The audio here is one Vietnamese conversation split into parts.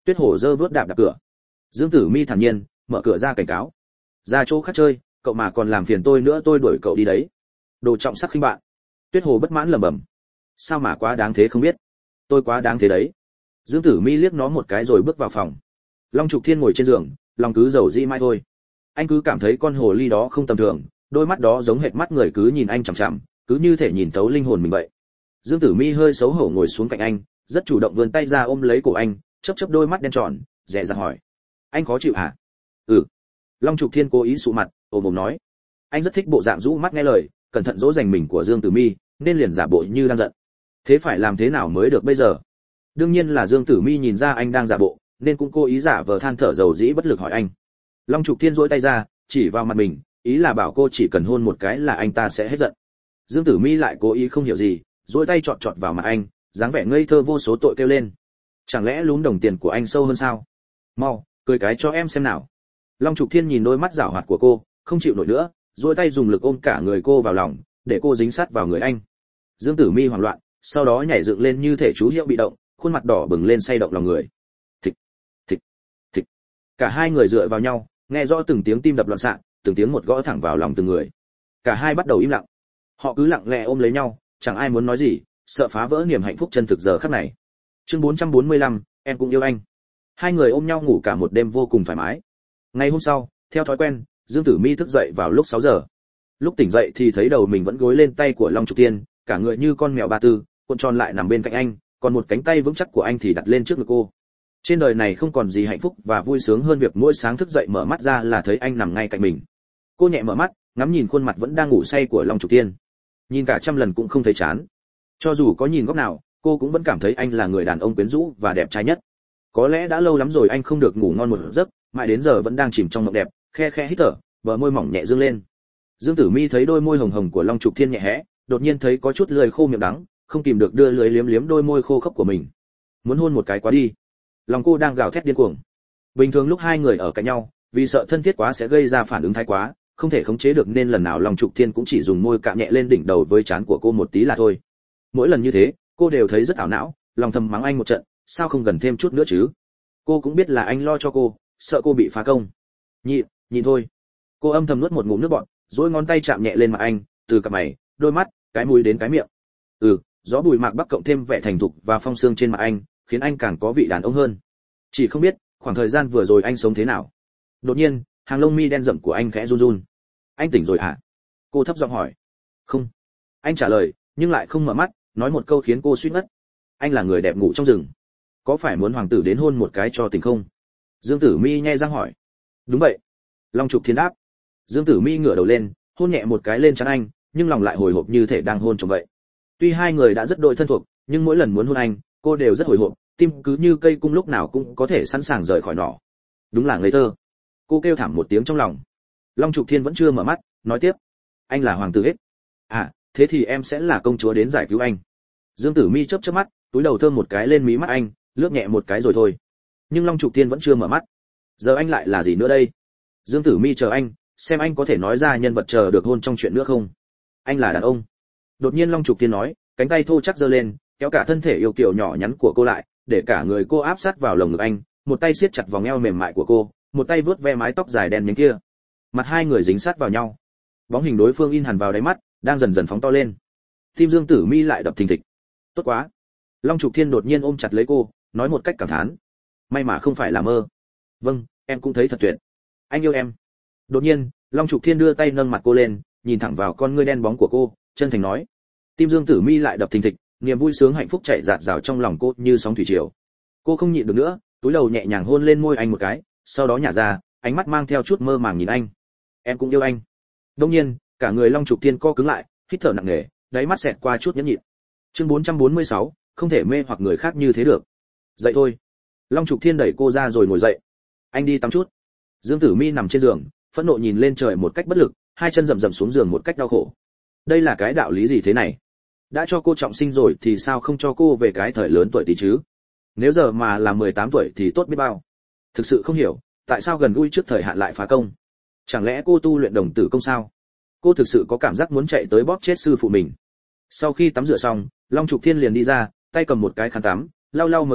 Tuyết Hổ giơ vớt đạp cửa. Dương Tử Mi thản nhiên mở cửa ra cảnh cáo, ra chỗ khác chơi, cậu mà còn làm phiền tôi nữa tôi đuổi cậu đi đấy. Đồ trọng sắc khinh bạn. Tuyết Hồ bất mãn lẩm bẩm, sao mà quá đáng thế không biết, tôi quá đáng thế đấy. Dương Tử Mi liếc nó một cái rồi bước vào phòng. Long Trục Thiên ngồi trên giường, lòng cứ dầu dĩ mãi thôi. Anh cứ cảm thấy con hồ ly đó không tầm thường, đôi mắt đó giống hệt mắt người cứ nhìn anh chằm chằm, cứ như thể nhìn thấu linh hồn mình vậy. Dương Tử Mi hơi xấu hổ ngồi xuống cạnh anh, rất chủ động vươn tay ra ôm lấy cổ anh, chớp chớp đôi mắt đen tròn, dè dặt hỏi, anh khó chịu hả? Ừ. Long Trục Thiên cố ý sụ mặt, ồm ồm nói. Anh rất thích bộ dạng rũ mắt nghe lời, cẩn thận dỗ dành mình của Dương Tử Mi, nên liền giả bộ như đang giận. Thế phải làm thế nào mới được bây giờ? Đương nhiên là Dương Tử Mi nhìn ra anh đang giả bộ, nên cũng cố ý giả vờ than thở dầu dĩ bất lực hỏi anh. Long Trục Thiên duỗi tay ra, chỉ vào mặt mình, ý là bảo cô chỉ cần hôn một cái là anh ta sẽ hết giận. Dương Tử Mi lại cố ý không hiểu gì, duỗi tay chọt chọt vào mặt anh, dáng vẻ ngây thơ vô số tội kêu lên. Chẳng lẽ lúm đồng tiền của anh sâu hơn sao? Mau, cười cái cho em xem nào. Long Trục Thiên nhìn đôi mắt giảo hoạt của cô, không chịu nổi nữa, duỗi tay dùng lực ôm cả người cô vào lòng, để cô dính sát vào người anh. Dương Tử Mi hoảng loạn, sau đó nhảy dựng lên như thể chú hiệu bị động, khuôn mặt đỏ bừng lên say động lòng người. Thịch, thịch, thịch. Cả hai người dựa vào nhau, nghe rõ từng tiếng tim đập loạn xạ, từng tiếng một gõ thẳng vào lòng từng người. Cả hai bắt đầu im lặng. Họ cứ lặng lẽ ôm lấy nhau, chẳng ai muốn nói gì, sợ phá vỡ niềm hạnh phúc chân thực giờ khắc này. Chương 445, em cũng yêu anh. Hai người ôm nhau ngủ cả một đêm vô cùng thoải mái. Ngày hôm sau, theo thói quen, Dương Tử Mi thức dậy vào lúc 6 giờ. Lúc tỉnh dậy thì thấy đầu mình vẫn gối lên tay của Long Trục Thiên, cả người như con mèo ba tư, cuộn tròn lại nằm bên cạnh anh, còn một cánh tay vững chắc của anh thì đặt lên trước ngực cô. Trên đời này không còn gì hạnh phúc và vui sướng hơn việc mỗi sáng thức dậy mở mắt ra là thấy anh nằm ngay cạnh mình. Cô nhẹ mở mắt, ngắm nhìn khuôn mặt vẫn đang ngủ say của Long Trục Thiên. Nhìn cả trăm lần cũng không thấy chán. Cho dù có nhìn góc nào, cô cũng vẫn cảm thấy anh là người đàn ông quyến rũ và đẹp trai nhất. Có lẽ đã lâu lắm rồi anh không được ngủ ngon một giấc, mãi đến giờ vẫn đang chìm trong mộng đẹp, khe khẽ hít thở, bờ môi mỏng nhẹ dương lên. Dương Tử Mi thấy đôi môi hồng hồng của Long Trục Thiên nhẹ hé, đột nhiên thấy có chút lưỡi khô miệng đắng, không kìm được đưa lưỡi liếm liếm đôi môi khô khốc của mình. Muốn hôn một cái quá đi. Lòng cô đang gào thét điên cuồng. Bình thường lúc hai người ở cạnh nhau, vì sợ thân thiết quá sẽ gây ra phản ứng thái quá, không thể khống chế được nên lần nào Long Trục Thiên cũng chỉ dùng môi cạm nhẹ lên đỉnh đầu với trán của cô một tí là thôi. Mỗi lần như thế, cô đều thấy rất ảo não, lòng thầm mắng anh một trận, sao không gần thêm chút nữa chứ? Cô cũng biết là anh lo cho cô, sợ cô bị phá công. Nhịn thôi. Cô âm thầm nuốt một ngụm nước bọt, duỗi ngón tay chạm nhẹ lên mặt anh, từ cặp mày, đôi mắt, cái mũi đến cái miệng. Gió bùi mạc bắc cộng thêm vẻ thành thục và phong sương trên mặt anh, khiến anh càng có vị đàn ông hơn. Chỉ không biết, khoảng thời gian vừa rồi anh sống thế nào. Đột nhiên, hàng lông mi đen rậm của anh khẽ run run. Anh tỉnh rồi hả? Cô thấp giọng hỏi. Không. Anh trả lời, nhưng lại không mở mắt, nói một câu khiến cô suýt ngất. Anh là người đẹp ngủ trong rừng. Có phải muốn hoàng tử đến hôn một cái cho tỉnh không? Dương Tử Mi nhe răng hỏi. Đúng vậy. Long Trục Thiên đáp. Dương Tử Mi ngửa đầu lên, hôn nhẹ một cái lên trán anh, nhưng lòng lại hồi hộp như thể đang hôn chồng vậy. Tuy hai người đã rất đôi thân thuộc, nhưng mỗi lần muốn hôn anh, cô đều rất hồi hộp, tim cứ như cây cung lúc nào cũng có thể sẵn sàng rời khỏi nỏ. Đúng là ngây thơ. Cô kêu thảm một tiếng trong lòng. Long Trục Thiên vẫn chưa mở mắt, nói tiếp. Anh là hoàng tử hết. À, thế thì em sẽ là công chúa đến giải cứu anh. Dương Tử Mi chớp chớp mắt, túi đầu thơm một cái lên mí mắt anh, lướt nhẹ một cái rồi thôi. Nhưng Long Trục Thiên vẫn chưa mở mắt. Giờ anh lại là gì nữa đây? Dương Tử Mi chờ anh, xem anh có thể nói ra nhân vật chờ được hôn trong chuyện nữa không. Anh là đàn ông. Đột nhiên Long Trục Thiên nói, cánh tay thô chắc giơ lên, kéo cả thân thể yêu kiều nhỏ nhắn của cô lại, để cả người cô áp sát vào lồng ngực anh, một tay siết chặt vòng eo mềm mại của cô, một tay vuốt ve mái tóc dài đen nhánh kia. Mặt hai người dính sát vào nhau. Bóng hình đối phương in hẳn vào đáy mắt, đang dần dần phóng to lên. Tim Dương Tử Mi lại đập thình thịch. Tốt quá. Long Trục Thiên đột nhiên ôm chặt lấy cô, nói một cách cảm thán. May mà không phải là mơ. Vâng, em cũng thấy thật tuyệt. Anh yêu em. Đột nhiên, Long Trục Thiên đưa tay nâng mặt cô lên, nhìn thẳng vào con ngươi đen bóng của cô, chân thành nói. Tim Dương Tử Mi lại đập thình thịch, niềm vui sướng hạnh phúc chảy dạt dào trong lòng cô như sóng thủy triều. Cô không nhịn được nữa, túi đầu nhẹ nhàng hôn lên môi anh một cái, sau đó nhả ra, ánh mắt mang theo chút mơ màng nhìn anh. Em cũng yêu anh. Đột nhiên, cả người Long Trục Thiên co cứng lại, hít thở nặng nề, đáy mắt xẹt qua chút nhẫn nhịn. Chương 446, không thể mê hoặc người khác như thế được. Dậy thôi. Long Trục Thiên đẩy cô ra rồi ngồi dậy. Anh đi tắm chút. Dương Tử Mi nằm trên giường, phẫn nộ nhìn lên trời một cách bất lực, hai chân rậm rậm xuống giường một cách đau khổ. Đây là cái đạo lý gì thế này? Đã cho cô trọng sinh rồi thì sao không cho cô về cái thời lớn tuổi tí chứ? Nếu giờ mà là 18 tuổi thì tốt biết bao. Thực sự không hiểu, tại sao gần gũi trước thời hạn lại phá công? Chẳng lẽ cô tu luyện đồng tử công sao? Cô thực sự có cảm giác muốn chạy tới bóp chết sư phụ mình. Sau khi tắm rửa xong, Long Trục Thiên liền đi ra, tay cầm một cái khăn tắm, lau lau mớ tóc ướt,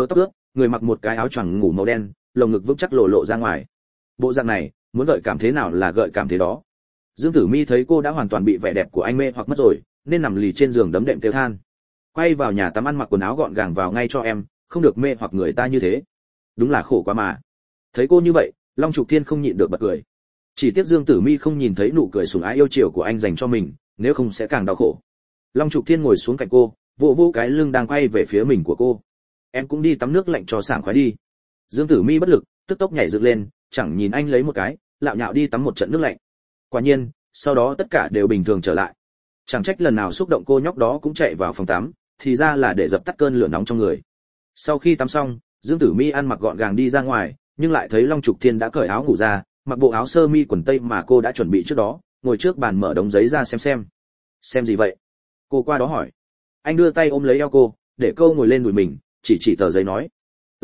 người mặc một cái áo choàng ngủ màu đen, lồng ngực vững chắc lộ ra ngoài. Bộ dạng này, muốn gợi cảm thế nào là gợi cảm thế đó. Dương Tử Mi thấy cô đã hoàn toàn bị vẻ đẹp của anh mê hoặc mất rồi, nên nằm lì trên giường đấm đệm kêu than. Quay vào nhà tắm ăn mặc quần áo gọn gàng vào ngay cho em, không được mê hoặc người ta như thế. Đúng là khổ quá mà. Thấy cô như vậy, Long Trục Thiên không nhịn được bật cười. Chỉ tiếc Dương Tử Mi không nhìn thấy nụ cười sủng ái yêu chiều của anh dành cho mình, nếu không sẽ càng đau khổ. Long Trục Thiên ngồi xuống cạnh cô, vỗ vỗ cái lưng đang quay về phía mình của cô. Em cũng đi tắm nước lạnh cho sảng khoái đi. Dương Tử Mi bất lực, tức tốc nhảy dựng lên, chẳng nhìn anh lấy một cái, lạo nhạo đi tắm một trận nước lạnh. Quả nhiên, sau đó tất cả đều bình thường trở lại. Chẳng trách lần nào xúc động cô nhóc đó cũng chạy vào phòng tắm, thì ra là để dập tắt cơn lửa nóng trong người. Sau khi tắm xong, Dương Tử Mi ăn mặc gọn gàng đi ra ngoài, nhưng lại thấy Long Trục Thiên đã cởi áo ngủ ra, mặc bộ áo sơ mi quần tây mà cô đã chuẩn bị trước đó, ngồi trước bàn mở đống giấy ra xem. Xem gì vậy? Cô qua đó hỏi. Anh đưa tay ôm lấy eo cô, để cô ngồi lên đùi mình, chỉ tờ giấy nói.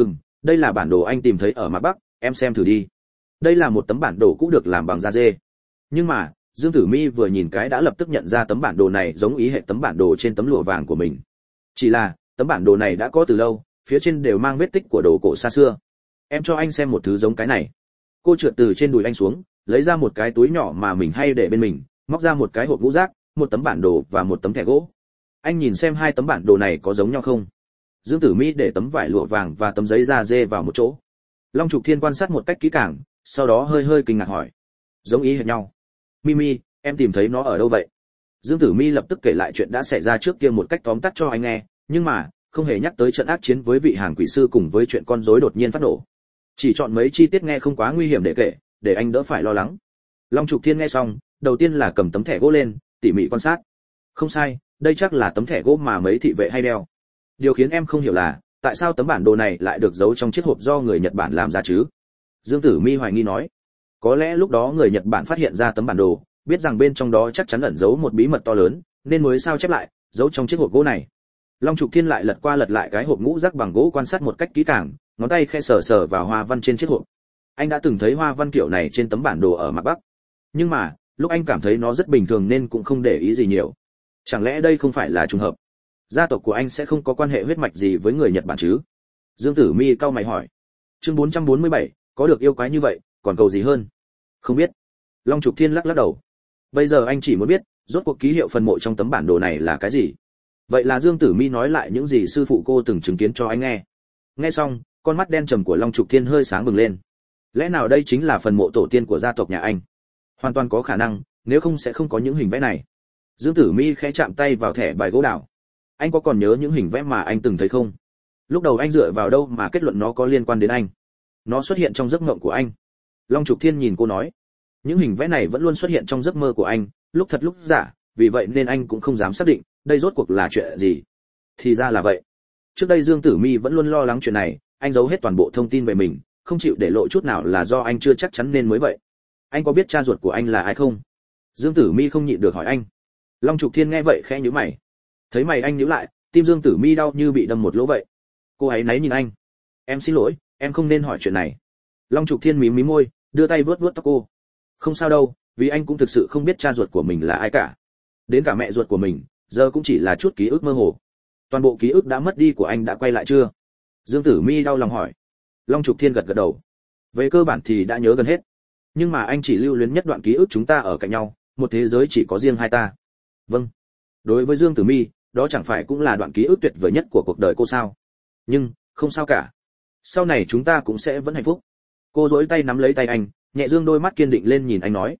Đây là bản đồ anh tìm thấy ở Mạc Bắc, em xem thử đi. Đây là một tấm bản đồ cũ được làm bằng da dê. Nhưng mà, Dương Tử Mi vừa nhìn cái đã lập tức nhận ra tấm bản đồ này giống ý hệ tấm bản đồ trên tấm lụa vàng của mình. Chỉ là, tấm bản đồ này đã có từ lâu, phía trên đều mang vết tích của đồ cổ xa xưa. Em cho anh xem một thứ giống cái này. Cô trượt từ trên đùi anh xuống, lấy ra một cái túi nhỏ mà mình hay để bên mình, móc ra một cái hộp ngũ giác, một tấm bản đồ và một tấm thẻ gỗ. Anh nhìn xem hai tấm bản đồ này có giống nhau không? Dương Tử Mi để tấm vải lụa vàng và tấm giấy da dê vào một chỗ. Long Trục Thiên quan sát một cách kỹ càng, sau đó hơi kinh ngạc hỏi. Giống ý hệt nhau. Mimi, em tìm thấy nó ở đâu vậy? Dương Tử Mi lập tức kể lại chuyện đã xảy ra trước kia một cách tóm tắt cho anh nghe, nhưng mà không hề nhắc tới trận ác chiến với vị hàng quỷ sư cùng với chuyện con rối đột nhiên phát nổ. Chỉ chọn mấy chi tiết nghe không quá nguy hiểm để kể, để anh đỡ phải lo lắng. Long Trục Thiên nghe xong, đầu tiên là cầm tấm thẻ gỗ lên, tỉ mỉ quan sát. Không sai, đây chắc là tấm thẻ gỗ mà mấy thị vệ hay đeo. Điều khiến em không hiểu là, tại sao tấm bản đồ này lại được giấu trong chiếc hộp do người Nhật Bản làm ra chứ? Dương Tử Mi hoài nghi nói. Có lẽ lúc đó người Nhật Bản phát hiện ra tấm bản đồ, biết rằng bên trong đó chắc chắn ẩn giấu một bí mật to lớn, nên mới sao chép lại, giấu trong chiếc hộp gỗ này. Long Trục Thiên lại lật qua lật lại cái hộp ngũ giác bằng gỗ quan sát một cách kỹ càng, ngón tay khẽ sờ vào hoa văn trên chiếc hộp. Anh đã từng thấy hoa văn kiểu này trên tấm bản đồ ở Mạc Bắc, nhưng mà lúc anh cảm thấy nó rất bình thường nên cũng không để ý gì nhiều. Chẳng lẽ đây không phải là trùng hợp? Gia tộc của anh sẽ không có quan hệ huyết mạch gì với người Nhật Bản chứ? Dương Tử Mi cau mày hỏi. Chương 447, có được yêu quái như vậy, còn cầu gì hơn? Không biết. Long Trục Thiên lắc đầu. Bây giờ anh chỉ muốn biết, rốt cuộc ký hiệu phần mộ trong tấm bản đồ này là cái gì? Vậy là Dương Tử Mi nói lại những gì sư phụ cô từng chứng kiến cho anh nghe. Nghe xong, con mắt đen trầm của Long Trục Thiên hơi sáng bừng lên. Lẽ nào đây chính là phần mộ tổ tiên của gia tộc nhà anh? Hoàn toàn có khả năng, nếu không sẽ không có những hình vẽ này. Dương Tử Mi khẽ chạm tay vào thẻ bài gỗ đào. Anh có còn nhớ những hình vẽ mà anh từng thấy không? Lúc đầu anh dựa vào đâu mà kết luận nó có liên quan đến anh? Nó xuất hiện trong giấc mộng của anh. Long Trục Thiên nhìn cô nói. Những hình vẽ này vẫn luôn xuất hiện trong giấc mơ của anh, lúc thật lúc giả, vì vậy nên anh cũng không dám xác định đây rốt cuộc là chuyện gì. Thì ra là vậy. Trước đây Dương Tử Mi vẫn luôn lo lắng chuyện này, anh giấu hết toàn bộ thông tin về mình, không chịu để lộ chút nào là do anh chưa chắc chắn nên mới vậy. Anh có biết cha ruột của anh là ai không? Dương Tử Mi không nhịn được hỏi anh. Long Trục Thiên nghe vậy khẽ nhíu mày. Thấy mày anh nhíu lại, tim Dương Tử Mi đau như bị đâm một lỗ vậy. Cô ấy náy nhìn anh. Em xin lỗi, em không nên hỏi chuyện này. Long Trục Thiên mím mím môi, đưa tay vuốt tóc cô. Không sao đâu, vì anh cũng thực sự không biết cha ruột của mình là ai cả. Đến cả mẹ ruột của mình, giờ cũng chỉ là chút ký ức mơ hồ. Toàn bộ ký ức đã mất đi của anh đã quay lại chưa? Dương Tử Mi đau lòng hỏi. Long Trục Thiên gật đầu. Về cơ bản thì đã nhớ gần hết. Nhưng mà anh chỉ lưu luyến nhất đoạn ký ức chúng ta ở cạnh nhau, một thế giới chỉ có riêng hai ta. Vâng. Đối với Dương Tử Mi, đó chẳng phải cũng là đoạn ký ức tuyệt vời nhất của cuộc đời cô sao? Nhưng, không sao cả. Sau này chúng ta cũng sẽ vẫn hạnh phúc. Cô duỗi tay nắm lấy tay anh, nhẹ dương đôi mắt kiên định lên nhìn anh nói.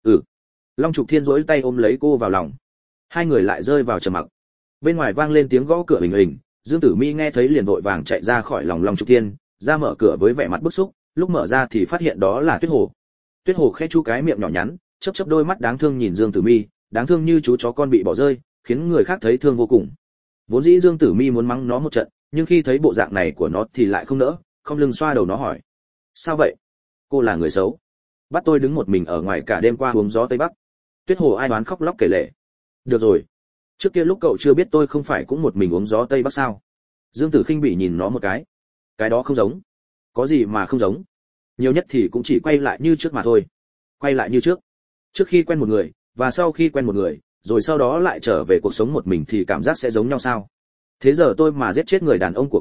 Long Trục Thiên duỗi tay ôm lấy cô vào lòng. Hai người lại rơi vào trầm mặc. Bên ngoài vang lên tiếng gõ cửa ình ình, Dương Tử Mi nghe thấy liền vội vàng chạy ra khỏi lòng Long Trục Thiên, ra mở cửa với vẻ mặt bức xúc, lúc mở ra thì phát hiện đó là Tuyết Hồ. Tuyết Hồ khẽ chu cái miệng nhỏ nhắn, chớp đôi mắt đáng thương nhìn Dương Tử Mi, đáng thương như chú chó con bị bỏ rơi, khiến người khác thấy thương vô cùng. Vốn dĩ Dương Tử Mi muốn mắng nó một trận, nhưng khi thấy bộ dạng này của nó thì lại không nỡ, không lưng xoa đầu nó hỏi: "Sao vậy? Cô là người xấu? Bắt tôi đứng một mình ở ngoài cả đêm qua uống gió Tây Bắc." Tuyết Hồ ai đoán khóc lóc kể lể. "Được rồi, trước kia lúc cậu chưa biết tôi không phải cũng một mình uống gió Tây Bắc sao?" Dương Tử khinh bỉ nhìn nó một cái. "Cái đó không giống." "Có gì mà không giống? Nhiều nhất thì cũng chỉ quay lại như trước mà thôi." "Quay lại như trước? Trước khi quen một người và sau khi quen một người, rồi sau đó lại trở về cuộc sống một mình thì cảm giác sẽ giống nhau sao? Thế giờ tôi mà giết chết người đàn ông của cô,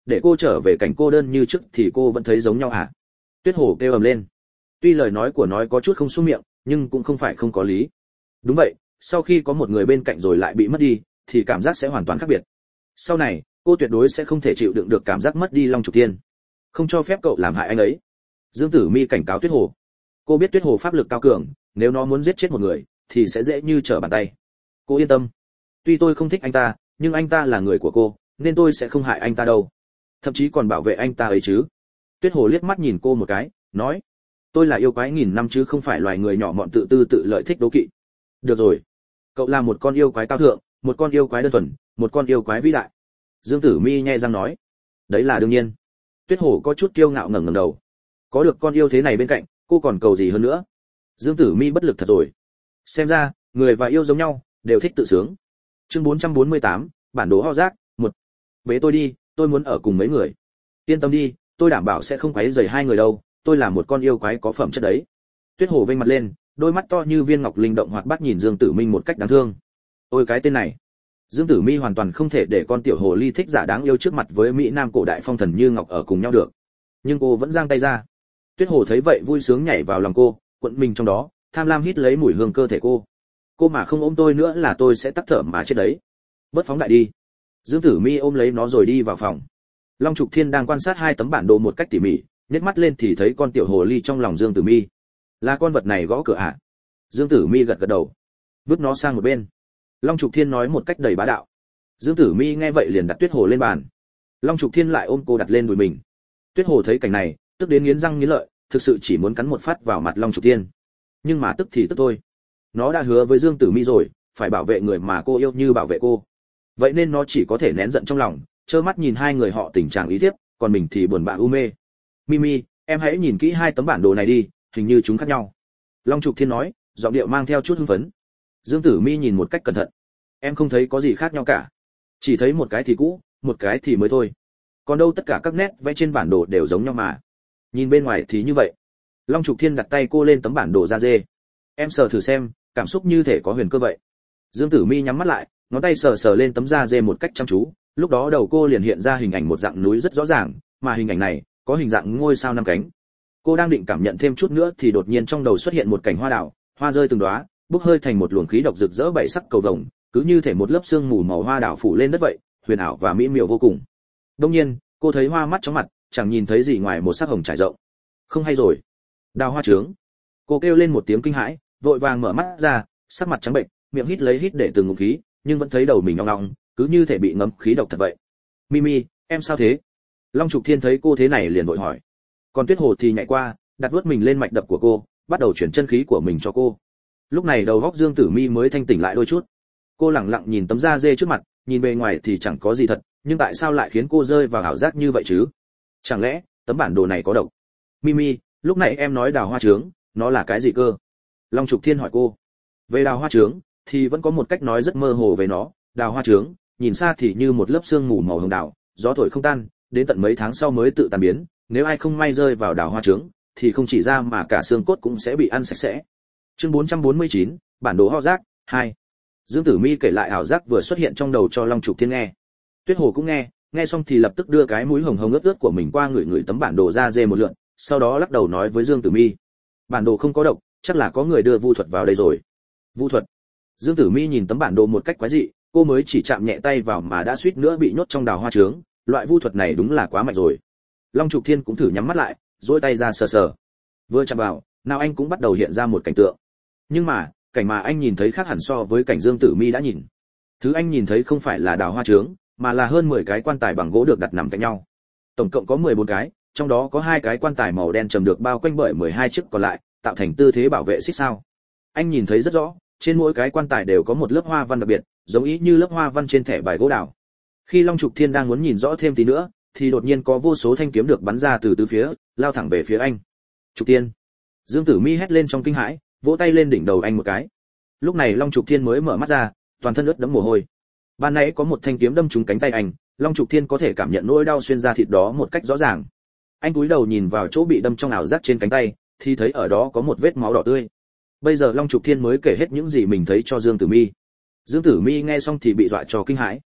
để cô trở về cảnh cô đơn như trước thì cô vẫn thấy giống nhau hả? Tuyết Hồ kêu ầm lên. Tuy lời nói của nói có chút không xuống miệng, nhưng cũng không phải không có lý. Đúng vậy, sau khi có một người bên cạnh rồi lại bị mất đi, thì cảm giác sẽ hoàn toàn khác biệt. Sau này, cô tuyệt đối sẽ không thể chịu đựng được cảm giác mất đi Long Trục Thiên. Không cho phép cậu làm hại anh ấy. Dương Tử Mi cảnh cáo Tuyết Hồ. Cô biết Tuyết Hồ pháp lực cao cường, nếu nó muốn giết chết một người, thì sẽ dễ như trở bàn tay. Cô yên tâm. Tuy tôi không thích anh ta, nhưng anh ta là người của cô, nên tôi sẽ không hại anh ta đâu. Thậm chí còn bảo vệ anh ta ấy chứ. Tuyết Hồ liếc mắt nhìn cô một cái, nói: tôi là yêu quái nghìn năm chứ không phải loài người nhỏ mọn tự tư tự lợi thích đố kỵ. Được rồi, cậu là một con yêu quái cao thượng, một con yêu quái đơn thuần, một con yêu quái vĩ đại. Dương Tử Mi nhe răng nói. Đấy là đương nhiên. Tuyết Hồ có chút kiêu ngạo ngẩng ngẩng đầu. Có được con yêu thế này bên cạnh, cô còn cầu gì hơn nữa? Dương Tử Mi bất lực thật rồi. Xem ra, người và yêu giống nhau, đều thích tự sướng. Chương 448, bản đồ ho rác, 1. Bế tôi đi, tôi muốn ở cùng mấy người. Yên tâm đi, tôi đảm bảo sẽ không quấy rầy hai người đâu, tôi là một con yêu quái có phẩm chất đấy. Tuyết Hồ vênh mặt lên, đôi mắt to như viên ngọc linh động hoạt bát nhìn Dương Tử Minh một cách đáng thương. Ôi cái tên này. Dương Tử Mi hoàn toàn không thể để con tiểu hồ ly thích giả đáng yêu trước mặt với mỹ nam cổ đại phong thần như ngọc ở cùng nhau được. Nhưng cô vẫn giang tay ra. Tuyết Hồ thấy vậy vui sướng nhảy vào lòng cô, cuộn mình trong đó, tham lam hít lấy mùi hương cơ thể cô. Cô mà không ôm tôi nữa là tôi sẽ tắc thở mà chết đấy. Bớt phóng đại đi. Dương Tử Mi ôm lấy nó rồi đi vào phòng. Long Trục Thiên đang quan sát hai tấm bản đồ một cách tỉ mỉ, nhếch mắt lên thì thấy con tiểu hồ ly trong lòng Dương Tử Mi. Là con vật này gõ cửa à? Dương Tử Mi gật gật đầu. Vứt nó sang một bên. Long Trục Thiên nói một cách đầy bá đạo. Dương Tử Mi nghe vậy liền đặt Tuyết Hồ lên bàn. Long Trục Thiên lại ôm cô đặt lên đùi mình. Tuyết Hồ thấy cảnh này, tức đến nghiến răng nghiến lợi, thực sự chỉ muốn cắn một phát vào mặt Long Trục Thiên. Nhưng mà tức thì tức thôi. Nó đã hứa với Dương Tử Mi rồi, phải bảo vệ người mà cô yêu như bảo vệ cô. Vậy nên nó chỉ có thể nén giận trong lòng, trơ mắt nhìn hai người họ tình trạng ý thiếp, còn mình thì buồn bã u mê. Mimi, em hãy nhìn kỹ hai tấm bản đồ này đi, hình như chúng khác nhau. Long Trục Thiên nói, giọng điệu mang theo chút hưng phấn. Dương Tử Mi nhìn một cách cẩn thận. Em không thấy có gì khác nhau cả, chỉ thấy một cái thì cũ, một cái thì mới thôi. Còn đâu tất cả các nét vẽ trên bản đồ đều giống nhau mà. Nhìn bên ngoài thì như vậy. Long Trục Thiên đặt tay cô lên tấm bản đồ da dê. Em sờ thử xem, cảm xúc như thể có huyền cơ vậy. Dương Tử Mi nhắm mắt lại, ngón tay sờ sờ lên tấm da dê một cách chăm chú, lúc đó đầu cô liền hiện ra hình ảnh một dạng núi rất rõ ràng, mà hình ảnh này có hình dạng ngôi sao năm cánh. Cô đang định cảm nhận thêm chút nữa thì đột nhiên trong đầu xuất hiện một cảnh hoa đào, hoa rơi từng đóa, bốc hơi thành một luồng khí độc rực rỡ bảy sắc cầu vồng, cứ như thể một lớp sương mù màu hoa đào phủ lên đất vậy, huyền ảo và mỹ miều vô cùng. Đương nhiên, cô thấy hoa mắt chóng mặt, chẳng nhìn thấy gì ngoài một sắc hồng trải rộng. Không hay rồi, đào hoa trướng. Cô kêu lên một tiếng kinh hãi, vội vàng mở mắt ra, sắc mặt trắng bệch, miệng hít lấy hít để từng ngụm khí, nhưng vẫn thấy đầu mình ong ong, cứ như thể bị ngấm khí độc thật vậy. Mimi, em sao thế? Long Trục Thiên thấy cô thế này liền vội hỏi. Còn Tuyết Hồ thì nhảy qua, đặt vuốt mình lên mạch đập của cô, bắt đầu chuyển chân khí của mình cho cô. Lúc này đầu óc Dương Tử Mi mới thanh tỉnh lại đôi chút. Cô lẳng lặng nhìn tấm da dê trước mặt, nhìn bề ngoài thì chẳng có gì thật, nhưng tại sao lại khiến cô rơi vào ảo giác như vậy chứ? Chẳng lẽ tấm bản đồ này có độc? Mimi, lúc nãy em nói đào hoa trướng, nó là cái gì cơ? Long Trục Thiên hỏi cô. Về đào hoa trướng thì vẫn có một cách nói rất mơ hồ về nó. Đào hoa trướng nhìn xa thì như một lớp sương mù màu hồng đào, gió thổi không tan, đến tận mấy tháng sau mới tự tan biến. Nếu ai không may rơi vào đào hoa trướng thì không chỉ da mà cả xương cốt cũng sẽ bị ăn sạch sẽ. Chương 449, bản đồ ho rác 2. Dương Tử Mi kể lại ảo giác vừa xuất hiện trong đầu cho Long Trục Thiên nghe. Tuyết Hồ cũng nghe xong thì lập tức đưa cái mũi hồng hồng ướt ướt của mình qua ngửi tấm bản đồ da dê một lượt, sau đó lắc đầu nói với Dương Tử Mi, bản đồ không có độc, chắc là có người đưa vu thuật vào đây rồi. Vu thuật? Dương Tử Mi nhìn tấm bản đồ một cách quái dị, cô mới chỉ chạm nhẹ tay vào mà đã suýt nữa bị nhốt trong đào hoa trướng, loại vu thuật này đúng là quá mạnh rồi. Long Trục Thiên cũng thử nhắm mắt lại, duỗi tay ra sờ sờ. Vừa chạm vào, nào anh cũng bắt đầu hiện ra một cảnh tượng. Nhưng mà, cảnh mà anh nhìn thấy khác hẳn so với cảnh Dương Tử Mi đã nhìn. Thứ anh nhìn thấy không phải là đào hoa trướng, mà là hơn 10 cái quan tài bằng gỗ được đặt nằm cạnh nhau. Tổng cộng có 14 cái, trong đó có 2 cái quan tài màu đen trầm được bao quanh bởi 12 chiếc còn lại, tạo thành tư thế bảo vệ xích sao. Anh nhìn thấy rất rõ, trên mỗi cái quan tài đều có một lớp hoa văn đặc biệt, giống ý như lớp hoa văn trên thẻ bài gỗ đào. Khi Long Trục Thiên đang muốn nhìn rõ thêm tí nữa, thì đột nhiên có vô số thanh kiếm được bắn ra từ tứ phía, lao thẳng về phía anh. Trục Thiên! Dương Tử Mi hét lên trong kinh hãi, vỗ tay lên đỉnh đầu anh một cái. Lúc này Long Trục Thiên mới mở mắt ra, toàn thân ướt đẫm mồ hôi. Ban nãy có một thanh kiếm đâm trúng cánh tay anh, Long Trục Thiên có thể cảm nhận nỗi đau xuyên da thịt đó một cách rõ ràng. Anh cúi đầu nhìn vào chỗ bị đâm trong ảo giác trên cánh tay, thì thấy ở đó có một vết máu đỏ tươi. Bây giờ Long Trục Thiên mới kể hết những gì mình thấy cho Dương Tử Mi. Dương Tử Mi nghe xong thì bị dọa cho kinh hãi.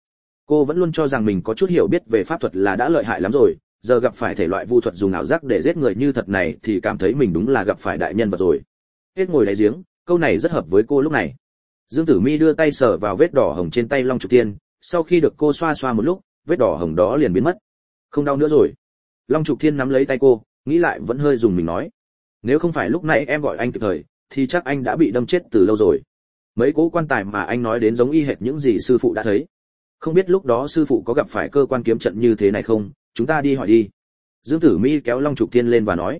Cô vẫn luôn cho rằng mình có chút hiểu biết về pháp thuật là đã lợi hại lắm rồi, giờ gặp phải thể loại vu thuật dùng ảo giác để giết người như thật này thì cảm thấy mình đúng là gặp phải đại nhân vật rồi. Hết ngồi đáy giếng, câu này rất hợp với cô lúc này. Dương Tử Mi đưa tay sờ vào vết đỏ hồng trên tay Long Trục Thiên, sau khi được cô xoa xoa một lúc, vết đỏ hồng đó liền biến mất. Không đau nữa rồi. Long Trục Thiên nắm lấy tay cô, nghĩ lại vẫn hơi dùng mình nói, nếu không phải lúc nãy em gọi anh kịp thời thì chắc anh đã bị đâm chết từ lâu rồi. Mấy cỗ quan tài mà anh nói đến giống y hệt những gì sư phụ đã thấy. Không biết lúc đó sư phụ có gặp phải cơ quan kiếm trận như thế này không, chúng ta đi hỏi đi. Dương Tử Mi kéo Long Trục Thiên lên và nói.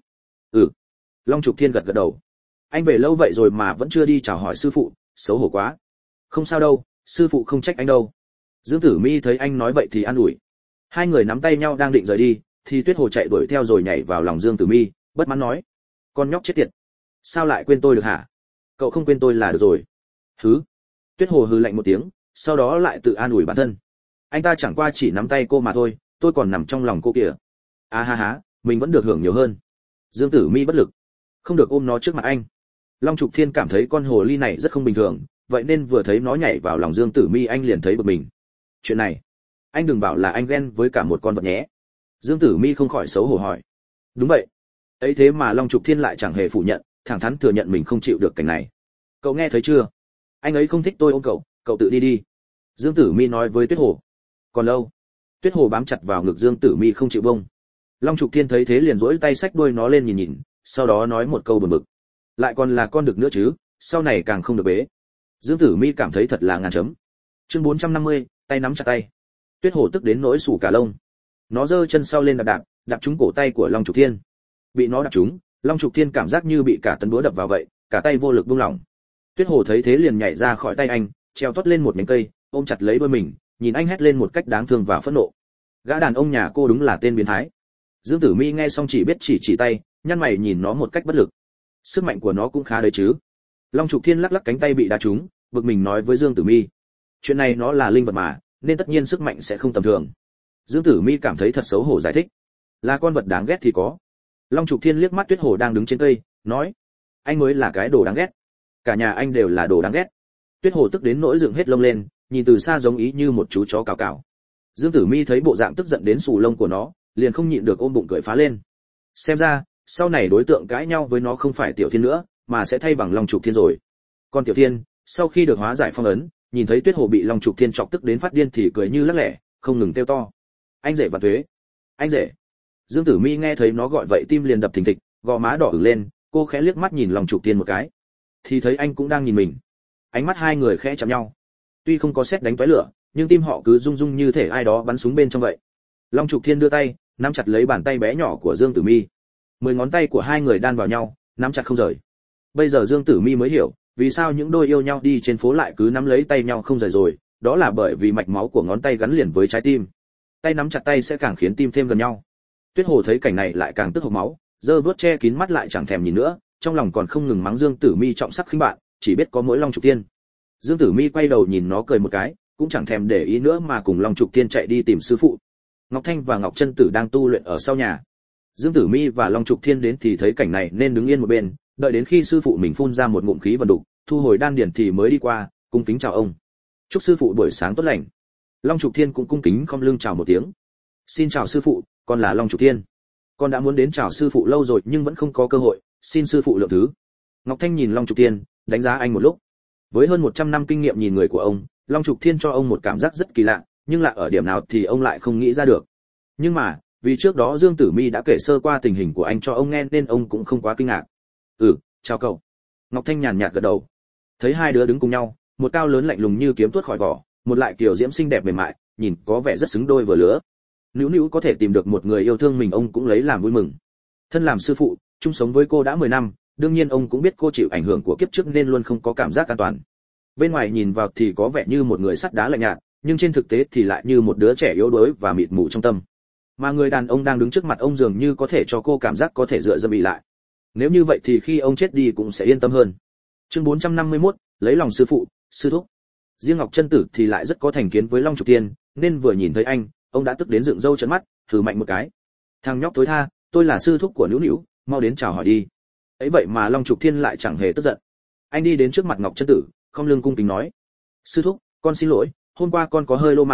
Long Trục Thiên gật gật đầu. Anh về lâu vậy rồi mà vẫn chưa đi chào hỏi sư phụ, xấu hổ quá. Không sao đâu, sư phụ không trách anh đâu. Dương Tử Mi thấy anh nói vậy thì an ủi. Hai người nắm tay nhau đang định rời đi thì Tuyết Hồ chạy đuổi theo rồi nhảy vào lòng Dương Tử Mi, bất mãn nói, con nhóc chết tiệt, sao lại quên tôi được hả? Cậu không quên tôi là được rồi. Hứ. Tuyết Hồ hừ lạnh một tiếng, sau đó lại tự an ủi bản thân. Anh ta chẳng qua chỉ nắm tay cô mà thôi, tôi còn nằm trong lòng cô kìa. À ha ha, mình vẫn được hưởng nhiều hơn. Dương Tử Mi bất lực, không được ôm nó trước mặt anh. Long Trục Thiên cảm thấy con hồ ly này rất không bình thường, vậy nên vừa thấy nó nhảy vào lòng Dương Tử Mi anh liền thấy bực mình. Chuyện này, anh đừng bảo là anh ghen với cả một con vật nhé. Dương Tử Mi không khỏi xấu hổ hỏi. Đúng vậy. Ấy thế mà Long Trục Thiên lại chẳng hề phủ nhận, thẳng thắn thừa nhận mình không chịu được cảnh này. Cậu nghe thấy chưa? Anh ấy không thích tôi ôm cậu, cậu tự đi đi. Dương Tử Mi nói với Tuyết Hồ. Còn lâu. Tuyết Hồ bám chặt vào ngực Dương Tử Mi không chịu buông. Long Trục Thiên thấy thế liền duỗi tay xách đuôi nó lên nhìn nhìn, sau đó nói một câu buồn bực. Lại còn là con đực nữa chứ, sau này càng không được bế. Dương Tử Mi cảm thấy thật là ngàn chấm. Chương 450, tay nắm chặt tay. Tuyết Hồ tức đến nỗi sù cả lông. Nó giơ chân sau lên đạp trúng cổ tay của Long Trục Thiên. Bị nó đạp trúng, Long Trục Thiên cảm giác như bị cả tấn búa đập vào vậy, cả tay vô lực buông lỏng. Tuyết Hồ thấy thế liền nhảy ra khỏi tay anh, treo toát lên một nhánh cây, ôm chặt lấy đôi mình, nhìn anh hét lên một cách đáng thương và phẫn nộ. Gã đàn ông nhà cô đúng là tên biến thái. Dương Tử Mi nghe xong chỉ biết chỉ tay, nhăn mày nhìn nó một cách bất lực. Sức mạnh của nó cũng khá đấy chứ. Long Trục Thiên lắc lắc cánh tay bị đá trúng, bực mình nói với Dương Tử Mi. Chuyện này nó là linh vật mà, nên tất nhiên sức mạnh sẽ không tầm thường. Dương Tử Mi cảm thấy thật xấu hổ giải thích. Là con vật đáng ghét thì có. Long Trục Thiên liếc mắt Tuyết Hồ đang đứng trên cây, nói. Anh mới là cái đồ đáng ghét. Cả nhà anh đều là đồ đáng ghét. Tuyết Hồ tức đến nỗi dựng hết lông lên, nhìn từ xa giống ý như một chú chó cào cào. Dương Tử Mi thấy bộ dạng tức giận đến xù lông của nó, liền không nhịn được ôm bụng cười phá lên. Xem ra, sau này đối tượng cãi nhau với nó không phải Tiểu Thiên nữa, mà sẽ thay bằng Long Trục Thiên rồi. Còn Tiểu Thiên, sau khi được hóa giải phong ấn, nhìn thấy Tuyết Hồ bị Long Trục Thiên chọc tức đến phát điên thì cười như lắc lẻ, không ngừng kêu to. Anh rể và thuế, anh rể. Dương Tử Mi nghe thấy nó gọi vậy tim liền đập thình thịch, gò má đỏ ửng lên, cô khẽ liếc mắt nhìn Long Trục Thiên một cái, thì thấy anh cũng đang nhìn mình. Ánh mắt hai người khẽ chạm nhau. Tuy không có sét đánh tóe lửa, nhưng tim họ cứ rung rung như thể ai đó bắn súng bên trong vậy. Long Trục Thiên đưa tay, nắm chặt lấy bàn tay bé nhỏ của Dương Tử Mi. 10 ngón tay của hai người đan vào nhau, nắm chặt không rời. Bây giờ Dương Tử Mi mới hiểu, vì sao những đôi yêu nhau đi trên phố lại cứ nắm lấy tay nhau không rời rồi, đó là bởi vì mạch máu của ngón tay gắn liền với trái tim. Tay nắm chặt tay sẽ càng khiến tim thêm gần nhau. Tuyết Hồ thấy cảnh này lại càng tức hộc máu, giơ vuốt che kín mắt lại chẳng thèm nhìn nữa, trong lòng còn không ngừng mắng Dương Tử Mi trọng sắc khinh bạn, chỉ biết có mỗi Long Trục Thiên. Dương Tử Mi quay đầu nhìn nó cười một cái, cũng chẳng thèm để ý nữa mà cùng Long Trục Thiên chạy đi tìm sư phụ. Ngọc Thanh và Ngọc Chân Tử đang tu luyện ở sau nhà. Dương Tử Mi và Long Trục Thiên đến thì thấy cảnh này nên đứng yên một bên, đợi đến khi sư phụ mình phun ra một ngụm khí vần đục, thu hồi đan điển thì mới đi qua, cung kính chào ông. Chúc sư phụ buổi sáng tốt lành. Long Trục Thiên cũng cung kính khom lưng chào một tiếng. Xin chào sư phụ, con là Long Trục Thiên. Con đã muốn đến chào sư phụ lâu rồi nhưng vẫn không có cơ hội, xin sư phụ lượng thứ. Ngọc Thanh nhìn Long Trục Thiên, đánh giá anh một lúc. Với hơn 100 năm kinh nghiệm nhìn người của ông, Long Trục Thiên cho ông một cảm giác rất kỳ lạ, nhưng lạ ở điểm nào thì ông lại không nghĩ ra được. Nhưng mà, vì trước đó Dương Tử Mi đã kể sơ qua tình hình của anh cho ông nghe nên ông cũng không quá kinh ngạc. Chào cậu. Ngọc Thanh nhàn nhạt gật đầu. Thấy hai đứa đứng cùng nhau, một cao lớn lạnh lùng như kiếm tuốt khỏi vỏ, một lại kiều diễm xinh đẹp mềm mại, nhìn có vẻ rất xứng đôi vừa lứa. Nữu Nữu có thể tìm được một người yêu thương mình ông cũng lấy làm vui mừng. Thân làm sư phụ, chung sống với cô đã 10 năm, đương nhiên ông cũng biết cô chịu ảnh hưởng của kiếp trước nên luôn không có cảm giác an toàn. Bên ngoài nhìn vào thì có vẻ như một người sắt đá lạnh nhạt, nhưng trên thực tế thì lại như một đứa trẻ yếu đuối và mịt mù trong tâm. Mà người đàn ông đang đứng trước mặt ông dường như có thể cho cô cảm giác có thể dựa dẫm ỉ lại. Nếu như vậy thì khi ông chết đi cũng sẽ yên tâm hơn. Chương 451, lấy lòng sư phụ, sư thúc. Riêng Ngọc Chân Tử thì lại rất có thành kiến với Long Trục Thiên, nên vừa nhìn thấy anh, ông đã tức đến dựng râu trợn mắt, hừ mạnh một cái. Thằng nhóc thối tha, tôi là sư thúc của Nữu Nữu, mau đến chào hỏi đi. Ấy vậy mà Long Trục Thiên lại chẳng hề tức giận. Anh đi đến trước mặt Ngọc Chân Tử, không lưng cung kính nói: sư thúc, con xin lỗi, hôm qua con có hơi lô mãng,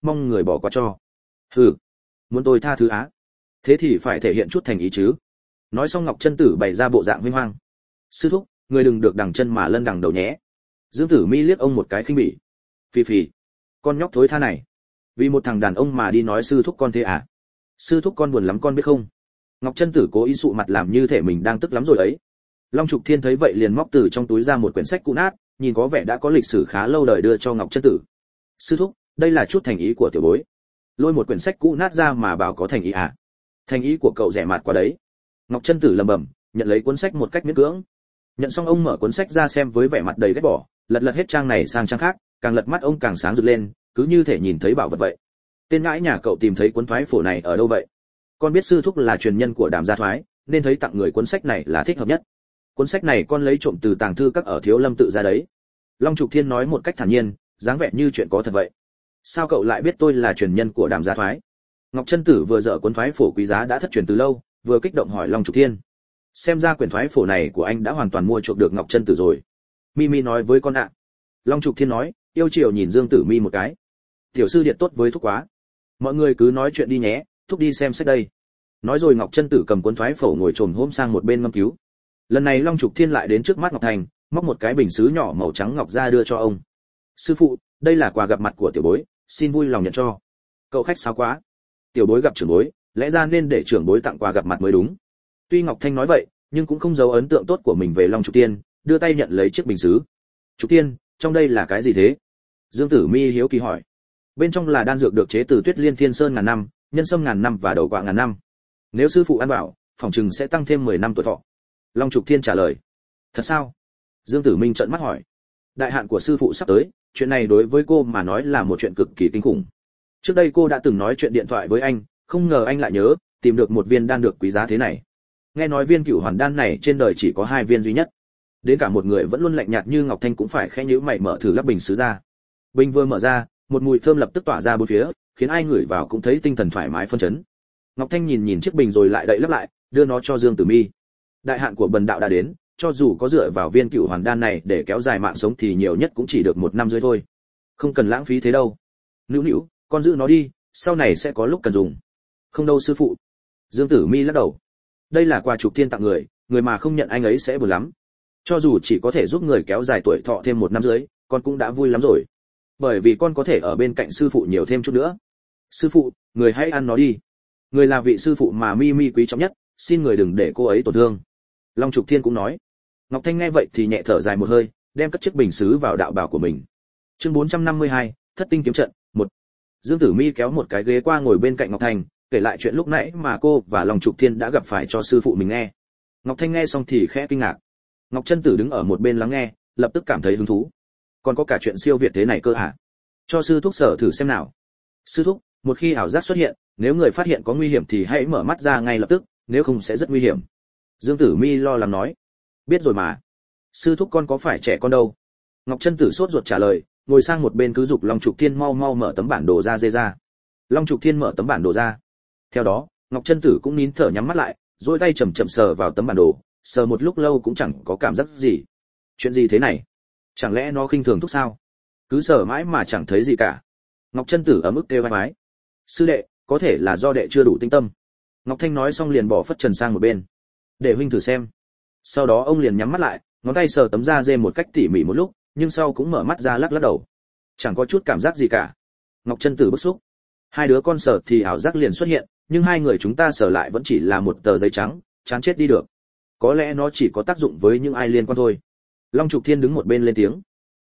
mong người bỏ qua cho. Hừ, muốn tôi tha thứ á? Thế thì phải thể hiện chút thành ý chứ. Nói xong Ngọc Chân Tử bày ra bộ dạng huy hoang. Sư thúc, người đừng được đằng chân mà lân đằng đầu nhé. Dương Tử Mi liếc ông một cái khinh bỉ. Phì phì, con nhóc thối tha này, vì một thằng đàn ông mà đi nói sư thúc con thế à? Sư thúc con buồn lắm con biết không? Ngọc Chân Tử cố ý sụ mặt làm như thể mình đang tức lắm rồi ấy. Long Trục Thiên thấy vậy liền móc từ trong túi ra một quyển sách cũ nát, nhìn có vẻ đã có lịch sử khá lâu đời đưa cho Ngọc Chân Tử. Sư thúc, đây là chút thành ý của tiểu bối. Lôi một quyển sách cũ nát ra mà bảo có thành ý à? Thành ý của cậu rẻ mạt quá đấy. Ngọc Chân Tử lẩm bẩm, nhận lấy cuốn sách một cách miễn cưỡng. Nhận xong ông mở cuốn sách ra xem với vẻ mặt đầy ghét bỏ, lật hết trang này sang trang khác, càng lật mắt ông càng sáng rực lên, cứ như thể nhìn thấy bảo vật vậy. Tên ngãi nhà cậu tìm thấy cuốn thoái phổ này ở đâu vậy? Con biết sư thúc là truyền nhân của Đàm gia thoái, nên thấy tặng người cuốn sách này là thích hợp nhất. Cuốn sách này con lấy trộm từ tàng thư các ở Thiếu Lâm tự ra đấy. Long Trục Thiên nói một cách thản nhiên, dáng vẻ như chuyện có thật vậy. Sao cậu lại biết tôi là truyền nhân của Đàm gia thoái? Ngọc Chân Tử vừa dở cuốn thoái phổ quý giá đã thất truyền từ lâu, vừa kích động hỏi Long Trục Thiên. Xem ra quyển thoái phổ này của anh đã hoàn toàn mua chuộc được Ngọc Chân Tử rồi. Mimi nói với con ạ. Long Trục Thiên nói, yêu chiều nhìn Dương Tử Mi một cái. Tiểu sư điện tốt với thúc quá. Mọi người cứ nói chuyện đi nhé, thúc đi xem sách đây. Nói rồi Ngọc Chân Tử cầm cuốn thoái phổ ngồi chồm hôm sang một bên ngâm cứu. Lần này Long Trục Thiên lại đến trước mắt Ngọc Thành, móc một cái bình sứ nhỏ màu trắng ngọc ra đưa cho ông. Sư phụ, đây là quà gặp mặt của tiểu bối, xin vui lòng nhận cho. Cậu khách sáo quá. Tiểu bối gặp trưởng bối, lẽ ra nên để trưởng bối tặng quà gặp mặt mới đúng. Tuy Ngọc Thanh nói vậy, nhưng cũng không giấu ấn tượng tốt của mình về Long Trục Thiên, đưa tay nhận lấy chiếc bình sứ. Trục Thiên, trong đây là cái gì thế? Dương Tử Mi hiếu kỳ hỏi. Bên trong là đan dược được chế từ Tuyết Liên Thiên Sơn ngàn năm, nhân sâm ngàn năm và đầu quạ ngàn năm. Nếu sư phụ ăn bảo, phòng chừng sẽ tăng thêm 10 năm tuổi thọ. Long Trục Thiên trả lời. Thật sao? Dương Tử Minh trợn mắt hỏi. Đại hạn của sư phụ sắp tới, chuyện này đối với cô mà nói là một chuyện cực kỳ kinh khủng. Trước đây cô đã từng nói chuyện điện thoại với anh, không ngờ anh lại nhớ, tìm được một viên đan dược quý giá thế này. Nghe nói viên Cửu Hoàn đan này trên đời chỉ có 2 viên duy nhất. Đến cả một người vẫn luôn lạnh nhạt như Ngọc Thanh cũng phải khẽ nhíu mày mở thử lắp bình sứ ra. Bình vừa mở ra, một mùi thơm lập tức tỏa ra bốn phía, khiến ai ngửi vào cũng thấy tinh thần thoải mái phân chấn. Ngọc Thanh nhìn chiếc bình rồi lại đậy lấp lại, đưa nó cho Dương Tử Mi. Đại hạn của bần đạo đã đến, cho dù có dựa vào viên Cửu Hoàn đan này để kéo dài mạng sống thì nhiều nhất cũng chỉ được 1 năm rưỡi thôi. Không cần lãng phí thế đâu. Nữu Nữu, con giữ nó đi, sau này sẽ có lúc cần dùng. Không đâu sư phụ. Dương Tử Mi lắc đầu. Đây là quà Trục Thiên tặng người, người mà không nhận anh ấy sẽ buồn lắm. Cho dù chỉ có thể giúp người kéo dài tuổi thọ thêm 1 năm rưỡi, con cũng đã vui lắm rồi. Bởi vì con có thể ở bên cạnh sư phụ nhiều thêm chút nữa. Sư phụ, người hãy ăn nó đi. Người là vị sư phụ mà Mi quý trọng nhất, xin người đừng để cô ấy tổn thương. Long Trục Thiên cũng nói. Ngọc Thanh nghe vậy thì nhẹ thở dài một hơi, đem cất chiếc bình sứ vào đạo bào của mình. Chương 452, Thất tinh kiếm trận 1. Dương Tử Mi kéo một cái ghế qua ngồi bên cạnh Ngọc Thanh, kể lại chuyện lúc nãy mà cô và Long Trục Thiên đã gặp phải cho sư phụ mình nghe. Ngọc Thanh nghe xong thì khẽ kinh ngạc. Ngọc Chân Tử đứng ở một bên lắng nghe, lập tức cảm thấy hứng thú. Còn có cả chuyện siêu việt thế này cơ hả? Cho sư thúc sở thử xem nào. Sư thúc, một khi ảo giác xuất hiện, nếu người phát hiện có nguy hiểm thì hãy mở mắt ra ngay lập tức, nếu không sẽ rất nguy hiểm. Dương Tử Mi lo lắng nói. Biết rồi mà. Sư thúc con có phải trẻ con đâu. Ngọc Chân Tử sốt ruột trả lời, ngồi sang một bên cứ giục Long Trục Thiên mau mau mở tấm bản đồ ra dê ra. Long Trục Thiên mở tấm bản đồ ra. Theo đó, Ngọc Chân Tử cũng nín thở nhắm mắt lại, duỗi tay chậm chậm sờ vào tấm bản đồ, sờ một lúc lâu cũng chẳng có cảm giác gì. Chuyện gì thế này? Chẳng lẽ nó khinh thường thúc sao? Cứ sờ mãi mà chẳng thấy gì cả. Ngọc Chân Tử ở mức kêu vai vái. Sư đệ, có thể là do đệ chưa đủ tinh tâm. Ngọc Thanh nói xong liền bỏ phất trần sang một bên. Để huynh thử xem. Sau đó ông liền nhắm mắt lại, ngón tay sờ tấm da dê một cách tỉ mỉ một lúc, nhưng sau cũng mở mắt ra lắc đầu. Chẳng có chút cảm giác gì cả. Ngọc Chân Tử bức xúc. Hai đứa con sờ thì ảo giác liền xuất hiện, nhưng hai người chúng ta sờ lại vẫn chỉ là một tờ giấy trắng, chán chết đi được. Có lẽ nó chỉ có tác dụng với những ai liên quan thôi. Long Trục Thiên đứng một bên lên tiếng.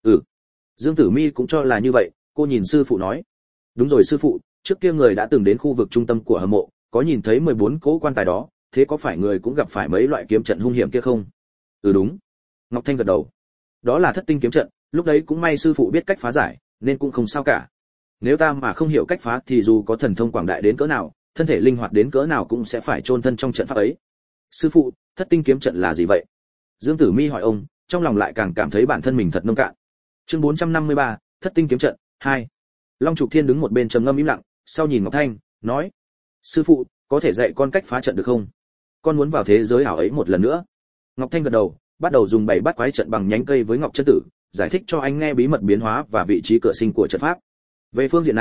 Dương Tử Mi cũng cho là như vậy, cô nhìn sư phụ nói. Đúng rồi sư phụ, trước kia người đã từng đến khu vực trung tâm của hầm mộ, có nhìn thấy 14 cỗ quan tài đó, thế có phải người cũng gặp phải mấy loại kiếm trận hung hiểm kia không? Đúng. Ngọc Thanh gật đầu. Đó là thất tinh kiếm trận, lúc đấy cũng may sư phụ biết cách phá giải, nên cũng không sao cả. Nếu ta mà không hiểu cách phá thì dù có thần thông quảng đại đến cỡ nào, thân thể linh hoạt đến cỡ nào cũng sẽ phải chôn thân trong trận pháp ấy. Sư phụ, thất tinh kiếm trận là gì vậy? Dương Tử Mi hỏi ông, trong lòng lại càng cảm thấy bản thân mình thật nông cạn. Chương 453, Thất tinh kiếm trận 2. Long Trục Thiên đứng một bên trầm ngâm im lặng, sau nhìn Ngọc Thanh, nói: "Sư phụ, có thể dạy con cách phá trận được không? Con muốn vào thế giới ảo ấy một lần nữa." Ngọc Thanh gật đầu, bắt đầu dùng 7 bát quái trận bằng nhánh cây với Ngọc Chân Tử, giải thích cho anh nghe bí mật biến hóa và vị trí cửa sinh của trận pháp. Về phương diện này,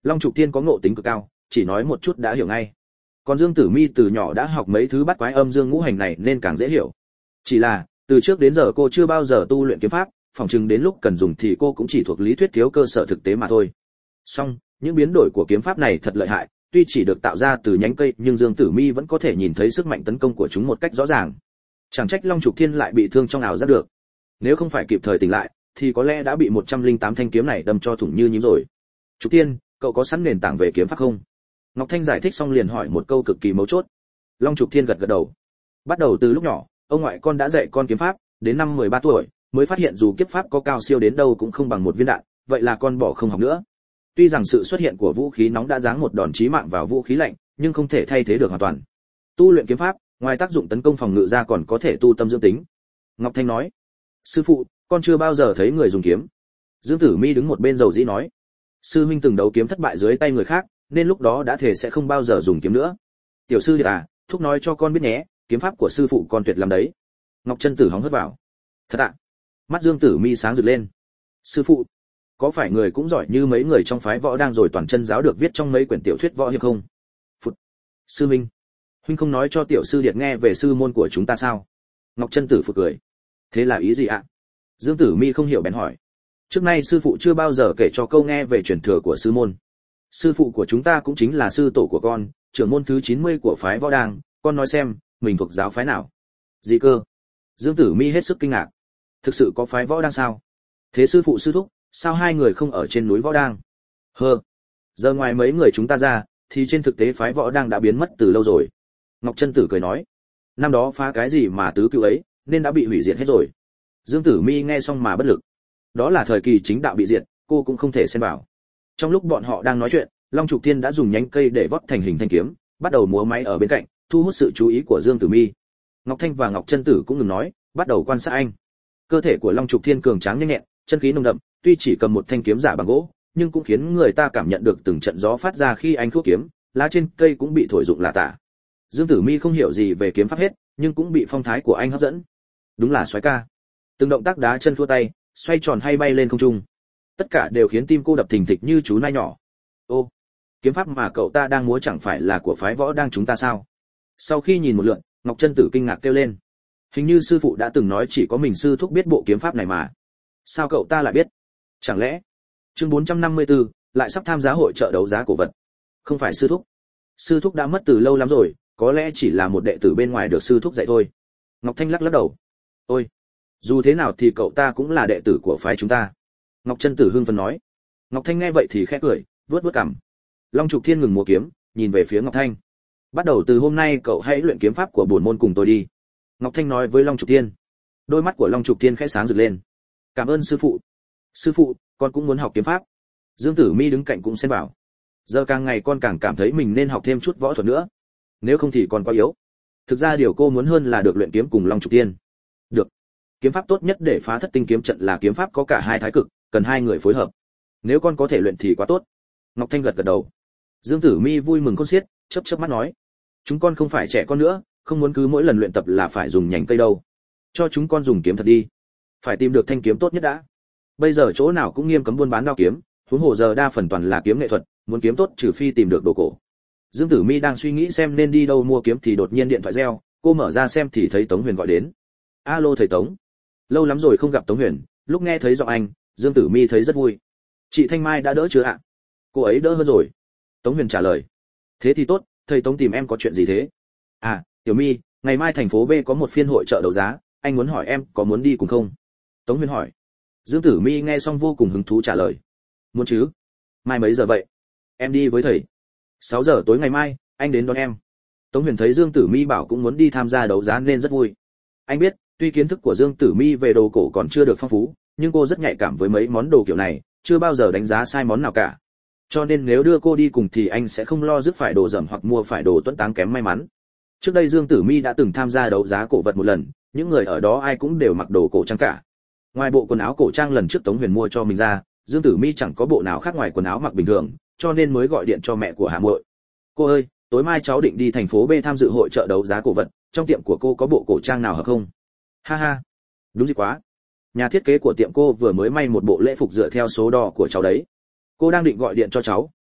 Long Trục Thiên có ngộ tính cực cao, chỉ nói một chút đã hiểu ngay. Còn Dương Tử Mi từ nhỏ đã học mấy thứ bắt quái âm dương ngũ hành này nên càng dễ hiểu. Chỉ là, từ trước đến giờ cô chưa bao giờ tu luyện kiếm pháp, phỏng chừng đến lúc cần dùng thì cô cũng chỉ thuộc lý thuyết thiếu cơ sở thực tế mà thôi. Song, những biến đổi của kiếm pháp này thật lợi hại, tuy chỉ được tạo ra từ nhánh cây, nhưng Dương Tử Mi vẫn có thể nhìn thấy sức mạnh tấn công của chúng một cách rõ ràng. Chẳng trách Long Trục Thiên lại bị thương trong ảo giác được. Nếu không phải kịp thời tỉnh lại, thì có lẽ đã bị 108 thanh kiếm này đâm cho thủng như nhím rồi. Trục Thiên, cậu có sẵn nền tảng về kiếm pháp không? Ngọc Thanh giải thích xong liền hỏi một câu cực kỳ mấu chốt. Long Trục Thiên gật gật đầu. Bắt đầu từ lúc nhỏ, ông ngoại con đã dạy con kiếm pháp, đến năm 13 tuổi mới phát hiện dù kiếp pháp có cao siêu đến đâu cũng không bằng một viên đạn, vậy là con bỏ không học nữa. Tuy rằng sự xuất hiện của vũ khí nóng đã giáng một đòn chí mạng vào vũ khí lạnh, nhưng không thể thay thế được hoàn toàn. Tu luyện kiếm pháp, ngoài tác dụng tấn công phòng ngự ra còn có thể tu tâm dưỡng tính. Ngọc Thanh nói. Sư phụ, con chưa bao giờ thấy người dùng kiếm. Dương Tử Mi đứng một bên dầu dĩ nói. Sư huynh từng đấu kiếm thất bại dưới tay người khác, nên lúc đó đã thề sẽ không bao giờ dùng kiếm nữa. Tiểu sư điệt à, thúc nói cho con biết nhé, kiếm pháp của sư phụ con tuyệt lắm đấy. Ngọc Chân Tử hóng hớt vào. Thật ạ? Mắt Dương Tử Mi sáng rực lên. Sư phụ, có phải người cũng giỏi như mấy người trong phái võ đang rồi toàn chân giáo được viết trong mấy quyển tiểu thuyết võ hiệp không? Phụt. Sư huynh không nói cho tiểu sư điệt nghe về sư môn của chúng ta sao? Ngọc Chân Tử phụt cười. Thế là ý gì ạ? Dương Tử Mi không hiểu bèn hỏi. Trước nay sư phụ chưa bao giờ kể cho câu nghe về truyền thừa của sư môn. Sư phụ của chúng ta cũng chính là sư tổ của con, trưởng môn thứ 90 của phái võ đang, con nói xem, mình thuộc giáo phái nào? Gì cơ? Dương Tử Mi hết sức kinh ngạc. Thực sự có phái võ đang sao? Thế sư phụ sư thúc, sao hai người không ở trên núi võ đang? Hơ, giờ ngoài mấy người chúng ta ra, thì trên thực tế phái võ đang đã biến mất từ lâu rồi. Ngọc Chân Tử cười nói. Năm đó phá cái gì mà tứ cứu ấy, nên đã bị hủy diệt hết rồi. Dương Tử Mi nghe xong mà bất lực. Đó là thời kỳ chính đạo bị diệt, cô cũng không thể xen vào. Trong lúc bọn họ đang nói chuyện, Long Trục Thiên đã dùng nhánh cây để vót thành hình thanh kiếm, bắt đầu múa máy ở bên cạnh, thu hút sự chú ý của Dương Tử Mi. Ngọc Thanh và Ngọc Chân Tử cũng ngừng nói, bắt đầu quan sát anh. Cơ thể của Long Trục Thiên cường tráng nhanh nhẹn, chân khí nồng đậm, tuy chỉ cầm một thanh kiếm giả bằng gỗ, nhưng cũng khiến người ta cảm nhận được từng trận gió phát ra khi anh thuốc kiếm, lá trên cây cũng bị thổi rụng lả tả. Dương Tử Mi không hiểu gì về kiếm pháp hết, nhưng cũng bị phong thái của anh hấp dẫn. Đúng là soái ca. Từng động tác đá chân thua tay, xoay tròn hay bay lên không trung, tất cả đều khiến tim cô đập thình thịch như chú nai nhỏ. Ô, kiếm pháp mà cậu ta đang múa chẳng phải là của phái võ đang chúng ta sao? Sau khi nhìn một lượt, Ngọc Chân Tử kinh ngạc kêu lên. Hình như sư phụ đã từng nói chỉ có mình sư thúc biết bộ kiếm pháp này mà. Sao cậu ta lại biết? Chẳng lẽ? Chương 454, lại sắp tham gia hội chợ đấu giá cổ vật. Không phải sư thúc. Sư thúc đã mất từ lâu lắm rồi, có lẽ chỉ là một đệ tử bên ngoài được sư thúc dạy thôi. Ngọc Thanh lắc lắc đầu. Ôi, dù thế nào thì cậu ta cũng là đệ tử của phái chúng ta. Ngọc Chân Tử hưng phấn nói. Ngọc Thanh nghe vậy thì khẽ cười, vuốt vuốt cằm. Long Trục Thiên ngừng múa kiếm, nhìn về phía Ngọc Thanh. Bắt đầu từ hôm nay cậu hãy luyện kiếm pháp của bổn môn cùng tôi đi. Ngọc Thanh nói với Long Trục Thiên. Đôi mắt của Long Trục Thiên khẽ sáng rực lên. Cảm ơn sư phụ. Sư phụ, con cũng muốn học kiếm pháp. Dương Tử Mi đứng cạnh cũng xen vào. Giờ càng ngày con càng cảm thấy mình nên học thêm chút võ thuật nữa. Nếu không thì còn quá yếu. Thực ra điều cô muốn hơn là được luyện kiếm cùng Long Trục Thiên. Được. Kiếm pháp tốt nhất để phá thất tinh kiếm trận là kiếm pháp có cả hai thái cực, cần hai người phối hợp. Nếu con có thể luyện thì quá tốt. Ngọc Thanh gật gật đầu. Dương Tử Mi vui mừng khôn xiết, chớp chớp mắt nói: chúng con không phải trẻ con nữa, không muốn cứ mỗi lần luyện tập là phải dùng nhánh cây đâu. Cho chúng con dùng kiếm thật đi. Phải tìm được thanh kiếm tốt nhất đã. Bây giờ chỗ nào cũng nghiêm cấm buôn bán đao kiếm, huống hồ giờ đa phần toàn là kiếm nghệ thuật, muốn kiếm tốt trừ phi tìm được đồ cổ. Dương Tử Mi đang suy nghĩ xem nên đi đâu mua kiếm thì đột nhiên điện thoại reo, cô mở ra xem thì thấy Tống Huyền gọi đến. Alo thầy Tống. Lâu lắm rồi không gặp Tống Huyền, lúc nghe thấy giọng anh, Dương Tử Mi thấy rất vui. Chị Thanh Mai đã đỡ chưa ạ? Cô ấy đỡ hơn rồi. Tống Huyền trả lời. Thế thì tốt, thầy Tống tìm em có chuyện gì thế? À, Tiểu Mi, ngày mai thành phố B có một phiên hội chợ đấu giá, anh muốn hỏi em có muốn đi cùng không? Tống Huyền hỏi. Dương Tử Mi nghe xong vô cùng hứng thú trả lời. Muốn chứ? Mai mấy giờ vậy? Em đi với thầy. 6 giờ tối ngày mai, anh đến đón em. Tống Huyền thấy Dương Tử Mi bảo cũng muốn đi tham gia đấu giá nên rất vui. Anh biết, tuy kiến thức của Dương Tử Mi về đồ cổ còn chưa được phong phú, nhưng cô rất nhạy cảm với mấy món đồ kiểu này, chưa bao giờ đánh giá sai món nào cả. Cho nên nếu đưa cô đi cùng thì anh sẽ không lo rước phải đồ dởm hoặc mua phải đồ tuẫn táng kém may mắn. Trước đây Dương Tử Mi đã từng tham gia đấu giá cổ vật một lần, những người ở đó ai cũng đều mặc đồ cổ trang cả. Ngoài bộ quần áo cổ trang lần trước Tống Huyền mua cho mình ra, Dương Tử Mi chẳng có bộ nào khác ngoài quần áo mặc bình thường, cho nên mới gọi điện cho mẹ của Hà Muội. Cô ơi, tối mai cháu định đi thành phố B tham dự hội chợ đấu giá cổ vật, trong tiệm của cô có bộ cổ trang nào hợp không? Ha ha, đúng gì quá. Nhà thiết kế của tiệm cô vừa mới may một bộ lễ phục dựa theo số đo của cháu đấy. Cô đang định gọi điện cho cháu,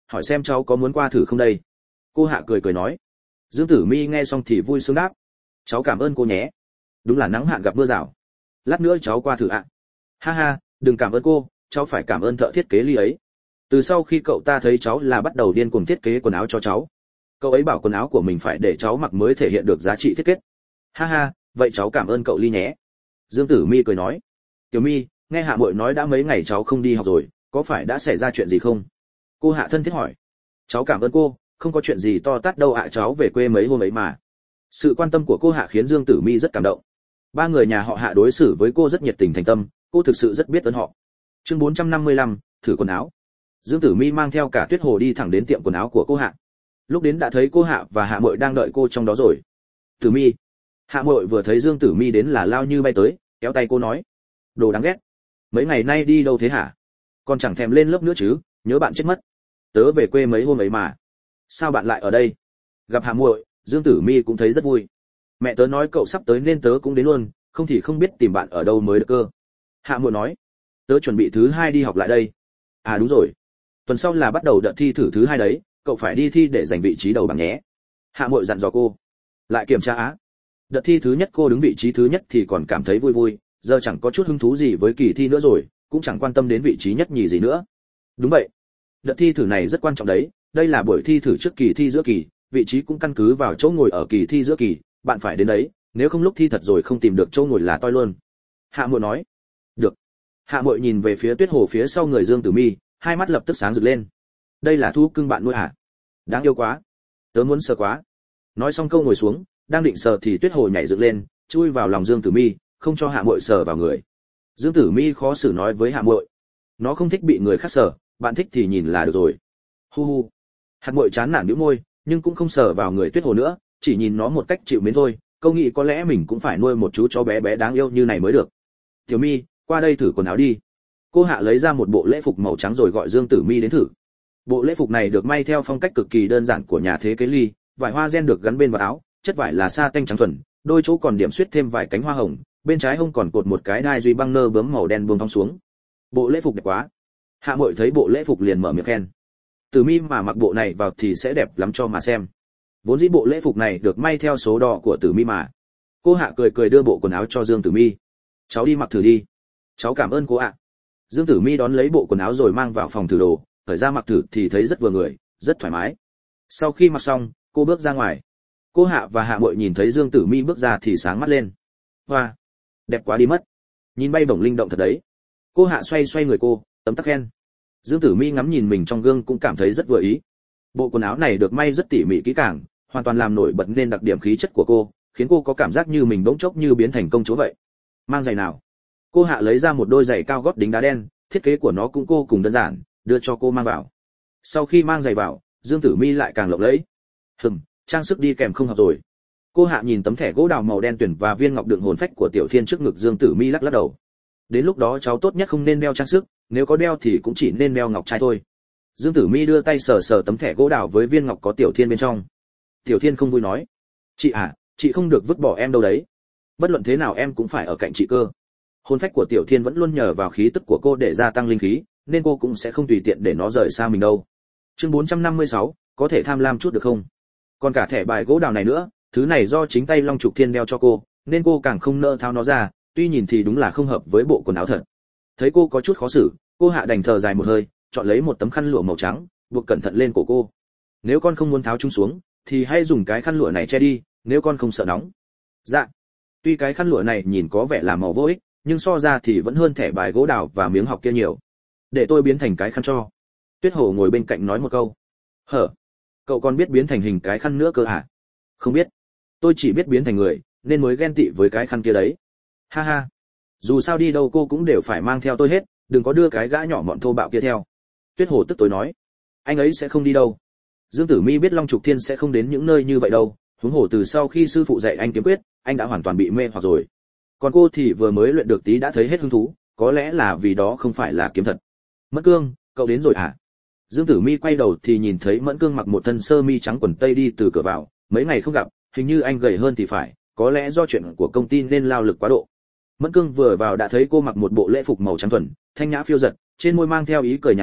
hỏi xem cháu có muốn qua thử không đây. Cô Hạ cười cười nói. Dương Tử Mi nghe xong thì vui sướng đáp, cháu cảm ơn cô nhé, đúng là nắng hạn gặp mưa rào, lát nữa cháu qua thử ạ. Ha ha, đừng cảm ơn cô, cháu phải cảm ơn thợ thiết kế Ly ấy. Từ sau khi cậu ta thấy cháu là bắt đầu điên cuồng thiết kế quần áo cho cháu. Cậu ấy bảo quần áo của mình phải để cháu mặc mới thể hiện được giá trị thiết kế. Ha ha, vậy cháu cảm ơn cậu Ly nhé. Dương Tử Mi cười nói. Tiểu Mi, nghe Hạ muội nói đã mấy ngày cháu không đi học rồi, có phải đã xảy ra chuyện gì không? Cô Hạ thân thiết hỏi. Cháu cảm ơn cô, không có chuyện gì to tát đâu ạ, cháu về quê mấy hôm ấy mà. Sự quan tâm của cô Hạ khiến Dương Tử Mi rất cảm động. Ba người nhà họ Hạ đối xử với cô rất nhiệt tình thành tâm, cô thực sự rất biết ơn họ. Chương 455, thử quần áo. Dương Tử Mi mang theo cả Tuyết Hồ đi thẳng đến tiệm quần áo của cô Hạ. Lúc đến đã thấy cô Hạ và Hạ muội đang đợi cô trong đó rồi. Tử Mi. Hạ muội vừa thấy Dương Tử Mi đến là lao như bay tới, kéo tay cô nói: "Đồ đáng ghét. Mấy ngày nay đi đâu thế hả? Còn chẳng thèm lên lớp nữa chứ, nhớ bạn chết mất. Tớ về quê mấy hôm ấy mà. Sao bạn lại ở đây?" Gặp Hạ muội, Dương Tử Mi cũng thấy rất vui. Mẹ tớ nói cậu sắp tới nên tớ cũng đến luôn, không thì không biết tìm bạn ở đâu mới được cơ. Hạ muội nói. Tớ chuẩn bị thứ 2 đi học lại đây. À đúng rồi, tuần sau là bắt đầu đợt thi thử thứ 2 đấy, cậu phải đi thi để giành vị trí đầu bảng nhé. Hạ muội dặn dò cô. Lại kiểm tra á? Đợt thi thứ nhất cô đứng vị trí thứ nhất thì còn cảm thấy vui vui, giờ chẳng có chút hứng thú gì với kỳ thi nữa rồi, cũng chẳng quan tâm đến vị trí nhất nhì gì nữa. Đúng vậy, đợt thi thử này rất quan trọng đấy, đây là buổi thi thử trước kỳ thi giữa kỳ, vị trí cũng căn cứ vào chỗ ngồi ở kỳ thi giữa kỳ, bạn phải đến đấy, nếu không lúc thi thật rồi không tìm được chỗ ngồi là toi luôn. Hạ muội nói. Được. Hạ muội nhìn về phía Tuyết Hồ phía sau người Dương Tử Mi, hai mắt lập tức sáng rực lên. Đây là thú cưng bạn nuôi hả? Đáng yêu quá, tớ muốn sờ quá. Nói xong câu ngồi xuống, đang định sờ thì Tuyết Hồ nhảy dựng lên, chui vào lòng Dương Tử Mi, không cho Hạ muội sờ vào người. Dương Tử Mi khó xử nói với Hạ muội, nó không thích bị người khác sờ, bạn thích thì nhìn là được rồi. Hu hu. Hạ muội chán nản bĩu môi, nhưng cũng không sờ vào người Tuyết Hồ nữa, chỉ nhìn nó một cách chịu mến thôi, câu nghĩ có lẽ mình cũng phải nuôi một chú chó bé bé đáng yêu như này mới được. Tiểu Mi, qua đây thử quần áo đi. Cô Hạ lấy ra một bộ lễ phục màu trắng rồi gọi Dương Tử Mi đến thử. Bộ lễ phục này được may theo phong cách cực kỳ đơn giản của nhà thiết kế Ly, vải hoa ren được gắn bên vào áo, chất vải là sa tanh trắng thuần, đôi chỗ còn điểm xuyết thêm vài cánh hoa hồng, bên trái hông còn cột một cái đai duy băng nơ bướm màu đen buông thong xuống. Bộ lễ phục đẹp quá. Hạ muội thấy bộ lễ phục liền mở miệng khen. Tử Mi mà mặc bộ này vào thì sẽ đẹp lắm cho mà xem. Vốn dĩ bộ lễ phục này được may theo số đo của Tử Mi mà. Cô Hạ cười cười đưa bộ quần áo cho Dương Tử Mi. Cháu đi mặc thử đi. Cháu cảm ơn cô ạ. Dương Tử Mi đón lấy bộ quần áo rồi mang vào phòng thử đồ, thời ra mặc thử thì thấy rất vừa người, rất thoải mái. Sau khi mặc xong, cô bước ra ngoài. Cô Hạ và Hạ muội nhìn thấy Dương Tử Mi bước ra thì sáng mắt lên. Hoa, đẹp quá đi mất. Nhìn bay bổng linh động thật đấy. Cô Hạ xoay xoay người cô, tấm tắc khen. Dương Tử Mi ngắm nhìn mình trong gương cũng cảm thấy rất vừa ý. Bộ quần áo này được may rất tỉ mỉ kỹ càng, hoàn toàn làm nổi bật nên đặc điểm khí chất của cô, khiến cô có cảm giác như mình bỗng chốc như biến thành công chúa vậy. Mang giày nào? Cô Hạ lấy ra một đôi giày cao gót đính đá đen, thiết kế của nó cũng vô cùng đơn giản, đưa cho cô mang vào. Sau khi mang giày vào, Dương Tử Mi lại càng lộng lẫy. Trang sức đi kèm không hợp rồi. Cô Hạ nhìn tấm thẻ gỗ đào màu đen tuyển và viên ngọc đựng hồn phách của Tiểu Thiên trước ngực Dương Tử Mi lắc lắc đầu. Đến lúc đó cháu tốt nhất không nên đeo trang sức, nếu có đeo thì cũng chỉ nên đeo ngọc trai thôi. Dương Tử Mi đưa tay sờ sờ tấm thẻ gỗ đào với viên ngọc có Tiểu Thiên bên trong. Tiểu Thiên không vui nói: "Chị à, chị không được vứt bỏ em đâu đấy. Bất luận thế nào em cũng phải ở cạnh chị cơ." Hồn phách của Tiểu Thiên vẫn luôn nhờ vào khí tức của cô để gia tăng linh khí, nên cô cũng sẽ không tùy tiện để nó rời xa mình đâu. Chương 456, có thể tham lam chút được không? Còn cả thẻ bài gỗ đào này nữa, thứ này do chính tay Long Trục Thiên đeo cho cô, nên cô càng không nỡ tháo nó ra, tuy nhìn thì đúng là không hợp với bộ quần áo thật. Thấy cô có chút khó xử, cô Hạ đành thở dài một hơi, chọn lấy một tấm khăn lụa màu trắng, buộc cẩn thận lên cổ cô. Nếu con không muốn tháo chúng xuống, thì hãy dùng cái khăn lụa này che đi, nếu con không sợ nóng. Dạ. Tuy cái khăn lụa này nhìn có vẻ là màu vô ích, nhưng so ra thì vẫn hơn thẻ bài gỗ đào và miếng học kia nhiều. Để tôi biến thành cái khăn cho. Tuyết Hồ ngồi bên cạnh nói một câu. Hở? Cậu còn biết biến thành hình cái khăn nữa cơ à? Không biết. Tôi chỉ biết biến thành người, nên mới ghen tị với cái khăn kia đấy. Ha ha. Dù sao đi đâu cô cũng đều phải mang theo tôi hết, đừng có đưa cái gã nhỏ mọn thô bạo kia theo. Tuyết Hồ tức tối nói. Anh ấy sẽ không đi đâu. Dương Tử Mi biết Long Trục Thiên sẽ không đến những nơi như vậy đâu, huống hồ từ sau khi sư phụ dạy anh kiếm quyết, anh đã hoàn toàn bị mê hoặc rồi. Còn cô thì vừa mới luyện được tí đã thấy hết hứng thú, có lẽ là vì đó không phải là kiếm thật. Mẫn Cương, cậu đến rồi à? Dương Tử Mi quay đầu thì nhìn thấy Mẫn Cương mặc một thân sơ mi trắng quần tây đi từ cửa vào, mấy ngày không gặp, hình như anh gầy hơn thì phải, có lẽ do chuyện của công ty nên lao lực quá độ. Mẫn Cương vừa vào đã thấy cô mặc một bộ lễ phục màu trắng thuần, thanh nhã phiêu dật, trên môi mang theo ý cười nhàn nhạt,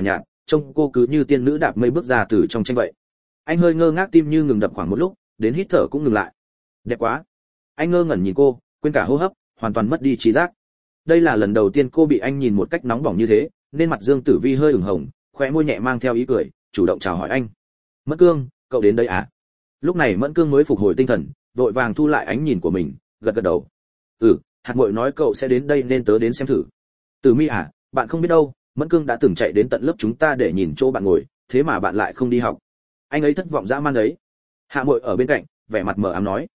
trông cô cứ như tiên nữ đạp mây bước ra từ trong tranh vậy. Anh hơi ngơ ngác, tim như ngừng đập khoảng một lúc, đến hít thở cũng ngừng lại. Đẹp quá. Anh ngơ ngẩn nhìn cô, quên cả hô hấp, hoàn toàn mất đi trí giác. Đây là lần đầu tiên cô bị anh nhìn một cách nóng bỏng như thế, nên mặt Dương Tử Vi hơi ửng hồng, khóe môi nhẹ mang theo ý cười, chủ động chào hỏi anh. Mẫn Cương, cậu đến đây à? Lúc này Mẫn Cương mới phục hồi tinh thần, vội vàng thu lại ánh nhìn của mình, gật gật đầu. Hạt Muội nói cậu sẽ đến đây nên tớ đến xem thử. Tử Mi à, bạn không biết đâu, Mẫn Cương đã từng chạy đến tận lớp chúng ta để nhìn chỗ bạn ngồi, thế mà bạn lại không đi học. Anh ấy thất vọng dã man ấy. Hạ Muội ở bên cạnh, vẻ mặt mờ ám nói.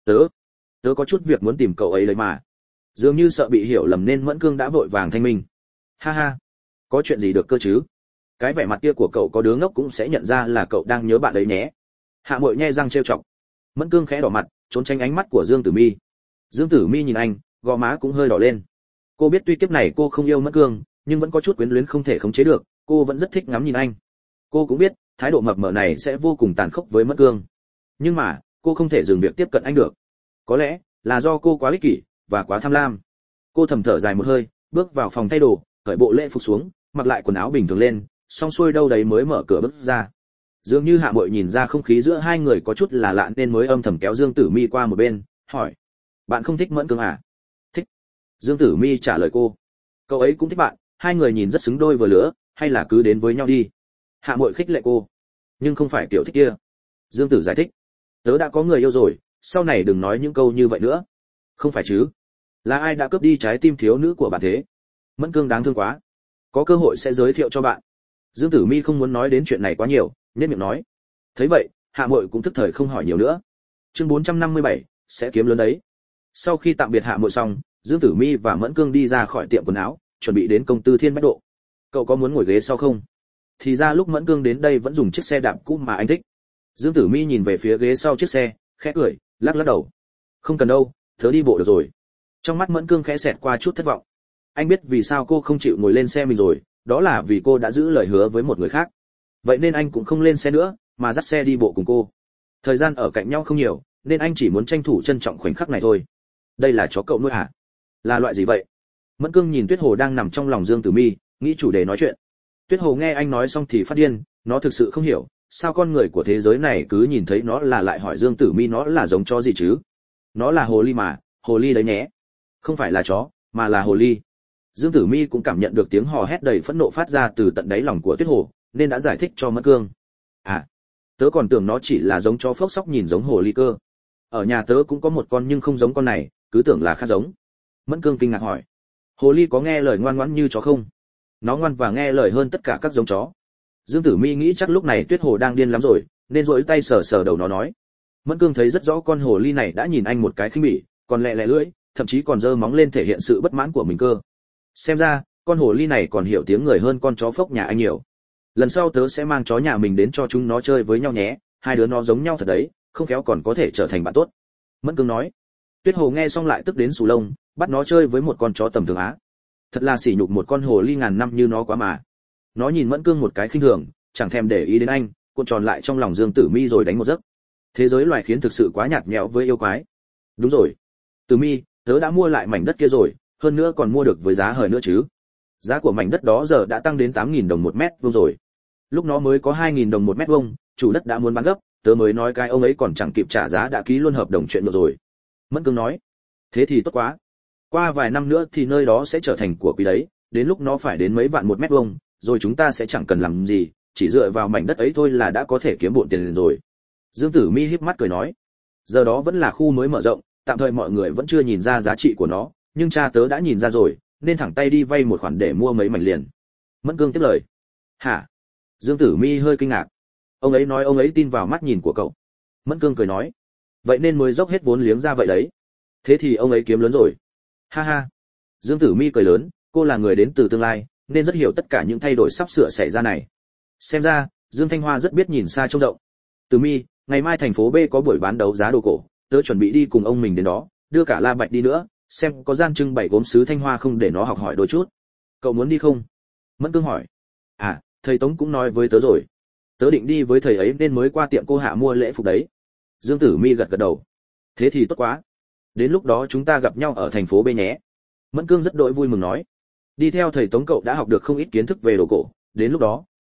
Tớ có chút việc muốn tìm cậu ấy đấy mà. Dường như sợ bị hiểu lầm nên Mẫn Cương đã vội vàng thanh minh. Ha ha, có chuyện gì được cơ chứ? Cái vẻ mặt kia của cậu có đứa ngốc cũng sẽ nhận ra là cậu đang nhớ bạn ấy nhé. Hạ Muội nhe răng trêu chọc. Mẫn Cương khẽ đỏ mặt, trốn tránh ánh mắt của Dương Tử Mi. Dương Tử Mi nhìn anh, gò má cũng hơi đỏ lên. Cô biết tuy kiếp này cô không yêu Mẫn Cương, nhưng vẫn có chút quyến luyến không thể khống chế được, cô vẫn rất thích ngắm nhìn anh. Cô cũng biết, thái độ mập mờ này sẽ vô cùng tàn khốc với Mẫn Cương. Nhưng mà, cô không thể dừng việc tiếp cận anh được. Có lẽ là do cô quá ích kỷ và quá tham lam. Cô thầm thở dài một hơi, bước vào phòng thay đồ, cởi bộ lễ phục xuống, mặc lại quần áo bình thường lên, xong xuôi đâu đấy mới mở cửa bước ra. Dường như Hạ Muội nhìn ra không khí giữa hai người có chút là lạ nên mới âm thầm kéo Dương Tử Mi qua một bên, hỏi: "Bạn không thích Mẫn Cương à?" "Thích." Dương Tử Mi trả lời cô. "Cậu ấy cũng thích bạn, hai người nhìn rất xứng đôi vừa lứa, hay là cứ đến với nhau đi." Hạ Muội khích lệ cô. "Nhưng không phải kiểu thích kia." Dương Tử giải thích. "Tớ đã có người yêu rồi, sau này đừng nói những câu như vậy nữa." "Không phải chứ? Là ai đã cướp đi trái tim thiếu nữ của bạn thế? Mẫn Cương đáng thương quá. Có cơ hội sẽ giới thiệu cho bạn." Dương Tử Mi không muốn nói đến chuyện này quá nhiều, nhếch miệng nói. Thấy vậy, Hạ Muội cũng thức thời không hỏi nhiều nữa. Chương 457, sẽ kiếm lớn đấy. Sau khi tạm biệt Hạ Muội xong, Dương Tử Mi và Mẫn Cương đi ra khỏi tiệm quần áo, chuẩn bị đến công ty Thiên Bách Độ. "Cậu có muốn ngồi ghế sau không?" Thì ra lúc Mẫn Cương đến đây vẫn dùng chiếc xe đạp cũ mà anh thích. Dương Tử Mi nhìn về phía ghế sau chiếc xe, khẽ cười, lắc lắc đầu. "Không cần đâu, tớ đi bộ được rồi." Trong mắt Mẫn Cương khẽ xẹt qua chút thất vọng. Anh biết vì sao cô không chịu ngồi lên xe mình rồi, đó là vì cô đã giữ lời hứa với một người khác. Vậy nên anh cũng không lên xe nữa, mà dắt xe đi bộ cùng cô. Thời gian ở cạnh nhau không nhiều, nên anh chỉ muốn tranh thủ trân trọng khoảnh khắc này thôi. "Đây là chó cậu nuôi à? Là loại gì vậy?" Mẫn Cương nhìn Tuyết Hồ đang nằm trong lòng Dương Tử Mi, nghĩ chủ đề nói chuyện. Tuyết Hồ nghe anh nói xong thì phát điên, nó thực sự không hiểu, sao con người của thế giới này cứ nhìn thấy nó là lại hỏi Dương Tử Mi nó là giống chó gì chứ? Nó là hồ ly mà, hồ ly đấy nhé. Không phải là chó, mà là hồ ly. Dương Tử Mi cũng cảm nhận được tiếng hò hét đầy phẫn nộ phát ra từ tận đáy lòng của Tuyết Hồ, nên đã giải thích cho Mẫn Cương. "À, tớ còn tưởng nó chỉ là giống chó phốc sóc nhìn giống hồ ly cơ. Ở nhà tớ cũng có một con nhưng không giống con này, cứ tưởng là khác giống." Mẫn Cương kinh ngạc hỏi. "Hồ ly có nghe lời ngoan ngoãn như chó không?" "Nó ngoan và nghe lời hơn tất cả các giống chó." Dương Tử Mi nghĩ chắc lúc này Tuyết Hồ đang điên lắm rồi, nên duỗi tay sờ sờ đầu nó nói. Mẫn Cương thấy rất rõ con hồ ly này đã nhìn anh một cái khinh bỉ, còn lẹ lẹ lưỡi, thậm chí còn giơ móng lên thể hiện sự bất mãn của mình cơ. Xem ra, con hồ ly này còn hiểu tiếng người hơn con chó phốc nhà anh nhiều. Lần sau tớ sẽ mang chó nhà mình đến cho chúng nó chơi với nhau nhé, hai đứa nó giống nhau thật đấy, không khéo còn có thể trở thành bạn tốt. Mẫn Cương nói. Tuyết Hồ nghe xong lại tức đến sù lông, bắt nó chơi với một con chó tầm thường á. Thật là sỉ nhục một con hồ ly ngàn năm như nó quá mà. Nó nhìn Mẫn Cương một cái khinh thường, chẳng thèm để ý đến anh, cuộn tròn lại trong lòng Dương Tử Mi rồi đánh một giấc. Thế giới loài khiến thực sự quá nhạt nhẽo với yêu quái. Đúng rồi, Tử Mi, tớ đã mua lại mảnh đất kia rồi, hơn nữa còn mua được với giá hời nữa chứ. Giá của mảnh đất đó giờ đã tăng đến 8.000 đồng một mét vuông rồi. Lúc nó mới có 2.000 đồng một mét vuông, chủ đất đã muốn bán gấp, tớ mới nói cái ông ấy còn chẳng kịp trả giá đã ký luôn hợp đồng chuyện được rồi. Mẫn Cương nói. Thế thì tốt quá. Qua vài năm nữa thì nơi đó sẽ trở thành của quý đấy, đến lúc nó phải đến mấy vạn một mét vuông, rồi chúng ta sẽ chẳng cần làm gì, chỉ dựa vào mảnh đất ấy thôi là đã có thể kiếm bộn tiền rồi. Dương Tử Mi híp mắt cười nói. Giờ đó vẫn là khu mới mở rộng, tạm thời mọi người vẫn chưa nhìn ra giá trị của nó, nhưng cha tớ đã nhìn ra rồi, nên thẳng tay đi vay một khoản để mua mấy mảnh liền. Mẫn Cương tiếp lời. Hả? Dương Tử Mi hơi kinh ngạc. Ông ấy nói ông ấy tin vào mắt nhìn của cậu. Mẫn Cương cười nói. Vậy nên mới dốc hết vốn liếng ra vậy đấy. Thế thì ông ấy kiếm lớn rồi. Ha ha. Dương Tử Mi cười lớn, cô là người đến từ tương lai, nên rất hiểu tất cả những thay đổi sắp sửa xảy ra này. Xem ra, Dương Thanh Hoa rất biết nhìn xa trông rộng. Tử Mi, ngày mai thành phố B có buổi bán đấu giá đồ cổ, tớ chuẩn bị đi cùng ông mình đến đó, đưa cả La Bạch đi nữa, xem có gian trưng bày gốm sứ Thanh Hoa không để nó học hỏi đôi chút. Cậu muốn đi không? Mẫn Cương hỏi. À, thầy Tống cũng nói với tớ rồi. Tớ định đi với thầy ấy nên mới qua tiệm cô Hạ mua lễ phục đấy. Dương Tử Mi gật gật đầu. Thế thì tốt quá. Đến lúc đó chúng ta gặp nhau ở thành phố B nhé. Mẫn Cương rất đỗi vui mừng nói. Đi theo thầy Tống cậu đã học được không ít kiến thức về đồ cổ, đến lúc đó,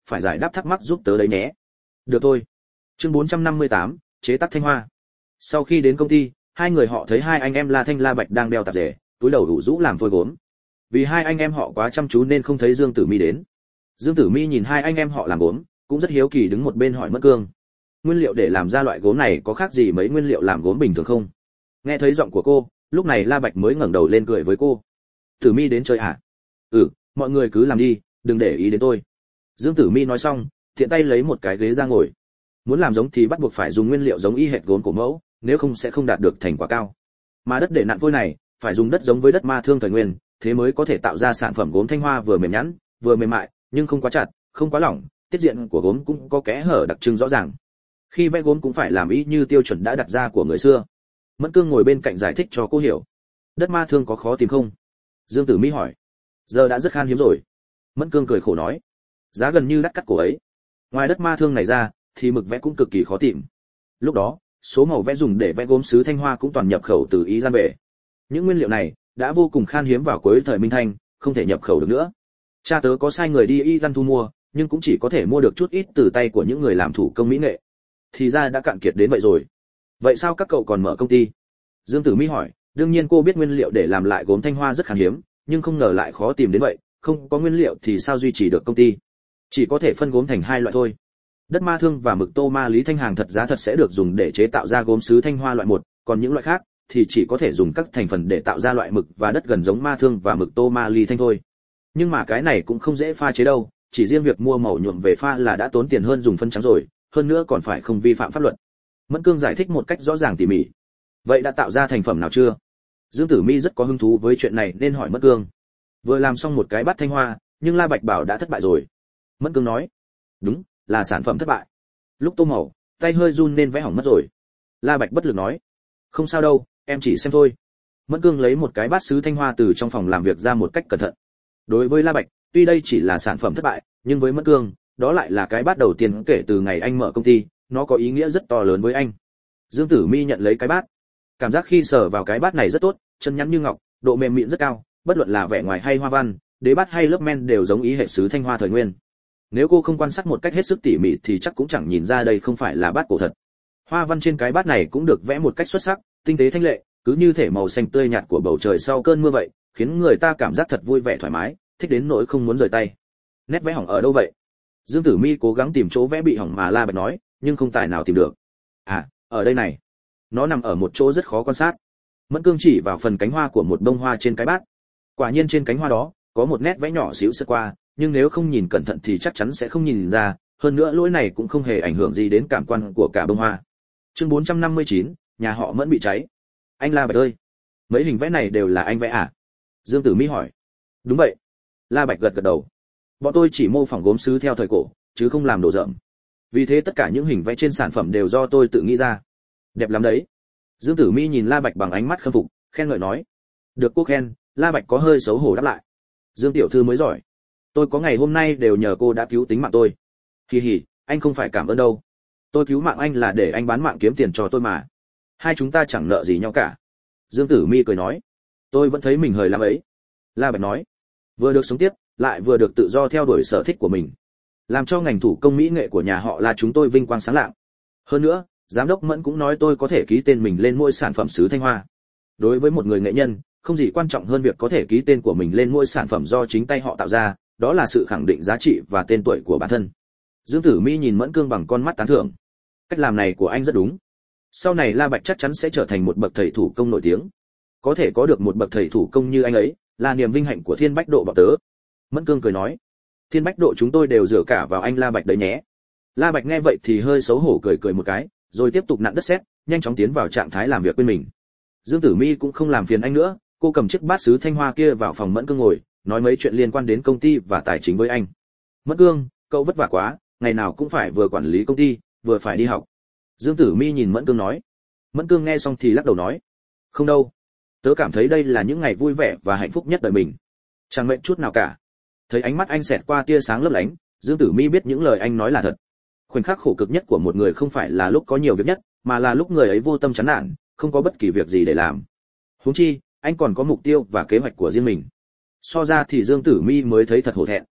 phải giải đáp thắc mắc giúp tớ đấy nhé. Được thôi. Chương 458, chế tác thanh hoa. Sau khi đến công ty, hai người họ thấy hai anh em La Thanh La Bạch đang đeo tạp dề, túi đầu đủ rũ làm phôi gốm. Vì hai anh em họ quá chăm chú nên không thấy Dương Tử Mi đến. Dương Tử Mi nhìn hai anh em họ làm gốm, cũng rất hiếu kỳ đứng một bên hỏi Mẫn Cương. Nguyên liệu để làm ra loại gốm này có khác gì mấy nguyên liệu làm gốm bình thường không? Nghe thấy giọng của cô, lúc này La Bạch mới ngẩng đầu lên cười với cô. Tử Mi đến chơi à? Ừ, mọi người cứ làm đi, đừng để ý đến tôi. Dương Tử Mi nói xong, thiện tay lấy một cái ghế ra ngồi. Muốn làm giống thì bắt buộc phải dùng nguyên liệu giống y hệt gốm cổ mẫu, nếu không sẽ không đạt được thành quả cao. Mà đất để nặn phôi này, phải dùng đất giống với đất Ma Thương thời nguyên, thế mới có thể tạo ra sản phẩm gốm thanh hoa vừa mềm nhẵn, vừa mềm mại, nhưng không quá chặt, không quá lỏng, tiết diện của gốm cũng có kẽ hở đặc trưng rõ ràng. Khi vẽ gốm cũng phải làm y như tiêu chuẩn đã đặt ra của người xưa. Mẫn Cương ngồi bên cạnh giải thích cho cô hiểu. Đất Ma Thương có khó tìm không? Dương Tử Mi hỏi. Giờ đã rất khan hiếm rồi. Mẫn Cương cười khổ nói. Giá gần như đắt cắt cổ ấy. Ngoài đất Ma Thương này ra, thì mực vẽ cũng cực kỳ khó tìm. Lúc đó, số màu vẽ dùng để vẽ gốm sứ Thanh Hoa cũng toàn nhập khẩu từ Ý gian về. Những nguyên liệu này đã vô cùng khan hiếm vào cuối thời Minh Thanh, không thể nhập khẩu được nữa. Cha tớ có sai người đi Y gian thu mua, nhưng cũng chỉ có thể mua được chút ít từ tay của những người làm thủ công mỹ nghệ. Thì ra đã cạn kiệt đến vậy rồi. Vậy sao các cậu còn mở công ty? Dương Tử Mi hỏi. Đương nhiên cô biết nguyên liệu để làm lại gốm Thanh Hoa rất khan hiếm, nhưng không ngờ lại khó tìm đến vậy, không có nguyên liệu thì sao duy trì được công ty? Chỉ có thể phân gốm thành hai loại thôi. Đất Ma Thương và mực tô ma lý thanh hàng thật giá thật sẽ được dùng để chế tạo ra gốm sứ Thanh Hoa loại 1, còn những loại khác thì chỉ có thể dùng các thành phần để tạo ra loại mực và đất gần giống Ma Thương và mực tô ma lý thanh thôi. Nhưng mà cái này cũng không dễ pha chế đâu, chỉ riêng việc mua màu nhuộm về pha là đã tốn tiền hơn dùng phân trắng rồi, hơn nữa còn phải không vi phạm pháp luật. Mẫn Cương giải thích một cách rõ ràng tỉ mỉ. Vậy đã tạo ra thành phẩm nào chưa? Dương Tử Mi rất có hứng thú với chuyện này nên hỏi Mẫn Cương. Vừa làm xong một cái bát Thanh Hoa, nhưng La Bạch bảo đã thất bại rồi. Mẫn Cương nói. Đúng, là sản phẩm thất bại. Lúc tô màu, tay hơi run nên vẽ hỏng mất rồi. La Bạch bất lực nói. Không sao đâu, em chỉ xem thôi. Mẫn Cương lấy một cái bát sứ Thanh Hoa từ trong phòng làm việc ra một cách cẩn thận. Đối với La Bạch, tuy đây chỉ là sản phẩm thất bại, nhưng với Mẫn Cương, đó lại là cái bát đầu tiên kể từ ngày anh mở công ty, nó có ý nghĩa rất to lớn với anh. Dương Tử Mi nhận lấy cái bát. Cảm giác khi sờ vào cái bát này rất tốt, chân nhắn như ngọc, độ mềm mịn rất cao, bất luận là vẻ ngoài hay hoa văn, đế bát hay lớp men đều giống ý hệ sứ Thanh Hoa thời nguyên. Nếu cô không quan sát một cách hết sức tỉ mỉ thì chắc cũng chẳng nhìn ra đây không phải là bát cổ thật. Hoa văn trên cái bát này cũng được vẽ một cách xuất sắc, tinh tế thanh lệ, cứ như thể màu xanh tươi nhạt của bầu trời sau cơn mưa vậy, khiến người ta cảm giác thật vui vẻ thoải mái, thích đến nỗi không muốn rời tay. Nét vẽ hỏng ở đâu vậy? Dương Tử Mi cố gắng tìm chỗ vẽ bị hỏng mà La Bạch nói, nhưng không tài nào tìm được. À, ở đây này. Nó nằm ở một chỗ rất khó quan sát. Mẫn Cương chỉ vào phần cánh hoa của một bông hoa trên cái bát. Quả nhiên trên cánh hoa đó có một nét vẽ nhỏ xíu sơ qua, nhưng nếu không nhìn cẩn thận thì chắc chắn sẽ không nhìn ra, hơn nữa lỗi này cũng không hề ảnh hưởng gì đến cảm quan của cả bông hoa. Chương 459, nhà họ Mẫn bị cháy. Anh La Bạch ơi, mấy hình vẽ này đều là anh vẽ à? Dương Tử Mi hỏi. Đúng vậy. La Bạch gật gật đầu. Bọn tôi chỉ mô phỏng gốm sứ theo thời cổ, chứ không làm đồ rợm. Vì thế tất cả những hình vẽ trên sản phẩm đều do tôi tự nghĩ ra. Đẹp lắm đấy. Dương Tử Mi nhìn La Bạch bằng ánh mắt khâm phục, khen ngợi nói. Được cô khen, La Bạch có hơi xấu hổ đáp lại. Dương tiểu thư mới giỏi. Tôi có ngày hôm nay đều nhờ cô đã cứu tính mạng tôi. Kỳ hỉ, anh không phải cảm ơn đâu. Tôi cứu mạng anh là để anh bán mạng kiếm tiền cho tôi mà. Hai chúng ta chẳng nợ gì nhau cả. Dương Tử Mi cười nói. Tôi vẫn thấy mình hời lắm ấy. La Bạch nói. Vừa được sống tiếp, lại vừa được tự do theo đuổi sở thích của mình. Làm cho ngành thủ công mỹ nghệ của nhà họ là chúng tôi vinh quang sáng lạng. Hơn nữa, giám đốc Mẫn cũng nói tôi có thể ký tên mình lên mỗi sản phẩm sứ Thanh Hoa. Đối với một người nghệ nhân, không gì quan trọng hơn việc có thể ký tên của mình lên mỗi sản phẩm do chính tay họ tạo ra, đó là sự khẳng định giá trị và tên tuổi của bản thân. Dương Tử Mi nhìn Mẫn Cương bằng con mắt tán thưởng. Cách làm này của anh rất đúng. Sau này La Bạch chắc chắn sẽ trở thành một bậc thầy thủ công nổi tiếng. Có thể có được một bậc thầy thủ công như anh ấy, là niềm vinh hạnh của Thiên Bách Độ bọn tớ. Mẫn Cương cười nói. Thiên Bách Độ chúng tôi đều dựa cả vào anh La Bạch đấy nhé. La Bạch nghe vậy thì hơi xấu hổ cười một cái, rồi tiếp tục nặn đất sét, nhanh chóng tiến vào trạng thái làm việc bên mình. Dương Tử Mi cũng không làm phiền anh nữa, cô cầm chiếc bát sứ Thanh Hoa kia vào phòng Mẫn Cương ngồi, nói mấy chuyện liên quan đến công ty và tài chính với anh. Mẫn Cương, cậu vất vả quá, ngày nào cũng phải vừa quản lý công ty, vừa phải đi học. Dương Tử Mi nhìn Mẫn Cương nói. Mẫn Cương nghe xong thì lắc đầu nói. Không đâu. Tớ cảm thấy đây là những ngày vui vẻ và hạnh phúc nhất đời mình. Chẳng mệt chút nào cả. Thấy ánh mắt anh xẹt qua tia sáng lấp lánh, Dương Tử Mi biết những lời anh nói là thật. Khoảnh khắc khổ cực nhất của một người không phải là lúc có nhiều việc nhất, mà là lúc người ấy vô tâm chán nản, không có bất kỳ việc gì để làm. Huống chi, anh còn có mục tiêu và kế hoạch của riêng mình. So ra thì Dương Tử Mi mới thấy thật hổ thẹn.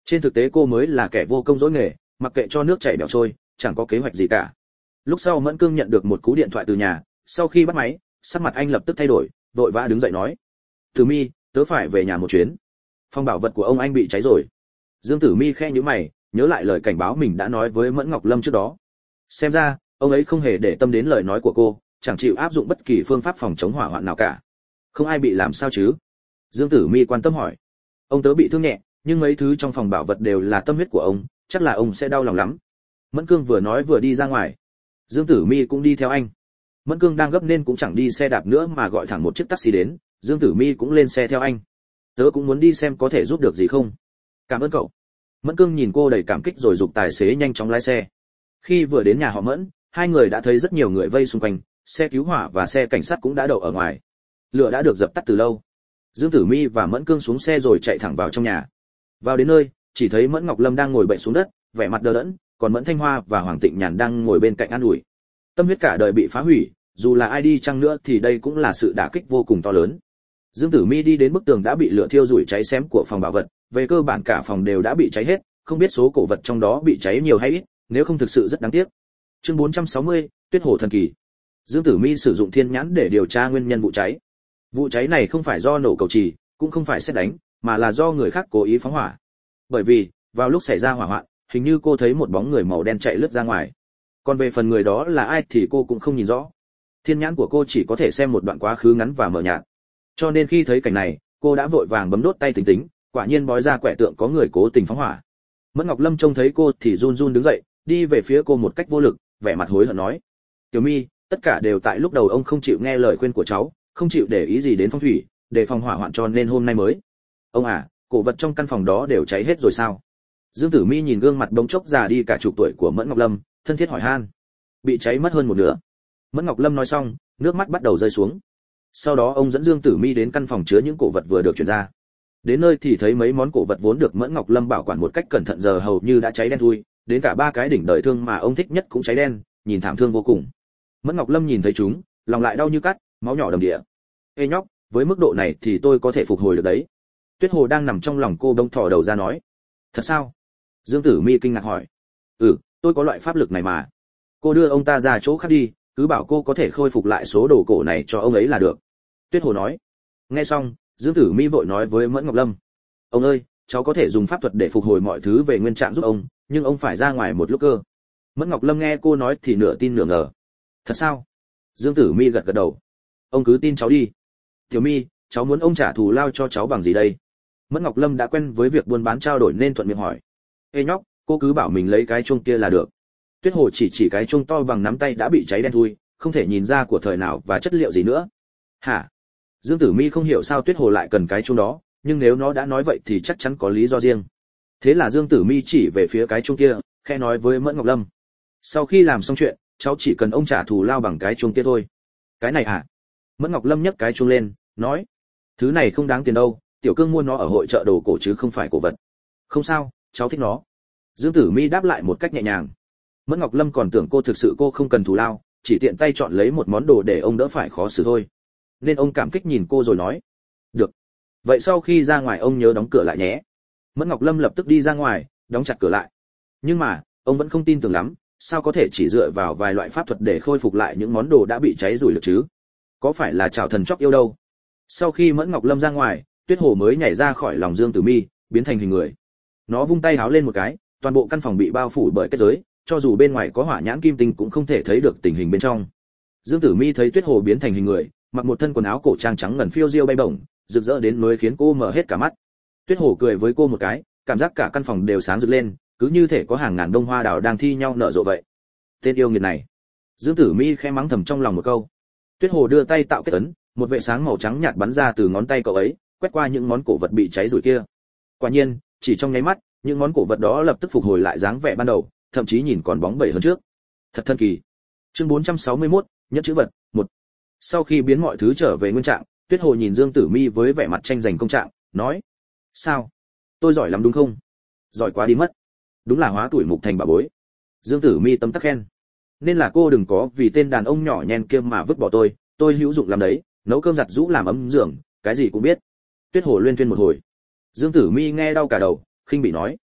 Trên thực tế cô mới là kẻ vô công dỗi nghề, mặc kệ cho nước chảy bẻo trôi, chẳng có kế hoạch gì cả. Lúc sau Mẫn Cương nhận được một cú điện thoại từ nhà, sau khi bắt máy, sắc mặt anh lập tức thay đổi, vội vã đứng dậy nói: "Tử Mi, tớ phải về nhà một chuyến. Phòng bảo vật của ông anh bị cháy rồi." Dương Tử Mi khẽ nhíu mày, nhớ lại lời cảnh báo mình đã nói với Mẫn Ngọc Lâm trước đó. Xem ra, ông ấy không hề để tâm đến lời nói của cô, chẳng chịu áp dụng bất kỳ phương pháp phòng chống hỏa hoạn nào cả. Không ai bị làm sao chứ? Dương Tử Mi quan tâm hỏi. Ông tớ bị thương nhẹ, nhưng mấy thứ trong phòng bảo vật đều là tâm huyết của ông, chắc là ông sẽ đau lòng lắm. Mẫn Cương vừa nói vừa đi ra ngoài. Dương Tử Mi cũng đi theo anh. Mẫn Cương đang gấp nên cũng chẳng đi xe đạp nữa mà gọi thẳng một chiếc taxi đến, Dương Tử Mi cũng lên xe theo anh. Tớ cũng muốn đi xem có thể giúp được gì không. Cảm ơn cậu. Mẫn Cương nhìn cô đầy cảm kích rồi giục tài xế nhanh chóng lái xe. Khi vừa đến nhà họ Mẫn, hai người đã thấy rất nhiều người vây xung quanh, xe cứu hỏa và xe cảnh sát cũng đã đậu ở ngoài. Lửa đã được dập tắt từ lâu. Dương Tử Mi và Mẫn Cương xuống xe rồi chạy thẳng vào trong nhà. Vào đến nơi, chỉ thấy Mẫn Ngọc Lâm đang ngồi bệnh xuống đất, vẻ mặt đờ đẫn, còn Mẫn Thanh Hoa và Hoàng Tịnh Nhàn đang ngồi bên cạnh an ủi. Tâm huyết cả đời bị phá hủy, dù là ai đi chăng nữa thì đây cũng là sự đả kích vô cùng to lớn. Dương Tử Mi đi đến bức tường đã bị lửa thiêu rụi cháy xém của phòng bảo vật, về cơ bản cả phòng đều đã bị cháy hết, không biết số cổ vật trong đó bị cháy nhiều hay ít, nếu không thực sự rất đáng tiếc. Chương 460, Tuyết Hồ thần kỳ. Dương Tử Mi sử dụng thiên nhãn để điều tra nguyên nhân vụ cháy. Vụ cháy này không phải do nổ cầu chì, cũng không phải sét đánh, mà là do người khác cố ý phóng hỏa. Bởi vì, vào lúc xảy ra hỏa hoạn, hình như cô thấy một bóng người màu đen chạy lướt ra ngoài. Còn về phần người đó là ai thì cô cũng không nhìn rõ. Thiên nhãn của cô chỉ có thể xem một đoạn quá khứ ngắn và mờ nhạt. Cho nên khi thấy cảnh này, cô đã vội vàng bấm đốt tay tính tính, quả nhiên bói ra quẻ tượng có người cố tình phóng hỏa. Mẫn Ngọc Lâm trông thấy cô thì run run đứng dậy, đi về phía cô một cách vô lực, vẻ mặt hối hận nói: "Tiểu Mi, tất cả đều tại lúc đầu ông không chịu nghe lời khuyên của cháu, không chịu để ý gì đến phong thủy, để phòng hỏa hoạn cho nên hôm nay mới." "Ông à, cổ vật trong căn phòng đó đều cháy hết rồi sao?" Dương Tử Mi nhìn gương mặt bỗng chốc già đi cả chục tuổi của Mẫn Ngọc Lâm, thân thiết hỏi han. "Bị cháy mất hơn một nửa." Mẫn Ngọc Lâm nói xong, nước mắt bắt đầu rơi xuống. Sau đó ông dẫn Dương Tử Mi đến căn phòng chứa những cổ vật vừa được chuyển ra. Đến nơi thì thấy mấy món cổ vật vốn được Mẫn Ngọc Lâm bảo quản một cách cẩn thận giờ hầu như đã cháy đen thui, đến cả ba cái đỉnh đời thương mà ông thích nhất cũng cháy đen, nhìn thảm thương vô cùng. Mẫn Ngọc Lâm nhìn thấy chúng, lòng lại đau như cắt, máu nhỏ đầm đìa. "Ê nhóc, với mức độ này thì tôi có thể phục hồi được đấy." Tuyết Hồ đang nằm trong lòng cô bỗng thò đầu ra nói. "Thật sao?" Dương Tử Mi kinh ngạc hỏi. "Ừ, tôi có loại pháp lực này mà." Cô đưa ông ta ra chỗ khác đi, cứ bảo cô có thể khôi phục lại số đồ cổ này cho ông ấy là được. Tuyết Hồ nói. Nghe xong, Dương Tử Mi vội nói với Mẫn Ngọc Lâm: "Ông ơi, cháu có thể dùng pháp thuật để phục hồi mọi thứ về nguyên trạng giúp ông, nhưng ông phải ra ngoài một lúc cơ." Mẫn Ngọc Lâm nghe cô nói thì nửa tin nửa ngờ. "Thật sao?" Dương Tử Mi gật gật đầu. "Ông cứ tin cháu đi." "Tiểu Mi, cháu muốn ông trả thù lao cho cháu bằng gì đây?" Mẫn Ngọc Lâm đã quen với việc buôn bán trao đổi nên thuận miệng hỏi. "Ê nhóc, cô cứ bảo mình lấy cái chuông kia là được." Tuyết Hồ chỉ cái chuông to bằng nắm tay đã bị cháy đen thui, không thể nhìn ra của thời nào và chất liệu gì nữa. "Hả?" Dương Tử Mi không hiểu sao Tuyết Hồ lại cần cái chuông đó, nhưng nếu nó đã nói vậy thì chắc chắn có lý do riêng. Thế là Dương Tử Mi chỉ về phía cái chuông kia, khẽ nói với Mẫn Ngọc Lâm: "Sau khi làm xong chuyện, cháu chỉ cần ông trả thù lao bằng cái chuông kia thôi." "Cái này à?" Mẫn Ngọc Lâm nhấc cái chuông lên, nói: "Thứ này không đáng tiền đâu, Tiểu Cương mua nó ở hội chợ đồ cổ chứ không phải cổ vật." "Không sao, cháu thích nó." Dương Tử Mi đáp lại một cách nhẹ nhàng. Mẫn Ngọc Lâm còn tưởng cô không cần thù lao, chỉ tiện tay chọn lấy một món đồ để ông đỡ phải khó xử thôi. Nên ông cảm kích nhìn cô rồi nói: "Được. Vậy sau khi ra ngoài ông nhớ đóng cửa lại nhé." Mẫn Ngọc Lâm lập tức đi ra ngoài, đóng chặt cửa lại. Nhưng mà, ông vẫn không tin tưởng lắm, sao có thể chỉ dựa vào vài loại pháp thuật để khôi phục lại những món đồ đã bị cháy rủi được chứ? Có phải là chảo thần chóc yêu đâu? Sau khi Mẫn Ngọc Lâm ra ngoài, Tuyết Hồ mới nhảy ra khỏi lòng Dương Tử Mi, biến thành hình người. Nó vung tay háo lên một cái, toàn bộ căn phòng bị bao phủ bởi kết giới, cho dù bên ngoài có hỏa nhãn kim tinh cũng không thể thấy được tình hình bên trong. Dương Tử Mi thấy Tuyết Hồ biến thành hình người, mặc một thân quần áo cổ trang trắng ngần phiêu diêu bay bổng, rực rỡ đến nỗi khiến cô mở hết cả mắt. Tuyết Hồ cười với cô một cái, cảm giác cả căn phòng đều sáng rực lên, cứ như thể có hàng ngàn bông hoa đào đang thi nhau nở rộ vậy. Tên yêu nghiệt này. Dương Tử Mi khẽ mắng thầm trong lòng một câu. Tuyết Hồ đưa tay tạo kết ấn, một vệ sáng màu trắng nhạt bắn ra từ ngón tay cậu ấy, quét qua những món cổ vật bị cháy rủi kia. Quả nhiên, chỉ trong nháy mắt, những món cổ vật đó lập tức phục hồi lại dáng vẻ ban đầu, thậm chí nhìn còn bóng bẩy hơn trước. Thật thần kỳ. Chương 461, nhất chữ vật 1. Sau khi biến mọi thứ trở về nguyên trạng, Tuyết Hồ nhìn Dương Tử Mi với vẻ mặt tranh giành công trạng, nói: "Sao? Tôi giỏi lắm đúng không?" "Giỏi quá đi mất. Đúng là hóa tuổi mục thành bà bối." Dương Tử Mi tấm tắc khen. "Nên là cô đừng có vì tên đàn ông nhỏ nhen kia mà vứt bỏ tôi hữu dụng lắm đấy, nấu cơm giặt giũ làm ấm giường, cái gì cũng biết." Tuyết Hồ luyên thuyên một hồi. Dương Tử Mi nghe đau cả đầu, khinh bỉ nói: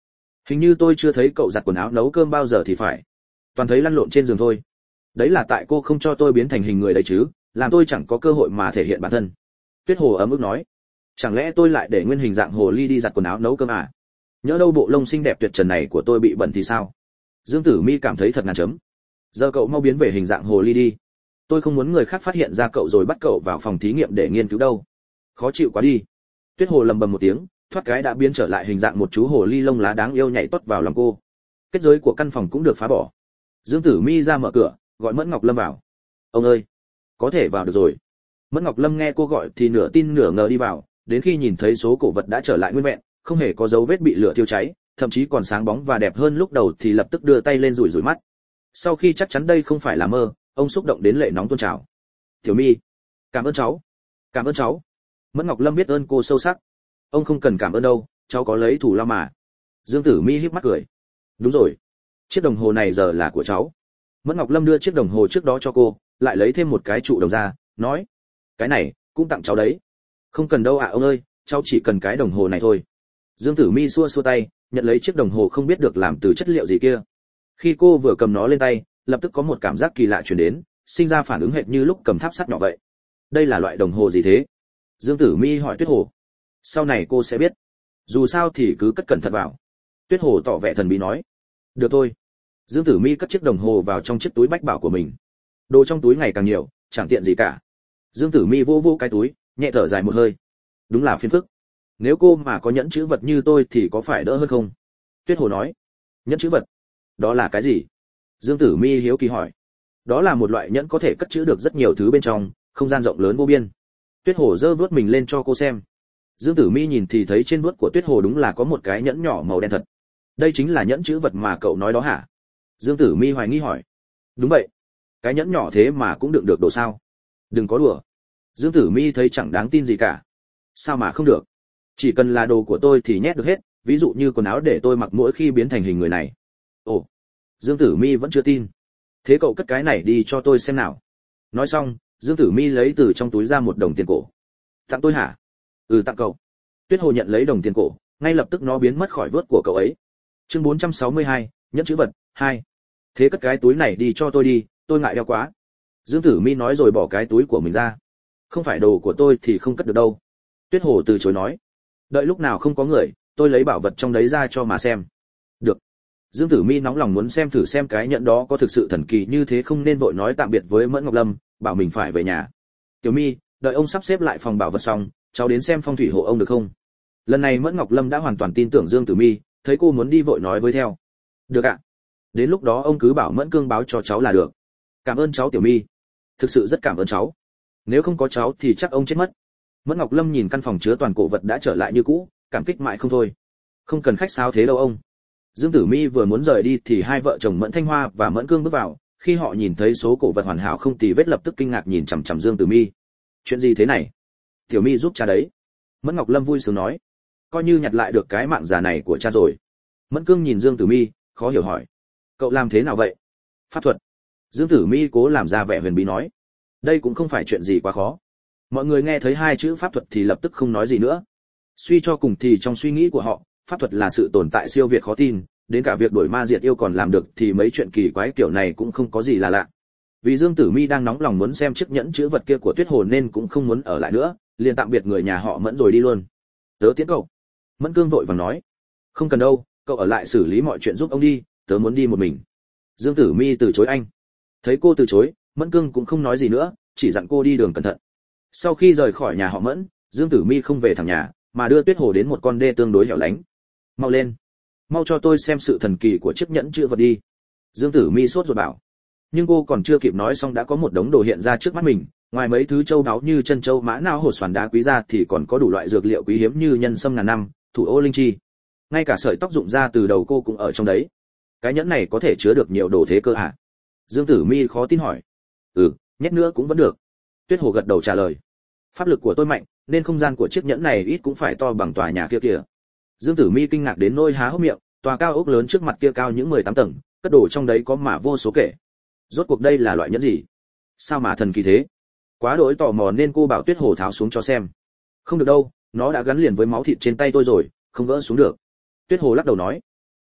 Hình như tôi chưa thấy cậu giặt quần áo nấu cơm bao giờ thì phải. Toàn thấy lăn lộn trên giường thôi. Đấy là tại cô không cho tôi biến thành hình người đấy chứ, làm tôi chẳng có cơ hội mà thể hiện bản thân. Tuyết Hồ ấm ức nói. Chẳng lẽ tôi lại để nguyên hình dạng hồ ly đi giặt quần áo nấu cơm à? Nhỡ đâu bộ lông xinh đẹp tuyệt trần này của tôi bị bẩn thì sao? Dương Tử Mi cảm thấy thật ngàn chấm. Giờ cậu mau biến về hình dạng hồ ly đi. Tôi không muốn người khác phát hiện ra cậu rồi bắt cậu vào phòng thí nghiệm để nghiên cứu đâu. Khó chịu quá đi. Tuyết Hồ lầm bầm một tiếng, thoát cái đã biến trở lại hình dạng một chú hồ ly lông lá đáng yêu nhảy tót vào lòng cô. Kết giới của căn phòng cũng được phá bỏ. Dương Tử Mi ra mở cửa, gọi Mẫn Ngọc Lâm vào. Ông ơi, có thể vào được rồi. Mẫn Ngọc Lâm nghe cô gọi thì nửa tin nửa ngờ đi vào, đến khi nhìn thấy số cổ vật đã trở lại nguyên vẹn, không hề có dấu vết bị lửa thiêu cháy, thậm chí còn sáng bóng và đẹp hơn lúc đầu thì lập tức đưa tay lên rủi rủi mắt. Sau khi chắc chắn đây không phải là mơ, ông xúc động đến lệ nóng tuôn trào. Tiểu Mi, cảm ơn cháu. Cảm ơn cháu. Mẫn Ngọc Lâm biết ơn cô sâu sắc. Ông không cần cảm ơn đâu, cháu có lấy thù lao mà. Dương Tử Mi híp mắt cười. Đúng rồi, chiếc đồng hồ này giờ là của cháu. Mẫn Ngọc Lâm đưa chiếc đồng hồ trước đó cho cô, lại lấy thêm một cái trụ đồng ra, nói: cái này cũng tặng cháu đấy. Không cần đâu ạ ông ơi, cháu chỉ cần cái đồng hồ này thôi. Dương Tử Mi xua xua tay, nhận lấy chiếc đồng hồ không biết được làm từ chất liệu gì kia. Khi cô vừa cầm nó lên tay, lập tức có một cảm giác kỳ lạ truyền đến, sinh ra phản ứng hệt như lúc cầm tháp sắt nhỏ vậy. Đây là loại đồng hồ gì thế? Dương Tử Mi hỏi Tuyết Hồ. Sau này cô sẽ biết. Dù sao thì cứ cất cẩn thận vào. Tuyết Hồ tỏ vẻ thần bí nói. Được thôi. Dương Tử Mi cất chiếc đồng hồ vào trong chiếc túi bách bảo của mình. Đồ trong túi ngày càng nhiều, chẳng tiện gì cả. Dương Tử Mi vô vô cái túi, nhẹ thở dài một hơi. Đúng là phiền phức. Nếu cô mà có nhẫn chữ vật như tôi thì có phải đỡ hơn không? Tuyết Hồ nói. Nhẫn chữ vật? Đó là cái gì? Dương Tử Mi hiếu kỳ hỏi. Đó là một loại nhẫn có thể cất trữ được rất nhiều thứ bên trong, không gian rộng lớn vô biên. Tuyết Hồ giơ vuốt mình lên cho cô xem. Dương Tử Mi nhìn thì thấy trên vuốt của Tuyết Hồ đúng là có một cái nhẫn nhỏ màu đen thật. Đây chính là nhẫn chữ vật mà cậu nói đó hả? Dương Tử Mi hoài nghi hỏi. Đúng vậy. Cái nhẫn nhỏ thế mà cũng đựng được đồ sao? Đừng có đùa. Dương Tử Mi thấy chẳng đáng tin gì cả. Sao mà không được? Chỉ cần là đồ của tôi thì nhét được hết, ví dụ như quần áo để tôi mặc mỗi khi biến thành hình người này. Ồ. Dương Tử Mi vẫn chưa tin. Thế cậu cất cái này đi cho tôi xem nào. Nói xong, Dương Tử Mi lấy từ trong túi ra một đồng tiền cổ. Tặng tôi hả? Ừ, tặng cậu. Tuyết Hồ nhận lấy đồng tiền cổ, ngay lập tức nó biến mất khỏi vớt của cậu ấy. Chương 462, nhẫn chữ vật 2. Thế cất cái túi này đi cho tôi đi, tôi ngại đeo quá. Dương Tử Mi nói rồi bỏ cái túi của mình ra. Không phải đồ của tôi thì không cất được đâu. Tuyết Hồ từ chối nói. Đợi lúc nào không có người, tôi lấy bảo vật trong đấy ra cho mà xem. Được. Dương Tử Mi nóng lòng muốn xem thử xem cái nhẫn đó có thực sự thần kỳ như thế không nên vội nói tạm biệt với Mẫn Ngọc Lâm, bảo mình phải về nhà. Tiểu Mi, đợi ông sắp xếp lại phòng bảo vật xong, cháu đến xem phong thủy hộ ông được không? Lần này Mẫn Ngọc Lâm đã hoàn toàn tin tưởng Dương Tử Mi, thấy cô muốn đi vội nói với theo. Được ạ. Đến lúc đó ông cứ bảo Mẫn Cương báo cho cháu là được. Cảm ơn cháu Tiểu Mi. Thực sự rất cảm ơn cháu. Nếu không có cháu thì chắc ông chết mất. Mẫn Ngọc Lâm nhìn căn phòng chứa toàn cổ vật đã trở lại như cũ, cảm kích mãi không thôi. Không cần khách sáo thế đâu ông. Dương Tử Mi vừa muốn rời đi thì hai vợ chồng Mẫn Thanh Hoa và Mẫn Cương bước vào, khi họ nhìn thấy số cổ vật hoàn hảo không tì vết lập tức kinh ngạc nhìn chằm chằm Dương Tử Mi. Chuyện gì thế này? Tiểu Mi giúp cha đấy. Mẫn Ngọc Lâm vui sướng nói. Coi như nhặt lại được cái mạng già này của cha rồi. Mẫn Cương nhìn Dương Tử Mi, khó hiểu hỏi. Cậu làm thế nào vậy? Pháp thuật. Dương Tử Mi cố làm ra vẻ huyền bí nói. Đây cũng không phải chuyện gì quá khó. Mọi người nghe thấy hai chữ pháp thuật thì lập tức không nói gì nữa. Suy cho cùng thì trong suy nghĩ của họ, pháp thuật là sự tồn tại siêu việt khó tin, đến cả việc đuổi ma diệt yêu còn làm được thì mấy chuyện kỳ quái kiểu này cũng không có gì là lạ. Vì Dương Tử Mi đang nóng lòng muốn xem chiếc nhẫn chữ vật kia của Tuyết Hồ nên cũng không muốn ở lại nữa, liền tạm biệt người nhà họ Mẫn rồi đi luôn. Tớ tiễn cậu. Mẫn Cương vội vàng nói. Không cần đâu, cậu ở lại xử lý mọi chuyện giúp ông đi, tớ muốn đi một mình. Dương Tử Mi từ chối anh. Thấy cô từ chối, Mẫn Cương cũng không nói gì nữa, chỉ dặn cô đi đường cẩn thận. Sau khi rời khỏi nhà họ Mẫn, Dương Tử Mi không về thẳng nhà, mà đưa Tuyết Hồ đến một con đê tương đối hẻo lánh. Mau lên, mau cho tôi xem sự thần kỳ của chiếc nhẫn chữ vật đi. Dương Tử Mi sốt ruột bảo. Nhưng cô còn chưa kịp nói xong đã có một đống đồ hiện ra trước mắt mình, ngoài mấy thứ châu báu như chân châu mã não hột xoàn đá quý ra thì còn có đủ loại dược liệu quý hiếm như nhân sâm ngàn năm, thủ ô linh chi. Ngay cả sợi tóc rụng ra từ đầu cô cũng ở trong đấy. Cái nhẫn này có thể chứa được nhiều đồ thế cơ à? Dương Tử Mi khó tin hỏi. Ừ, nhét nữa cũng vẫn được. Tuyết Hồ gật đầu trả lời. Pháp lực của tôi mạnh, nên không gian của chiếc nhẫn này ít cũng phải to bằng tòa nhà kia kìa. Dương Tử Mi kinh ngạc đến nỗi há hốc miệng, tòa cao ốc lớn trước mặt kia cao những 18 tầng, cất đồ trong đấy có mà vô số kể. Rốt cuộc đây là loại nhẫn gì? Sao mà thần kỳ thế? Quá đỗi tò mò nên cô bảo Tuyết Hồ tháo xuống cho xem. Không được đâu, nó đã gắn liền với máu thịt trên tay tôi rồi, không gỡ xuống được. Tuyết Hồ lắc đầu nói.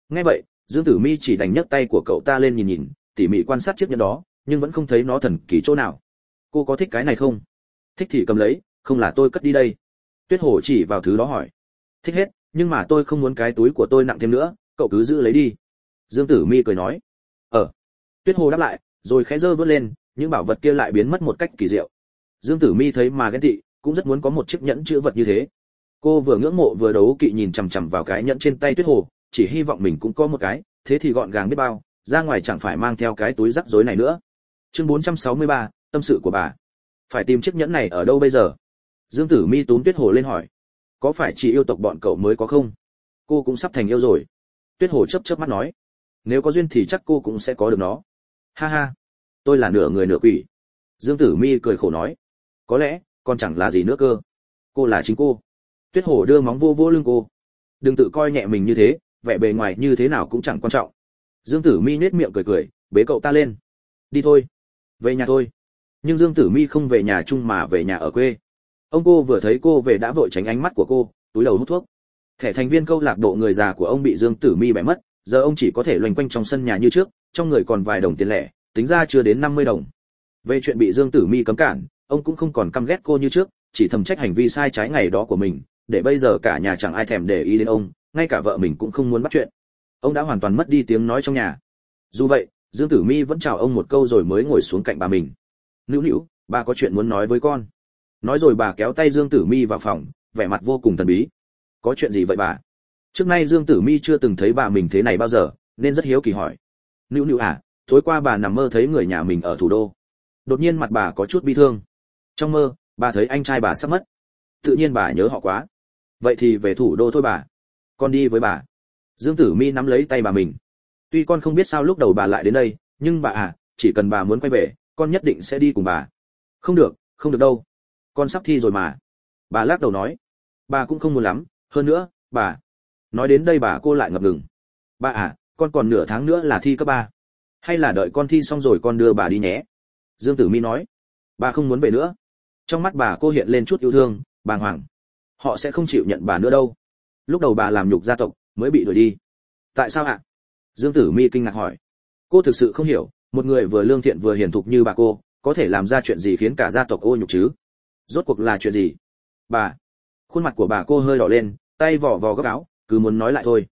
Nghe vậy, Dương Tử Mi chỉ đành nhấc tay của cậu ta lên nhìn nhìn, tỉ mỉ quan sát chiếc nhẫn đó, nhưng vẫn không thấy nó thần kỳ chỗ nào. Cô có thích cái này không? Thích thì cầm lấy, không là tôi cất đi đây. Tuyết Hồ chỉ vào thứ đó hỏi. Thích hết, nhưng mà tôi không muốn cái túi của tôi nặng thêm nữa, cậu cứ giữ lấy đi. Dương Tử Mi cười nói. Tuyết Hồ đáp lại, rồi khẽ giơ vớt lên, những bảo vật kia lại biến mất một cách kỳ diệu. Dương Tử Mi thấy mà ghen tị, cũng rất muốn có một chiếc nhẫn chữ vật như thế. Cô vừa ngưỡng mộ vừa đấu kỵ nhìn chằm chằm vào cái nhẫn trên tay Tuyết Hồ, chỉ hy vọng mình cũng có một cái, thế thì gọn gàng biết bao, ra ngoài chẳng phải mang theo cái túi rắc rối này nữa. Chương 463, tâm sự của bà. Phải tìm chiếc nhẫn này ở đâu bây giờ? Dương Tử Mi túm Tuyết Hồ lên hỏi. Có phải chỉ yêu tộc bọn cậu mới có không? Cô cũng sắp thành yêu rồi. Tuyết Hồ chớp chớp mắt nói. Nếu có duyên thì chắc cô cũng sẽ có được nó. Ha ha, tôi là nửa người nửa quỷ. Dương Tử Mi cười khổ nói. Có lẽ còn chẳng là gì nữa cơ. Cô là chính cô. Tuyết Hồ đưa móng vô vô lưng cô. Đừng tự coi nhẹ mình như thế, vẻ bề ngoài như thế nào cũng chẳng quan trọng. Dương Tử Mi nhếch miệng cười cười, bế cậu ta lên. Đi thôi, về nhà thôi. Nhưng Dương Tử Mi không về nhà chung mà về nhà ở quê. Ông cô vừa thấy cô về đã vội tránh ánh mắt của cô, túi đầu hút thuốc. Thẻ thành viên câu lạc bộ người già của ông bị Dương Tử Mi bẻ mất, giờ ông chỉ có thể loanh quanh trong sân nhà như trước, trong người còn vài đồng tiền lẻ, tính ra chưa đến 50 đồng. Về chuyện bị Dương Tử Mi cấm cản, ông cũng không còn căm ghét cô như trước, chỉ thầm trách hành vi sai trái ngày đó của mình, để bây giờ cả nhà chẳng ai thèm để ý đến ông, ngay cả vợ mình cũng không muốn bắt chuyện. Ông đã hoàn toàn mất đi tiếng nói trong nhà. Dù vậy, Dương Tử Mi vẫn chào ông một câu rồi mới ngồi xuống cạnh bà mình. Nữu Nữu, bà có chuyện muốn nói với con. Nói rồi bà kéo tay Dương Tử Mi vào phòng, vẻ mặt vô cùng thần bí. Có chuyện gì vậy bà? Trước nay Dương Tử Mi chưa từng thấy bà mình thế này bao giờ, nên rất hiếu kỳ hỏi. Nữu Nữu à, tối qua bà nằm mơ thấy người nhà mình ở thủ đô. Đột nhiên mặt bà có chút bi thương. Trong mơ, bà thấy anh trai bà sắp mất. Tự nhiên bà nhớ họ quá. Vậy thì về thủ đô thôi bà. Con đi với bà. Dương Tử Mi nắm lấy tay bà mình. Tuy con không biết sao lúc đầu bà lại đến đây, nhưng bà à, chỉ cần bà muốn quay về, con nhất định sẽ đi cùng bà. Không được, không được đâu. Con sắp thi rồi mà. Bà lắc đầu nói. Bà cũng không muốn lắm, hơn nữa, bà. Nói đến đây bà cô lại ngập ngừng. Bà à, con còn nửa tháng nữa là thi cấp 3. Hay là đợi con thi xong rồi con đưa bà đi nhé. Dương Tử Mi nói. Bà không muốn về nữa. Trong mắt bà cô hiện lên chút yêu thương, bàng hoàng. Họ sẽ không chịu nhận bà nữa đâu. Lúc đầu bà làm nhục gia tộc, mới bị đuổi đi. Tại sao ạ? Dương Tử Mi kinh ngạc hỏi. Cô thực sự không hiểu, một người vừa lương thiện vừa hiền thục như bà cô, có thể làm ra chuyện gì khiến cả gia tộc ô nhục chứ? Rốt cuộc là chuyện gì? Bà. Khuôn mặt của bà cô hơi đỏ lên, tay vò vò góc áo, cứ muốn nói lại thôi.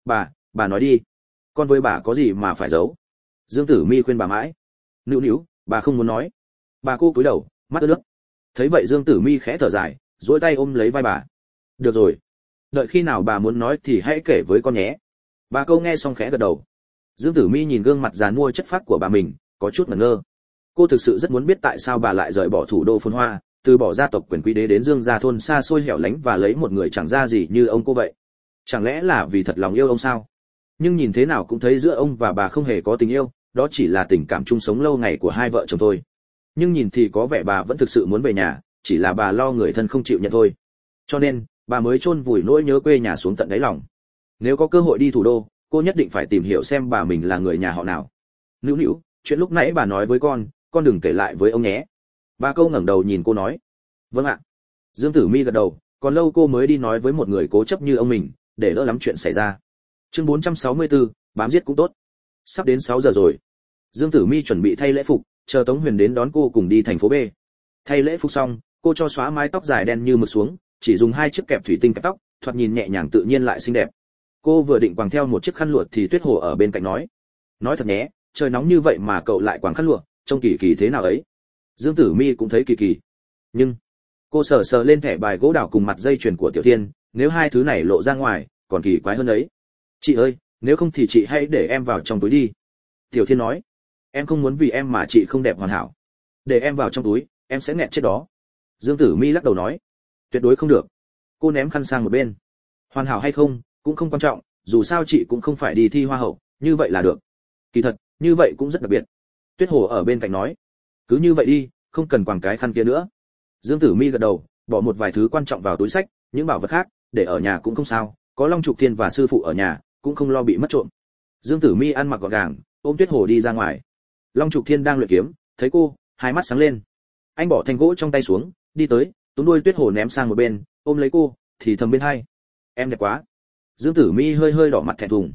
Bà nói đi. Con với bà có gì mà phải giấu? Dương Tử Mi khuyên bà mãi. Nữu Nữu, bà không muốn nói. Bà cô cúi đầu, mắt ướt nước. Thấy vậy Dương Tử Mi khẽ thở dài, duỗi tay ôm lấy vai bà. Được rồi, đợi khi nào bà muốn nói thì hãy kể với con nhé. Bà cô nghe xong khẽ gật đầu. Dương Tử Mi nhìn gương mặt già nua chất phác của bà mình, có chút ngẩn ngơ. Cô thực sự rất muốn biết tại sao bà lại rời bỏ thủ đô phồn hoa, từ bỏ gia tộc quyền quý đế đến Dương gia thôn xa xôi hẻo lánh và lấy một người chẳng ra gì như ông cô vậy. Chẳng lẽ là vì thật lòng yêu ông sao? Nhưng nhìn thế nào cũng thấy giữa ông và bà không hề có tình yêu, đó chỉ là tình cảm chung sống lâu ngày của hai vợ chồng thôi. Nhưng nhìn thì có vẻ bà vẫn thực sự muốn về nhà, chỉ là bà lo người thân không chịu nhận thôi. Cho nên, bà mới chôn vùi nỗi nhớ quê nhà xuống tận đáy lòng. Nếu có cơ hội đi thủ đô, cô nhất định phải tìm hiểu xem bà mình là người nhà họ nào. Nữu Nữu, chuyện lúc nãy bà nói với con đừng kể lại với ông nhé. Bà câu ngẩng đầu nhìn cô nói. Vâng ạ. Dương Tử Mi gật đầu, còn lâu cô mới đi nói với một người cố chấp như ông mình, để đỡ lắm chuyện xảy ra. Chương 464, bám giết cũng tốt. Sắp đến 6 giờ rồi. Dương Tử Mi chuẩn bị thay lễ phục, chờ Tống Huyền đến đón cô cùng đi thành phố B. Thay lễ phục xong, cô cho xóa mái tóc dài đen như mực xuống, chỉ dùng 2 chiếc kẹp thủy tinh kẹp tóc, thoạt nhìn nhẹ nhàng tự nhiên lại xinh đẹp. Cô vừa định quàng theo một chiếc khăn lụa thì Tuyết Hồ ở bên cạnh nói thật nhé, trời nóng như vậy mà cậu lại quàng khăn lụa, trông kỳ kỳ thế nào ấy. Dương Tử Mi cũng thấy kỳ kỳ, nhưng cô sờ sờ lên thẻ bài gỗ đào cùng mặt dây chuyền của Tiểu Thiên, nếu hai thứ này lộ ra ngoài còn kỳ quái hơn đấy. Chị ơi, nếu không thì chị hãy để em vào trong túi đi. Tiểu Thiên nói. Em không muốn vì em mà chị không đẹp hoàn hảo. Để em vào trong túi, em sẽ nghẹn chết đó. Dương Tử Mi lắc đầu nói. Tuyệt đối không được. Cô ném khăn sang một bên. Hoàn hảo hay không cũng không quan trọng, dù sao chị cũng không phải đi thi hoa hậu, như vậy là được. Kỳ thật, như vậy cũng rất đặc biệt. Tuyết Hồ ở bên cạnh nói. Cứ như vậy đi, không cần quàng cái khăn kia nữa. Dương Tử Mi gật đầu, bỏ một vài thứ quan trọng vào túi xách, những bảo vật khác để ở nhà cũng không sao, có Long Trục Thiên và sư phụ ở nhà, cũng không lo bị mất trộm. Dương Tử Mi ăn mặc gọn gàng, ôm Tuyết Hồ đi ra ngoài. Long Trục Thiên đang luyện kiếm, thấy cô, hai mắt sáng lên. Anh bỏ thanh gỗ trong tay xuống, đi tới, túm đuôi Tuyết Hồ ném sang một bên, ôm lấy cô, thì thầm bên hai. Em đẹp quá. Dương Tử Mi hơi hơi đỏ mặt thẹn thùng.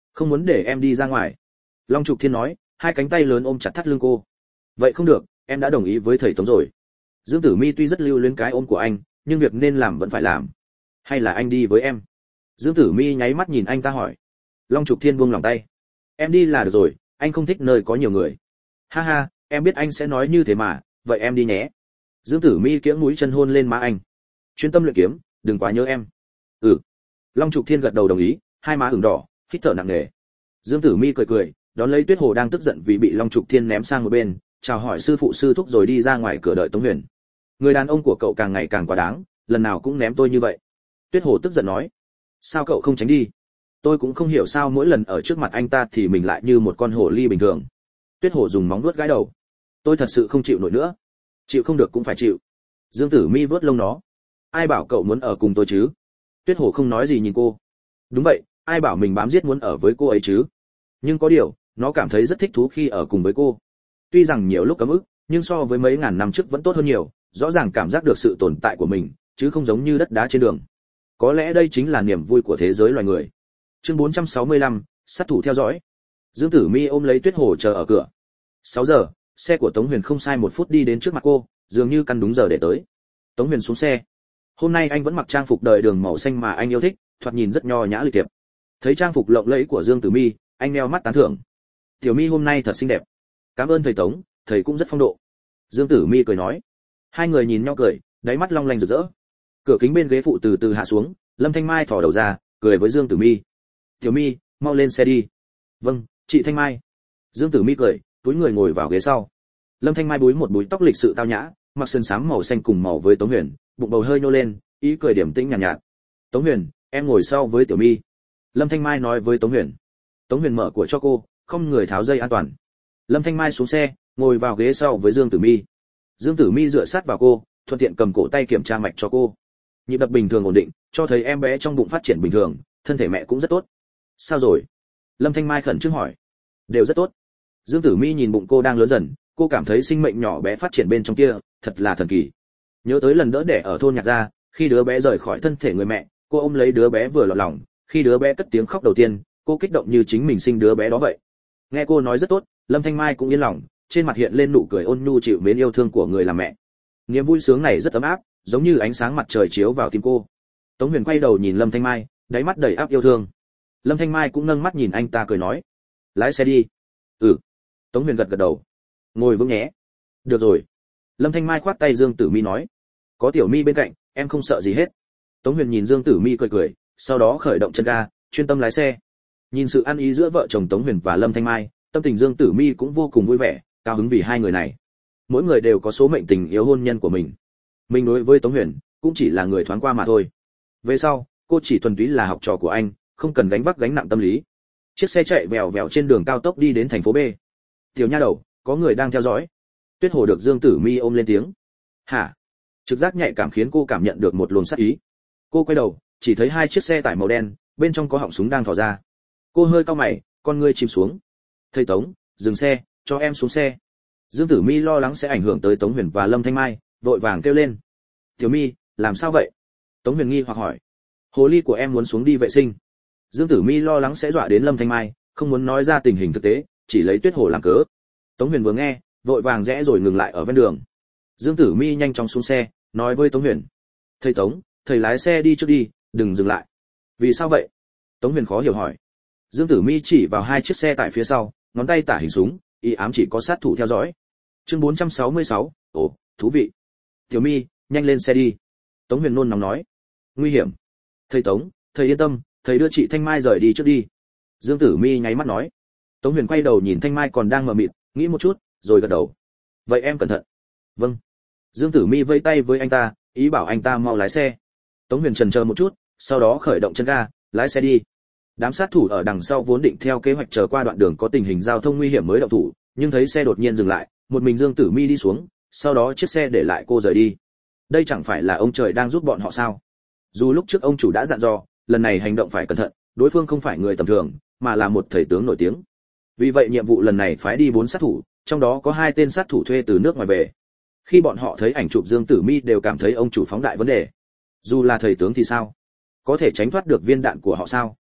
Không muốn để em đi ra ngoài. Long Trục Thiên nói, hai cánh tay lớn ôm chặt thắt lưng cô. Vậy không được, em đã đồng ý với thầy Tống rồi. Dương Tử Mi tuy rất lưu luyến cái ôm của anh, nhưng việc nên làm vẫn phải làm. Hay là anh đi với em? Dương Tử Mi nháy mắt nhìn anh ta hỏi. Long Trục Thiên buông lòng tay. Em đi là được rồi, anh không thích nơi có nhiều người. Ha ha, em biết anh sẽ nói như thế mà, vậy em đi nhé. Dương Tử Mi kiễng mũi chân hôn lên má anh. Chuyên tâm luyện kiếm, đừng quá nhớ em. Ừ. Long Trục Thiên gật đầu đồng ý, hai má ửng đỏ, hít thở nặng nề. Dương Tử Mi cười cười, đón lấy Tuyết Hồ đang tức giận vì bị Long Trục Thiên ném sang một bên, chào hỏi sư phụ sư thúc rồi đi ra ngoài cửa đợi Tống Huyền. Người đàn ông của cậu càng ngày càng quá đáng, lần nào cũng ném tôi như vậy. Tuyết Hồ tức giận nói. Sao cậu không tránh đi? Tôi cũng không hiểu sao mỗi lần ở trước mặt anh ta thì mình lại như một con hổ ly bình thường. Tuyết Hồ dùng móng vuốt gãi đầu. Tôi thật sự không chịu nổi nữa. Chịu không được cũng phải chịu. Dương Tử Mi vuốt lông nó. Ai bảo cậu muốn ở cùng tôi chứ? Tuyết Hồ không nói gì nhìn cô. Đúng vậy, ai bảo mình bám giết muốn ở với cô ấy chứ? Nhưng có điều, nó cảm thấy rất thích thú khi ở cùng với cô. Tuy rằng nhiều lúc cấm ức, nhưng so với mấy ngàn năm trước vẫn tốt hơn nhiều, rõ ràng cảm giác được sự tồn tại của mình, chứ không giống như đất đá trên đường. Có lẽ đây chính là niềm vui của thế giới loài người. Chương 465, sát thủ theo dõi. Dương Tử Mi ôm lấy Tuyết Hồ chờ ở cửa. 6 giờ, xe của Tống Huyền không sai 1 phút đi đến trước mặt cô, dường như căn đúng giờ để tới. Tống Huyền xuống xe. Hôm nay anh vẫn mặc trang phục đời đường màu xanh mà anh yêu thích, thoạt nhìn rất nho nhã lịch thiệp. Thấy trang phục lộng lẫy của Dương Tử Mi, anh nheo mắt tán thưởng. Tiểu Mi hôm nay thật xinh đẹp. Cảm ơn thầy Tống, thầy cũng rất phong độ. Dương Tử Mi cười nói. Hai người nhìn nhau cười, đáy mắt long lanh rực rỡ. Cửa kính bên ghế phụ từ từ hạ xuống, Lâm Thanh Mai thò đầu ra, cười với Dương Tử Mi. Tiểu Mi, mau lên xe đi. Vâng, chị Thanh Mai. Dương Tử Mi cười, túi người ngồi vào ghế sau. Lâm Thanh Mai búi một búi tóc lịch sự tao nhã, mặc sườn xám màu xanh cùng màu với Tống Huyền, bụng bầu hơi nhô lên, ý cười điểm tĩnh nhàn nhạt. Tống Huyền, em ngồi sau với Tiểu Mi. Lâm Thanh Mai nói với Tống Huyền. Tống Huyền mở của cho cô, không người tháo dây an toàn. Lâm Thanh Mai xuống xe, ngồi vào ghế sau với Dương Tử Mi. Dương Tử Mi dựa sát vào cô, thuận tiện cầm cổ tay kiểm tra mạch cho cô. Nhịp đập bình thường ổn định, cho thấy em bé trong bụng phát triển bình thường, thân thể mẹ cũng rất tốt. Sao rồi? Lâm Thanh Mai khẩn trương hỏi. Đều rất tốt. Dương Tử Mi nhìn bụng cô đang lớn dần, cô cảm thấy sinh mệnh nhỏ bé phát triển bên trong kia, thật là thần kỳ. Nhớ tới lần đỡ đẻ ở thôn Nhạc Gia, khi đứa bé rời khỏi thân thể người mẹ, cô ôm lấy đứa bé vừa lọt lòng, khi đứa bé cất tiếng khóc đầu tiên, cô kích động như chính mình sinh đứa bé đó vậy. Nghe cô nói rất tốt, Lâm Thanh Mai cũng yên lòng, trên mặt hiện lên nụ cười ôn nhu chịu mến yêu thương của người làm mẹ. Niềm vui sướng này rất ấm áp, giống như ánh sáng mặt trời chiếu vào tim cô. Tống Huyền quay đầu nhìn Lâm Thanh Mai, đáy mắt đầy áp yêu thương. Lâm Thanh Mai cũng nâng mắt nhìn anh ta cười nói, lái xe đi. Ừ. Tống Huyền gật gật đầu. Ngồi vững nhé. Được rồi. Lâm Thanh Mai khoát tay Dương Tử Mi nói, có Tiểu Mi bên cạnh, em không sợ gì hết. Tống Huyền nhìn Dương Tử Mi cười cười, sau đó khởi động chân ga, chuyên tâm lái xe. Nhìn sự ăn ý giữa vợ chồng Tống Huyền và Lâm Thanh Mai, tâm tình Dương Tử Mi cũng vô cùng vui vẻ, cao hứng vì hai người này. Mỗi người đều có số mệnh tình yêu hôn nhân của mình. Mình đối với Tống Huyền cũng chỉ là người thoáng qua mà thôi. Về sau, cô chỉ thuần túy là học trò của anh, không cần gánh vác gánh nặng tâm lý. Chiếc xe chạy vèo vèo trên đường cao tốc đi đến thành phố B. Tiểu nha đầu, có người đang theo dõi. Tuyết Hồ được Dương Tử Mi ôm lên tiếng. Hả? Trực giác nhạy cảm khiến cô cảm nhận được một luồng sát ý. Cô quay đầu, chỉ thấy hai chiếc xe tải màu đen, bên trong có họng súng đang thò ra. Cô hơi cau mày, con ngươi chìm xuống. Thầy Tống, dừng xe, cho em xuống xe. Dương Tử Mi lo lắng sẽ ảnh hưởng tới Tống Huyền và Lâm Thanh Mai, vội vàng kêu lên. Tiểu Mi, làm sao vậy? Tống Huyền nghi hoặc hỏi. Hồ ly của em muốn xuống đi vệ sinh. Dương Tử Mi lo lắng sẽ dọa đến Lâm Thanh Mai, không muốn nói ra tình hình thực tế, chỉ lấy Tuyết Hồ làm cớ. Tống Huyền vừa nghe, vội vàng rẽ rồi ngừng lại ở ven đường. Dương Tử Mi nhanh chóng xuống xe, nói với Tống Huyền. Thầy Tống, thầy lái xe đi trước đi, đừng dừng lại. Vì sao vậy? Tống Huyền khó hiểu hỏi. Dương Tử Mi chỉ vào hai chiếc xe tại phía sau, ngón tay tả hình súng, ý ám chỉ có sát thủ theo dõi. Chương 466, ồ, thú vị. Tiểu Mi, nhanh lên xe đi. Tống Huyền nôn nóng nói. Nguy hiểm. Thầy Tống, thầy yên tâm, thầy đưa chị Thanh Mai rời đi trước đi. Dương Tử Mi nháy mắt nói. Tống Huyền quay đầu nhìn Thanh Mai còn đang mờ mịt, nghĩ một chút, rồi gật đầu. Vậy em cẩn thận. Vâng. Dương Tử Mi vẫy tay với anh ta, ý bảo anh ta mau lái xe. Tống Huyền chần chờ một chút, sau đó khởi động chân ga, lái xe đi. Đám sát thủ ở đằng sau vốn định theo kế hoạch chờ qua đoạn đường có tình hình giao thông nguy hiểm mới động thủ, nhưng thấy xe đột nhiên dừng lại, một mình Dương Tử Mi đi xuống, sau đó chiếc xe để lại cô rời đi. Đây chẳng phải là ông trời đang giúp bọn họ sao? Dù lúc trước ông chủ đã dặn dò, lần này hành động phải cẩn thận, đối phương không phải người tầm thường, mà là một thầy tướng nổi tiếng. Vì vậy nhiệm vụ lần này phái đi 4 sát thủ, trong đó có 2 tên sát thủ thuê từ nước ngoài về. Khi bọn họ thấy ảnh chụp Dương Tử Mi đều cảm thấy ông chủ phóng đại vấn đề. Dù là thầy tướng thì sao? Có thể tránh thoát được viên đạn của họ sao?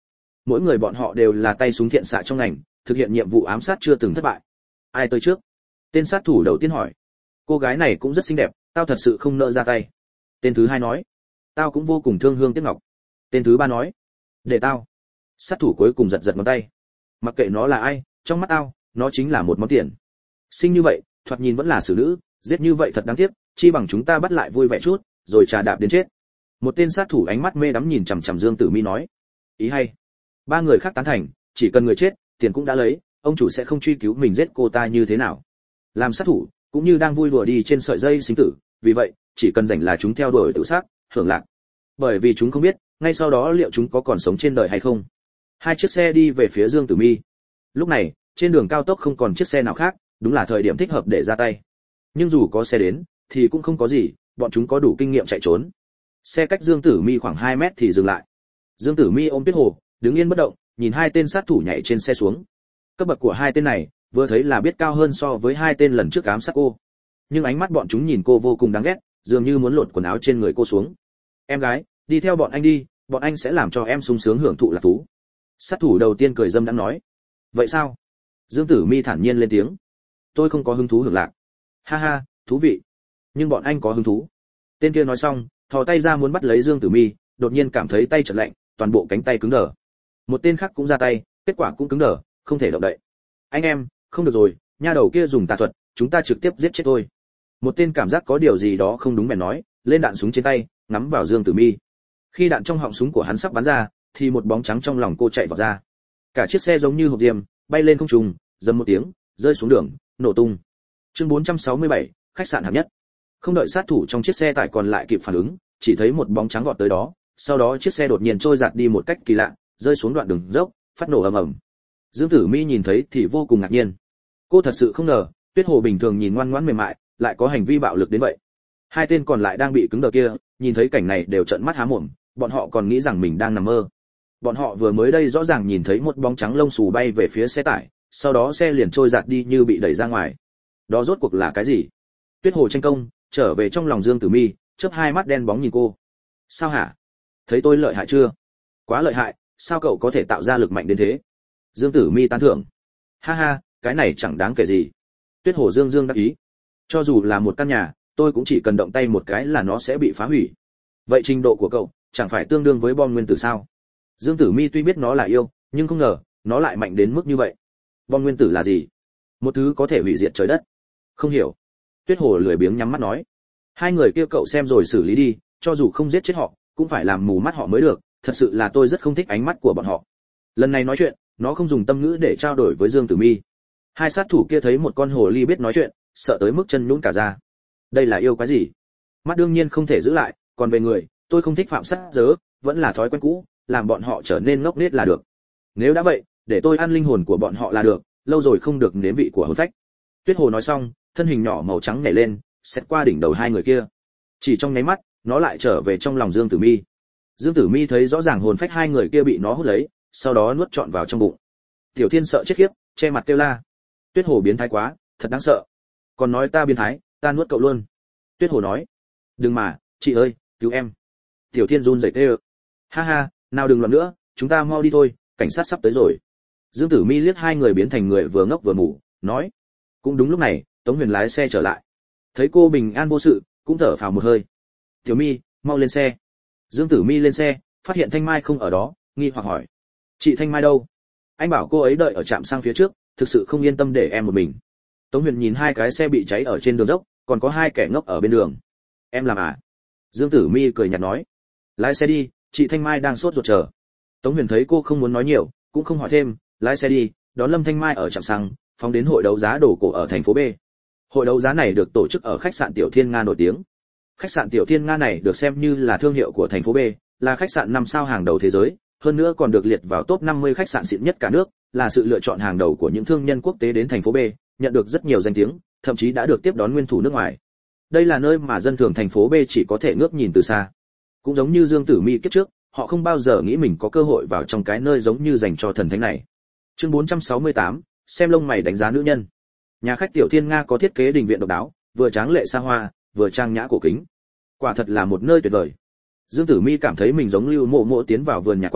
mỗi người bọn họ đều là tay súng thiện xạ trong ngành, thực hiện nhiệm vụ ám sát chưa từng thất bại. Ai tới trước? Tên sát thủ đầu tiên hỏi. Cô gái này cũng rất xinh đẹp, tao thật sự không nỡ ra tay. Tên thứ hai nói. Tao cũng vô cùng thương hương tiếc ngọc. Tên thứ ba nói. Để tao. Sát thủ cuối cùng giật giật ngón tay. Mặc kệ nó là ai, trong mắt tao, nó chính là một món tiền. Xinh như vậy, thoạt nhìn vẫn là xử nữ, giết như vậy thật đáng tiếc, chi bằng chúng ta bắt lại vui vẻ chút, rồi trà đạp đến chết. Một tên sát thủ ánh mắt mê đắm nhìn chằm chằm Dương Tử Mi nói. Ý hay. Ba người khác tán thành, chỉ cần người chết, tiền cũng đã lấy, ông chủ sẽ không truy cứu mình giết cô ta như thế nào. Làm sát thủ, cũng như đang vui đùa đi trên sợi dây sinh tử, vì vậy, chỉ cần rảnh là chúng theo đuổi tự sát, hưởng lạc. Bởi vì chúng không biết, ngay sau đó liệu chúng có còn sống trên đời hay không. Hai chiếc xe đi về phía Dương Tử Mi. Lúc này, trên đường cao tốc không còn chiếc xe nào khác, đúng là thời điểm thích hợp để ra tay. Nhưng dù có xe đến, thì cũng không có gì, bọn chúng có đủ kinh nghiệm chạy trốn. Xe cách Dương Tử Mi khoảng 2 mét thì dừng lại. Dương Tử Mi ôm Tuyết Hồ, đứng yên bất động, nhìn hai tên sát thủ nhảy trên xe xuống. Cấp bậc của hai tên này, vừa thấy là biết cao hơn so với hai tên lần trước ám sát cô. Nhưng ánh mắt bọn chúng nhìn cô vô cùng đáng ghét, dường như muốn lột quần áo trên người cô xuống. Em gái, đi theo bọn anh đi, bọn anh sẽ làm cho em sung sướng hưởng thụ lạc thú. Sát thủ đầu tiên cười dâm đãng nói. Vậy sao? Dương Tử Mi thản nhiên lên tiếng. Tôi không có hứng thú hưởng lạc. Ha ha, thú vị. Nhưng bọn anh có hứng thú. Tên kia nói xong, thò tay ra muốn bắt lấy Dương Tử Mi, đột nhiên cảm thấy tay chợt lạnh, toàn bộ cánh tay cứng đờ. Một tên khác cũng ra tay, kết quả cũng cứng đờ, không thể động đậy. Anh em, không được rồi, nha đầu kia dùng tà thuật, chúng ta trực tiếp giết chết thôi. Một tên cảm giác có điều gì đó không đúng bèn nói, lên đạn súng trên tay, ngắm vào Dương Tử Mi. Khi đạn trong họng súng của hắn sắp bắn ra, thì một bóng trắng trong lòng cô chạy vào ra. Cả chiếc xe giống như hộp diêm, bay lên không trung, rầm một tiếng, rơi xuống đường, nổ tung. Chương 467, khách sạn hạng nhất. Không đợi sát thủ trong chiếc xe tải còn lại kịp phản ứng, chỉ thấy một bóng trắng vọt tới đó, sau đó chiếc xe đột nhiên trôi giạt đi một cách kỳ lạ, rơi xuống đoạn đường dốc, phát nổ ầm ầm. Dương Tử Mi nhìn thấy thì vô cùng ngạc nhiên. Cô thật sự không ngờ, Tuyết Hồ bình thường nhìn ngoan ngoãn mềm mại, lại có hành vi bạo lực đến vậy. Hai tên còn lại đang bị cứng đờ kia, nhìn thấy cảnh này đều trợn mắt há mồm, bọn họ còn nghĩ rằng mình đang nằm mơ. Bọn họ vừa mới đây rõ ràng nhìn thấy một bóng trắng lông xù bay về phía xe tải, sau đó xe liền trôi giạt đi như bị đẩy ra ngoài. Đó rốt cuộc là cái gì? Tuyết Hồ tranh công, trở về trong lòng Dương Tử Mi, chớp hai mắt đen bóng nhìn cô. Sao hả? Thấy tôi lợi hại chưa? Quá lợi hại, sao cậu có thể tạo ra lực mạnh đến thế? Dương Tử Mi tán thưởng. Ha ha, cái này chẳng đáng kể gì. Tuyết Hồ dương dương đắc ý. Cho dù là một căn nhà, tôi cũng chỉ cần động tay một cái là nó sẽ bị phá hủy. Vậy trình độ của cậu, chẳng phải tương đương với bom nguyên tử sao? Dương Tử Mi tuy biết nó là yêu, nhưng không ngờ, nó lại mạnh đến mức như vậy. Bom nguyên tử là gì? Một thứ có thể hủy diệt trời đất. Không hiểu. Tuyết Hồ lười biếng nhắm mắt nói. Hai người kia cậu xem rồi xử lý đi, cho dù không giết chết họ, cũng phải làm mù mắt họ mới được, thật sự là tôi rất không thích ánh mắt của bọn họ. Lần này nói chuyện, nó không dùng tâm ngữ để trao đổi với Dương Tử Mi. Hai sát thủ kia thấy một con hồ ly biết nói chuyện, sợ tới mức chân nhũn cả ra. Đây là yêu quái gì? Mắt đương nhiên không thể giữ lại, còn về người, tôi không thích phạm sát dớ, vẫn là thói quen cũ, làm bọn họ trở nên ngốc nghếch là được. Nếu đã vậy, để tôi ăn linh hồn của bọn họ là được, lâu rồi không được nếm vị của hồn phách. Tuyết Hồ nói xong, thân hình nhỏ màu trắng nhảy lên, xét qua đỉnh đầu hai người kia. Chỉ trong nháy mắt, nó lại trở về trong lòng Dương Tử Mi. Dương Tử Mi thấy rõ ràng hồn phách hai người kia bị nó hút lấy, sau đó nuốt trọn vào trong bụng. Tiểu Thiên sợ chết khiếp, che mặt kêu la. Tuyết Hồ biến thái quá, thật đáng sợ. Còn nói ta biến thái, ta nuốt cậu luôn. Tuyết Hồ nói. Đừng mà, chị ơi, cứu em. Tiểu Thiên run rẩy kêu. Ha ha, nào đừng loạn nữa, chúng ta mau đi thôi, cảnh sát sắp tới rồi. Dương Tử Mi liếc hai người biến thành người vừa ngốc vừa mù, nói. Cũng đúng lúc này, Tống Huyền lái xe trở lại. Thấy cô bình an vô sự, cũng thở phào một hơi. Tiểu Mi, mau lên xe. Dương Tử Mi lên xe, phát hiện Thanh Mai không ở đó, nghi hoặc hỏi. Chị Thanh Mai đâu? Anh bảo cô ấy đợi ở trạm xăng phía trước, thực sự không yên tâm để em một mình. Tống Huyền nhìn hai cái xe bị cháy ở trên đường dốc, còn có hai kẻ ngốc ở bên đường. Em làm à? Dương Tử Mi cười nhạt nói. Lái xe đi, chị Thanh Mai đang sốt ruột chờ. Tống Huyền thấy cô không muốn nói nhiều, cũng không hỏi thêm, lái xe đi, đón Lâm Thanh Mai ở trạm xăng, phóng đến hội đấu giá đồ cổ ở thành phố B. Hội đấu giá này được tổ chức ở khách sạn Tiểu Thiên Nga nổi tiếng. Khách sạn Tiểu Thiên Nga này được xem như là thương hiệu của thành phố B, là khách sạn 5 sao hàng đầu thế giới, hơn nữa còn được liệt vào top 50 khách sạn xịn nhất cả nước, là sự lựa chọn hàng đầu của những thương nhân quốc tế đến thành phố B, nhận được rất nhiều danh tiếng, thậm chí đã được tiếp đón nguyên thủ nước ngoài. Đây là nơi mà dân thường thành phố B chỉ có thể ngước nhìn từ xa. Cũng giống như Dương Tử Mi kiếp trước, họ không bao giờ nghĩ mình có cơ hội vào trong cái nơi giống như dành cho thần thánh này. Chương 468, xem lông mày đánh giá nữ nhân. Nhà khách Tiểu Thiên Nga có thiết kế đình viện độc đáo, vừa tráng lệ xa hoa, vừa trang nhã cổ kính. Quả thật là một nơi tuyệt vời. Dương Tử Mi cảm thấy mình giống Lưu Mộ Mộ tiến vào vườn nhà quan,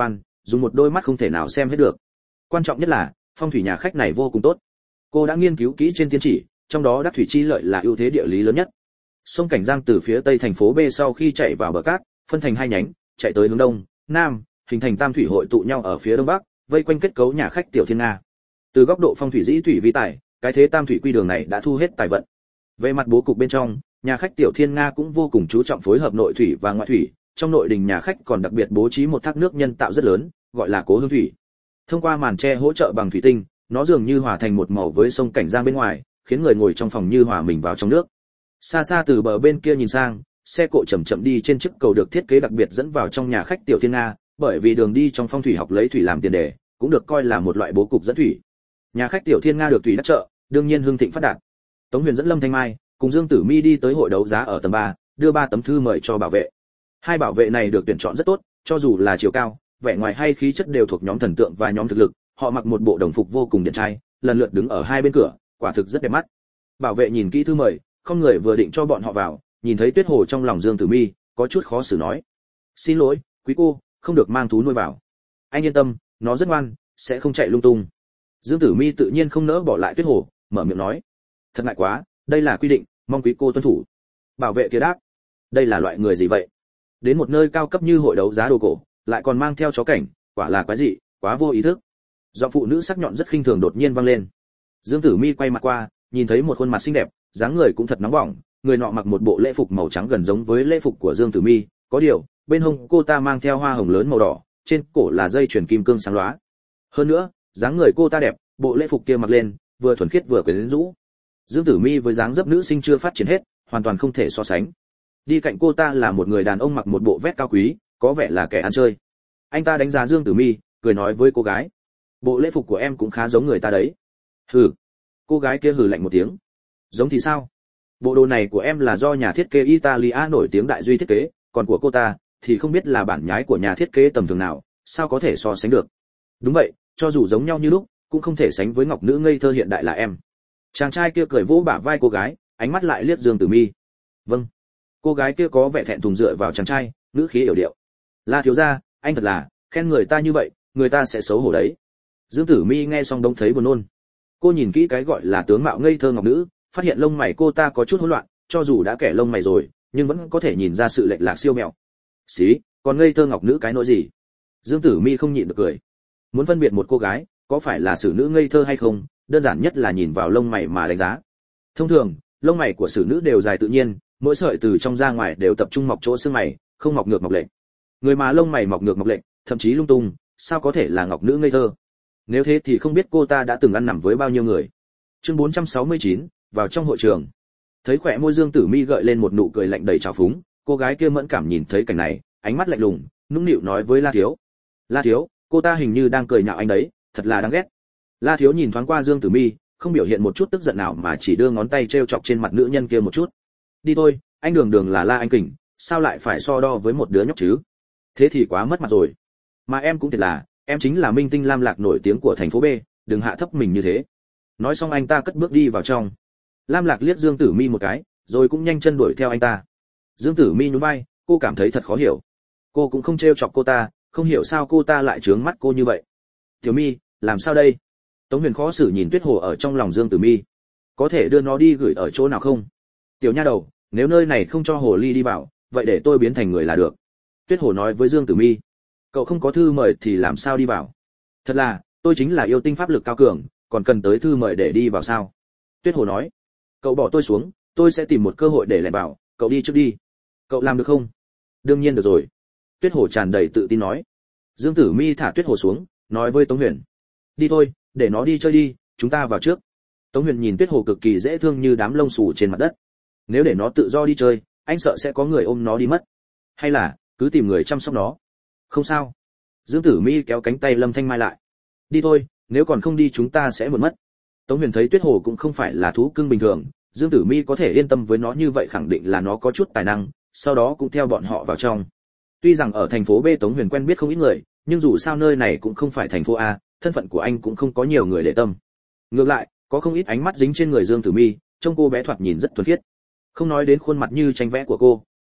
dùng một đôi mắt không thể nào xem hết được. Quan trọng nhất là phong thủy nhà khách này vô cùng tốt. Cô đã nghiên cứu kỹ trên tiên chỉ, trong đó đắc thủy chi lợi là ưu thế địa lý lớn nhất. Sông Cảnh Giang từ phía tây thành phố B sau khi chạy vào bờ cát, phân thành hai nhánh, chạy tới hướng đông, nam, hình thành tam thủy hội tụ nhau ở phía đông bắc, vây quanh kết cấu nhà khách Tiểu Thiên Nga. Từ góc độ phong thủy dĩ thủy vi tài, cái thế tam thủy quy đường này đã thu hết tài vận. Về mặt bố cục bên trong, nhà khách Tiểu Thiên Nga cũng vô cùng chú trọng phối hợp nội thủy và ngoại thủy, trong nội đình nhà khách còn đặc biệt bố trí một thác nước nhân tạo rất lớn, gọi là Cố Hương Thủy. Thông qua màn che hỗ trợ bằng thủy tinh, nó dường như hòa thành một màu với sông Cảnh Giang bên ngoài, khiến người ngồi trong phòng như hòa mình vào trong nước. Xa xa từ bờ bên kia nhìn sang, xe cộ chậm chậm đi trên chiếc cầu được thiết kế đặc biệt dẫn vào trong nhà khách Tiểu Thiên Nga, bởi vì đường đi trong phong thủy học lấy thủy làm tiền đề, cũng được coi là một loại bố cục dẫn thủy. Nhà khách Tiểu Thiên Nga được thủy đắc trợ, đương nhiên hưng thịnh phát đạt. Tống Huyền dẫn Lâm Thanh Mai cùng Dương Tử Mi đi tới hội đấu giá ở tầng 3, đưa 3 tấm thư mời cho bảo vệ. Hai bảo vệ này được tuyển chọn rất tốt, cho dù là chiều cao, vẻ ngoài hay khí chất đều thuộc nhóm thần tượng và nhóm thực lực, họ mặc một bộ đồng phục vô cùng điển trai, lần lượt đứng ở hai bên cửa, quả thực rất đẹp mắt. Bảo vệ nhìn kỹ thư mời, không người vừa định cho bọn họ vào, nhìn thấy Tuyết Hồ trong lòng Dương Tử Mi, có chút khó xử nói: "Xin lỗi, quý cô, không được mang thú nuôi vào." "Anh yên tâm, nó rất ngoan, sẽ không chạy lung tung." Dương Tử Mi tự nhiên không nỡ bỏ lại Tuyết Hồ, mở miệng nói: "Thật ngại quá, đây là quy định, mong quý cô tuân thủ." Bảo vệ kia đáp: "Đây là loại người gì vậy? Đến một nơi cao cấp như hội đấu giá đồ cổ, lại còn mang theo chó cảnh, quả là quái dị, quá vô ý thức." Giọng phụ nữ sắc nhọn rất khinh thường đột nhiên vang lên. Dương Tử Mi quay mặt qua, nhìn thấy một khuôn mặt xinh đẹp, dáng người cũng thật nóng bỏng, người nọ mặc một bộ lễ phục màu trắng gần giống với lễ phục của Dương Tử Mi, có điều, bên hông cô ta mang theo hoa hồng lớn màu đỏ, trên cổ là dây chuyền kim cương sáng lóa. Hơn nữa, dáng người cô ta đẹp, bộ lễ phục kia mặc lên, vừa thuần khiết vừa quyến rũ. Dương Tử Mi với dáng dấp nữ sinh chưa phát triển hết, hoàn toàn không thể so sánh. Đi cạnh cô ta là một người đàn ông mặc một bộ vest cao quý, có vẻ là kẻ ăn chơi. Anh ta đánh giá Dương Tử Mi, cười nói với cô gái: "Bộ lễ phục của em cũng khá giống người ta đấy." "Hừ." Cô gái kia hừ lạnh một tiếng. "Giống thì sao? Bộ đồ này của em là do nhà thiết kế Italia nổi tiếng Đại Duy thiết kế, còn của cô ta thì không biết là bản nhái của nhà thiết kế tầm thường nào, sao có thể so sánh được?" "Đúng vậy, cho dù giống nhau như lúc, cũng không thể sánh với ngọc nữ ngây thơ hiện đại là em." Chàng trai kia cười vỗ bả vai cô gái, ánh mắt lại liếc Dương Tử Mi. "Vâng." Cô gái kia có vẻ thẹn thùng dựa vào chàng trai, ngữ khí yểu điệu: "La thiếu gia, anh thật là, khen người ta như vậy, người ta sẽ xấu hổ đấy." Dương Tử Mi nghe xong đống thấy buồn nôn. Cô nhìn kỹ cái gọi là tướng mạo ngây thơ ngọc nữ, phát hiện lông mày cô ta có chút hỗn loạn, cho dù đã kẻ lông mày rồi, nhưng vẫn có thể nhìn ra sự lệch lạc siêu mẹo. "Xí, còn ngây thơ ngọc nữ cái nỗi gì?" Dương Tử Mi không nhịn được cười. Muốn phân biệt một cô gái, có phải là xử nữ ngây thơ hay không, đơn giản nhất là nhìn vào lông mày mà đánh giá. Thông thường, lông mày của xử nữ đều dài tự nhiên, mỗi sợi từ trong ra ngoài đều tập trung mọc chỗ xương mày, không mọc ngược mọc lệch. Người mà lông mày mọc ngược mọc lệch, thậm chí lung tung, sao có thể là ngọc nữ ngây thơ? Nếu thế thì không biết cô ta đã từng ăn nằm với bao nhiêu người. Chương 469, vào trong hội trường. Thấy khỏe môi Dương Tử Mi gợi lên một nụ cười lạnh đầy trào phúng, cô gái kia mẫn cảm nhìn thấy cảnh này, ánh mắt lạnh lùng, nũng nịu nói với La Thiếu: "La Thiếu, cô ta hình như đang cười nhạo anh đấy, thật là đáng ghét." La Thiếu nhìn thoáng qua Dương Tử Mi, không biểu hiện một chút tức giận nào mà chỉ đưa ngón tay trêu chọc trên mặt nữ nhân kia một chút. "Đi thôi, anh đường đường là La Anh Kình, sao lại phải so đo với một đứa nhóc chứ? Thế thì quá mất mặt rồi. Mà em cũng thật là, em chính là minh tinh lam lạc nổi tiếng của thành phố B, đừng hạ thấp mình như thế." Nói xong anh ta cất bước đi vào trong. Lam Lạc liếc Dương Tử Mi một cái, rồi cũng nhanh chân đuổi theo anh ta. Dương Tử Mi nhún vai, cô cảm thấy thật khó hiểu. Cô cũng không trêu chọc cô ta, không hiểu sao cô ta lại trướng mắt cô như vậy. "Tiểu Mi, làm sao đây?" Tống Huyền khó xử nhìn Tuyết Hồ ở trong lòng Dương Tử Mi. "Có thể đưa nó đi gửi ở chỗ nào không?" "Tiểu nha đầu, nếu nơi này không cho hồ ly đi vào, vậy để tôi biến thành người là được." Tuyết Hồ nói với Dương Tử Mi. "Cậu không có thư mời thì làm sao đi vào?" "Thật là, tôi chính là yêu tinh pháp lực cao cường, còn cần tới thư mời để đi vào sao?" Tuyết Hồ nói. "Cậu bỏ tôi xuống, tôi sẽ tìm một cơ hội để lẻn vào, cậu đi trước đi." "Cậu làm được không?" "Đương nhiên được rồi." Tuyết Hồ tràn đầy tự tin nói. Dương Tử Mi thả Tuyết Hồ xuống, nói với Tống Huyền: "Đi thôi, để nó đi chơi đi, chúng ta vào trước." Tống Huyền nhìn Tuyết Hồ cực kỳ dễ thương như đám lông xù trên mặt đất. Nếu để nó tự do đi chơi, anh sợ sẽ có người ôm nó đi mất. Hay là cứ tìm người chăm sóc nó. "Không sao." Dương Tử Mi kéo cánh tay Lâm Thanh Mai lại. "Đi thôi, nếu còn không đi chúng ta sẽ muộn mất." Tống Huyền thấy Tuyết Hồ cũng không phải là thú cưng bình thường, Dương Tử Mi có thể yên tâm với nó như vậy khẳng định là nó có chút tài năng, sau đó cũng theo bọn họ vào trong. Tuy rằng ở thành phố B Tống Huyền quen biết không ít người, nhưng dù sao nơi này cũng không phải thành phố A, thân phận của anh cũng không có nhiều người để tâm. Ngược lại, có không ít ánh mắt dính trên người Dương Tử Mi, trông cô bé thoạt nhìn rất thuần khiết. Không nói đến khuôn mặt như tranh vẽ của cô,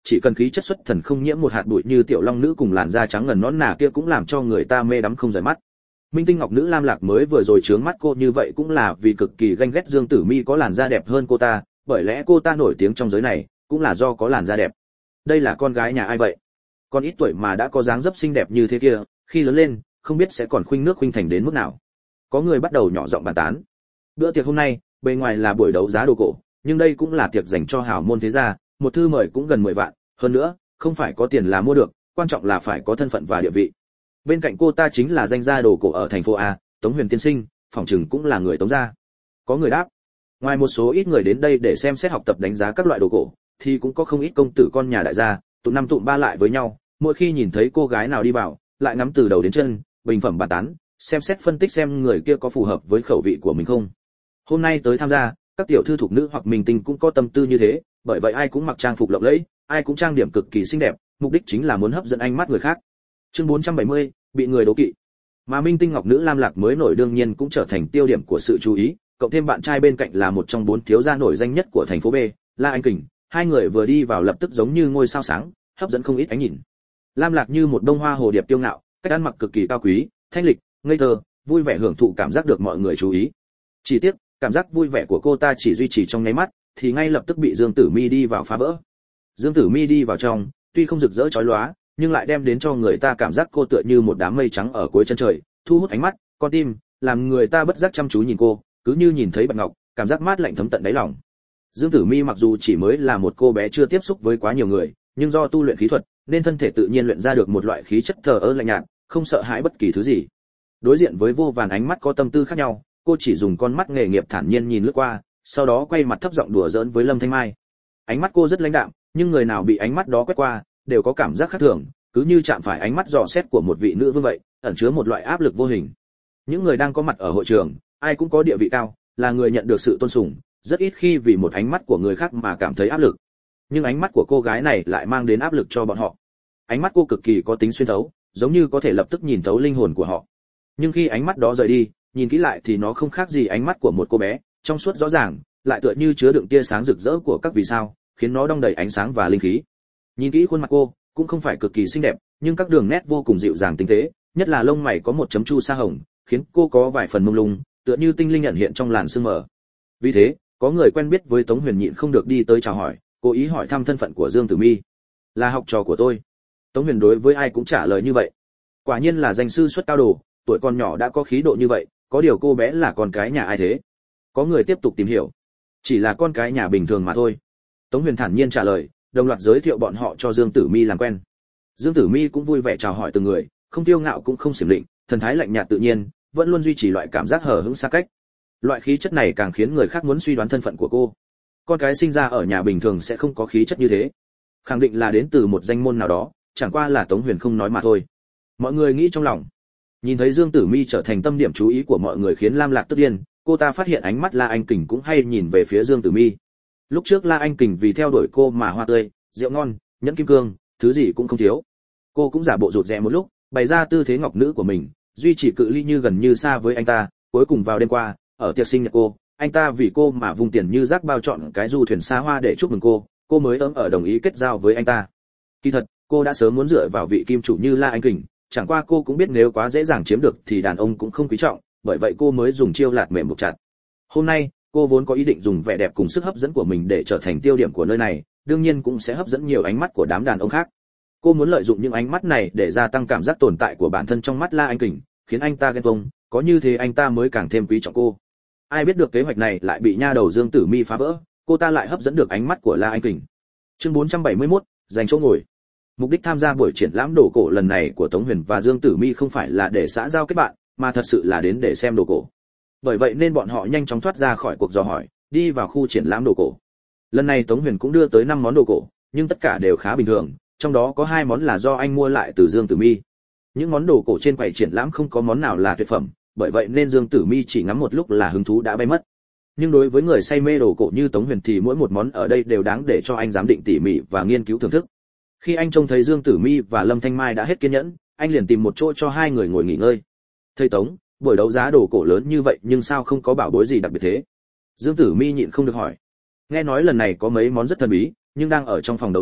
chỉ cần khí chất xuất thần không nhiễm một hạt bụi như tiểu long nữ cùng làn da trắng ngần nõn nà kia cũng làm cho người ta mê đắm không rời mắt. Minh tinh ngọc nữ Lam Lạc mới vừa rồi chướng mắt cô như vậy cũng là vì cực kỳ ganh ghét Dương Tử Mi có làn da đẹp hơn cô ta, bởi lẽ cô ta nổi tiếng trong giới này cũng là do có làn da đẹp. Đây là con gái nhà ai vậy? Con ít tuổi mà đã có dáng dấp xinh đẹp như thế kia, khi lớn lên, không biết sẽ còn khuynh nước khuynh thành đến mức nào. Có người bắt đầu nhỏ giọng bàn tán. Bữa tiệc hôm nay, bề ngoài là buổi đấu giá đồ cổ, nhưng đây cũng là tiệc dành cho hào môn thế gia, một thư mời cũng gần 10 vạn, hơn nữa, không phải có tiền là mua được, quan trọng là phải có thân phận và địa vị. Bên cạnh cô ta chính là danh gia đồ cổ ở thành phố A, Tống Huyền tiên sinh, phỏng chừng cũng là người Tống gia. Có người đáp. Ngoài một số ít người đến đây để xem xét học tập đánh giá các loại đồ cổ, thì cũng có không ít công tử con nhà đại gia, tụm năm tụm ba lại với nhau, mỗi khi nhìn thấy cô gái nào đi vào, lại ngắm từ đầu đến chân, bình phẩm bàn tán, xem xét phân tích xem người kia có phù hợp với khẩu vị của mình không. Hôm nay tới tham gia, các tiểu thư thuộc nữ hoặc minh tinh cũng có tâm tư như thế, bởi vậy ai cũng mặc trang phục lộng lẫy, ai cũng trang điểm cực kỳ xinh đẹp, mục đích chính là muốn hấp dẫn ánh mắt người khác. Chương 470, bị người đố kỵ. Mà minh tinh ngọc nữ Lam Lạc mới nổi đương nhiên cũng trở thành tiêu điểm của sự chú ý, cộng thêm bạn trai bên cạnh là một trong 4 thiếu gia nổi danh nhất của thành phố B, La Anh Kình, hai người vừa đi vào lập tức giống như ngôi sao sáng, hấp dẫn không ít ánh nhìn. Lam Lạc như một bông hoa hồ điệp tiêu ngạo, cách ăn mặc cực kỳ cao quý, thanh lịch, ngây thơ, vui vẻ hưởng thụ cảm giác được mọi người chú ý. Chỉ tiếc, cảm giác vui vẻ của cô ta chỉ duy trì trong nháy mắt, thì ngay lập tức bị Dương Tử Mi đi vào phá vỡ. Dương Tử Mi đi vào trong, tuy không rực rỡ chói lóa, nhưng lại đem đến cho người ta cảm giác cô tựa như một đám mây trắng ở cuối chân trời, thu hút ánh mắt, con tim, làm người ta bất giác chăm chú nhìn cô, cứ như nhìn thấy bạch ngọc, cảm giác mát lạnh thấm tận đáy lòng. Dương Tử Mi mặc dù chỉ mới là một cô bé chưa tiếp xúc với quá nhiều người, nhưng do tu luyện khí thuật, nên thân thể tự nhiên luyện ra được một loại khí chất thờ ơ lạnh nhạt, không sợ hãi bất kỳ thứ gì. Đối diện với vô vàn ánh mắt có tâm tư khác nhau, cô chỉ dùng con mắt nghề nghiệp thản nhiên nhìn lướt qua, sau đó quay mặt thấp giọng đùa giỡn với Lâm Thanh Mai. Ánh mắt cô rất lãnh đạm, nhưng người nào bị ánh mắt đó quét qua, đều có cảm giác khác thường, cứ như chạm phải ánh mắt dò xét của một vị nữ vương vậy, ẩn chứa một loại áp lực vô hình. Những người đang có mặt ở hội trường, ai cũng có địa vị cao, là người nhận được sự tôn sùng, rất ít khi vì một ánh mắt của người khác mà cảm thấy áp lực. Nhưng ánh mắt của cô gái này lại mang đến áp lực cho bọn họ. Ánh mắt cô cực kỳ có tính xuyên thấu, giống như có thể lập tức nhìn thấu linh hồn của họ. Nhưng khi ánh mắt đó rời đi, nhìn kỹ lại thì nó không khác gì ánh mắt của một cô bé, trong suốt rõ ràng, lại tựa như chứa đựng tia sáng rực rỡ của các vì sao, khiến nó đong đầy ánh sáng và linh khí. Nhìn kỹ khuôn mặt cô, cũng không phải cực kỳ xinh đẹp, nhưng các đường nét vô cùng dịu dàng tinh tế, nhất là lông mày có một chấm chu sa hồng, khiến cô có vài phần mông lung, tựa như tinh linh ẩn hiện trong làn sương mờ. Vì thế, có người quen biết với Tống Huyền nhịn không được đi tới chào hỏi, cố ý hỏi thăm thân phận của Dương Tử Mi. Là học trò của tôi. Tống Huyền đối với ai cũng trả lời như vậy. Quả nhiên là danh sư xuất cao đồ, tuổi còn nhỏ đã có khí độ như vậy, có điều cô bé là con cái nhà ai thế? Có người tiếp tục tìm hiểu. Chỉ là con cái nhà bình thường mà thôi. Tống Huyền thản nhiên trả lời, đồng loạt giới thiệu bọn họ cho Dương Tử Mi làm quen. Dương Tử Mi cũng vui vẻ chào hỏi từng người, không tiêu ngạo cũng không xiểm định, thần thái lạnh nhạt tự nhiên, vẫn luôn duy trì loại cảm giác hờ hững xa cách. Loại khí chất này càng khiến người khác muốn suy đoán thân phận của cô. Con cái sinh ra ở nhà bình thường sẽ không có khí chất như thế, khẳng định là đến từ một danh môn nào đó, chẳng qua là Tống Huyền không nói mà thôi. Mọi người nghĩ trong lòng. Nhìn thấy Dương Tử Mi trở thành tâm điểm chú ý của mọi người khiến Lam Lạc tức điên, cô ta phát hiện ánh mắt La Anh Kình cũng hay nhìn về phía Dương Tử Mi. Lúc trước La Anh Kình vì theo đuổi cô mà hoa tươi, rượu ngon, nhẫn kim cương, thứ gì cũng không thiếu. Cô cũng giả bộ rụt rè một lúc, bày ra tư thế ngọc nữ của mình, duy trì cự ly như gần như xa với anh ta. Cuối cùng vào đêm qua, ở tiệc sinh nhật cô, anh ta vì cô mà vung tiền như rác bao chọn cái du thuyền xa hoa để chúc mừng cô mới ấm ở đồng ý kết giao với anh ta. Kỳ thật, cô đã sớm muốn dựa vào vị kim chủ như La Anh Kình, chẳng qua cô cũng biết nếu quá dễ dàng chiếm được thì đàn ông cũng không quý trọng, bởi vậy cô mới dùng chiêu lạt mềm buộc chặt. Hôm nay, cô vốn có ý định dùng vẻ đẹp cùng sức hấp dẫn của mình để trở thành tiêu điểm của nơi này, đương nhiên cũng sẽ hấp dẫn nhiều ánh mắt của đám đàn ông khác. Cô muốn lợi dụng những ánh mắt này để gia tăng cảm giác tồn tại của bản thân trong mắt La Anh Kình, khiến anh ta ghen tuông, có như thế anh ta mới càng thêm quý trọng cô. Ai biết được kế hoạch này lại bị nha đầu Dương Tử Mi phá vỡ, cô ta lại hấp dẫn được ánh mắt của La Anh Kình. Chương 471, giành chỗ ngồi. Mục đích tham gia buổi triển lãm đồ cổ lần này của Tống Huyền và Dương Tử Mi không phải là để xã giao kết bạn, mà thật sự là đến để xem đồ cổ. Bởi vậy nên bọn họ nhanh chóng thoát ra khỏi cuộc dò hỏi, đi vào khu triển lãm đồ cổ. Lần này Tống Huyền cũng đưa tới 5 món đồ cổ, nhưng tất cả đều khá bình thường, trong đó có 2 món là do anh mua lại từ Dương Tử Mi. Những món đồ cổ trên quầy triển lãm không có món nào là tuyệt phẩm, bởi vậy nên Dương Tử Mi chỉ ngắm một lúc là hứng thú đã bay mất. Nhưng đối với người say mê đồ cổ như Tống Huyền thì mỗi một món ở đây đều đáng để cho anh giám định tỉ mỉ và nghiên cứu thưởng thức. Khi anh trông thấy Dương Tử Mi và Lâm Thanh Mai đã hết kiên nhẫn, anh liền tìm một chỗ cho hai người ngồi nghỉ ngơi. Thầy Tống, buổi đấu giá đồ cổ lớn như vậy nhưng sao không có bảo bối gì đặc biệt thế? Dương Tử Mi nhịn không được hỏi. Nghe nói lần này có mấy món rất thần bí, nhưng đang ở trong phòng đấu giá,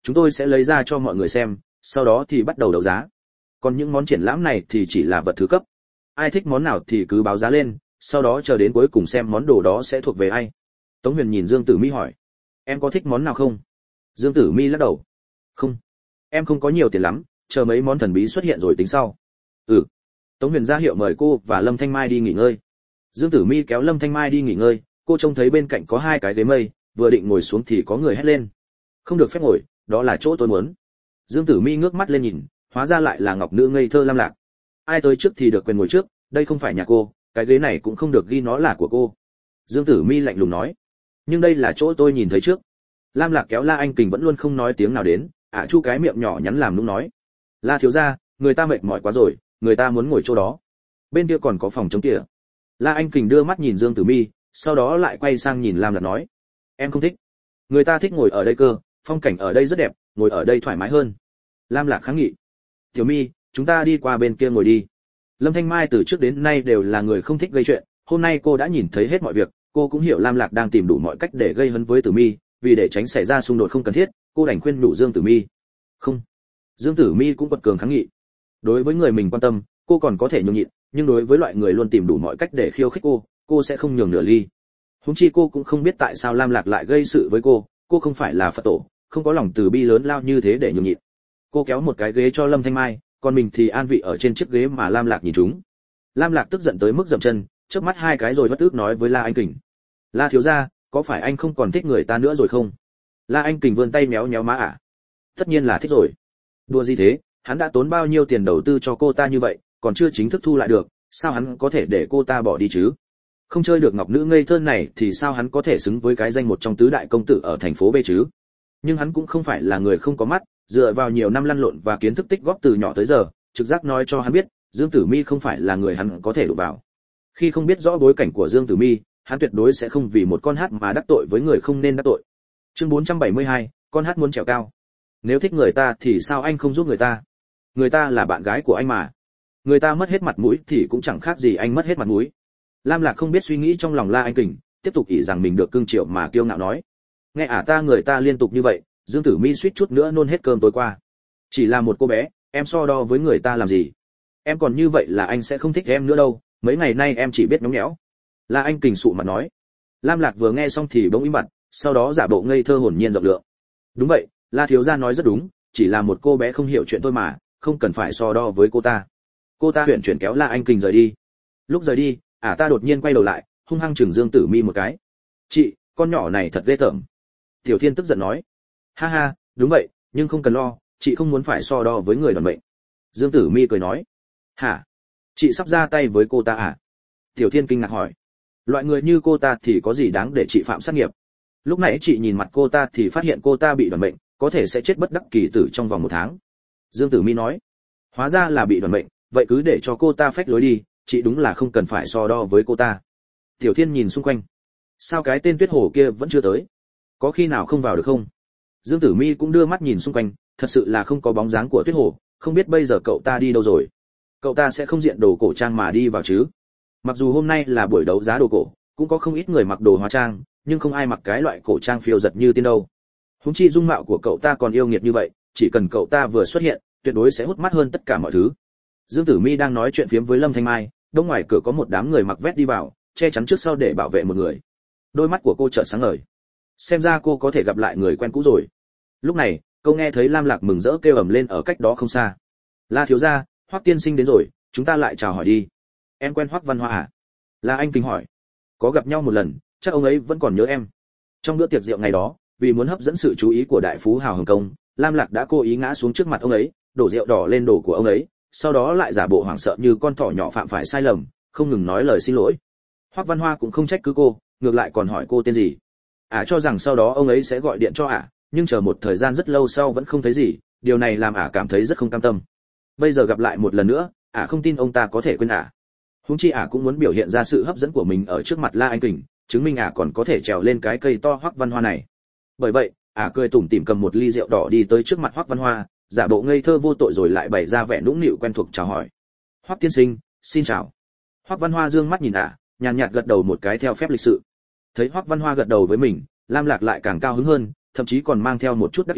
chúng tôi sẽ lấy ra cho mọi người xem, sau đó thì bắt đầu đấu giá. Còn những món triển lãm này thì chỉ là vật thứ cấp. Ai thích món nào thì cứ báo giá lên, sau đó chờ đến cuối cùng xem món đồ đó sẽ thuộc về ai. Tống Huyền nhìn Dương Tử Mi hỏi, em có thích món nào không? Dương Tử Mi lắc đầu, không, em không có nhiều tiền lắm, chờ mấy món thần bí xuất hiện rồi tính sau. Ừ. Tống Huyền ra hiệu mời cô và Lâm Thanh Mai đi nghỉ ngơi. Dương Tử Mi kéo Lâm Thanh Mai đi nghỉ ngơi, cô trông thấy bên cạnh có 2 cái ghế mây, vừa định ngồi xuống thì có người hét lên, không được phép ngồi, đó là chỗ tôi muốn. Dương Tử Mi ngước mắt lên nhìn, hóa ra lại là ngọc nữ ngây thơ Lam Lạc. Ai tới trước thì được quyền ngồi trước, đây không phải nhà cô, cái ghế này cũng không được ghi nó là của cô. Dương Tử Mi lạnh lùng nói, nhưng đây là chỗ tôi nhìn thấy trước. Lam Lạc kéo La Anh Kình vẫn luôn không nói tiếng nào đến, chu cái miệng nhỏ nhắn làm nũng nói, La thiếu gia, người ta mệt mỏi quá rồi, người ta muốn ngồi chỗ đó. Bên kia còn có phòng trống kìa. La Anh Kình đưa mắt nhìn Dương Tử Mi, sau đó lại quay sang nhìn Lam Lạc nói, em không thích. Người ta thích ngồi ở đây cơ, phong cảnh ở đây rất đẹp, ngồi ở đây thoải mái hơn. Lam Lạc kháng nghị, Tiểu Mi, chúng ta đi qua bên kia ngồi đi. Lâm Thanh Mai từ trước đến nay đều là người không thích gây chuyện, hôm nay cô đã nhìn thấy hết mọi việc, cô cũng hiểu Lam Lạc đang tìm đủ mọi cách để gây hấn với Tử Mi, vì để tránh xảy ra xung đột không cần thiết, cô đành khuyên nhủ Dương Tử Mi. Không. Dương Tử Mi cũng quật cường kháng nghị. Đối với người mình quan tâm, cô còn có thể nhường nhịn, nhưng đối với loại người luôn tìm đủ mọi cách để khiêu khích cô sẽ không nhường nửa ly. Huống chi cô cũng không biết tại sao Lam Lạc lại gây sự với cô không phải là Phật tổ, không có lòng từ bi lớn lao như thế để nhường nhịn. Cô kéo một cái ghế cho Lâm Thanh Mai, còn mình thì an vị ở trên chiếc ghế mà Lam Lạc nhìn chúng. Lam Lạc tức giận tới mức dậm chân, chớp mắt 2 cái rồi bất tức nói với La Anh Kình, La thiếu gia, có phải anh không còn thích người ta nữa rồi không? La Anh Kình vươn tay méo méo má ả. Tất nhiên là thích rồi. Đùa gì thế, hắn đã tốn bao nhiêu tiền đầu tư cho cô ta như vậy, còn chưa chính thức thu lại được, sao hắn có thể để cô ta bỏ đi chứ? Không chơi được ngọc nữ ngây thơ này thì sao hắn có thể xứng với cái danh một trong tứ đại công tử ở thành phố B chứ? Nhưng hắn cũng không phải là người không có mắt, dựa vào nhiều năm lăn lộn và kiến thức tích góp từ nhỏ tới giờ, trực giác nói cho hắn biết, Dương Tử Mi không phải là người hắn có thể đụng vào. Khi không biết rõ bối cảnh của Dương Tử Mi, hắn tuyệt đối sẽ không vì một con hát mà đắc tội với người không nên đắc tội. Chương 472, con hát muốn trèo cao. Nếu thích người ta thì sao anh không giúp người ta? Người ta là bạn gái của anh mà. Người ta mất hết mặt mũi thì cũng chẳng khác gì anh mất hết mặt mũi. Lam Lạc không biết suy nghĩ trong lòng La Anh Kình, tiếp tục ỷ rằng mình được cưng chiều mà kiêu ngạo nói. Nghe ta người ta liên tục như vậy, Dương Tử Mi suýt chút nữa nôn hết cơm tối qua. Chỉ là một cô bé, em so đo với người ta làm gì? Em còn như vậy là anh sẽ không thích em nữa đâu, mấy ngày nay em chỉ biết nhõng nhẽo. La Anh Kình sụ mặt nói. Lam Lạc vừa nghe xong thì bỗng im bặt, sau đó giả bộ ngây thơ hồn nhiên rộng lượng. Đúng vậy, La thiếu gia nói rất đúng, chỉ là một cô bé không hiểu chuyện thôi mà, không cần phải so đo với cô ta. Cô ta huyền chuyển kéo La Anh Kình rời đi. Lúc rời đi, ta đột nhiên quay đầu lại, hung hăng chừng Dương Tử Mi một cái. Chị, con nhỏ này thật ghê tởm. Tiểu Thiên tức giận nói. Ha ha, đúng vậy, nhưng không cần lo, chị không muốn phải so đo với người đoàn mệnh. Dương Tử Mi cười nói. Hả? Chị sắp ra tay với cô ta à? Tiểu Thiên kinh ngạc hỏi. Loại người như cô ta thì có gì đáng để chị phạm sát nghiệp? Lúc nãy chị nhìn mặt cô ta thì phát hiện cô ta bị đoàn mệnh, có thể sẽ chết bất đắc kỳ tử trong vòng 1 tháng. Dương Tử Mi nói. Hóa ra là bị đoàn mệnh, vậy cứ để cho cô ta phách lối đi, chị đúng là không cần phải so đo với cô ta. Tiểu Thiên nhìn xung quanh. Sao cái tên Tuyết Hồ kia vẫn chưa tới? Có khi nào không vào được không? Dương Tử Mi cũng đưa mắt nhìn xung quanh, thật sự là không có bóng dáng của Tuyết Hồ, không biết bây giờ cậu ta đi đâu rồi. Cậu ta sẽ không diện đồ cổ trang mà đi vào chứ? Mặc dù hôm nay là buổi đấu giá đồ cổ, cũng có không ít người mặc đồ hóa trang, nhưng không ai mặc cái loại cổ trang phiêu giật như tiên đâu. Huống chi dung mạo của cậu ta còn yêu nghiệt như vậy, chỉ cần cậu ta vừa xuất hiện, tuyệt đối sẽ hút mắt hơn tất cả mọi thứ. Dương Tử Mi đang nói chuyện phiếm với Lâm Thanh Mai, đông ngoài cửa có một đám người mặc vest đi vào, che chắn trước sau để bảo vệ một người. Đôi mắt của cô chợt sáng ngời. Xem ra cô có thể gặp lại người quen cũ rồi. Lúc này, cô nghe thấy Lam Lạc mừng rỡ kêu ầm lên ở cách đó không xa. La thiếu gia, Hoắc tiên sinh đến rồi, chúng ta lại chào hỏi đi. Em quen Hoắc Văn Hoa à? La Anh Kình hỏi. Có gặp nhau một lần, chắc ông ấy vẫn còn nhớ em. Trong bữa tiệc rượu ngày đó, vì muốn hấp dẫn sự chú ý của đại phú hào Hồng Kông, Lam Lạc đã cố ý ngã xuống trước mặt ông ấy, đổ rượu đỏ lên đồ của ông ấy, sau đó lại giả bộ hoảng sợ như con thỏ nhỏ phạm phải sai lầm, không ngừng nói lời xin lỗi. Hoắc Văn Hoa cũng không trách cứ cô, ngược lại còn hỏi cô tên gì. Cho rằng sau đó ông ấy sẽ gọi điện cho nhưng chờ một thời gian rất lâu sau vẫn không thấy gì, điều này làm cảm thấy rất không cam tâm. Bây giờ gặp lại một lần nữa, không tin ông ta có thể quên huống chi cũng muốn biểu hiện ra sự hấp dẫn của mình ở trước mặt La Anh Kình, chứng minh còn có thể trèo lên cái cây to Hoắc Văn Hoa này. Bởi vậy, cười tủm tỉm cầm một ly rượu đỏ đi tới trước mặt Hoắc Văn Hoa, giả bộ ngây thơ vô tội rồi lại bày ra vẻ nũng nịu quen thuộc chào hỏi. Hoắc tiên sinh, xin chào. Hoắc Văn Hoa dương mắt nhìn nhàn nhạt gật đầu một cái theo phép lịch sự. Thấy Hoắc Văn Hoa gật đầu với mình, Lam Lạc lại càng cao hứng hơn, thậm chí còn mang theo một chút đắc ý,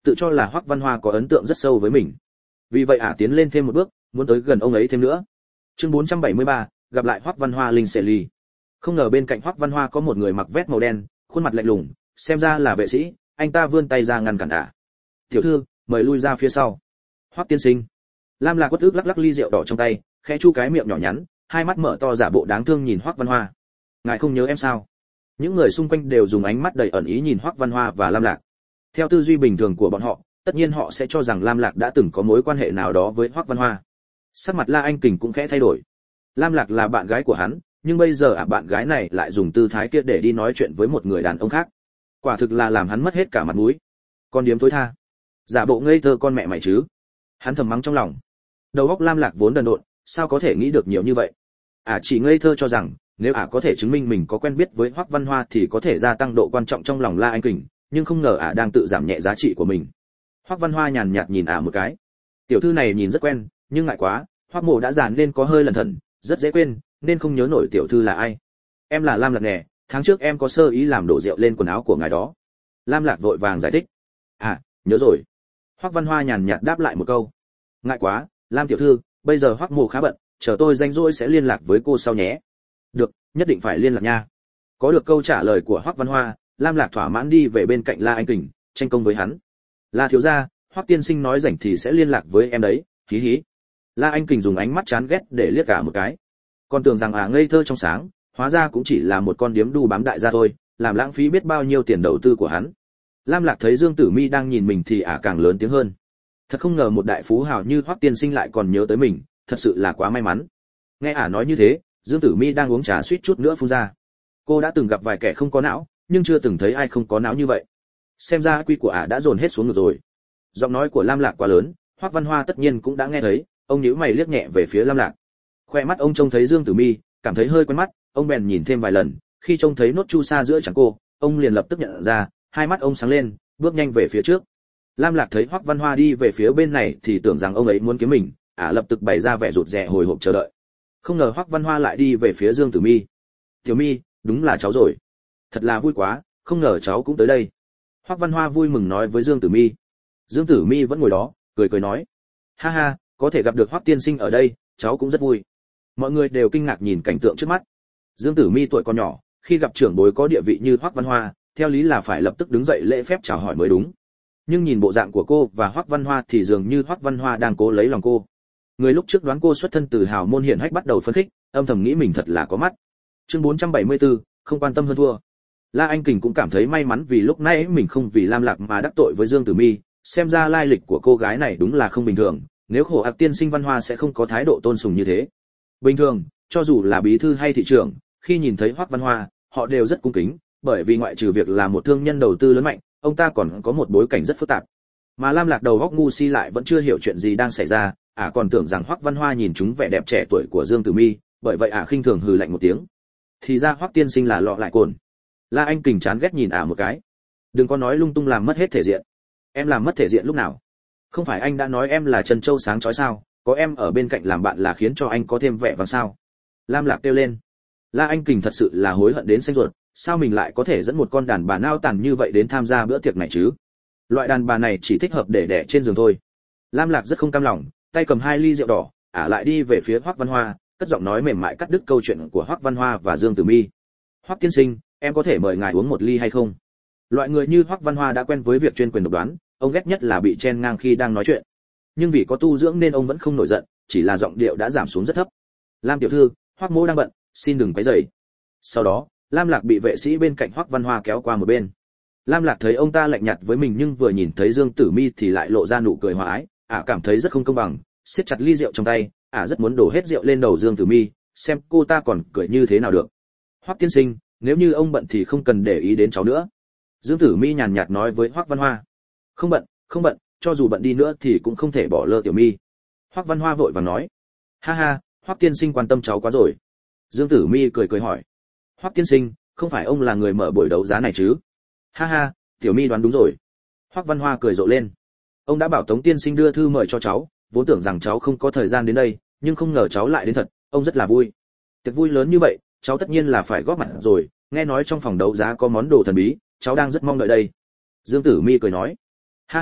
tự cho là Hoắc Văn Hoa có ấn tượng rất sâu với mình. Vì vậy tiến lên thêm một bước, muốn tới gần ông ấy thêm nữa. Chương 473, gặp lại Hoắc Văn Hoa linh xệ ly. Không ngờ bên cạnh Hoắc Văn Hoa có một người mặc vest màu đen, khuôn mặt lạnh lùng, xem ra là vệ sĩ, anh ta vươn tay ra ngăn cản Tiểu thư, mời lui ra phía sau. Hoắc tiên sinh. Lam Lạc quất ức lắc lắc ly rượu đỏ trong tay, khẽ chu cái miệng nhỏ nhắn, hai mắt mở to giả bộ đáng thương nhìn Hoắc Văn Hoa. Ngài không nhớ em sao? Những người xung quanh đều dùng ánh mắt đầy ẩn ý nhìn Hoắc Văn Hoa và Lam Lạc. Theo tư duy bình thường của bọn họ, tất nhiên họ sẽ cho rằng Lam Lạc đã từng có mối quan hệ nào đó với Hoắc Văn Hoa. Sắc mặt La Anh Kình cũng khẽ thay đổi. Lam Lạc là bạn gái của hắn, nhưng bây giờ bạn gái này lại dùng tư thái kia để đi nói chuyện với một người đàn ông khác. Quả thực là làm hắn mất hết cả mặt mũi. Con điếm tối tha, giả bộ ngây thơ con mẹ mày chứ. Hắn thầm mắng trong lòng. Đầu óc Lam Lạc vốn đần độn, sao có thể nghĩ được nhiều như vậy. Chỉ ngây thơ cho rằng nếu có thể chứng minh mình có quen biết với Hoắc Văn Hoa thì có thể gia tăng độ quan trọng trong lòng La Anh Kình, nhưng không ngờ đang tự giảm nhẹ giá trị của mình. Hoắc Văn Hoa nhàn nhạt nhìn một cái. Tiểu thư này nhìn rất quen, nhưng ngại quá, Hoắc Mộ đã già nên có hơi lẩn thận, rất dễ quên, nên không nhớ nổi tiểu thư là ai. Em là Lam Lạc nè, tháng trước em có sơ ý làm đổ rượu lên quần áo của ngài đó. Lam Lạc vội vàng giải thích. Nhớ rồi. Hoắc Văn Hoa nhàn nhạt đáp lại một câu. Ngại quá, Lam tiểu thư, bây giờ Hoắc Mộ khá bận, chờ tôi rảnh rỗi sẽ liên lạc với cô sau nhé. Được, nhất định phải liên lạc nha. Có được câu trả lời của Hoắc Văn Hoa, Lam Lạc thỏa mãn đi về bên cạnh La Anh Kình, tranh công với hắn. La thiếu gia, Hoắc tiên sinh nói rảnh thì sẽ liên lạc với em đấy, hí hí. La Anh Kình dùng ánh mắt chán ghét để liếc cả một cái. Còn tưởng rằng ngây thơ trong sáng, hóa ra cũng chỉ là một con điếm đu bám đại gia thôi, làm lãng phí biết bao nhiêu tiền đầu tư của hắn. Lam Lạc thấy Dương Tử Mi đang nhìn mình thì càng lớn tiếng hơn. Thật không ngờ một đại phú hào như Hoắc tiên sinh lại còn nhớ tới mình, thật sự là quá may mắn. Nghe nói như thế, Dương Tử Mi đang uống trà suýt chút nữa phun ra. Cô đã từng gặp vài kẻ không có não, nhưng chưa từng thấy ai không có não như vậy. Xem ra quy của đã dồn hết xuống ngược rồi. Giọng nói của Lam Lạc quá lớn, Hoắc Văn Hoa tất nhiên cũng đã nghe thấy, ông nhíu mày liếc nhẹ về phía Lam Lạc. Khoe mắt ông trông thấy Dương Tử Mi, cảm thấy hơi quen mắt, ông bèn nhìn thêm vài lần, khi trông thấy nốt chu sa giữa trán cô, ông liền lập tức nhận ra, hai mắt ông sáng lên, bước nhanh về phía trước. Lam Lạc thấy Hoắc Văn Hoa đi về phía bên này thì tưởng rằng ông ấy muốn kiếm mình, lập tức bày ra vẻ rụt rè hồi hộp chờ đợi. Không ngờ Hoắc Văn Hoa lại đi về phía Dương Tử Mi. Tiểu Mi, đúng là cháu rồi. Thật là vui quá, không ngờ cháu cũng tới đây. Hoắc Văn Hoa vui mừng nói với Dương Tử Mi. Dương Tử Mi vẫn ngồi đó, cười cười nói: Ha ha, có thể gặp được Hoắc tiên sinh ở đây, cháu cũng rất vui. Mọi người đều kinh ngạc nhìn cảnh tượng trước mắt. Dương Tử Mi tuổi còn nhỏ, khi gặp trưởng bối có địa vị như Hoắc Văn Hoa, theo lý là phải lập tức đứng dậy lễ phép chào hỏi mới đúng. Nhưng nhìn bộ dạng của cô và Hoắc Văn Hoa thì dường như Hoắc Văn Hoa đang cố lấy lòng cô. Người lúc trước đoán cô xuất thân từ hào môn hiển hách bắt đầu phấn khích, âm thầm nghĩ mình thật là có mắt. Chương 474, không quan tâm hơn thua. La Anh Kình cũng cảm thấy may mắn vì lúc nãy mình không vì Lam Lạc mà đắc tội với Dương Tử Mi, xem ra lai lịch của cô gái này đúng là không bình thường, nếu khổ ạc tiên sinh Văn Hoa sẽ không có thái độ tôn sùng như thế. Bình thường, cho dù là bí thư hay thị trưởng, khi nhìn thấy Hoắc Văn Hoa, họ đều rất cung kính, bởi vì ngoại trừ việc là một thương nhân đầu tư lớn mạnh, ông ta còn có một bối cảnh rất phức tạp. Mà Lam Lạc đầu óc ngu si lại vẫn chưa hiểu chuyện gì đang xảy ra, còn tưởng rằng Hoắc Văn Hoa nhìn chúng vẻ đẹp trẻ tuổi của Dương Tử Mi, bởi vậy khinh thường hừ lạnh một tiếng. Thì ra Hoắc tiên sinh là lọ lại cồn. La Anh Kình chán ghét nhìn một cái. Đừng có nói lung tung làm mất hết thể diện. Em làm mất thể diện lúc nào? Không phải anh đã nói em là Trần Châu sáng chói sao, có em ở bên cạnh làm bạn là khiến cho anh có thêm vẻ vang sao? Lam Lạc kêu lên. La Anh Kình thật sự là hối hận đến xanh ruột, sao mình lại có thể dẫn một con đàn bà nao tàn như vậy đến tham gia bữa tiệc này chứ? Loại đàn bà này chỉ thích hợp để đẻ trên giường thôi. Lam Lạc rất không cam lòng, tay cầm 2 ly rượu đỏ, lại đi về phía Hoắc Văn Hoa, cất giọng nói mềm mại cắt đứt câu chuyện của Hoắc Văn Hoa và Dương Tử Mi. Hoắc tiên sinh, em có thể mời ngài uống một ly hay không? Loại người như Hoắc Văn Hoa đã quen với việc chuyên quyền độc đoán, ông ghét nhất là bị chen ngang khi đang nói chuyện. Nhưng vì có tu dưỡng nên ông vẫn không nổi giận, chỉ là giọng điệu đã giảm xuống rất thấp. Lam tiểu thư, Hoắc mỗ đang bận, xin đừng quấy rầy. Sau đó, Lam Lạc bị vệ sĩ bên cạnh Hoắc Văn Hoa kéo qua một bên. Lam Lạc thấy ông ta lạnh nhạt với mình nhưng vừa nhìn thấy Dương Tử Mi thì lại lộ ra nụ cười hòa ái, cảm thấy rất không công bằng, siết chặt ly rượu trong tay, rất muốn đổ hết rượu lên đầu Dương Tử Mi, xem cô ta còn cười như thế nào được. Hoắc tiên sinh, nếu như ông bận thì không cần để ý đến cháu nữa. Dương Tử Mi nhàn nhạt nói với Hoắc Văn Hoa. Không bận, không bận, cho dù bận đi nữa thì cũng không thể bỏ lỡ Tiểu Mi. Hoắc Văn Hoa vội vàng nói. Ha ha, Hoắc tiên sinh quan tâm cháu quá rồi. Dương Tử Mi cười cười hỏi. Hoắc tiên sinh, không phải ông là người mở buổi đấu giá này chứ? Ha ha, Tiểu Mi đoán đúng rồi. Hoắc Văn Hoa cười rộ lên. Ông đã bảo Tống tiên sinh đưa thư mời cho cháu, vốn tưởng rằng cháu không có thời gian đến đây, nhưng không ngờ cháu lại đến thật, ông rất là vui. Tiệc vui lớn như vậy, cháu tất nhiên là phải góp mặt rồi, nghe nói trong phòng đấu giá có món đồ thần bí, cháu đang rất mong đợi đây. Dương Tử Mi cười nói. Ha ha,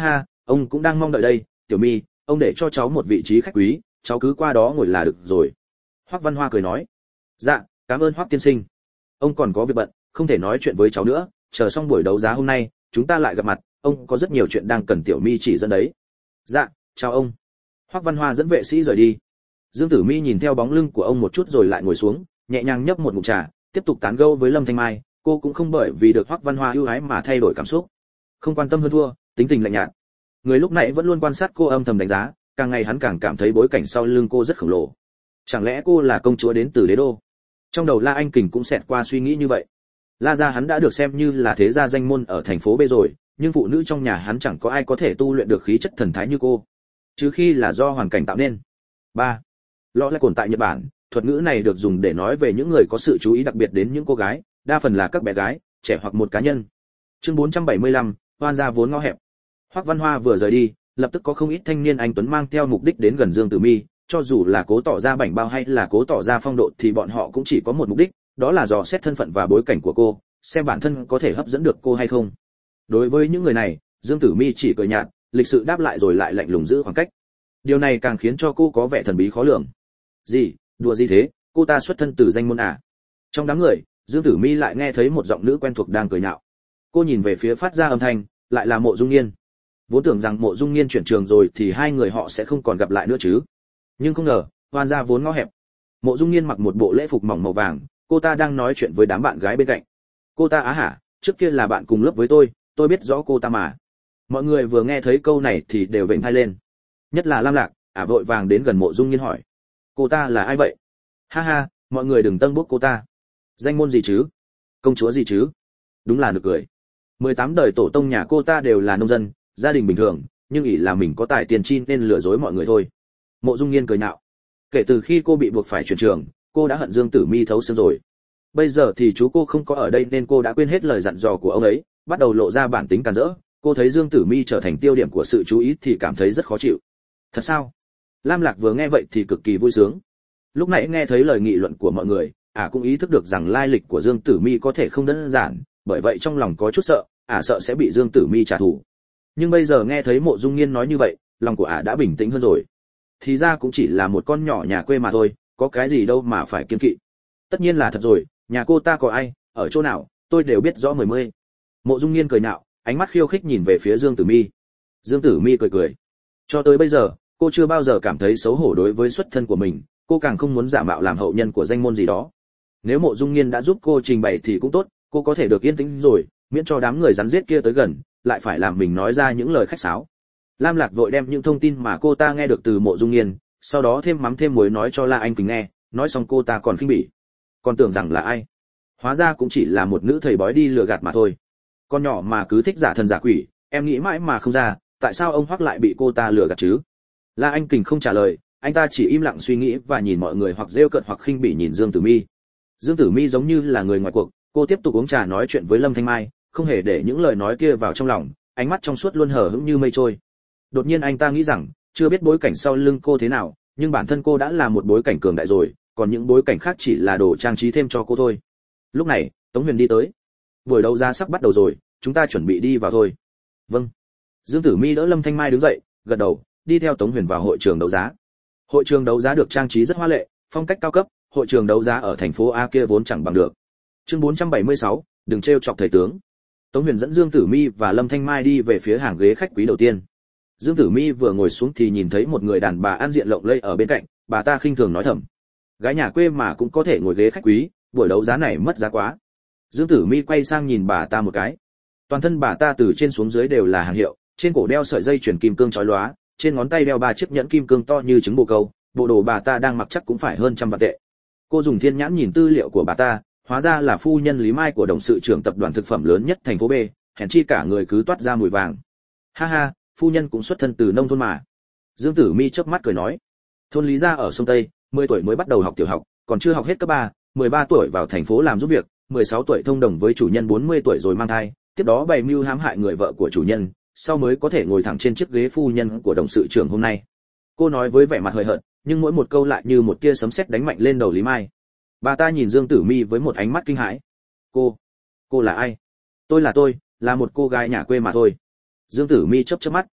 ông cũng đang mong đợi đây. Tiểu My, ông để cho cháu một vị trí khách quý, cháu cứ qua đó ngồi là được rồi. Hoắc Văn Hoa cười nói. Dạ, cảm ơn Hoắc tiên sinh. Ông còn có việc bận, không thể nói chuyện với cháu nữa, chờ xong buổi đấu giá hôm nay chúng ta lại gặp mặt, ông có rất nhiều chuyện đang cần Tiểu My chỉ dẫn đấy. Dạ, chào ông. Hoắc Văn Hoa dẫn vệ sĩ rời đi. Dương Tử Mi nhìn theo bóng lưng của ông một chút rồi lại ngồi xuống, nhẹ nhàng nhấp một ngụm trà, tiếp tục tán gẫu với Lâm Thanh Mai. Cô cũng không bởi vì được Hoắc Văn Hoa ưu ái mà thay đổi cảm xúc, không quan tâm hơn thua, tính tình lạnh nhạt. Người lúc nãy vẫn luôn quan sát cô âm thầm đánh giá, càng ngày hắn càng cảm thấy bối cảnh sau lưng cô rất khổng lồ. Chẳng lẽ cô là công chúa đến từ đế đô? Trong đầu La Anh Kình cũng xẹt qua suy nghĩ như vậy. La gia hắn đã được xem như là thế gia danh môn ở thành phố B rồi, nhưng phụ nữ trong nhà hắn chẳng có ai có thể tu luyện được khí chất thần thái như cô, trừ khi là do hoàn cảnh tạo nên. 3. Lọ là cồn tại Nhật Bản, thuật ngữ này được dùng để nói về những người có sự chú ý đặc biệt đến những cô gái, đa phần là các bé gái, trẻ hoặc một cá nhân. Chương 475, Hoan gia vốn ngõ hẹp. Hoắc Văn Hoa vừa rời đi, lập tức có không ít thanh niên anh tuấn mang theo mục đích đến gần Dương Tử Mi, cho dù là cố tỏ ra bảnh bao hay là cố tỏ ra phong độ thì bọn họ cũng chỉ có một mục đích, đó là dò xét thân phận và bối cảnh của cô, xem bản thân có thể hấp dẫn được cô hay không. Đối với những người này, Dương Tử Mi chỉ cười nhạt, lịch sự đáp lại rồi lại lạnh lùng giữ khoảng cách. Điều này càng khiến cho cô có vẻ thần bí khó lường. Gì, đùa gì thế, cô ta xuất thân từ danh môn à? Trong đám người, Dương Tử Mi lại nghe thấy một giọng nữ quen thuộc đang cười nhạo. Cô nhìn về phía phát ra âm thanh, lại là Mộ Dung Nghiên. Vốn tưởng rằng Mộ Dung Nghiên chuyển trường rồi thì hai người họ sẽ không còn gặp lại nữa chứ, nhưng không ngờ, Hoan gia vốn ngõ hẹp. Mộ Dung Nghiên mặc một bộ lễ phục mỏng màu vàng, cô ta đang nói chuyện với đám bạn gái bên cạnh. Cô ta á hả, trước kia là bạn cùng lớp với tôi biết rõ cô ta mà. Mọi người vừa nghe thấy câu này thì đều vểnh tai lên, nhất là Lam Lạc, vội vàng đến gần Mộ Dung Nghiên hỏi, cô ta là ai vậy? Ha ha, mọi người đừng tân bốc cô ta. Danh môn gì chứ? Công chúa gì chứ? Đúng là nực cười. 18 đời tổ tông nhà cô ta đều là nông dân, gia đình bình thường, nhưng ỷ là mình có tài tiền chi nên lừa dối mọi người thôi. Mộ Dung Nghiên cười nhạo. Kể từ khi cô bị buộc phải chuyển trường, cô đã hận Dương Tử Mi thấu xương rồi. Bây giờ thì chú cô không có ở đây nên cô đã quên hết lời dặn dò của ông ấy, bắt đầu lộ ra bản tính càn rỡ. Cô thấy Dương Tử Mi trở thành tiêu điểm của sự chú ý thì cảm thấy rất khó chịu. Thật sao? Lam Lạc vừa nghe vậy thì cực kỳ vui sướng. Lúc nãy nghe thấy lời nghị luận của mọi người, cũng ý thức được rằng lai lịch của Dương Tử Mi có thể không đơn giản, bởi vậy trong lòng có chút sợ, sợ sẽ bị Dương Tử Mi trả thù. Nhưng bây giờ nghe thấy Mộ Dung Nghiên nói như vậy, lòng của đã bình tĩnh hơn rồi. Thì ra cũng chỉ là một con nhỏ nhà quê mà thôi, có cái gì đâu mà phải kiêng kỵ. Tất nhiên là thật rồi, nhà cô ta có ai, ở chỗ nào, tôi đều biết rõ mười mươi. Mộ Dung Nghiên cười nhạo, ánh mắt khiêu khích nhìn về phía Dương Tử Mi. Dương Tử Mi cười cười. Cho tới bây giờ, cô chưa bao giờ cảm thấy xấu hổ đối với xuất thân của mình, cô càng không muốn giả mạo làm hậu nhân của danh môn gì đó. Nếu Mộ Dung Nghiên đã giúp cô trình bày thì cũng tốt, cô có thể được yên tĩnh rồi, miễn cho đám người rắn giết kia tới gần, lại phải làm mình nói ra những lời khách sáo. Lam Lạc vội đem những thông tin mà cô ta nghe được từ Mộ Dung Nghiên, sau đó thêm mắm thêm muối nói cho La Anh Kình nghe, nói xong cô ta còn khinh bỉ. Còn tưởng rằng là ai? Hóa ra cũng chỉ là một nữ thầy bói đi lừa gạt mà thôi. Con nhỏ mà cứ thích giả thần giả quỷ, em nghĩ mãi mà không ra, tại sao ông Hoắc lại bị cô ta lừa gạt chứ? La Anh Kình không trả lời, anh ta chỉ im lặng suy nghĩ và nhìn mọi người hoặc rêu cợt hoặc khinh bỉ nhìn Dương Tử Mi. Dương Tử Mi giống như là người ngoài cuộc, cô tiếp tục uống trà nói chuyện với Lâm Thanh Mai, không hề để những lời nói kia vào trong lòng, ánh mắt trong suốt luôn hờ hững như mây trôi. Đột nhiên anh ta nghĩ rằng, chưa biết bối cảnh sau lưng cô thế nào, nhưng bản thân cô đã là một bối cảnh cường đại rồi, còn những bối cảnh khác chỉ là đồ trang trí thêm cho cô thôi. Lúc này, Tống Huyền đi tới. Buổi đấu giá sắp bắt đầu rồi, chúng ta chuẩn bị đi vào thôi. Vâng. Dương Tử Mi đỡ Lâm Thanh Mai đứng dậy, gật đầu, đi theo Tống Huyền vào hội trường đấu giá. Hội trường đấu giá được trang trí rất hoa lệ, phong cách cao cấp, hội trường đấu giá ở thành phố A kia vốn chẳng bằng được. Chương 476, đừng trêu chọc thầy tướng. Tống Huyền dẫn Dương Tử Mi và Lâm Thanh Mai đi về phía hàng ghế khách quý đầu tiên. Dương Tử Mi vừa ngồi xuống thì nhìn thấy một người đàn bà ăn diện lộng lẫy ở bên cạnh, bà ta khinh thường nói thầm: "Gái nhà quê mà cũng có thể ngồi ghế khách quý, buổi đấu giá này mất giá quá." Dương Tử Mi quay sang nhìn bà ta một cái. Toàn thân bà ta từ trên xuống dưới đều là hàng hiệu, trên cổ đeo sợi dây chuyền kim cương chói lóa, trên ngón tay đeo 3 chiếc nhẫn kim cương to như trứng bồ câu, bộ đồ bà ta đang mặc chắc cũng phải hơn 100 vạn tệ. Cô dùng thiên nhãn nhìn tư liệu của bà ta, hóa ra là phu nhân Lý Mai của董sự trưởng tập đoàn thực phẩm lớn nhất thành phố B, hèn chi cả người cứ toát ra mùi vàng. Ha ha, phu nhân cũng xuất thân từ nông thôn mà. Dương Tử Mi chớp mắt cười nói. Thôn Lý gia ở sông Tây, 10 tuổi mới bắt đầu học tiểu học, còn chưa học hết cấp 3, 13 tuổi vào thành phố làm giúp việc, 16 tuổi thông đồng với chủ nhân 40 tuổi rồi mang thai, tiếp đó bày mưu hãm hại người vợ của chủ nhân, sau mới có thể ngồi thẳng trên chiếc ghế phu nhân của董sự trưởng hôm nay. Cô nói với vẻ mặt hời hợt, nhưng mỗi một câu lại như một tia sấm sét đánh mạnh lên đầu Lý Mai. Bà ta nhìn Dương Tử Mi với một ánh mắt kinh hãi. Cô là ai? Tôi là một cô gái nhà quê mà thôi. Dương Tử Mi chớp chớp mắt.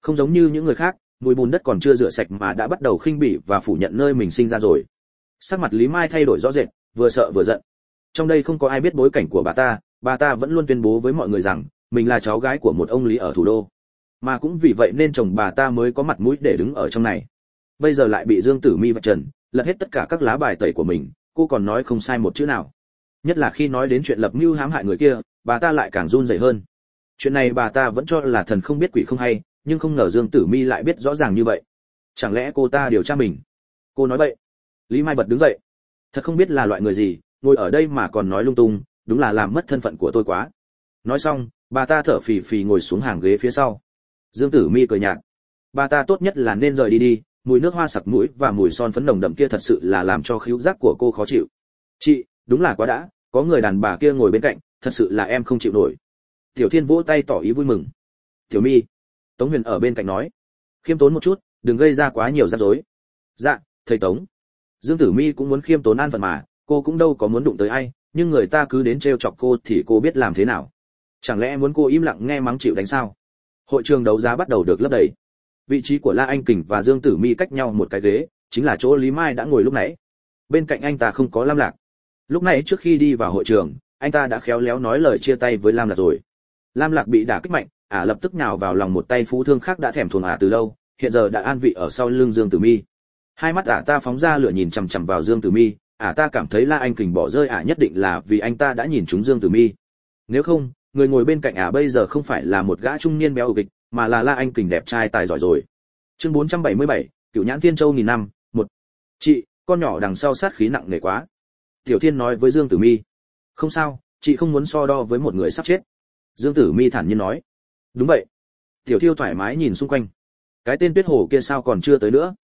Không giống như những người khác, mùi bùn đất còn chưa rửa sạch mà đã bắt đầu khinh bỉ và phủ nhận nơi mình sinh ra rồi. Sắc mặt Lý Mai thay đổi rõ rệt, vừa sợ vừa giận. Trong đây không có ai biết bối cảnh của bà ta vẫn luôn tuyên bố với mọi người rằng mình là cháu gái của một ông Lý ở thủ đô, mà cũng vì vậy nên chồng bà ta mới có mặt mũi để đứng ở trong này. Bây giờ lại bị Dương Tử Mi vạch trần, lật hết tất cả các lá bài tẩy của mình, cô còn nói không sai một chữ nào. Nhất là khi nói đến chuyện lập mưu hãm hại người kia, bà ta lại càng run rẩy hơn. Chuyện này bà ta vẫn cho là thần không biết quỷ không hay, nhưng không ngờ Dương Tử Mi lại biết rõ ràng như vậy. Chẳng lẽ cô ta điều tra mình? Cô nói bậy. Lý Mai bật đứng dậy. Thật không biết là loại người gì, ngồi ở đây mà còn nói lung tung, đúng là làm mất thân phận của tôi quá. Nói xong, bà ta thở phì phì ngồi xuống hàng ghế phía sau. Dương Tử Mi cười nhạt. Bà ta tốt nhất là nên rời đi đi, mùi nước hoa sặc mũi và mùi son phấn nồng đậm kia thật sự là làm cho khứu giác của cô khó chịu. Chị, đúng là quá đã, có người đàn bà kia ngồi bên cạnh, thật sự là em không chịu nổi. Tiểu Thiên vỗ tay tỏ ý vui mừng. Tiểu Mi, Tống Huyền ở bên cạnh nói, khiêm tốn một chút, đừng gây ra quá nhiều rắc rối. Dạ, thầy Tống. Dương Tử Mi cũng muốn khiêm tốn an phận mà, cô cũng đâu có muốn đụng tới ai, nhưng người ta cứ đến trêu chọc cô thì cô biết làm thế nào. Chẳng lẽ muốn cô im lặng nghe mắng chịu đánh sao? Hội trường đấu giá bắt đầu được lấp đầy. Vị trí của La Anh Kình và Dương Tử Mi cách nhau một cái ghế, chính là chỗ Lý Mai đã ngồi lúc nãy. Bên cạnh anh ta không có Lam Lạc. Lúc nãy trước khi đi vào hội trường, anh ta đã khéo léo nói lời chia tay với Lam Lạc rồi. Lam Lạc bị đả kích mạnh, lập tức nhào vào lòng một tay phú thương khác đã thèm thuồng từ lâu, hiện giờ đã an vị ở sau lưng Dương Tử Mi. Hai mắt ta phóng ra lửa nhìn chằm chằm vào Dương Tử Mi, ta cảm thấy La Anh Kình bỏ rơi nhất định là vì anh ta đã nhìn trúng Dương Tử Mi. Nếu không, người ngồi bên cạnh bây giờ không phải là một gã trung niên béo ục, mà là La Anh Kình đẹp trai tài giỏi rồi. Chương 477, Cửu Nhãn Thiên Châu nghìn năm, 1. Chị, con nhỏ đằng sau sát khí nặng nề quá. Tiểu Thiên nói với Dương Tử Mi. Không sao, chị không muốn so đo với một người sắp chết. Dương Tử Mi thản nhiên nói. Đúng vậy. Tiểu Thiêu thoải mái nhìn xung quanh. Cái tên Tuyết Hồ kia sao còn chưa tới nữa?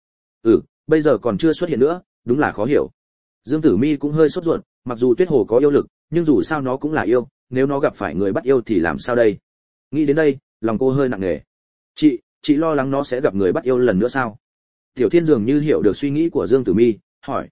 Bây giờ còn chưa xuất hiện nữa, đúng là khó hiểu. Dương Tử Mi cũng hơi sốt ruột, mặc dù Tuyết Hồ có yêu lực, nhưng dù sao nó cũng là yêu, nếu nó gặp phải người bắt yêu thì làm sao đây? Nghĩ đến đây, lòng cô hơi nặng nề. Chị lo lắng nó sẽ gặp người bắt yêu lần nữa sao? Tiểu Thiên dường như hiểu được suy nghĩ của Dương Tử Mi, hỏi.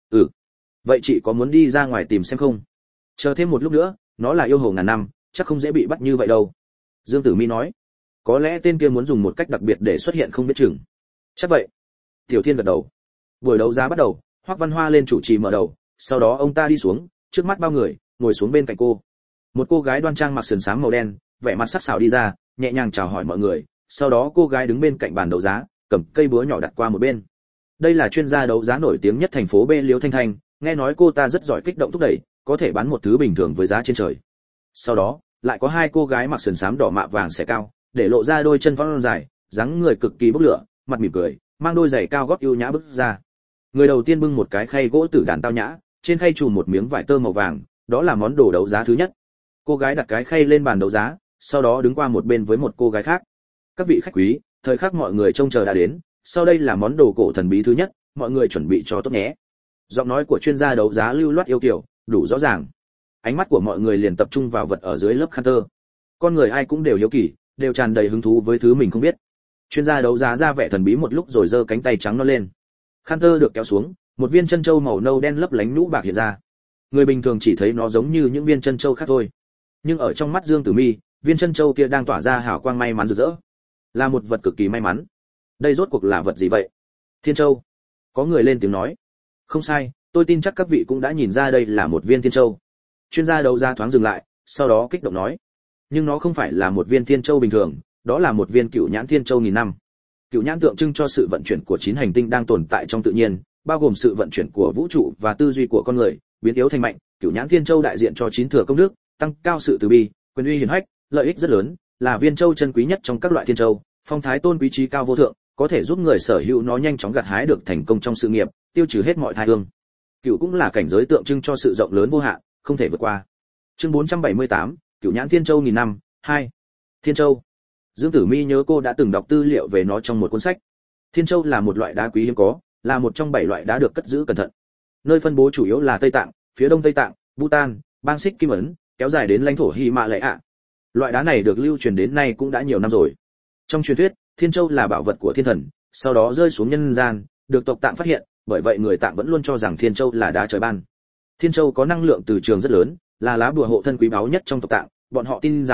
Vậy chị có muốn đi ra ngoài tìm xem không? Chờ thêm một lúc nữa, nó là yêu hồ ngàn năm, chắc không dễ bị bắt như vậy đâu. Dương Tử Mi nói. Có lẽ tên kia muốn dùng một cách đặc biệt để xuất hiện không biết chừng. Chắc vậy. Tiểu Thiên gật đầu. Buổi đấu giá bắt đầu, Hoắc Văn Hoa lên chủ trì mở đầu, sau đó ông ta đi xuống, trước mắt bao người, ngồi xuống bên cạnh cô. Một cô gái đoan trang mặc sườn xám màu đen, vẻ mặt sắc sảo đi ra, nhẹ nhàng chào hỏi mọi người, sau đó cô gái đứng bên cạnh bàn đấu giá, cầm cây búa nhỏ đặt qua một bên. Đây là chuyên gia đấu giá nổi tiếng nhất thành phố B Liễu Thanh Thanh, nghe nói cô ta rất giỏi kích động thúc đẩy, có thể bán một thứ bình thường với giá trên trời. Sau đó, lại có hai cô gái mặc sườn xám đỏ mạ vàng xẻ cao, để lộ ra đôi chân thon dài, dáng người cực kỳ bốc lửa, mặt mỉm cười, mang đôi giày cao gót ưu nhã bước ra. Người đầu tiên bưng một cái khay gỗ tử đàn tao nhã, trên khay trùm một miếng vải tơ màu vàng, đó là món đồ đấu giá thứ nhất. Cô gái đặt cái khay lên bàn đấu giá, sau đó đứng qua một bên với một cô gái khác. Các vị khách quý, thời khắc mọi người trông chờ đã đến, sau đây là món đồ cổ thần bí thứ nhất, mọi người chuẩn bị cho tốt nhé. Giọng nói của chuyên gia đấu giá lưu loát yêu kiều, đủ rõ ràng. Ánh mắt của mọi người liền tập trung vào vật ở dưới lớp khăn tơ. Con người ai cũng đều hiếu kỳ, đều tràn đầy hứng thú với thứ mình không biết. Chuyên gia đấu giá ra vẻ thần bí một lúc rồi giơ cánh tay trắng nó lên. Khăn tơ được kéo xuống, một viên chân châu màu nâu đen lấp lánh nhũ bạc hiện ra. Người bình thường chỉ thấy nó giống như những viên chân châu khác thôi, nhưng ở trong mắt Dương Tử Mi, viên chân châu kia đang tỏa ra hào quang may mắn rực rỡ, là một vật cực kỳ may mắn. Đây rốt cuộc là vật gì vậy? Thiên châu. Có người lên tiếng nói. Không sai, tôi tin chắc các vị cũng đã nhìn ra đây là một viên thiên châu. Chuyên gia đấu giá thoáng dừng lại, sau đó kích động nói. Nhưng nó không phải là một viên thiên châu bình thường, đó là một viên Cửu Nhãn Thiên Châu nghìn năm. Cửu nhãn tượng trưng cho sự vận chuyển của 9 hành tinh đang tồn tại trong tự nhiên, bao gồm sự vận chuyển của vũ trụ và tư duy của con người, biến yếu thành mạnh. Cửu Nhãn Thiên Châu đại diện cho 9 thừa công đức, tăng cao sự từ bi, quyền uy hiển hách, lợi ích rất lớn, là viên châu chân quý nhất trong các loại thiên châu, phong thái tôn quý trí cao vô thượng, có thể giúp người sở hữu nó nhanh chóng gặt hái được thành công trong sự nghiệp, tiêu trừ hết mọi tai ương. Cửu cũng là cảnh giới tượng trưng cho sự rộng lớn vô hạn, không thể vượt qua. Chương 478, Cửu Nhãn Thiên Châu nghìn năm, 2. Thiên Châu. Dương Tử Mi nhớ cô đã từng đọc tư liệu về nó trong một cuốn sách. Thiên Châu là một loại đá quý hiếm có, là một trong 7 loại đá được cất giữ cẩn thận. Nơi phân bố chủ yếu là Tây Tạng, phía Đông Tây Tạng, Bhutan, bang Xích Kim Ấn, kéo dài đến lãnh thổ Hy Mã Lệ ạ. Loại đá này được lưu truyền đến nay cũng đã nhiều năm rồi. Trong truyền thuyết, Thiên Châu là bảo vật của thiên thần, sau đó rơi xuống nhân gian, được tộc Tạng phát hiện, bởi vậy người Tạng vẫn luôn cho rằng Thiên Châu là đá trời ban. Thiên Châu có năng lượng từ trường rất lớn, là lá bùa hộ thân quý báu nhất trong tộc Tạng, bọn họ tin rằng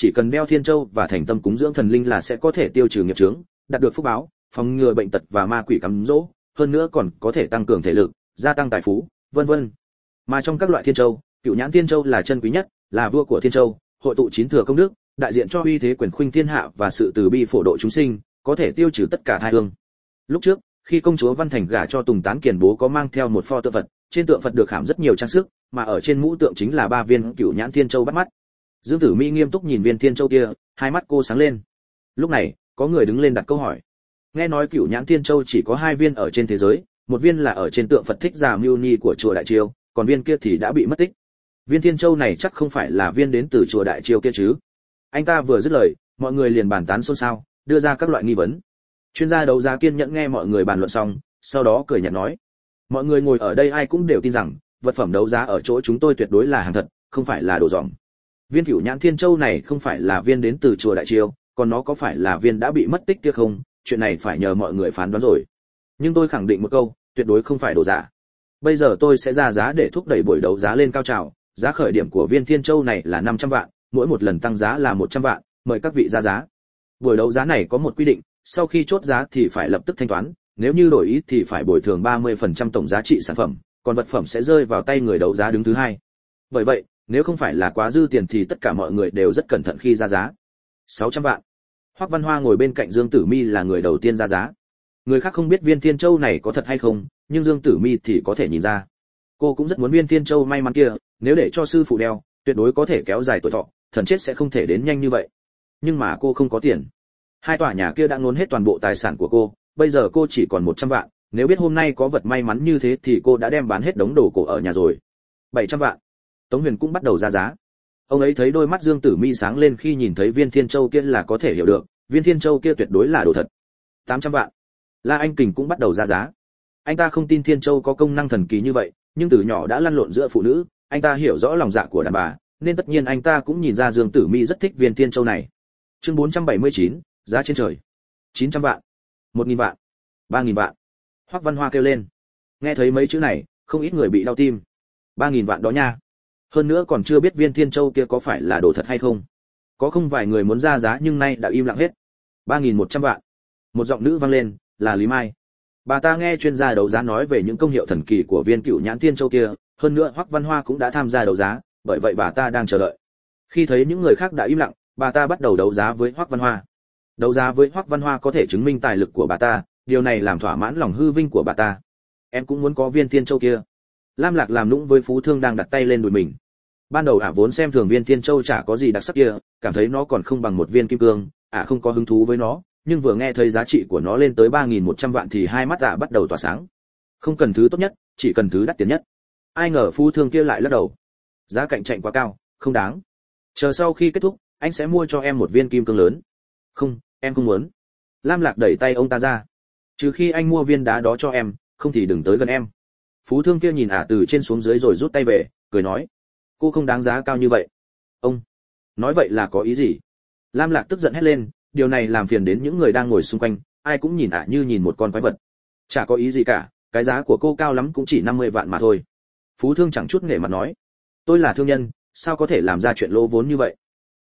chỉ cần đeo thiên châu và thành tâm cúng dưỡng thần linh là sẽ có thể tiêu trừ nghiệp chướng, đạt được phúc báo, phòng ngừa bệnh tật và ma quỷ cám dỗ, hơn nữa còn có thể tăng cường thể lực, gia tăng tài phú, vân vân. Mà trong các loại thiên châu, Cựu Nhãn Thiên Châu là chân quý nhất, là vua của thiên châu, hội tụ chín thừa công đức, đại diện cho uy thế quyền khuynh thiên hạ và sự từ bi phổ độ chúng sinh, có thể tiêu trừ tất cả tai ương. Lúc trước, khi công chúa Văn Thành gả cho Tùng Tán Kiền bố có mang theo một pho tượng Phật, trên tượng Phật được khảm rất nhiều trang sức, mà ở trên mũ tượng chính là 3 viên Cựu Nhãn Thiên Châu bắt mắt. Dương Tử Mi nghiêm túc nhìn viên thiên châu kia, hai mắt cô sáng lên. Lúc này, có người đứng lên đặt câu hỏi. Nghe nói Cựu Nhãn Thiên Châu chỉ có 2 viên ở trên thế giới, một viên là ở trên tượng Phật Thích Giả Mưu Ni của chùa Đại Chiêu, còn viên kia thì đã bị mất tích. Viên thiên châu này chắc không phải là viên đến từ chùa Đại Chiêu kia chứ? Anh ta vừa dứt lời, mọi người liền bàn tán xôn xao, đưa ra các loại nghi vấn. Chuyên gia đấu giá kiên nhẫn nghe mọi người bàn luận xong, sau đó cười nhạt nói: mọi người ngồi ở đây ai cũng đều tin rằng vật phẩm đấu giá ở chỗ chúng tôi tuyệt đối là hàng thật, không phải là đồ dỏng. Viên Cựu Nhãn Thiên Châu này không phải là viên đến từ chùa Đại Chiêu, còn nó có phải là viên đã bị mất tích kia không, chuyện này phải nhờ mọi người phán đoán rồi. Nhưng tôi khẳng định một câu, tuyệt đối không phải đồ giả. Bây giờ tôi sẽ ra giá để thúc đẩy buổi đấu giá lên cao trào, giá khởi điểm của viên Thiên Châu này là 500 vạn, mỗi một lần tăng giá là 100 vạn, mời các vị ra giá. Buổi đấu giá này có một quy định, sau khi chốt giá thì phải lập tức thanh toán, nếu như đổi ý thì phải bồi thường 30% tổng giá trị sản phẩm, còn vật phẩm sẽ rơi vào tay người đấu giá đứng thứ hai. Bởi vậy, nếu không phải là quá dư tiền thì tất cả mọi người đều rất cẩn thận khi ra giá. 600 vạn. Hoắc Văn Hoa ngồi bên cạnh Dương Tử Mi là người đầu tiên ra giá. Người khác không biết viên Thiên Châu này có thật hay không, nhưng Dương Tử Mi thì có thể nhìn ra. Cô cũng rất muốn viên Thiên Châu may mắn kia, nếu để cho sư phụ đeo, tuyệt đối có thể kéo dài tuổi thọ, thần chết sẽ không thể đến nhanh như vậy. Nhưng mà cô không có tiền. Hai tòa nhà kia đã ngốn hết toàn bộ tài sản của cô, bây giờ cô chỉ còn 100 vạn, nếu biết hôm nay có vật may mắn như thế thì cô đã đem bán hết đống đồ cổ ở nhà rồi. 700 vạn. Tống Huyền cũng bắt đầu ra giá. Ông ấy thấy đôi mắt Dương Tử Mi sáng lên khi nhìn thấy viên Thiên Châu kia là có thể hiểu được, viên Thiên Châu kia tuyệt đối là đồ thật. 800 vạn. La Anh Kình cũng bắt đầu ra giá. Anh ta không tin Thiên Châu có công năng thần kỳ như vậy, nhưng từ nhỏ đã lăn lộn giữa phụ nữ, anh ta hiểu rõ lòng dạ của đàn bà, nên tất nhiên anh ta cũng nhìn ra Dương Tử Mi rất thích viên Thiên Châu này. Chương 479, giá trên trời. 900 vạn. 1000 vạn. 3000 vạn. Hoắc Văn Hoa kêu lên. Nghe thấy mấy chữ này, không ít người bị đau tim. 3000 vạn đó nha. Hơn nữa còn chưa biết viên Thiên Châu kia có phải là đồ thật hay không. Có không vài người muốn ra giá nhưng nay đã im lặng hết. 3100 vạn. Một giọng nữ vang lên, là Lý Mai. Bà ta nghe chuyên gia đấu giá nói về những công hiệu thần kỳ của viên Cựu Nhãn Thiên Châu kia, hơn nữa Hoắc Văn Hoa cũng đã tham gia đấu giá, bởi vậy bà ta đang chờ đợi. Khi thấy những người khác đã im lặng, bà ta bắt đầu đấu giá với Hoắc Văn Hoa. Đấu giá với Hoắc Văn Hoa có thể chứng minh tài lực của bà ta, điều này làm thỏa mãn lòng hư vinh của bà ta. Em cũng muốn có viên Thiên Châu kia. Lam Lạc làm nũng với Phú Thương đang đặt tay lên đùi mình. Ban đầu vốn xem thường viên Thiên Châu chả có gì đặc sắc kia, cảm thấy nó còn không bằng một viên kim cương, không có hứng thú với nó, nhưng vừa nghe thấy giá trị của nó lên tới 3100 vạn thì hai mắt bắt đầu tỏa sáng. Không cần thứ tốt nhất, chỉ cần thứ đắt tiền nhất. Ai ngờ Phú Thương kia lại lắc đầu. Giá cạnh tranh quá cao, không đáng. Chờ sau khi kết thúc, anh sẽ mua cho em một viên kim cương lớn. Không, em không muốn. Lam Lạc đẩy tay ông ta ra. Trừ khi anh mua viên đá đó cho em, không thì đừng tới gần em. Phú Thương kia nhìn từ trên xuống dưới rồi rút tay về, cười nói: cô không đáng giá cao như vậy. Ông nói vậy là có ý gì? Lam Lạc tức giận hét lên, điều này làm phiền đến những người đang ngồi xung quanh, ai cũng nhìn như nhìn một con quái vật. Chả có ý gì cả, cái giá của cô cao lắm cũng chỉ 50 vạn mà thôi. Phú Thương chẳng chút nể mặt nói: tôi là thương nhân, sao có thể làm ra chuyện lỗ vốn như vậy?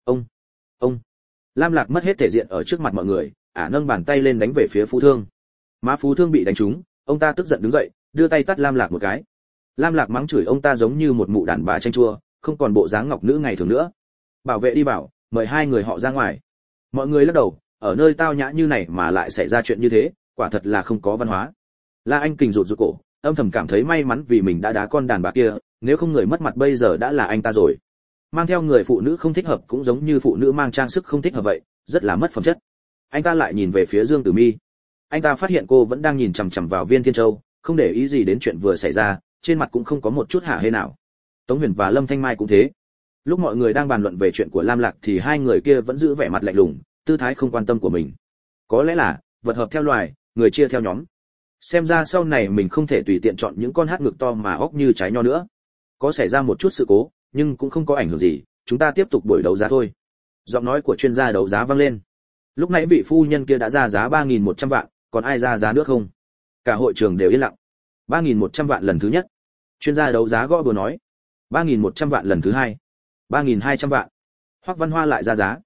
Ông Lam Lạc mất hết thể diện ở trước mặt mọi người, nâng bàn tay lên đánh về phía Phú Thương. Má Phú Thương bị đánh trúng, ông ta tức giận đứng dậy, đưa tay tát Lam Lạc một cái. Lam Lạc mắng chửi ông ta giống như một mụ đàn bà chanh chua, không còn bộ dáng ngọc nữ ngày thường nữa. Bảo vệ đi bảo, mời hai người họ ra ngoài. Mọi người lắc đầu, ở nơi tao nhã như này mà lại xảy ra chuyện như thế, quả thật là không có văn hóa. La Anh Kình rụt rụt cổ, âm thầm cảm thấy may mắn vì mình đã đá con đàn bà kia, nếu không người mất mặt bây giờ đã là anh ta rồi. Mang theo người phụ nữ không thích hợp cũng giống như phụ nữ mang trang sức không thích hợp vậy, rất là mất phẩm chất. Anh ta lại nhìn về phía Dương Tử Mi. Anh ta phát hiện cô vẫn đang nhìn chằm chằm vào viên Thiên Châu, không để ý gì đến chuyện vừa xảy ra, trên mặt cũng không có một chút hả hê nào. Tống Huyền và Lâm Thanh Mai cũng thế. Lúc mọi người đang bàn luận về chuyện của Lam Lạc thì hai người kia vẫn giữ vẻ mặt lạnh lùng, tư thái không quan tâm của mình. Có lẽ là vật hợp theo loài, người chia theo nhóm. Xem ra sau này mình không thể tùy tiện chọn những con hát ngực to mà óc như trái nho nữa. Có xảy ra một chút sự cố, nhưng cũng không có ảnh hưởng gì, chúng ta tiếp tục buổi đấu giá thôi. Giọng nói của chuyên gia đấu giá vang lên. Lúc nãy vị phu nhân kia đã ra giá 3100 vạn, còn ai ra giá nữa không? Cả hội trường đều yên lặng. 3100 vạn lần thứ nhất. Chuyên gia đấu giá gõ bừa nói. 3100 vạn lần thứ hai. 3200 vạn. Hoắc Văn Hoa lại ra giá,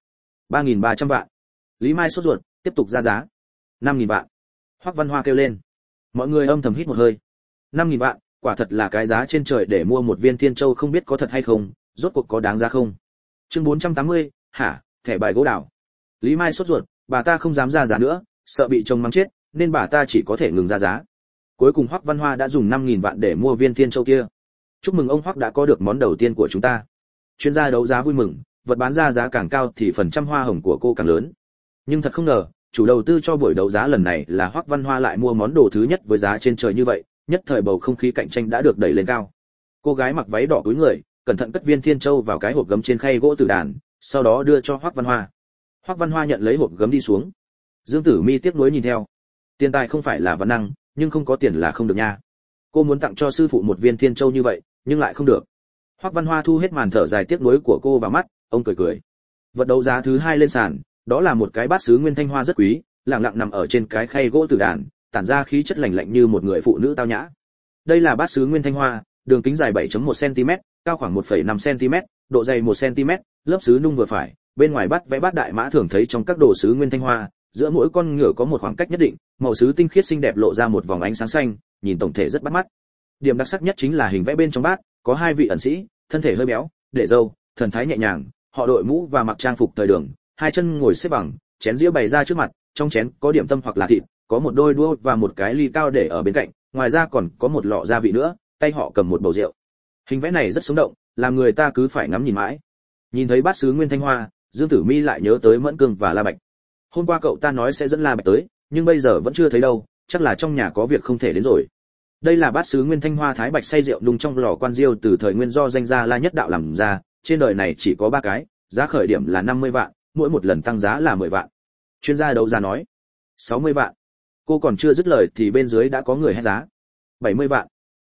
3.300 vạn. Lý Mai sốt ruột, tiếp tục ra giá. 5.000 vạn. Hoắc Văn Hoa kêu lên. Mọi người âm thầm hít một hơi. 5.000 vạn, quả thật là cái giá trên trời để mua một viên thiên châu, không biết có thật hay không, rốt cuộc có đáng giá không. Chương 480, hả, thẻ bài gỗ đào. Lý Mai sốt ruột, bà ta không dám ra giá nữa, sợ bị chồng mắng chết, nên bà ta chỉ có thể ngừng ra giá. Cuối cùng Hoắc Văn Hoa đã dùng 5.000 vạn để mua viên thiên châu kia. Chúc mừng ông Hoắc đã có được món đầu tiên của chúng ta. Chuyên gia đấu giá vui mừng, vật bán ra giá càng cao thì phần trăm hoa hồng của cô càng lớn. Nhưng thật không ngờ, chủ đầu tư cho buổi đấu giá lần này là Hoắc Văn Hoa lại mua món đồ thứ nhất với giá trên trời như vậy, nhất thời bầu không khí cạnh tranh đã được đẩy lên cao. Cô gái mặc váy đỏ cúi người, cẩn thận cất viên thiên châu vào cái hộp gấm trên khay gỗ tử đàn, sau đó đưa cho Hoắc Văn Hoa. Hoắc Văn Hoa nhận lấy hộp gấm đi xuống. Dương Tử Mi tiếc nuối nhìn theo. Tiền tài không phải là văn năng, nhưng không có tiền là không được nha. Cô muốn tặng cho sư phụ một viên thiên châu như vậy, nhưng lại không được. Hoắc Văn Hoa thu hết màn thở dài tiếc nuối của cô vào mắt, ông cười cười. Vật đấu giá thứ hai lên sàn, đó là một cái bát sứ nguyên thanh hoa rất quý, lặng lặng nằm ở trên cái khay gỗ tử đàn, tản ra khí chất lạnh lạnh như một người phụ nữ tao nhã. Đây là bát sứ nguyên thanh hoa, đường kính dài 7.1 cm, cao khoảng 1,5 cm, độ dày 1 cm, lớp sứ nung vừa phải, bên ngoài bát vẽ bát đại mã thường thấy trong các đồ sứ nguyên thanh hoa, giữa mỗi con ngựa có một khoảng cách nhất định, màu sứ tinh khiết xinh đẹp lộ ra một vòng ánh sáng xanh, nhìn tổng thể rất bắt mắt. Điểm đặc sắc nhất chính là hình vẽ bên trong bát, có hai vị ẩn sĩ, thân thể hơi béo, để râu, thần thái nhẹ nhàng, họ đội mũ và mặc trang phục thời đường, hai chân ngồi xếp bằng, chén dĩa bày ra trước mặt, trong chén có điểm tâm hoặc là thịt, có một đôi đũa và một cái ly cao để ở bên cạnh, ngoài ra còn có một lọ gia vị nữa, tay họ cầm một bầu rượu. Hình vẽ này rất sống động, làm người ta cứ phải ngắm nhìn mãi. Nhìn thấy bát sứ nguyên thanh hoa, Dương Tử Mi lại nhớ tới Mẫn Cương và La Bạch. Hôm qua cậu ta nói sẽ dẫn La Bạch tới, nhưng bây giờ vẫn chưa thấy đâu, chắc là trong nhà có việc không thể đến rồi. Đây là bát sứ nguyên thanh hoa thái bạch xay rượu nung trong lò quan diêu từ thời nguyên do danh gia La Nhất Đạo làm ra, trên đời này chỉ có 3 cái, giá khởi điểm là 50 vạn, mỗi một lần tăng giá là 10 vạn. Chuyên gia đấu giá nói, 60 vạn. Cô còn chưa dứt lời thì bên dưới đã có người hét giá. 70 vạn,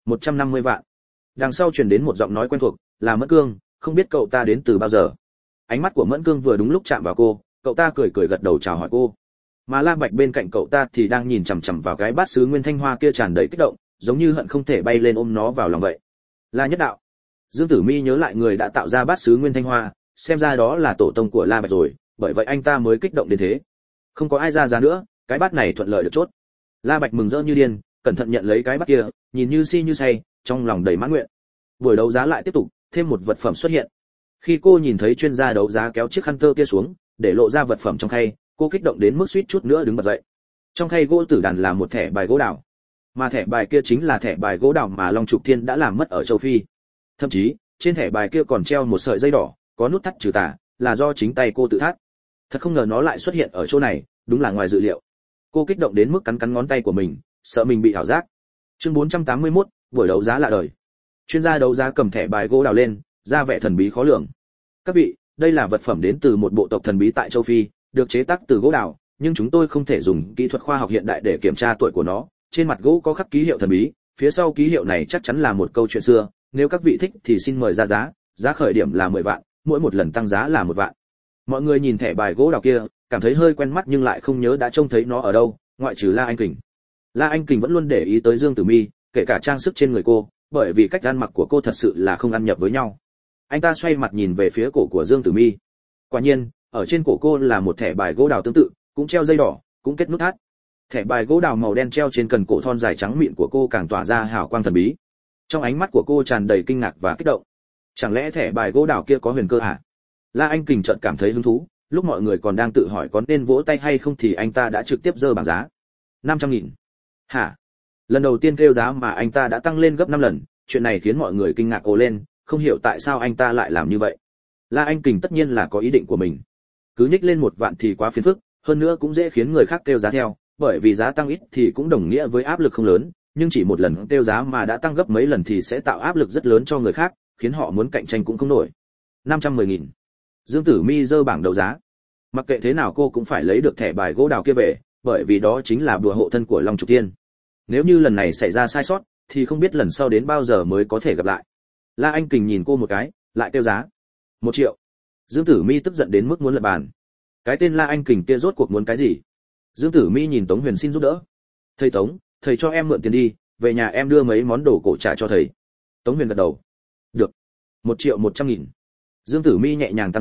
150 vạn. Đằng sau truyền đến một giọng nói quen thuộc, là Mẫn Cương, không biết cậu ta đến từ bao giờ. Ánh mắt của Mẫn Cương vừa đúng lúc chạm vào cô, cậu ta cười cười gật đầu chào hỏi cô. Mà La Bạch bên cạnh cậu ta thì đang nhìn chằm chằm vào cái bát sứ nguyên thanh hoa kia tràn đầy kích động, giống như hận không thể bay lên ôm nó vào lòng vậy. La Nhất Đạo. Dương Tử Mi nhớ lại người đã tạo ra bát sứ nguyên thanh hoa, xem ra đó là tổ tông của La Bạch rồi, bởi vậy anh ta mới kích động đến thế. Không có ai ra giá nữa, cái bát này thuận lợi được chốt. La Bạch mừng rỡ như điên, cẩn thận nhận lấy cái bát kia, nhìn như si như say, trong lòng đầy mãn nguyện. Buổi đấu giá lại tiếp tục, thêm một vật phẩm xuất hiện. Khi cô nhìn thấy chuyên gia đấu giá kéo chiếc khăn tơ kia xuống, để lộ ra vật phẩm trong khay, cô kích động đến mức suýt chút nữa đứng bật dậy. Trong khay gỗ tử đàn là một thẻ bài gỗ đào, mà thẻ bài kia chính là thẻ bài gỗ đào mà Long Trục Thiên đã làm mất ở châu Phi. Thậm chí, trên thẻ bài kia còn treo một sợi dây đỏ, có nút thắt trừ tà, là do chính tay cô tự thắt. Thật không ngờ nó lại xuất hiện ở chỗ này, đúng là ngoài dự liệu. Cô kích động đến mức cắn cắn ngón tay của mình, sợ mình bị ảo giác. Chương 481, buổi đấu giá lạ đời. Chuyên gia đấu giá cầm thẻ bài gỗ đào lên, ra vẻ thần bí khó lường. Các vị, đây là vật phẩm đến từ một bộ tộc thần bí tại châu Phi, được chế tác từ gỗ đào, nhưng chúng tôi không thể dùng kỹ thuật khoa học hiện đại để kiểm tra tuổi của nó. Trên mặt gỗ có khắc ký hiệu thần bí, phía sau ký hiệu này chắc chắn là một câu chuyện xưa. Nếu các vị thích thì xin mời ra giá, giá khởi điểm là 10 vạn, mỗi một lần tăng giá là 1 vạn. Mọi người nhìn thẻ bài gỗ đào kia, cảm thấy hơi quen mắt nhưng lại không nhớ đã trông thấy nó ở đâu, ngoại trừ La Anh Kình. La Anh Kình vẫn luôn để ý tới Dương Tử Mi, kể cả trang sức trên người cô, bởi vì cách ăn mặc của cô thật sự là không ăn nhập với nhau. Anh ta xoay mặt nhìn về phía cổ của Dương Tử Mi. Quả nhiên, ở trên cổ cô là một thẻ bài gỗ đào tương tự, cũng treo dây đỏ, cũng kết nút thắt. Thẻ bài gỗ đào màu đen treo trên cần cổ thon dài trắng mịn của cô càng tỏa ra hào quang thần bí. Trong ánh mắt của cô tràn đầy kinh ngạc và kích động. Chẳng lẽ thẻ bài gỗ đào kia có huyền cơ hả? La Anh Kình chợt cảm thấy hứng thú, lúc mọi người còn đang tự hỏi có nên vỗ tay hay không thì anh ta đã trực tiếp giơ bảng giá. 500.000. Hả? Lần đầu tiên kêu giá mà anh ta đã tăng lên gấp 5 lần, chuyện này khiến mọi người kinh ngạc ồ lên, không hiểu tại sao anh ta lại làm như vậy. La Anh Kình tất nhiên là có ý định của mình. Cứ nhích lên 1 vạn thì quá phiền phức, hơn nữa cũng dễ khiến người khác kêu giá theo, bởi vì giá tăng ít thì cũng đồng nghĩa với áp lực không lớn, nhưng chỉ một lần kêu giá mà đã tăng gấp mấy lần thì sẽ tạo áp lực rất lớn cho người khác, khiến họ muốn cạnh tranh cũng không nổi. 510.000. Dương Tử Mi giơ bảng đấu giá. Mặc kệ thế nào cô cũng phải lấy được thẻ bài gỗ đào kia về, bởi vì đó chính là bùa hộ thân của Long Trục Thiên. Nếu như lần này xảy ra sai sót, thì không biết lần sau đến bao giờ mới có thể gặp lại. La Anh Kình nhìn cô một cái, lại kêu giá. 1 triệu. Dương Tử Mi tức giận đến mức muốn lật bàn. Cái tên La Anh Kình kia rốt cuộc muốn cái gì? Dương Tử Mi nhìn Tống Huyền xin giúp đỡ. Thầy Tống, thầy cho em mượn tiền đi, về nhà em đưa mấy món đồ cổ trả cho thầy. Tống Huyền gật đầu. Được. 1.100.000. Dương Tử Mi nhẹ nhàng tăng giá,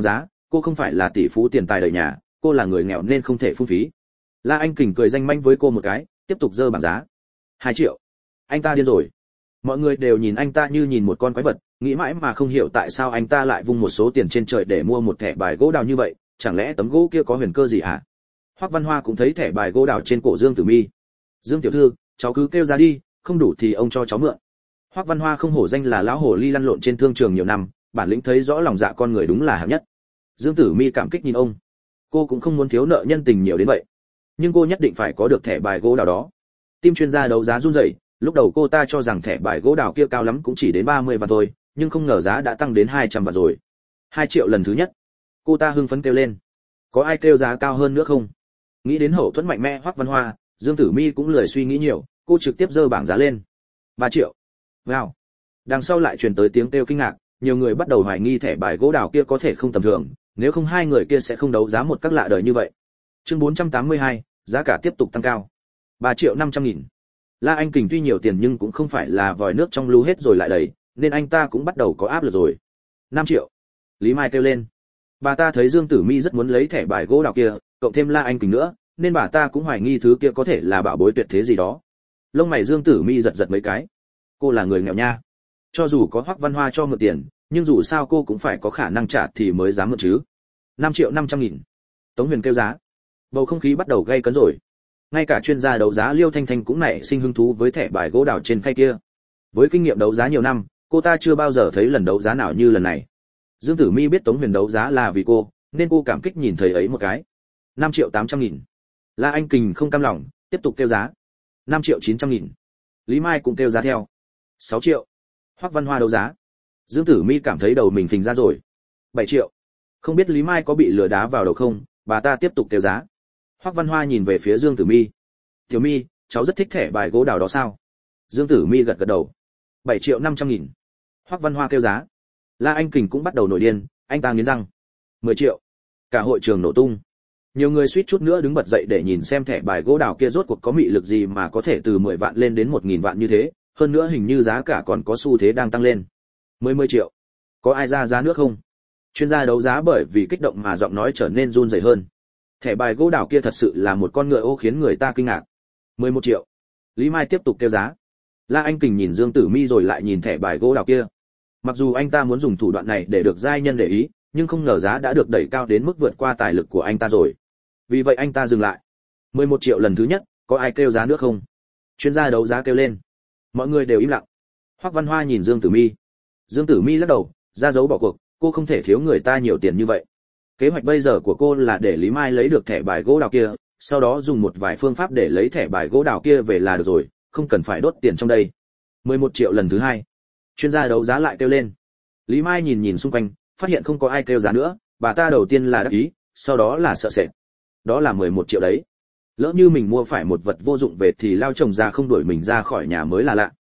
cô không phải là tỷ phú tiền tài đời nhà, cô là người nghèo nên không thể phung phí. La Anh Kình cười danh manh với cô một cái, tiếp tục dơ bảng giá. 2 triệu. Anh ta điên rồi. Mọi người đều nhìn anh ta như nhìn một con quái vật, nghĩ mãi mà không hiểu tại sao anh ta lại vung một số tiền trên trời để mua một thẻ bài gỗ đào như vậy, chẳng lẽ tấm gỗ kia có huyền cơ gì hả? Hoắc Văn Hoa cũng thấy thẻ bài gỗ đào trên cổ Dương Tử Mi. Dương tiểu thư, cháu cứ kêu ra đi, không đủ thì ông cho cháu mượn. Hoắc Văn Hoa không hổ danh là lão hồ ly lăn lộn trên thương trường nhiều năm, bản lĩnh thấy rõ lòng dạ con người đúng là hạng nhất. Dương Tử Mi cảm kích nhìn ông. Cô cũng không muốn thiếu nợ nhân tình nhiều đến vậy, nhưng cô nhất định phải có được thẻ bài gỗ đào đó. Tim chuyên gia đấu giá run rẩy, lúc đầu cô ta cho rằng thẻ bài gỗ đào kia cao lắm cũng chỉ đến 30 vạn thôi, nhưng không ngờ giá đã tăng đến 200 vạn rồi. 2 triệu lần thứ nhất. Cô ta hưng phấn kêu lên. Có ai kêu giá cao hơn nữa không? Nghĩ đến hậu thuẫn mạnh mẽ Hoắc Văn Hoa, Dương Tử Mi cũng lười suy nghĩ nhiều, cô trực tiếp giơ bảng giá lên. 3 triệu. Wow. Đằng sau lại truyền tới tiếng kêu kinh ngạc, nhiều người bắt đầu hoài nghi thẻ bài gỗ đào kia có thể không tầm thường, nếu không hai người kia sẽ không đấu giá một các lạ đời như vậy. Chương 482, giá cả tiếp tục tăng cao. 3 triệu 500 nghìn. La Anh Kình tuy nhiều tiền nhưng cũng không phải là vòi nước trong lu hết rồi lại đầy, nên anh ta cũng bắt đầu có áp lực rồi. 5 triệu. Lý Mai kêu lên. Bà ta thấy Dương Tử Mi rất muốn lấy thẻ bài gỗ đào kia, cộng thêm La Anh Kình nữa, nên bà ta cũng hoài nghi thứ kia có thể là bảo bối tuyệt thế gì đó. Lông mày Dương Tử Mi giật giật mấy cái. Cô là người nghèo nha. Cho dù có Hoắc Văn Hoa cho mượn tiền, nhưng dù sao cô cũng phải có khả năng trả thì mới dám mượn chứ. 5 triệu 500 nghìn. Tống Huyền kêu giá. Bầu không khí bắt đầu gay cấn rồi. Ngay cả chuyên gia đấu giá Liêu Thanh Thanh cũng nảy sinh hứng thú với thẻ bài gỗ đào trên khay kia. Với kinh nghiệm đấu giá nhiều năm, cô ta chưa bao giờ thấy lần đấu giá nào như lần này. Dương Tử Mi biết Tống Huyền đấu giá là vì cô, nên cô cảm kích nhìn thầy ấy một cái. 5 triệu 800 nghìn. La Anh Kình không cam lòng, tiếp tục kêu giá. 5 triệu 900 nghìn. Lý Mai cũng kêu giá theo. 6 triệu. Hoắc Văn Hoa đấu giá. Dương Tử Mi cảm thấy đầu mình phình ra rồi. 7 triệu. Không biết Lý Mai có bị lừa đá vào đầu không, bà ta tiếp tục kêu giá. Hoắc Văn Hoa nhìn về phía Dương Tử Mi. Tiểu Mi, cháu rất thích thẻ bài gỗ đào đó sao? Dương Tử Mi gật gật đầu. 7 triệu 500 nghìn. Hoắc Văn Hoa kêu giá. La Anh Kình cũng bắt đầu nổi điên, anh ta nghiến răng. 10 triệu. Cả hội trường nổ tung. Nhiều người suýt chút nữa đứng bật dậy để nhìn xem thẻ bài gỗ đào kia rốt cuộc có mị lực gì mà có thể từ 10 vạn lên đến 1000 vạn như thế, hơn nữa hình như giá cả còn có xu thế đang tăng lên. 10 triệu. Có ai ra giá nữa không? Chuyên gia đấu giá bởi vì kích động mà giọng nói trở nên run rẩy hơn. Thẻ bài gỗ đào kia thật sự là một con ngựa ô khiến người ta kinh ngạc. 11 triệu. Lý Mai tiếp tục kêu giá. La Anh Kình nhìn Dương Tử Mi rồi lại nhìn thẻ bài gỗ đào kia. Mặc dù anh ta muốn dùng thủ đoạn này để được giai nhân để ý, nhưng không ngờ giá đã được đẩy cao đến mức vượt qua tài lực của anh ta rồi. Vì vậy anh ta dừng lại. 11 triệu lần thứ nhất, có ai kêu giá nữa không? Chuyên gia đấu giá kêu lên. Mọi người đều im lặng. Hoắc Văn Hoa nhìn Dương Tử Mi. Dương Tử Mi lắc đầu, ra dấu bỏ cuộc, cô không thể thiếu người ta nhiều tiền như vậy. Kế hoạch bây giờ của cô là để Lý Mai lấy được thẻ bài gỗ đào kia, sau đó dùng một vài phương pháp để lấy thẻ bài gỗ đào kia về là được rồi, không cần phải đốt tiền trong đây. 11 triệu lần thứ hai. Chuyên gia đấu giá lại kêu lên. Lý Mai nhìn nhìn xung quanh, phát hiện không có ai kêu giá nữa, bà ta đầu tiên là đắc ý, sau đó là sợ sệt. Đó là 11 triệu đấy. Lỡ như mình mua phải một vật vô dụng về thì lao chồng ra không đuổi mình ra khỏi nhà mới là lạ.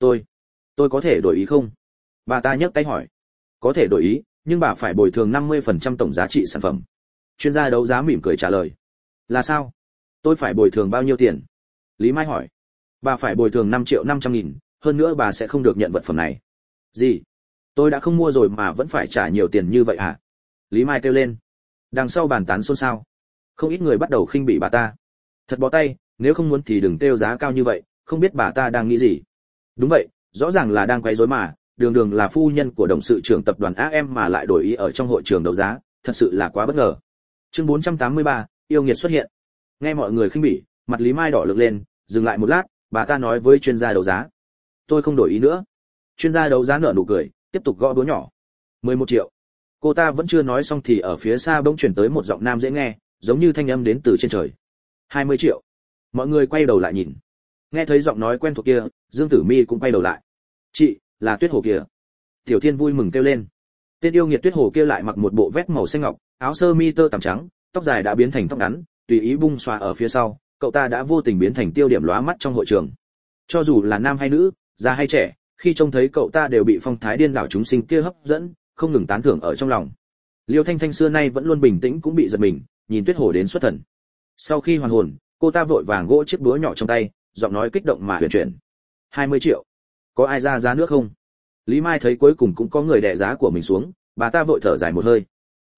Tôi có thể đổi ý không? Bà ta nhấc tay hỏi. Có thể đổi ý, nhưng bà phải bồi thường 50% tổng giá trị sản phẩm. Chuyên gia đấu giá mỉm cười trả lời. Là sao? Tôi phải bồi thường bao nhiêu tiền? Lý Mai hỏi. Bà phải bồi thường 5 triệu 500 nghìn, hơn nữa bà sẽ không được nhận vật phẩm này. Gì? Tôi đã không mua rồi mà vẫn phải trả nhiều tiền như vậy hả? Lý Mai kêu lên. Đằng sau bàn tán xôn xao. Không ít người bắt đầu khinh bỉ bà ta. Thật bó tay, nếu không muốn thì đừng kêu giá cao như vậy, không biết bà ta đang nghĩ gì. Đúng vậy, rõ ràng là đang quấy rối mà, đường đường là phu nhân của đồng sự trưởng tập đoàn AM mà lại đổi ý ở trong hội trường đấu giá, thật sự là quá bất ngờ. Chương 483, yêu nghiệt xuất hiện. Nghe mọi người khinh bỉ, mặt Lý Mai đỏ lực lên, dừng lại một lát, bà ta nói với chuyên gia đấu giá. Tôi không đổi ý nữa. Chuyên gia đấu giá nở nụ cười, tiếp tục gõ búa nhỏ. 11 triệu. Cô ta vẫn chưa nói xong thì ở phía xa bỗng truyền tới một giọng nam dễ nghe, giống như thanh âm đến từ trên trời. 20 triệu. Mọi người quay đầu lại nhìn. Nghe thấy giọng nói quen thuộc kia, Dương Tử Mi cũng quay đầu lại. Chị, là Tuyết Hồ kìa. Tiểu Thiên vui mừng kêu lên. Tên yêu nghiệt Tuyết Hồ kia lại mặc một bộ vest màu xanh ngọc, áo sơ mi tơ tằm trắng, tóc dài đã biến thành tóc ngắn, tùy ý bung xõa ở phía sau, cậu ta đã vô tình biến thành tiêu điểm lóa mắt trong hội trường. Cho dù là nam hay nữ, già hay trẻ, khi trông thấy cậu ta đều bị phong thái điên đảo chúng sinh kia hấp dẫn, không ngừng tán thưởng ở trong lòng. Liêu Thanh Thanh xưa nay vẫn luôn bình tĩnh cũng bị giật mình, nhìn Tuyết Hồ đến xuất thần. Sau khi hoàn hồn, cô ta vội vàng gỗ chiếc búa nhỏ trong tay, giọng nói kích động mà huyền chuyển. 20 triệu. Có ai ra giá nữa không? Lý Mai thấy cuối cùng cũng có người đè giá của mình xuống, bà ta vội thở dài một hơi.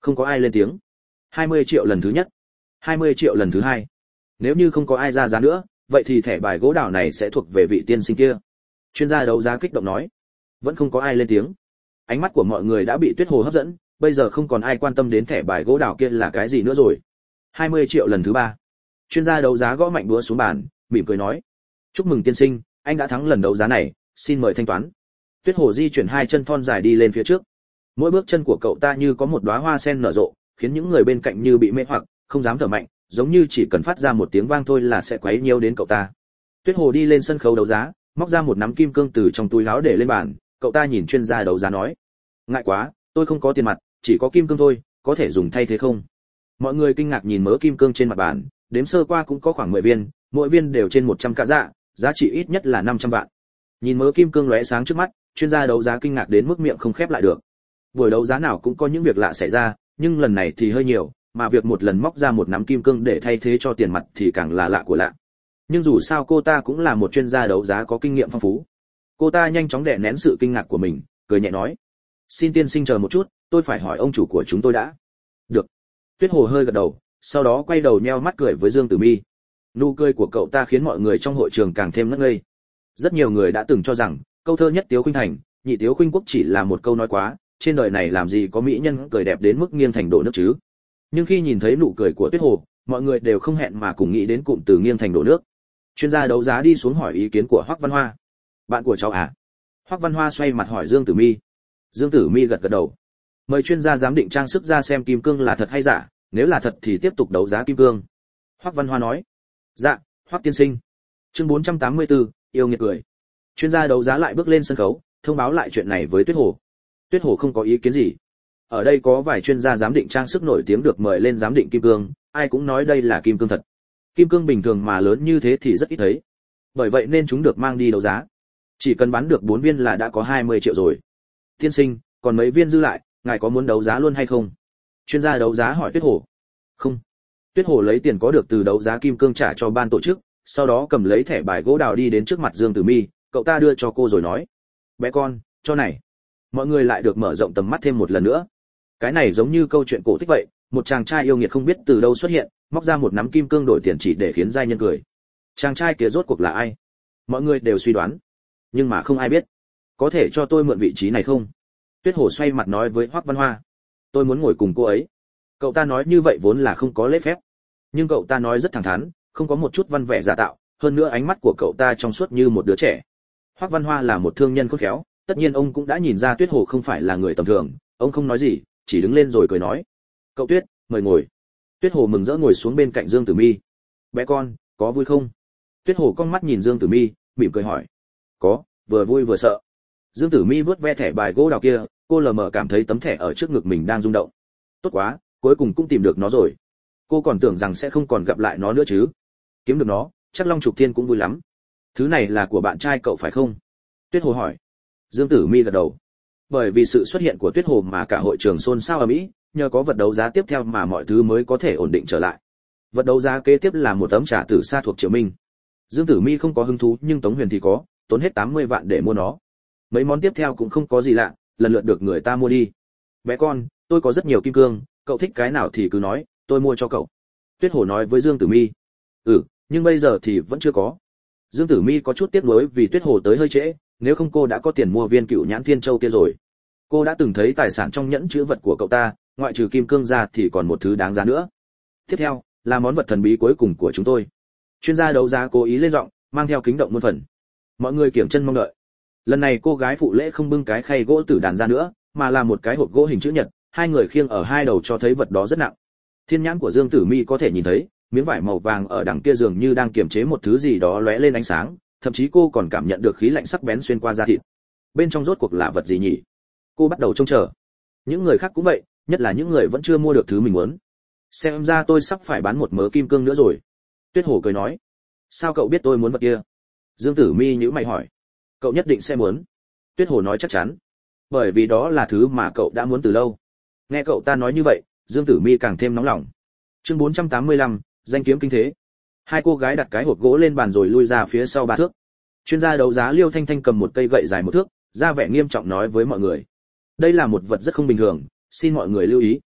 Không có ai lên tiếng. 20 triệu lần thứ nhất, 20 triệu lần thứ hai. Nếu như không có ai ra giá nữa, vậy thì thẻ bài gỗ đào này sẽ thuộc về vị tiên sinh kia. Chuyên gia đấu giá kích động nói. Vẫn không có ai lên tiếng. Ánh mắt của mọi người đã bị Tuyết Hồ hấp dẫn, bây giờ không còn ai quan tâm đến thẻ bài gỗ đào kia là cái gì nữa rồi. 20 triệu lần thứ ba. Chuyên gia đấu giá gõ mạnh đũa xuống bàn, mỉm cười nói: "Chúc mừng tiên sinh, anh đã thắng lần đấu giá này, xin mời thanh toán." Tuyết Hồ di chuyển hai chân thon dài đi lên phía trước. Mỗi bước chân của cậu ta như có một đóa hoa sen nở rộ, khiến những người bên cạnh như bị mê hoặc, không dám thở mạnh, giống như chỉ cần phát ra một tiếng vang thôi là sẽ quấy nhiễu đến cậu ta. Tuyết Hồ đi lên sân khấu đấu giá, móc ra một nắm kim cương từ trong túi áo để lên bàn, cậu ta nhìn chuyên gia đấu giá nói: "Ngại quá, tôi không có tiền mặt, chỉ có kim cương thôi, có thể dùng thay thế không?" Mọi người kinh ngạc nhìn mớ kim cương trên mặt bàn, đếm sơ qua cũng có khoảng 10 viên, mỗi viên đều trên 100 cả dạ, giá trị ít nhất là 500 vạn. Nhìn mớ kim cương lóe sáng trước mắt, chuyên gia đấu giá kinh ngạc đến mức miệng không khép lại được. Buổi đấu giá nào cũng có những việc lạ xảy ra, nhưng lần này thì hơi nhiều, mà việc một lần móc ra một nắm kim cương để thay thế cho tiền mặt thì càng là lạ của lạ. Nhưng dù sao cô ta cũng là một chuyên gia đấu giá có kinh nghiệm phong phú. Cô ta nhanh chóng đè nén sự kinh ngạc của mình, cười nhẹ nói: "Xin tiên sinh chờ một chút, tôi phải hỏi ông chủ của chúng tôi đã." "Được." Tuyết Hồ hơi gật đầu, sau đó quay đầu nheo mắt cười với Dương Tử Mi. Nụ cười của cậu ta khiến mọi người trong hội trường càng thêm ngất ngây. Rất nhiều người đã từng cho rằng câu thơ nhất tiếu khuynh thành, nhị tiếu khuynh quốc chỉ là một câu nói quá, trên đời này làm gì có mỹ nhân cười đẹp đến mức nghiêng thành đổ nước chứ. Nhưng khi nhìn thấy nụ cười của Tuyết Hồ, mọi người đều không hẹn mà cùng nghĩ đến cụm từ nghiêng thành đổ nước. Chuyên gia đấu giá đi xuống hỏi ý kiến của Hoắc Văn Hoa. "Bạn của cháu à?" Hoắc Văn Hoa xoay mặt hỏi Dương Tử Mi. Dương Tử Mi gật gật đầu. "Mời chuyên gia giám định trang sức ra xem kim cương là thật hay giả, nếu là thật thì tiếp tục đấu giá kim cương." Hoắc Văn Hoa nói. "Dạ, Hoắc tiên sinh." Chương 484, yêu nghiệt cười. Chuyên gia đấu giá lại bước lên sân khấu, thông báo lại chuyện này với Tuyết Hồ. Tuyết Hồ không có ý kiến gì. Ở đây có vài chuyên gia giám định trang sức nổi tiếng được mời lên giám định kim cương, ai cũng nói đây là kim cương thật. Kim cương bình thường mà lớn như thế thì rất ít thấy. Bởi vậy nên chúng được mang đi đấu giá. Chỉ cần bán được 4 viên là đã có 20 triệu rồi. "Tiên sinh, còn mấy viên dư lại, ngài có muốn đấu giá luôn hay không?" Chuyên gia đấu giá hỏi Tuyết Hồ. "Không." Tuyết Hồ lấy tiền có được từ đấu giá kim cương trả cho ban tổ chức, sau đó cầm lấy thẻ bài gỗ đào đi đến trước mặt Dương Tử Mi, cậu ta đưa cho cô rồi nói: "Bé con, cho này." Mọi người lại được mở rộng tầm mắt thêm một lần nữa. Cái này giống như câu chuyện cổ tích vậy, một chàng trai yêu nghiệt không biết từ đâu xuất hiện, móc ra một nắm kim cương đổi tiền chỉ để khiến giai nhân cười. Chàng trai kia rốt cuộc là ai? Mọi người đều suy đoán, nhưng mà không ai biết. "Có thể cho tôi mượn vị trí này không?" Tuyết Hồ xoay mặt nói với Hoắc Văn Hoa. "Tôi muốn ngồi cùng cô ấy." Cậu ta nói như vậy vốn là không có lễ phép, nhưng cậu ta nói rất thẳng thắn, không có một chút văn vẻ giả tạo, hơn nữa ánh mắt của cậu ta trong suốt như một đứa trẻ. Hoắc Văn Hoa là một thương nhân khôn khéo, tất nhiên ông cũng đã nhìn ra Tuyết Hồ không phải là người tầm thường, ông không nói gì, chỉ đứng lên rồi cười nói: "Cậu Tuyết, mời ngồi." Tuyết Hồ mừng rỡ ngồi xuống bên cạnh Dương Tử Mi. "Bé con, có vui không?" Tuyết Hồ cong mắt nhìn Dương Tử Mi, mỉm cười hỏi. "Có, vừa vui vừa sợ." Dương Tử Mi vuốt ve thẻ bài gỗ đào kia, cô lờ mờ cảm thấy tấm thẻ ở trước ngực mình đang rung động. Tốt quá, cuối cùng cũng tìm được nó rồi. Cô còn tưởng rằng sẽ không còn gặp lại nó nữa chứ. Kiếm được nó, chắc Long Trục Thiên cũng vui lắm. "Thứ này là của bạn trai cậu phải không?" Tuyết Hồ hỏi. Dương Tử Mi gật đầu. Bởi vì sự xuất hiện của Tuyết Hồ mà cả hội trường xôn xao ầm ĩ, nhờ có vật đấu giá tiếp theo mà mọi thứ mới có thể ổn định trở lại. Vật đấu giá kế tiếp là một tấm trà tử sa thuộc Triệu Minh. Dương Tử Mi không có hứng thú nhưng Tống Huyền thì có, tốn hết 80 vạn để mua nó. Mấy món tiếp theo cũng không có gì lạ, lần lượt được người ta mua đi. "Bé con, tôi có rất nhiều kim cương, cậu thích cái nào thì cứ nói, tôi mua cho cậu." Tuyết Hồ nói với Dương Tử Mi. Nhưng bây giờ thì vẫn chưa có." Dương Tử Mi có chút tiếc nuối vì Tuyết Hồ tới hơi trễ, nếu không cô đã có tiền mua viên Cựu Nhãn Thiên Châu kia rồi. Cô đã từng thấy tài sản trong nhẫn chứa vật của cậu ta, ngoại trừ kim cương ra thì còn một thứ đáng giá nữa. "Tiếp theo là món vật thần bí cuối cùng của chúng tôi." Chuyên gia đấu giá cố ý lên giọng, mang theo kính động muôn phần. Mọi người kiểng chân mong đợi. Lần này cô gái phụ lễ không bưng cái khay gỗ tử đàn ra nữa, mà là một cái hộp gỗ hình chữ nhật, hai người khiêng ở hai đầu cho thấy vật đó rất nặng. Thiên nhãn của Dương Tử Mi có thể nhìn thấy, miếng vải màu vàng ở đằng kia dường như đang kiềm chế một thứ gì đó lóe lên ánh sáng, thậm chí cô còn cảm nhận được khí lạnh sắc bén xuyên qua da thịt. Bên trong rốt cuộc là vật gì nhỉ? Cô bắt đầu trông chờ. Những người khác cũng vậy, nhất là những người vẫn chưa mua được thứ mình muốn. "Xem ra tôi sắp phải bán một mớ kim cương nữa rồi." Tuyết Hồ cười nói. "Sao cậu biết tôi muốn vật kia?" Dương Tử Mi nhíu mày hỏi. "Cậu nhất định sẽ muốn." Tuyết Hồ nói chắc chắn. "Bởi vì đó là thứ mà cậu đã muốn từ lâu." Nghe cậu ta nói như vậy, Dương Tử Mi càng thêm nóng lòng. Chương 485, danh kiếm kinh thế. Hai cô gái đặt cái hộp gỗ lên bàn rồi lui ra phía sau 3 thước. Chuyên gia đấu giá Liêu Thanh Thanh cầm một cây gậy dài 1 thước, ra vẻ nghiêm trọng nói với mọi người: "Đây là một vật rất không bình thường, xin mọi người lưu ý."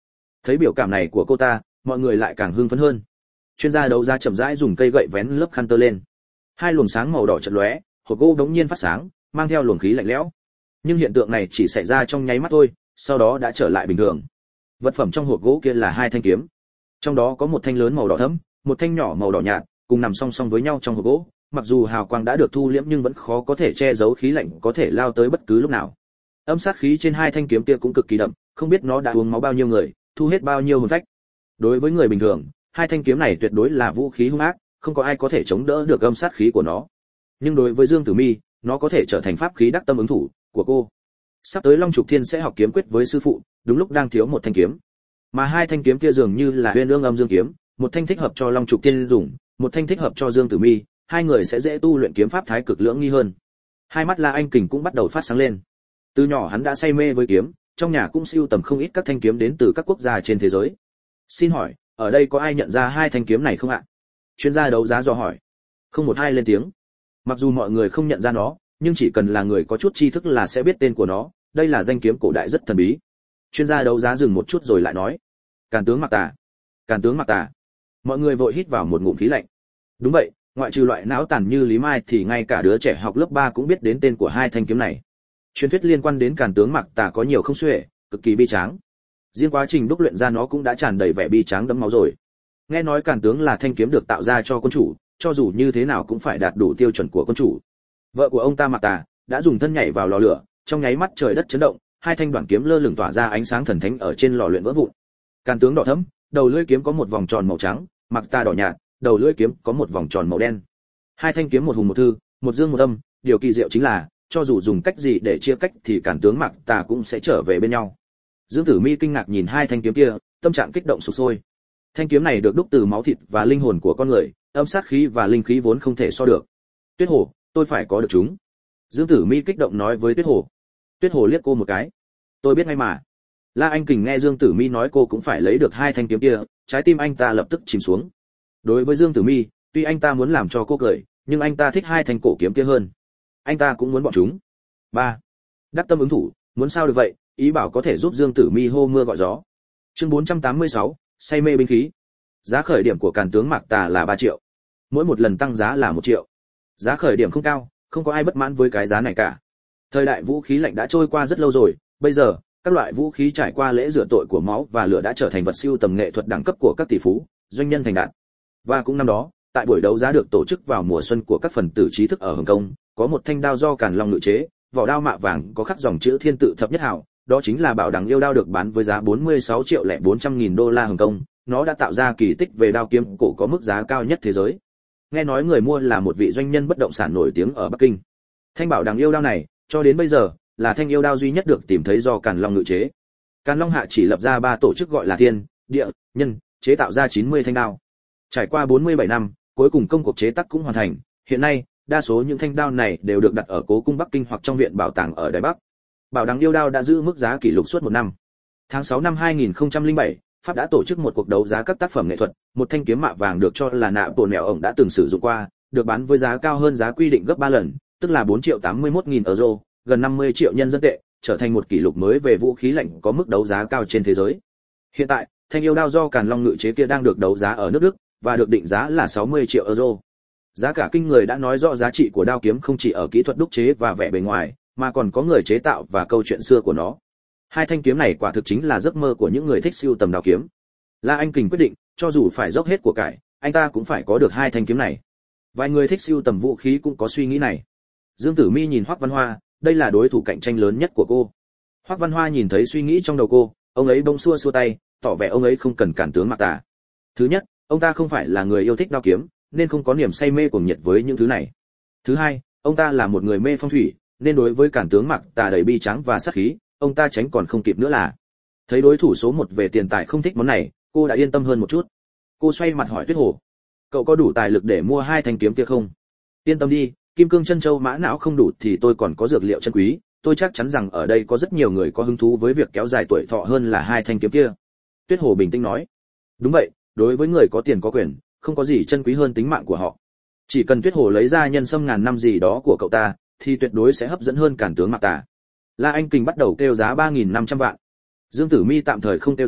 Thấy biểu cảm này của cô ta, mọi người lại càng hưng phấn hơn. Chuyên gia đấu giá chậm rãi dùng cây gậy vén lớp khăn tơ lên. Hai luồng sáng màu đỏ chợt lóe, hộp gỗ đống nhiên phát sáng, mang theo luồng khí lạnh lẽo. Nhưng hiện tượng này chỉ xảy ra trong nháy mắt thôi, sau đó đã trở lại bình thường. Vật phẩm trong hộp gỗ kia là hai thanh kiếm. Trong đó có một thanh lớn màu đỏ thẫm, một thanh nhỏ màu đỏ nhạt, cùng nằm song song với nhau trong hộp gỗ. Mặc dù hào quang đã được thu liễm nhưng vẫn khó có thể che giấu khí lạnh có thể lao tới bất cứ lúc nào. Âm sát khí trên hai thanh kiếm kia cũng cực kỳ đậm, không biết nó đã uống máu bao nhiêu người, thu hết bao nhiêu hồn phách. Đối với người bình thường, hai thanh kiếm này tuyệt đối là vũ khí hung ác, không có ai có thể chống đỡ được âm sát khí của nó. Nhưng đối với Dương Tử Mi, nó có thể trở thành pháp khí đắc tâm ứng thủ của cô. Sắp tới Long Trục Thiên sẽ học kiếm quyết với sư phụ, đúng lúc đang thiếu một thanh kiếm. Mà hai thanh kiếm kia dường như là Huyền Ương Âm Dương kiếm, một thanh thích hợp cho Long Trục Thiên dùng, một thanh thích hợp cho Dương Tử Mi, hai người sẽ dễ tu luyện kiếm pháp thái cực lưỡng nghi hơn. Hai mắt La Anh Kình cũng bắt đầu phát sáng lên. Từ nhỏ hắn đã say mê với kiếm, trong nhà cũng sưu tầm không ít các thanh kiếm đến từ các quốc gia trên thế giới. Xin hỏi, ở đây có ai nhận ra hai thanh kiếm này không ạ? Chuyên gia đấu giá dò hỏi. Không một ai lên tiếng. Mặc dù mọi người không nhận ra nó, nhưng chỉ cần là người có chút tri thức là sẽ biết tên của nó, đây là danh kiếm cổ đại rất thần bí. Chuyên gia đấu giá dừng một chút rồi lại nói. Càn tướng Mặc Tà. Càn tướng Mặc Tà. Mọi người vội hít vào một ngụm khí lạnh. Đúng vậy, ngoại trừ loại não tàn như Lý Mai thì ngay cả đứa trẻ học lớp 3 cũng biết đến tên của hai thanh kiếm này. Truyền thuyết liên quan đến Càn tướng Mặc Tà có nhiều không xuể, cực kỳ bi tráng. Riêng quá trình đúc luyện ra nó cũng đã tràn đầy vẻ bi tráng đẫm máu rồi. Nghe nói Càn tướng là thanh kiếm được tạo ra cho quân chủ, cho dù như thế nào cũng phải đạt đủ tiêu chuẩn của quân chủ. Vợ của ông ta Mặc Tà đã dùng thân nhảy vào lò lửa, trong nháy mắt trời đất chấn động, hai thanh đoạn kiếm lơ lửng tỏa ra ánh sáng thần thánh ở trên lò luyện vỡ vụn. Càn tướng đỏ thẫm, đầu lưỡi kiếm có một vòng tròn màu trắng, Mặc Tà đỏ nhạt, đầu lưỡi kiếm có một vòng tròn màu đen. Hai thanh kiếm một hùng một thư, một dương một âm, điều kỳ diệu chính là, cho dù dùng cách gì để chia cách thì Càn tướng Mặc Tà cũng sẽ trở về bên nhau. Dương Tử Mi kinh ngạc nhìn hai thanh kiếm kia, tâm trạng kích động sục sôi. Thanh kiếm này được đúc từ máu thịt và linh hồn của con người, âm sát khí và linh khí vốn không thể so được. Tuyết Hồ, tôi phải có được chúng. Dương Tử Mi kích động nói với Tuyết Hồ. Tuyết Hồ liếc cô một cái. Tôi biết ngay mà. La Anh Kình nghe Dương Tử Mi nói cô cũng phải lấy được hai thanh kiếm kia, trái tim anh ta lập tức chìm xuống. Đối với Dương Tử Mi, tuy anh ta muốn làm cho cô cười, nhưng anh ta thích hai thanh cổ kiếm kia hơn. Anh ta cũng muốn bọn chúng. 3. Đắc tâm ứng thủ, muốn sao được vậy, ý bảo có thể giúp Dương Tử Mi hô mưa gọi gió. Chương 486, say mê binh khí. Giá khởi điểm của Càn tướng Mặc Tà là 3 triệu. Mỗi một lần tăng giá là 1 triệu. Giá khởi điểm không cao, không có ai bất mãn với cái giá này cả. Thời đại vũ khí lạnh đã trôi qua rất lâu rồi, bây giờ, các loại vũ khí trải qua lễ rửa tội của máu và lửa đã trở thành vật sưu tầm nghệ thuật đẳng cấp của các tỷ phú, doanh nhân thành đạt. Và cũng năm đó, tại buổi đấu giá được tổ chức vào mùa xuân của các phần tử trí thức ở Hồng Kông, có một thanh đao do Càn Long ngự chế, vỏ đao mạ vàng có khắc dòng chữ Thiên Tự Thập Nhất Hảo, đó chính là bảo đằng yêu đao được bán với giá 46 triệu lẻ 400 nghìn đô la Hồng Kông, nó đã tạo ra kỳ tích về đao kiếm cổ có mức giá cao nhất thế giới. Nghe nói người mua là một vị doanh nhân bất động sản nổi tiếng ở Bắc Kinh. Thanh bảo đằng yêu đao này, cho đến bây giờ, là thanh yêu đao duy nhất được tìm thấy do Càn Long ngự chế. Càn Long hạ chỉ lập ra 3 tổ chức gọi là Thiên, Địa, Nhân, chế tạo ra 90 thanh đao. Trải qua 47 năm, cuối cùng công cuộc chế tác cũng hoàn thành. Hiện nay, đa số những thanh đao này đều được đặt ở cố cung Bắc Kinh hoặc trong viện bảo tàng ở Đài Bắc. Bảo đằng yêu đao đã giữ mức giá kỷ lục suốt 1 năm. Tháng 6 năm 2007, Pháp đã tổ chức một cuộc đấu giá các tác phẩm nghệ thuật, một thanh kiếm mạ vàng được cho là nạ bộ nẻo ổng đã từng sử dụng qua, được bán với giá cao hơn giá quy định gấp 3 lần, tức là 4 triệu 81 nghìn euro, gần 50 triệu nhân dân tệ, trở thành một kỷ lục mới về vũ khí lạnh có mức đấu giá cao trên thế giới. Hiện tại, thanh yêu đao do Càn Long ngự chế kia đang được đấu giá ở nước Đức và được định giá là 60 triệu euro. Giá cả kinh người đã nói rõ giá trị của đao kiếm không chỉ ở kỹ thuật đúc chế và vẻ bề ngoài, mà còn có người chế tạo và câu chuyện xưa của nó. Hai thanh kiếm này quả thực chính là giấc mơ của những người thích sưu tầm đao kiếm. La Anh Kình quyết định, cho dù phải dốc hết của cải, anh ta cũng phải có được hai thanh kiếm này. Vài người thích sưu tầm vũ khí cũng có suy nghĩ này. Dương Tử Mi nhìn Hoắc Văn Hoa, đây là đối thủ cạnh tranh lớn nhất của cô. Hoắc Văn Hoa nhìn thấy suy nghĩ trong đầu cô, ông ấy bỗng xua tay, tỏ vẻ ông ấy không cần Càn tướng Mặc Tà. Thứ nhất, ông ta không phải là người yêu thích đao kiếm, nên không có niềm say mê cuồng nhiệt với những thứ này. Thứ hai, ông ta là một người mê phong thủy, nên đối với Càn tướng Mặc Tà đầy bi tráng và sát khí, ông ta tránh còn không kịp nữa là. Thấy đối thủ số 1 về tiền tài không thích món này, cô đã yên tâm hơn một chút. Cô xoay mặt hỏi Tuyết Hồ, cậu có đủ tài lực để mua hai thanh kiếm kia không? Yên tâm đi, kim cương chân châu mã não không đủ thì tôi còn có dược liệu chân quý, tôi chắc chắn rằng ở đây có rất nhiều người có hứng thú với việc kéo dài tuổi thọ hơn là hai thanh kiếm kia. Tuyết Hồ bình tĩnh nói. Đúng vậy, đối với người có tiền có quyền, không có gì chân quý hơn tính mạng của họ. Chỉ cần Tuyết Hồ lấy ra nhân sâm ngàn năm gì đó của cậu ta, thì tuyệt đối sẽ hấp dẫn hơn Càn tướng Mặc Tà. La Anh Kình bắt đầu kêu giá 3.500 vạn. Dương Tử Mi tạm thời không kêu giá,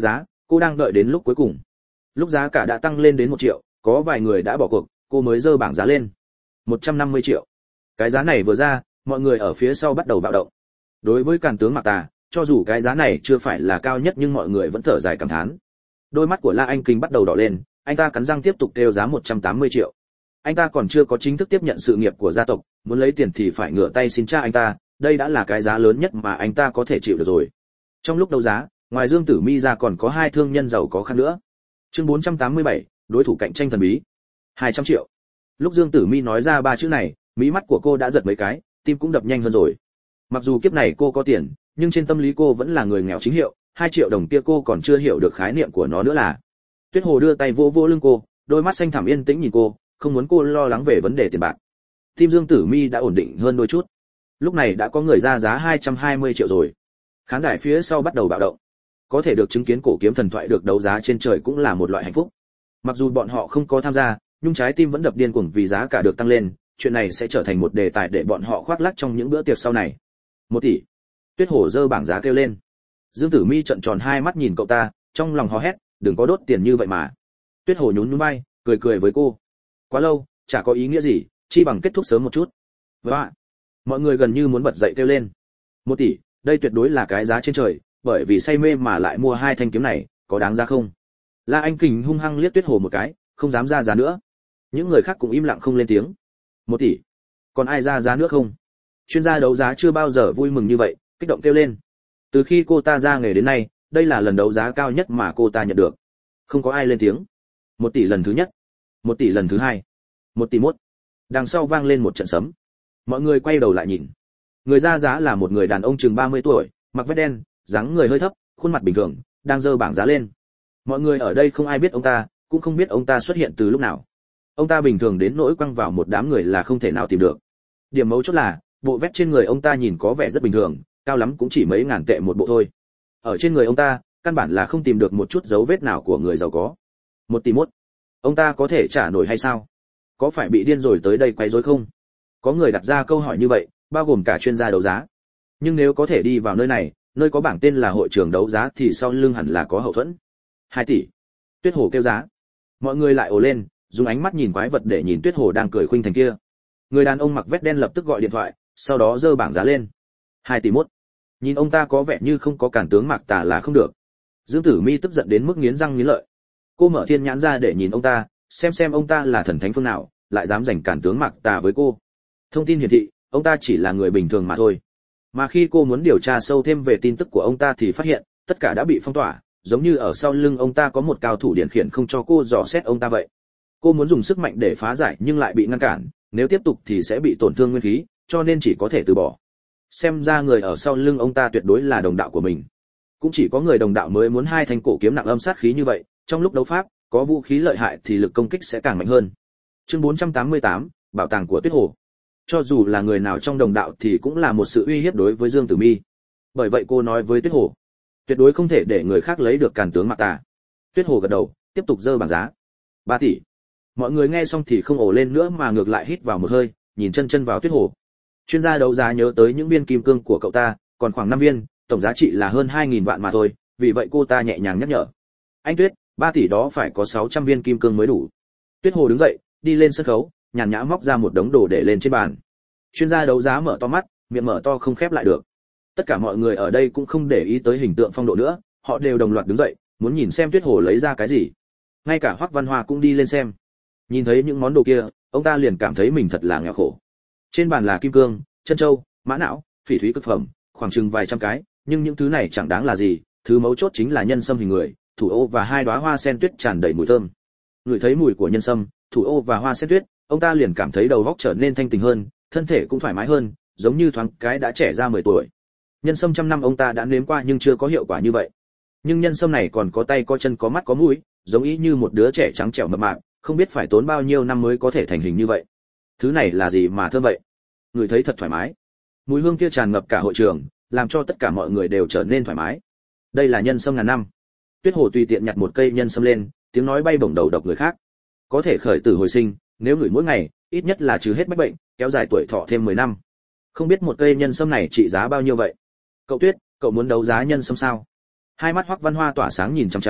cô đang đợi đến lúc cuối cùng. Lúc giá cả đã tăng lên đến 1 triệu, có vài người đã bỏ cuộc, cô mới dơ bảng giá lên. 150 triệu. Cái giá này vừa ra, mọi người ở phía sau bắt đầu bạo động. Đối với Càn tướng Mạc Tà, cho dù cái giá này chưa phải là cao nhất nhưng mọi người vẫn thở dài cảm thán. Đôi mắt của La Anh Kinh bắt đầu đỏ lên, anh ta cắn răng tiếp tục kêu giá 180 triệu. Anh ta còn chưa có chính thức tiếp nhận sự nghiệp của gia tộc, muốn lấy tiền thì phải ngửa tay xin cha anh ta, đây đã là cái giá lớn nhất mà anh ta có thể chịu được rồi. Trong lúc đấu giá, ngoài Dương Tử Mi ra còn có 2 thương nhân giàu có khác nữa. Chương 487, đối thủ cạnh tranh thần bí. 200 triệu. Lúc Dương Tử Mi nói ra 3 chữ này, mí mắt của cô đã giật mấy cái, tim cũng đập nhanh hơn rồi. Mặc dù kiếp này cô có tiền, nhưng trên tâm lý cô vẫn là người nghèo chính hiệu, 2 triệu đồng kia cô còn chưa hiểu được khái niệm của nó nữa là. Tuyết Hồ đưa tay vỗ vỗ lưng cô, đôi mắt xanh thẳm yên tĩnh nhìn cô, không muốn cô lo lắng về vấn đề tiền bạc. Tim Dương Tử Mi đã ổn định hơn đôi chút. Lúc này đã có người ra giá 220 triệu rồi. Khán đài phía sau bắt đầu bạo động. Có thể được chứng kiến cổ kiếm thần thoại được đấu giá trên trời cũng là một loại hạnh phúc. Mặc dù bọn họ không có tham gia, nhưng trái tim vẫn đập điên cuồng vì giá cả được tăng lên, chuyện này sẽ trở thành một đề tài để bọn họ khoác lác trong những bữa tiệc sau này. 1 tỷ. Tuyết Hổ giơ bảng giá kêu lên. Dương Tử Mi trợn tròn hai mắt nhìn cậu ta, trong lòng hò hét, đừng có đốt tiền như vậy mà. Tuyết Hổ nhún nhún vai, cười cười với cô. Quá lâu, chả có ý nghĩa gì, chi bằng kết thúc sớm một chút. Và mọi người gần như muốn bật dậy kêu lên. 1 tỷ, đây tuyệt đối là cái giá trên trời, bởi vì say mê mà lại mua 2 thanh kiếm này, có đáng giá không? La Anh Kình hung hăng liếc Tuyết Hồ một cái, không dám ra giá nữa. Những người khác cũng im lặng không lên tiếng. 1 tỷ, còn ai ra giá nữa không? Chuyên gia đấu giá chưa bao giờ vui mừng như vậy, kích động kêu lên. Từ khi cô ta ra nghề đến nay, đây là lần đấu giá cao nhất mà cô ta nhận được. Không có ai lên tiếng. 1 tỷ lần thứ nhất, 1 tỷ lần thứ hai, 1 tỷ mốt. Đằng sau vang lên một trận sấm. Mọi người quay đầu lại nhìn. Người ra giá là một người đàn ông chừng 30 tuổi, mặc vest đen, dáng người hơi thấp, khuôn mặt bình thường, đang giơ bảng giá lên. Mọi người ở đây không ai biết ông ta, cũng không biết ông ta xuất hiện từ lúc nào. Ông ta bình thường đến nỗi quăng vào một đám người là không thể nào tìm được. Điểm mấu chốt là, bộ vest trên người ông ta nhìn có vẻ rất bình thường, cao lắm cũng chỉ mấy ngàn tệ một bộ thôi. Ở trên người ông ta, căn bản là không tìm được một chút dấu vết nào của người giàu có. 1 tỷ mốt. Ông ta có thể trả nổi hay sao? Có phải bị điên rồi tới đây quấy rối không? Có người đặt ra câu hỏi như vậy, bao gồm cả chuyên gia đấu giá. Nhưng nếu có thể đi vào nơi này, nơi có bảng tên là hội trường đấu giá thì sau lưng hẳn là có hậu thuẫn. 2 tỷ. Tuyết Hồ kêu giá. Mọi người lại ồ lên, dùng ánh mắt nhìn quái vật để nhìn Tuyết Hồ đang cười khuynh thành kia. Người đàn ông mặc vest đen lập tức gọi điện thoại, sau đó giơ bảng giá lên. 2 tỷ mốt. Nhìn ông ta có vẻ như không có Càn tướng Mạc Tà là không được. Dương Tử Mi tức giận đến mức nghiến răng nghiến lợi. Cô mở thiên nhãn ra để nhìn ông ta, xem ông ta là thần thánh phương nào, lại dám giành Càn tướng Mạc Tà với cô. Thông tin hiển thị, ông ta chỉ là người bình thường mà thôi. Mà khi cô muốn điều tra sâu thêm về tin tức của ông ta thì phát hiện, tất cả đã bị phong tỏa, giống như ở sau lưng ông ta có một cao thủ điển khiển không cho cô dò xét ông ta vậy. Cô muốn dùng sức mạnh để phá giải nhưng lại bị ngăn cản, nếu tiếp tục thì sẽ bị tổn thương nguyên khí, cho nên chỉ có thể từ bỏ. Xem ra người ở sau lưng ông ta tuyệt đối là đồng đạo của mình. Cũng chỉ có người đồng đạo mới muốn 2 thanh cổ kiếm nặng âm sát khí như vậy, trong lúc đấu pháp, có vũ khí lợi hại thì lực công kích sẽ càng mạnh hơn. Chương 488, bảo tàng của Tuyết Hồ. Cho dù là người nào trong đồng đạo thì cũng là một sự uy hiếp đối với Dương Tử Mi. Bởi vậy cô nói với Tuyết Hồ, tuyệt đối không thể để người khác lấy được Càn tướng Mạc Tà. Tuyết Hồ gật đầu, tiếp tục giơ bảng giá. 3 tỷ. Mọi người nghe xong thì không ồ lên nữa mà ngược lại hít vào một hơi, nhìn chân vào Tuyết Hồ. Chuyên gia đấu giá nhớ tới những viên kim cương của cậu ta, còn khoảng 5 viên, tổng giá trị là hơn 2.000 vạn mà thôi, vì vậy cô ta nhẹ nhàng nhắc nhở. Anh Tuyết, 3 tỷ đó phải có 600 viên kim cương mới đủ. Tuyết Hồ đứng dậy, đi lên sân khấu, nhàn nhã móc ra một đống đồ để lên trên bàn. Chuyên gia đấu giá mở to mắt, miệng mở to không khép lại được. Tất cả mọi người ở đây cũng không để ý tới hình tượng phong độ nữa, họ đều đồng loạt đứng dậy, muốn nhìn xem Tuyết Hồ lấy ra cái gì. Ngay cả Hoắc Văn Hoa cũng đi lên xem. Nhìn thấy những món đồ kia, ông ta liền cảm thấy mình thật là nghèo khổ. Trên bàn là kim cương, chân châu, mã não, phỉ thúy cực phẩm, khoảng chừng vài trăm cái, nhưng những thứ này chẳng đáng là gì, thứ mấu chốt chính là nhân sâm hình người, thủ ô và 2 đóa hoa sen tuyết tràn đầy mùi thơm. Ngửi thấy mùi của nhân sâm, thủ ô và hoa sen tuyết, ông ta liền cảm thấy đầu óc trở nên thanh tỉnh hơn, thân thể cũng thoải mái hơn, giống như thoáng cái đã trẻ ra 10 tuổi. Nhân sâm trăm năm ông ta đã nếm qua nhưng chưa có hiệu quả như vậy. Nhưng nhân sâm này còn có tay có chân có mắt có mũi, giống ý như một đứa trẻ trắng trẻo mập mạp, không biết phải tốn bao nhiêu năm mới có thể thành hình như vậy. Thứ này là gì mà thơm vậy? Người thấy thật thoải mái. Mùi hương kia tràn ngập cả hội trường, làm cho tất cả mọi người đều trở nên thoải mái. Đây là nhân sâm ngàn năm. Tuyết Hồ tùy tiện nhặt một cây nhân sâm lên, tiếng nói bay bổng đầu độc người khác. Có thể khởi tử hồi sinh, nếu ngửi mỗi ngày, ít nhất là trừ hết bách bệnh, kéo dài tuổi thọ thêm 10 năm. Không biết một cây nhân sâm này trị giá bao nhiêu vậy? Cậu Tuyết, cậu muốn đấu giá nhân sâm sao? Hai mắt Hoắc Văn Hoa tỏa sáng nhìn chằm chằm,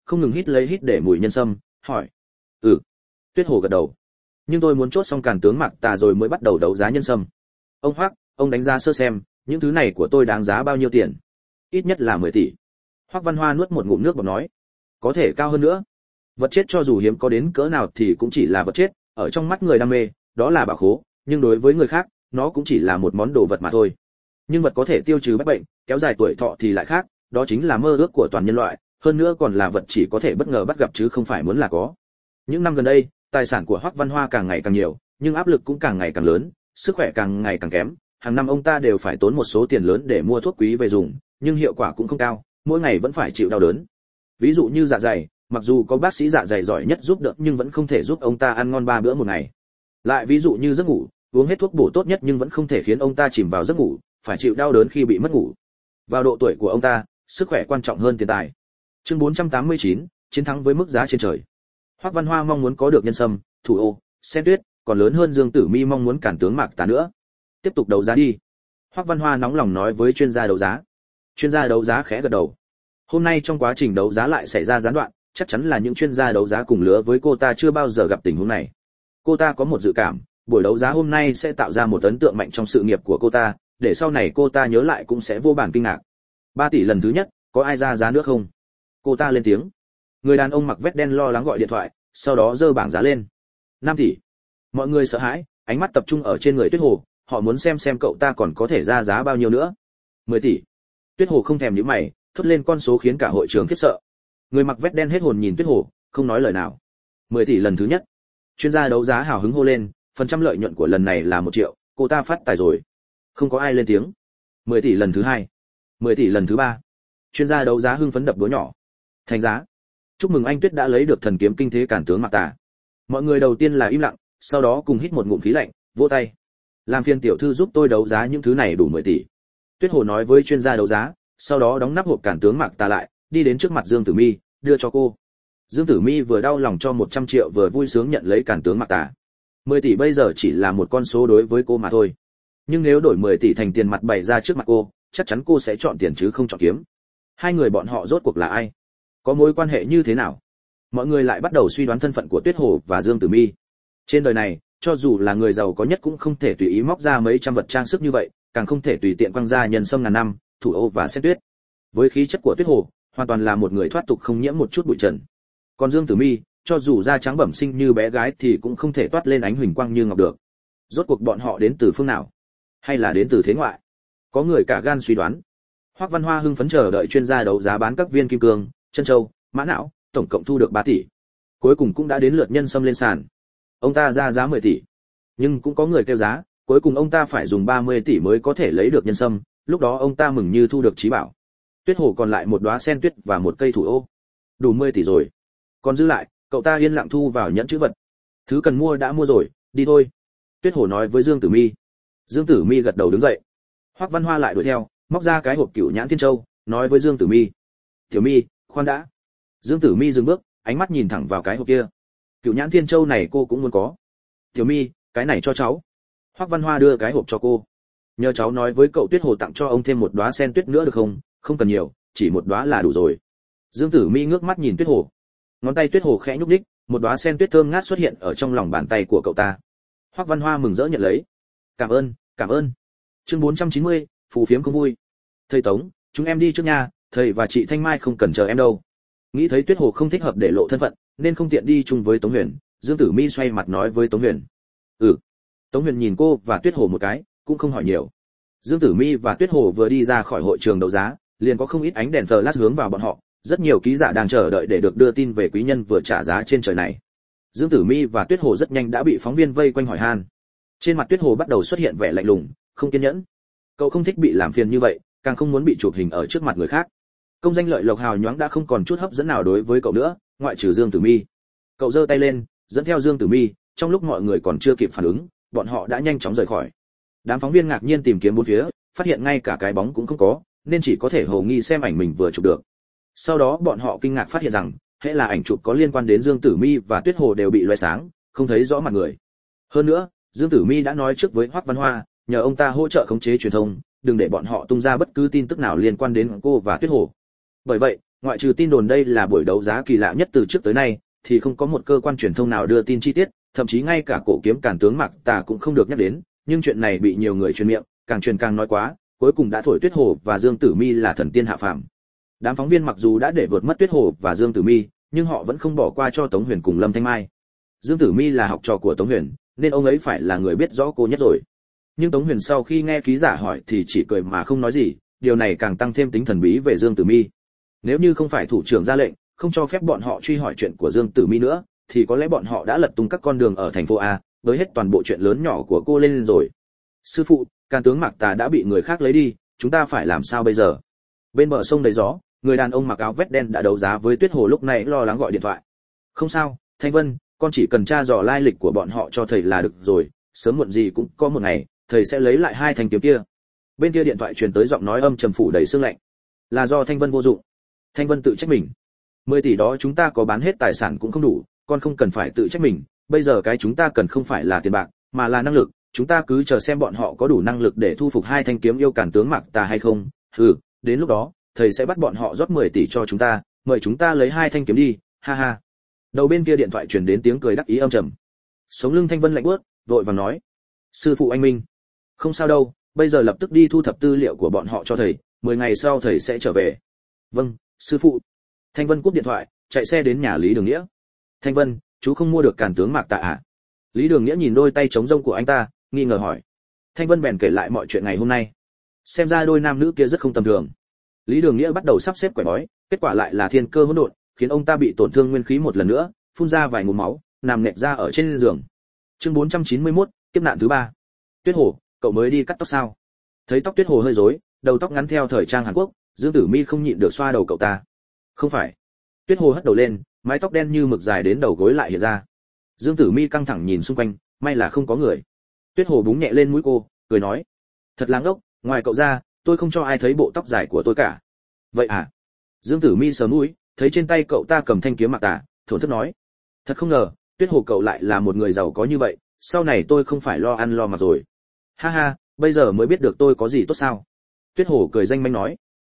không ngừng hít lấy hít để mùi nhân sâm, hỏi. Ừ. Tuyết Hồ gật đầu. Nhưng tôi muốn chốt xong Càn Tướng Mạc Tà rồi mới bắt đầu đấu giá nhân sâm. Ông Hoắc, ông đánh giá sơ xem, những thứ này của tôi đáng giá bao nhiêu tiền? Ít nhất là 10 tỷ. Hoắc Văn Hoa nuốt một ngụm nước bọt nói. Có thể cao hơn nữa. Vật chết cho dù hiếm có đến cỡ nào thì cũng chỉ là vật chết, ở trong mắt người đam mê, đó là bảo khố, nhưng đối với người khác, nó cũng chỉ là một món đồ vật mà thôi. Nhưng vật có thể tiêu trừ bách bệnh, kéo dài tuổi thọ thì lại khác, đó chính là mơ ước của toàn nhân loại, hơn nữa còn là vật chỉ có thể bất ngờ bắt gặp chứ không phải muốn là có. Những năm gần đây, tài sản của Hoắc Văn Hoa càng ngày càng nhiều, nhưng áp lực cũng càng ngày càng lớn, sức khỏe càng ngày càng kém, hàng năm ông ta đều phải tốn một số tiền lớn để mua thuốc quý về dùng, nhưng hiệu quả cũng không cao, mỗi ngày vẫn phải chịu đau đớn. Ví dụ như dạ dày, mặc dù có bác sĩ dạ dày giỏi nhất giúp đỡ nhưng vẫn không thể giúp ông ta ăn ngon 3 bữa một ngày. Lại ví dụ như giấc ngủ, uống hết thuốc bổ tốt nhất nhưng vẫn không thể khiến ông ta chìm vào giấc ngủ, phải chịu đau đớn khi bị mất ngủ. Vào độ tuổi của ông ta, sức khỏe quan trọng hơn tiền tài. Chương 489, chiến thắng với mức giá trên trời. Hoắc Văn Hoa mong muốn có được nhân sâm, thủ ô, sen tuyết, còn lớn hơn Dương Tử Mi mong muốn Càn Tướng Mạc Tà nữa. Tiếp tục đấu giá đi. Hoắc Văn Hoa nóng lòng nói với chuyên gia đấu giá. Chuyên gia đấu giá khẽ gật đầu. Hôm nay trong quá trình đấu giá lại xảy ra gián đoạn, chắc chắn là những chuyên gia đấu giá cùng lứa với cô ta chưa bao giờ gặp tình huống này. Cô ta có một dự cảm, buổi đấu giá hôm nay sẽ tạo ra một ấn tượng mạnh trong sự nghiệp của cô ta, để sau này cô ta nhớ lại cũng sẽ vô bản kinh ngạc. 3 tỷ lần thứ nhất, có ai ra giá nữa không? Cô ta lên tiếng. Người đàn ông mặc vest đen lo lắng gọi điện thoại, sau đó giơ bảng giá lên. 5 tỷ. Mọi người sợ hãi, ánh mắt tập trung ở trên người Tuyết Hồ, họ muốn xem cậu ta còn có thể ra giá bao nhiêu nữa. 10 tỷ. Tuyết Hồ không thèm nhíu mày, thốt lên con số khiến cả hội trường khiếp sợ. Người mặc vest đen hết hồn nhìn Tuyết Hồ, không nói lời nào. 10 tỷ lần thứ nhất. Chuyên gia đấu giá hào hứng hô lên, phần trăm lợi nhuận của lần này là 1 triệu, cô ta phát tài rồi. Không có ai lên tiếng. 10 tỷ lần thứ hai. 10 tỷ lần thứ ba. Chuyên gia đấu giá hưng phấn đập đũa nhỏ. Thành giá. Chúc mừng anh Tuyết đã lấy được thần kiếm kinh thế Càn Tướng Mạc Tà. Mọi người đầu tiên là im lặng, sau đó cùng hít một ngụm khí lạnh, vỗ tay. Làm phiền tiểu thư giúp tôi đấu giá những thứ này đủ 10 tỷ. Tuyết Hồ nói với chuyên gia đấu giá, sau đó đóng nắp hộp Càn Tướng Mạc Tà lại, đi đến trước mặt Dương Tử Mi, đưa cho cô. Dương Tử Mi vừa đau lòng cho 100 triệu vừa vui sướng nhận lấy Càn Tướng Mạc Tà. 10 tỷ bây giờ chỉ là một con số đối với cô mà thôi. Nhưng nếu đổi 10 tỷ thành tiền mặt bày ra trước mặt cô, chắc chắn cô sẽ chọn tiền chứ không chọn kiếm. Hai người bọn họ rốt cuộc là ai? Có mối quan hệ như thế nào? Mọi người lại bắt đầu suy đoán thân phận của Tuyết Hồ và Dương Tử Mi. Trên đời này, cho dù là người giàu có nhất cũng không thể tùy ý móc ra mấy trăm vật trang sức như vậy, càng không thể tùy tiện quăng ra nhân sâm ngàn năm, thủ ô và xét tuyết. Với khí chất của Tuyết Hồ, hoàn toàn là một người thoát tục không nhiễm một chút bụi trần. Còn Dương Tử Mi, cho dù da trắng bẩm sinh như bé gái thì cũng không thể toát lên ánh huỳnh quang như ngọc được. Rốt cuộc bọn họ đến từ phương nào? Hay là đến từ thế ngoại? Có người cả gan suy đoán. Hoắc Văn Hoa hưng phấn chờ đợi chuyên gia đấu giá bán các viên kim cương, chân châu, mã não, tổng cộng thu được 3 tỷ. Cuối cùng cũng đã đến lượt nhân sâm lên sàn. Ông ta ra giá 10 tỷ. Nhưng cũng có người kêu giá, cuối cùng ông ta phải dùng 30 tỷ mới có thể lấy được nhân sâm, lúc đó ông ta mừng như thu được trí bảo. Tuyết Hồ còn lại một đóa sen tuyết và một cây thủ ô. Đủ 10 tỷ rồi. Còn dư lại, cậu ta yên lặng thu vào nhẫn chữ vật. Thứ cần mua đã mua rồi, đi thôi. Tuyết Hồ nói với Dương Tử Mi. Dương Tử Mi gật đầu đứng dậy. Hoắc Văn Hoa lại đuổi theo, móc ra cái hộp Cửu Nhãn Thiên Châu, nói với Dương Tử Mi. Tiểu Mi, khoan đã. Dương Tử Mi dừng bước, ánh mắt nhìn thẳng vào cái hộp kia. Cửu Nhãn Thiên Châu này cô cũng muốn có. Tiểu Mi, cái này cho cháu. Hoắc Văn Hoa đưa cái hộp cho cô. Nhờ cháu nói với cậu Tuyết Hồ tặng cho ông thêm một đóa sen tuyết nữa được không? Không cần nhiều, chỉ một đóa là đủ rồi. Dương Tử Mi ngước mắt nhìn Tuyết Hồ. Ngón tay Tuyết Hồ khẽ nhúc nhích, một đóa sen tuyết thơm ngát xuất hiện ở trong lòng bàn tay của cậu ta. Hoắc Văn Hoa mừng rỡ nhận lấy. Cảm ơn, cảm ơn. Chương 490, phù phiếm không vui. Thầy Tống, chúng em đi trước nha, thầy và chị Thanh Mai không cần chờ em đâu. Nghĩ thấy Tuyết Hồ không thích hợp để lộ thân phận, nên không tiện đi chung với Tống Huyền, Dương Tử Mi xoay mặt nói với Tống Huyền. Ừ. Tống Huyền nhìn cô và Tuyết Hồ một cái, cũng không hỏi nhiều. Dương Tử Mi và Tuyết Hồ vừa đi ra khỏi hội trường đấu giá, liền có không ít ánh đèn flash hướng vào bọn họ, rất nhiều ký giả đang chờ đợi để được đưa tin về quý nhân vừa trả giá trên trời này. Dương Tử Mi và Tuyết Hồ rất nhanh đã bị phóng viên vây quanh hỏi han. Trên mặt Tuyết Hồ bắt đầu xuất hiện vẻ lạnh lùng, không kiên nhẫn. Cậu không thích bị làm phiền như vậy, càng không muốn bị chụp hình ở trước mặt người khác. Công danh lợi lộc hào nhoáng đã không còn chút hấp dẫn nào đối với cậu nữa, ngoại trừ Dương Tử Mi. Cậu giơ tay lên, dẫn theo Dương Tử Mi, trong lúc mọi người còn chưa kịp phản ứng, bọn họ đã nhanh chóng rời khỏi. Đám phóng viên ngạc nhiên tìm kiếm bốn phía, phát hiện ngay cả cái bóng cũng không có, nên chỉ có thể hồ nghi xem ảnh mình vừa chụp được. Sau đó bọn họ kinh ngạc phát hiện rằng, hễ là ảnh chụp có liên quan đến Dương Tử Mi và Tuyết Hồ đều bị loé sáng, không thấy rõ mặt người. Hơn nữa, Dương Tử Mi đã nói trước với Hoắc Văn Hoa, nhờ ông ta hỗ trợ khống chế truyền thông, đừng để bọn họ tung ra bất cứ tin tức nào liên quan đến cô và Tuyết Hồ. Bởi vậy, ngoại trừ tin đồn đây là buổi đấu giá kỳ lạ nhất từ trước tới nay, thì không có một cơ quan truyền thông nào đưa tin chi tiết, thậm chí ngay cả cổ kiếm càn tướng Mạc Tà cũng không được nhắc đến, nhưng chuyện này bị nhiều người truyền miệng, càng truyền càng nói quá, cuối cùng đã thổi Tuyết Hồ và Dương Tử Mi là thần tiên hạ phàm. Đám phóng viên mặc dù đã để vượt mất Tuyết Hồ và Dương Tử Mi, nhưng họ vẫn không bỏ qua cho Tống Huyền cùng Lâm Thanh Mai. Dương Tử Mi là học trò của Tống Huyền, nên ông ấy phải là người biết rõ cô nhất rồi. Nhưng Tống Huyền sau khi nghe ký giả hỏi thì chỉ cười mà không nói gì, điều này càng tăng thêm tính thần bí về Dương Tử Mi. Nếu như không phải thủ trưởng ra lệnh, không cho phép bọn họ truy hỏi chuyện của Dương Tử Mi nữa, thì có lẽ bọn họ đã lật tung các con đường ở thành phố A, với hết toàn bộ chuyện lớn nhỏ của cô lên rồi. Sư phụ, can tướng Mạc Tà đã bị người khác lấy đi, chúng ta phải làm sao bây giờ? Bên bờ sông đầy gió, người đàn ông mặc áo vest đen đã đấu giá với Tuyết Hồ lúc này lo lắng gọi điện thoại. Không sao, Thanh Vân, con chỉ cần tra dò lai lịch của bọn họ cho thầy là được rồi, sớm muộn gì cũng có một ngày, thầy sẽ lấy lại hai thanh kiếm kia. Bên kia điện thoại truyền tới giọng nói âm trầm phủ đầy sương lạnh. Là do Thanh Vân vô dụng. Thanh Vân tự trách mình. 10 tỷ đó chúng ta có bán hết tài sản cũng không đủ, con không cần phải tự trách mình, bây giờ cái chúng ta cần không phải là tiền bạc, mà là năng lực, chúng ta cứ chờ xem bọn họ có đủ năng lực để thu phục hai thanh kiếm yêu càn tướng Mạc Tà hay không. Đến lúc đó, thầy sẽ bắt bọn họ rót 10 tỷ cho chúng ta, mời chúng ta lấy hai thanh kiếm đi, ha ha. Đầu bên kia điện thoại truyền đến tiếng cười đắc ý âm trầm. Sống lưng Thanh Vân lạnh buốt, vội vàng nói: "Sư phụ anh minh, không sao đâu, bây giờ lập tức đi thu thập tư liệu của bọn họ cho thầy, 10 ngày sau thầy sẽ trở về." "Vâng, sư phụ." Thanh Vân cúp điện thoại, chạy xe đến nhà Lý Đường Nghĩa. "Thanh Vân, chú không mua được càn tướng Mạc Tà à?" Lý Đường Nghĩa nhìn đôi tay trống rông của anh ta, nghi ngờ hỏi. Thanh Vân bèn kể lại mọi chuyện ngày hôm nay. Xem ra đôi nam nữ kia rất không tầm thường. Lý Đường Nghĩa bắt đầu sắp xếp quẻ bói, kết quả lại là thiên cơ hỗn độn, khiến ông ta bị tổn thương nguyên khí một lần nữa, phun ra vài ngụm máu, nằm nệm ra ở trên giường. Chương 491, kiếp nạn thứ 3. Tuyết Hồ, cậu mới đi cắt tóc sao? Thấy tóc Tuyết Hồ hơi rối, đầu tóc ngắn theo thời trang Hàn Quốc, Dương Tử Mi không nhịn được xoa đầu cậu ta. Không phải. Tuyết Hồ hất đầu lên, mái tóc đen như mực dài đến đầu gối lại hiện ra. Dương Tử Mi căng thẳng nhìn xung quanh, may là không có người. Tuyết Hồ búng nhẹ lên mũi cô, cười nói: "Thật láng ốc, ngoài cậu ra, tôi không cho ai thấy bộ tóc dài của tôi cả." "Vậy à?" Dương Tử Mi sờ mũi, thấy trên tay cậu ta cầm thanh kiếm Mạc Tà, thổn thức nói: "Thật không ngờ, Tuyết Hồ cậu lại là một người giàu có như vậy, sau này tôi không phải lo ăn lo mặc rồi." "Ha ha, bây giờ mới biết được tôi có gì tốt sao?" Tuyết Hồ cười danh manh nói.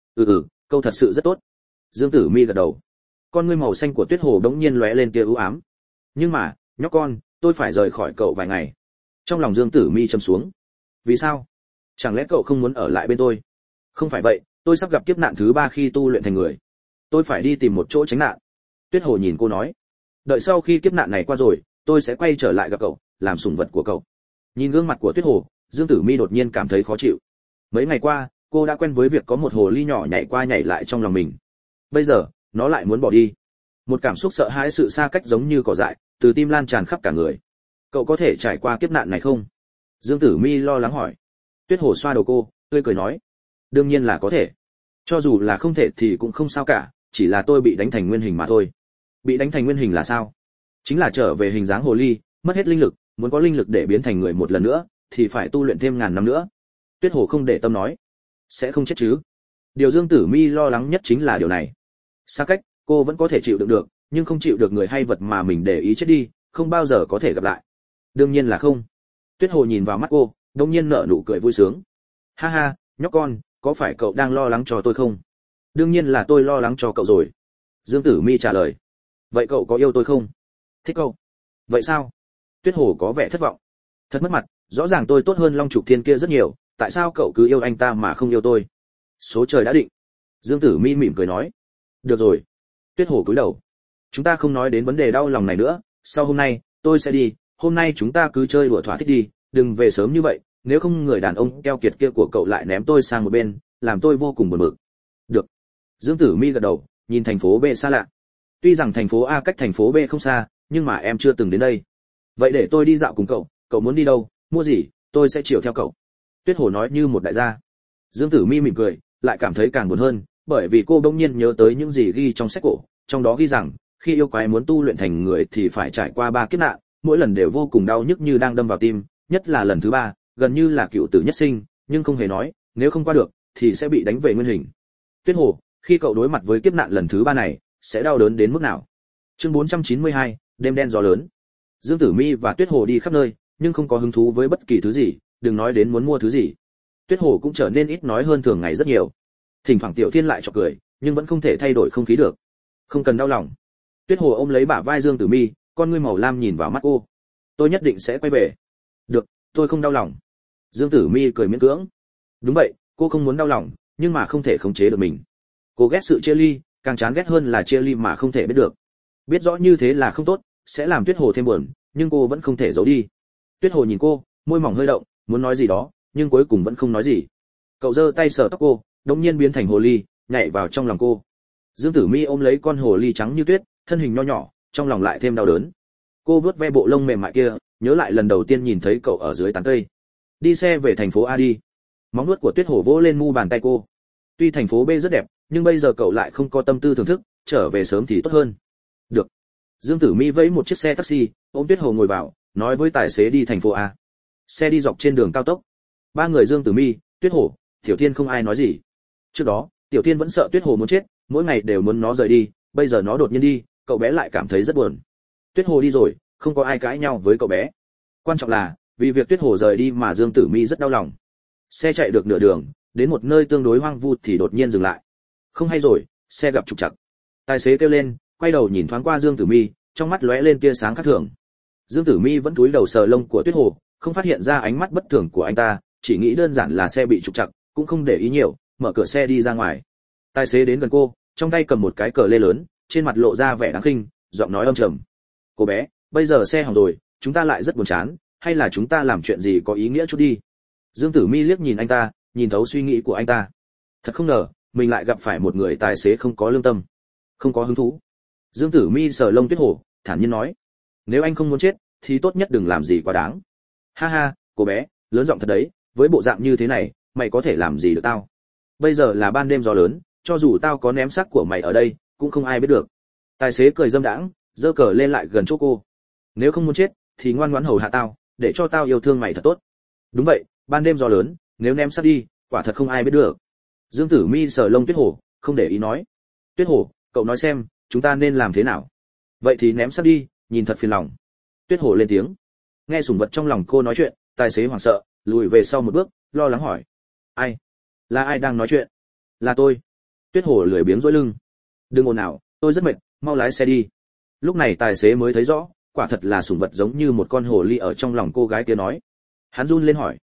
Câu thật sự rất tốt." Dương Tử Mi gật đầu. Con ngươi màu xanh của Tuyết Hồ đống nhiên lóe lên tia ưu ám. "Nhưng mà, nhóc con, tôi phải rời khỏi cậu vài ngày." Trong lòng Dương Tử Mi trầm xuống. "Vì sao? Chẳng lẽ cậu không muốn ở lại bên tôi?" "Không phải vậy, tôi sắp gặp kiếp nạn thứ 3 khi tu luyện thành người. Tôi phải đi tìm một chỗ tránh nạn." Tuyết Hồ nhìn cô nói. "Đợi sau khi kiếp nạn này qua rồi, tôi sẽ quay trở lại gặp cậu, làm sủng vật của cậu." Nhìn gương mặt của Tuyết Hồ, Dương Tử Mi đột nhiên cảm thấy khó chịu. Mấy ngày qua, cô đã quen với việc có một hồ ly nhỏ nhảy qua nhảy lại trong lòng mình. Bây giờ, nó lại muốn bỏ đi. Một cảm xúc sợ hãi sự xa cách giống như cỏ dại, từ tim lan tràn khắp cả người. "Cậu có thể trải qua kiếp nạn này không?" Dương Tử Mi lo lắng hỏi. Tuyết Hồ xoa đầu cô, tươi cười nói: "Đương nhiên là có thể. Cho dù là không thể thì cũng không sao cả, chỉ là tôi bị đánh thành nguyên hình mà thôi." "Bị đánh thành nguyên hình là sao?" "Chính là trở về hình dáng hồ ly, mất hết linh lực, muốn có linh lực để biến thành người một lần nữa, thì phải tu luyện thêm ngàn năm nữa." Tuyết Hồ không để tâm nói. "Sẽ không chết chứ?" Điều Dương Tử Mi lo lắng nhất chính là điều này. Xa cách, cô vẫn có thể chịu đựng được, nhưng không chịu được người hay vật mà mình để ý chết đi, không bao giờ có thể gặp lại. "Đương nhiên là không." Tuyết Hồ nhìn vào mắt cô, đột nhiên nở nụ cười vui sướng. "Ha ha, nhóc con, có phải cậu đang lo lắng cho tôi không?" "Đương nhiên là tôi lo lắng cho cậu rồi." Dương Tử Mi trả lời. "Vậy cậu có yêu tôi không?" "Thích cậu." "Vậy sao?" Tuyết Hồ có vẻ thất vọng. "Thật mất mặt, rõ ràng tôi tốt hơn Long Trục Thiên kia rất nhiều, tại sao cậu cứ yêu anh ta mà không yêu tôi?" "Số trời đã định." Dương Tử Mi mỉm cười nói. "Được rồi." Tuyết Hồ cúi đầu. "Chúng ta không nói đến vấn đề đau lòng này nữa, sau hôm nay, tôi sẽ đi, hôm nay chúng ta cứ chơi đùa thỏa thích đi, đừng về sớm như vậy, nếu không người đàn ông keo kiệt kia của cậu lại ném tôi sang một bên, làm tôi vô cùng buồn bực." "Được." Dương Tử Mi gật đầu, nhìn thành phố B xa lạ. "Tuy rằng thành phố A cách thành phố B không xa, nhưng mà em chưa từng đến đây. Vậy để tôi đi dạo cùng cậu, cậu muốn đi đâu, mua gì, tôi sẽ chiều theo cậu." Tuyết Hồ nói như một đại gia. Dương Tử Mi mỉm cười, lại cảm thấy càng buồn hơn, bởi vì cô bỗng nhiên nhớ tới những gì ghi trong sách cổ, trong đó ghi rằng, khi yêu quái muốn tu luyện thành người thì phải trải qua 3 kiếp nạn, mỗi lần đều vô cùng đau nhức như đang đâm vào tim, nhất là lần thứ 3, gần như là cựu tử nhất sinh, nhưng không hề nói, nếu không qua được thì sẽ bị đánh về nguyên hình. Tuyết Hồ, khi cậu đối mặt với kiếp nạn lần thứ 3 này, sẽ đau đớn đến mức nào? Chương 492, đêm đen gió lớn. Dương Tử Mi và Tuyết Hồ đi khắp nơi, nhưng không có hứng thú với bất kỳ thứ gì, đừng nói đến muốn mua thứ gì. Tuyết Hồ cũng trở nên ít nói hơn thường ngày rất nhiều. Thỉnh thoảng Tiểu Thiên lại chọc cười, nhưng vẫn không thể thay đổi không khí được. Không cần đau lòng. Tuyết Hồ ôm lấy bả vai Dương Tử Mi, con ngươi màu lam nhìn vào mắt cô. Tôi nhất định sẽ quay về. Được, tôi không đau lòng. Dương Tử Mi cười miễn cưỡng. Đúng vậy, cô không muốn đau lòng, nhưng mà không thể khống chế được mình. Cô ghét sự chia ly, càng chán ghét hơn là chia ly mà không thể biết được. Biết rõ như thế là không tốt, sẽ làm Tuyết Hồ thêm buồn, nhưng cô vẫn không thể giấu đi. Tuyết Hồ nhìn cô, môi mỏng hơi động, muốn nói gì đó, nhưng cuối cùng vẫn không nói gì. Cậu giơ tay sờ tóc cô, đột nhiên biến thành hồ ly, nhảy vào trong lòng cô. Dương Tử Mi ôm lấy con hồ ly trắng như tuyết, thân hình nho nhỏ, trong lòng lại thêm đau đớn. Cô vuốt ve bộ lông mềm mại kia, nhớ lại lần đầu tiên nhìn thấy cậu ở dưới tán cây. Đi xe về thành phố A đi. Móng vuốt của Tuyết Hồ vỗ lên mu bàn tay cô. Tuy thành phố B rất đẹp, nhưng bây giờ cậu lại không có tâm tư thưởng thức, trở về sớm thì tốt hơn. Được. Dương Tử Mi vẫy một chiếc xe taxi, ôm Tuyết Hồ ngồi vào, nói với tài xế đi thành phố A. Xe đi dọc trên đường cao tốc. Ba người Dương Tử Mi, Tuyết Hồ, Tiểu Thiên không ai nói gì. Trước đó, Tiểu Thiên vẫn sợ Tuyết Hồ muốn chết, mỗi ngày đều muốn nó rời đi, bây giờ nó đột nhiên đi, cậu bé lại cảm thấy rất buồn. Tuyết Hồ đi rồi, không có ai cãi nhau với cậu bé. Quan trọng là, vì việc Tuyết Hồ rời đi mà Dương Tử Mi rất đau lòng. Xe chạy được nửa đường, đến một nơi tương đối hoang vu thì đột nhiên dừng lại. Không hay rồi, xe gặp trục trặc. Tài xế kêu lên, quay đầu nhìn thoáng qua Dương Tử Mi, trong mắt lóe lên tia sáng khác thường. Dương Tử Mi vẫn cúi đầu sờ lông của Tuyết Hồ, không phát hiện ra ánh mắt bất thường của anh ta, chỉ nghĩ đơn giản là xe bị trục trặc, cũng không để ý nhiều, mở cửa xe đi ra ngoài. Tài xế đến gần cô, trong tay cầm một cái cờ lê lớn, trên mặt lộ ra vẻ đáng khinh, giọng nói âm trầm. Cô bé, bây giờ xe hỏng rồi, chúng ta lại rất buồn chán, hay là chúng ta làm chuyện gì có ý nghĩa chút đi. Dương Tử Mi liếc nhìn anh ta, nhìn thấu suy nghĩ của anh ta. Thật không ngờ, mình lại gặp phải một người tài xế không có lương tâm, không có hứng thú. Dương Tử Mi sờ lông Tuyết Hồ, thản nhiên nói: nếu anh không muốn chết, thì tốt nhất đừng làm gì quá đáng. Ha ha, cô bé, lớn giọng thật đấy, với bộ dạng như thế này, mày có thể làm gì được tao? Bây giờ là ban đêm gió lớn, cho dù tao có ném xác của mày ở đây, cũng không ai biết được. Tài xế cười dâm đãng, giơ cờ lên lại gần chỗ cô. Nếu không muốn chết, thì ngoan ngoãn hầu hạ tao, để cho tao yêu thương mày thật tốt. Đúng vậy, ban đêm gió lớn, nếu ném xác đi, quả thật không ai biết được. Dương Tử Mi sờ lông Tuyết Hồ, không để ý nói: Tuyết Hồ, cậu nói xem, chúng ta nên làm thế nào? Vậy thì ném xác đi, nhìn thật phiền lòng. Tuyết Hồ lên tiếng. Nghe sủng vật trong lòng cô nói chuyện, tài xế hoảng sợ, lùi về sau một bước, lo lắng hỏi: ai? Là ai đang nói chuyện? Là tôi. Tuyết Hồ lười biếng duỗi lưng. Đừng ồn ào, tôi rất mệt, mau lái xe đi. Lúc này tài xế mới thấy rõ, quả thật là sủng vật giống như một con hồ ly ở trong lòng cô gái kia nói. Hắn run lên hỏi: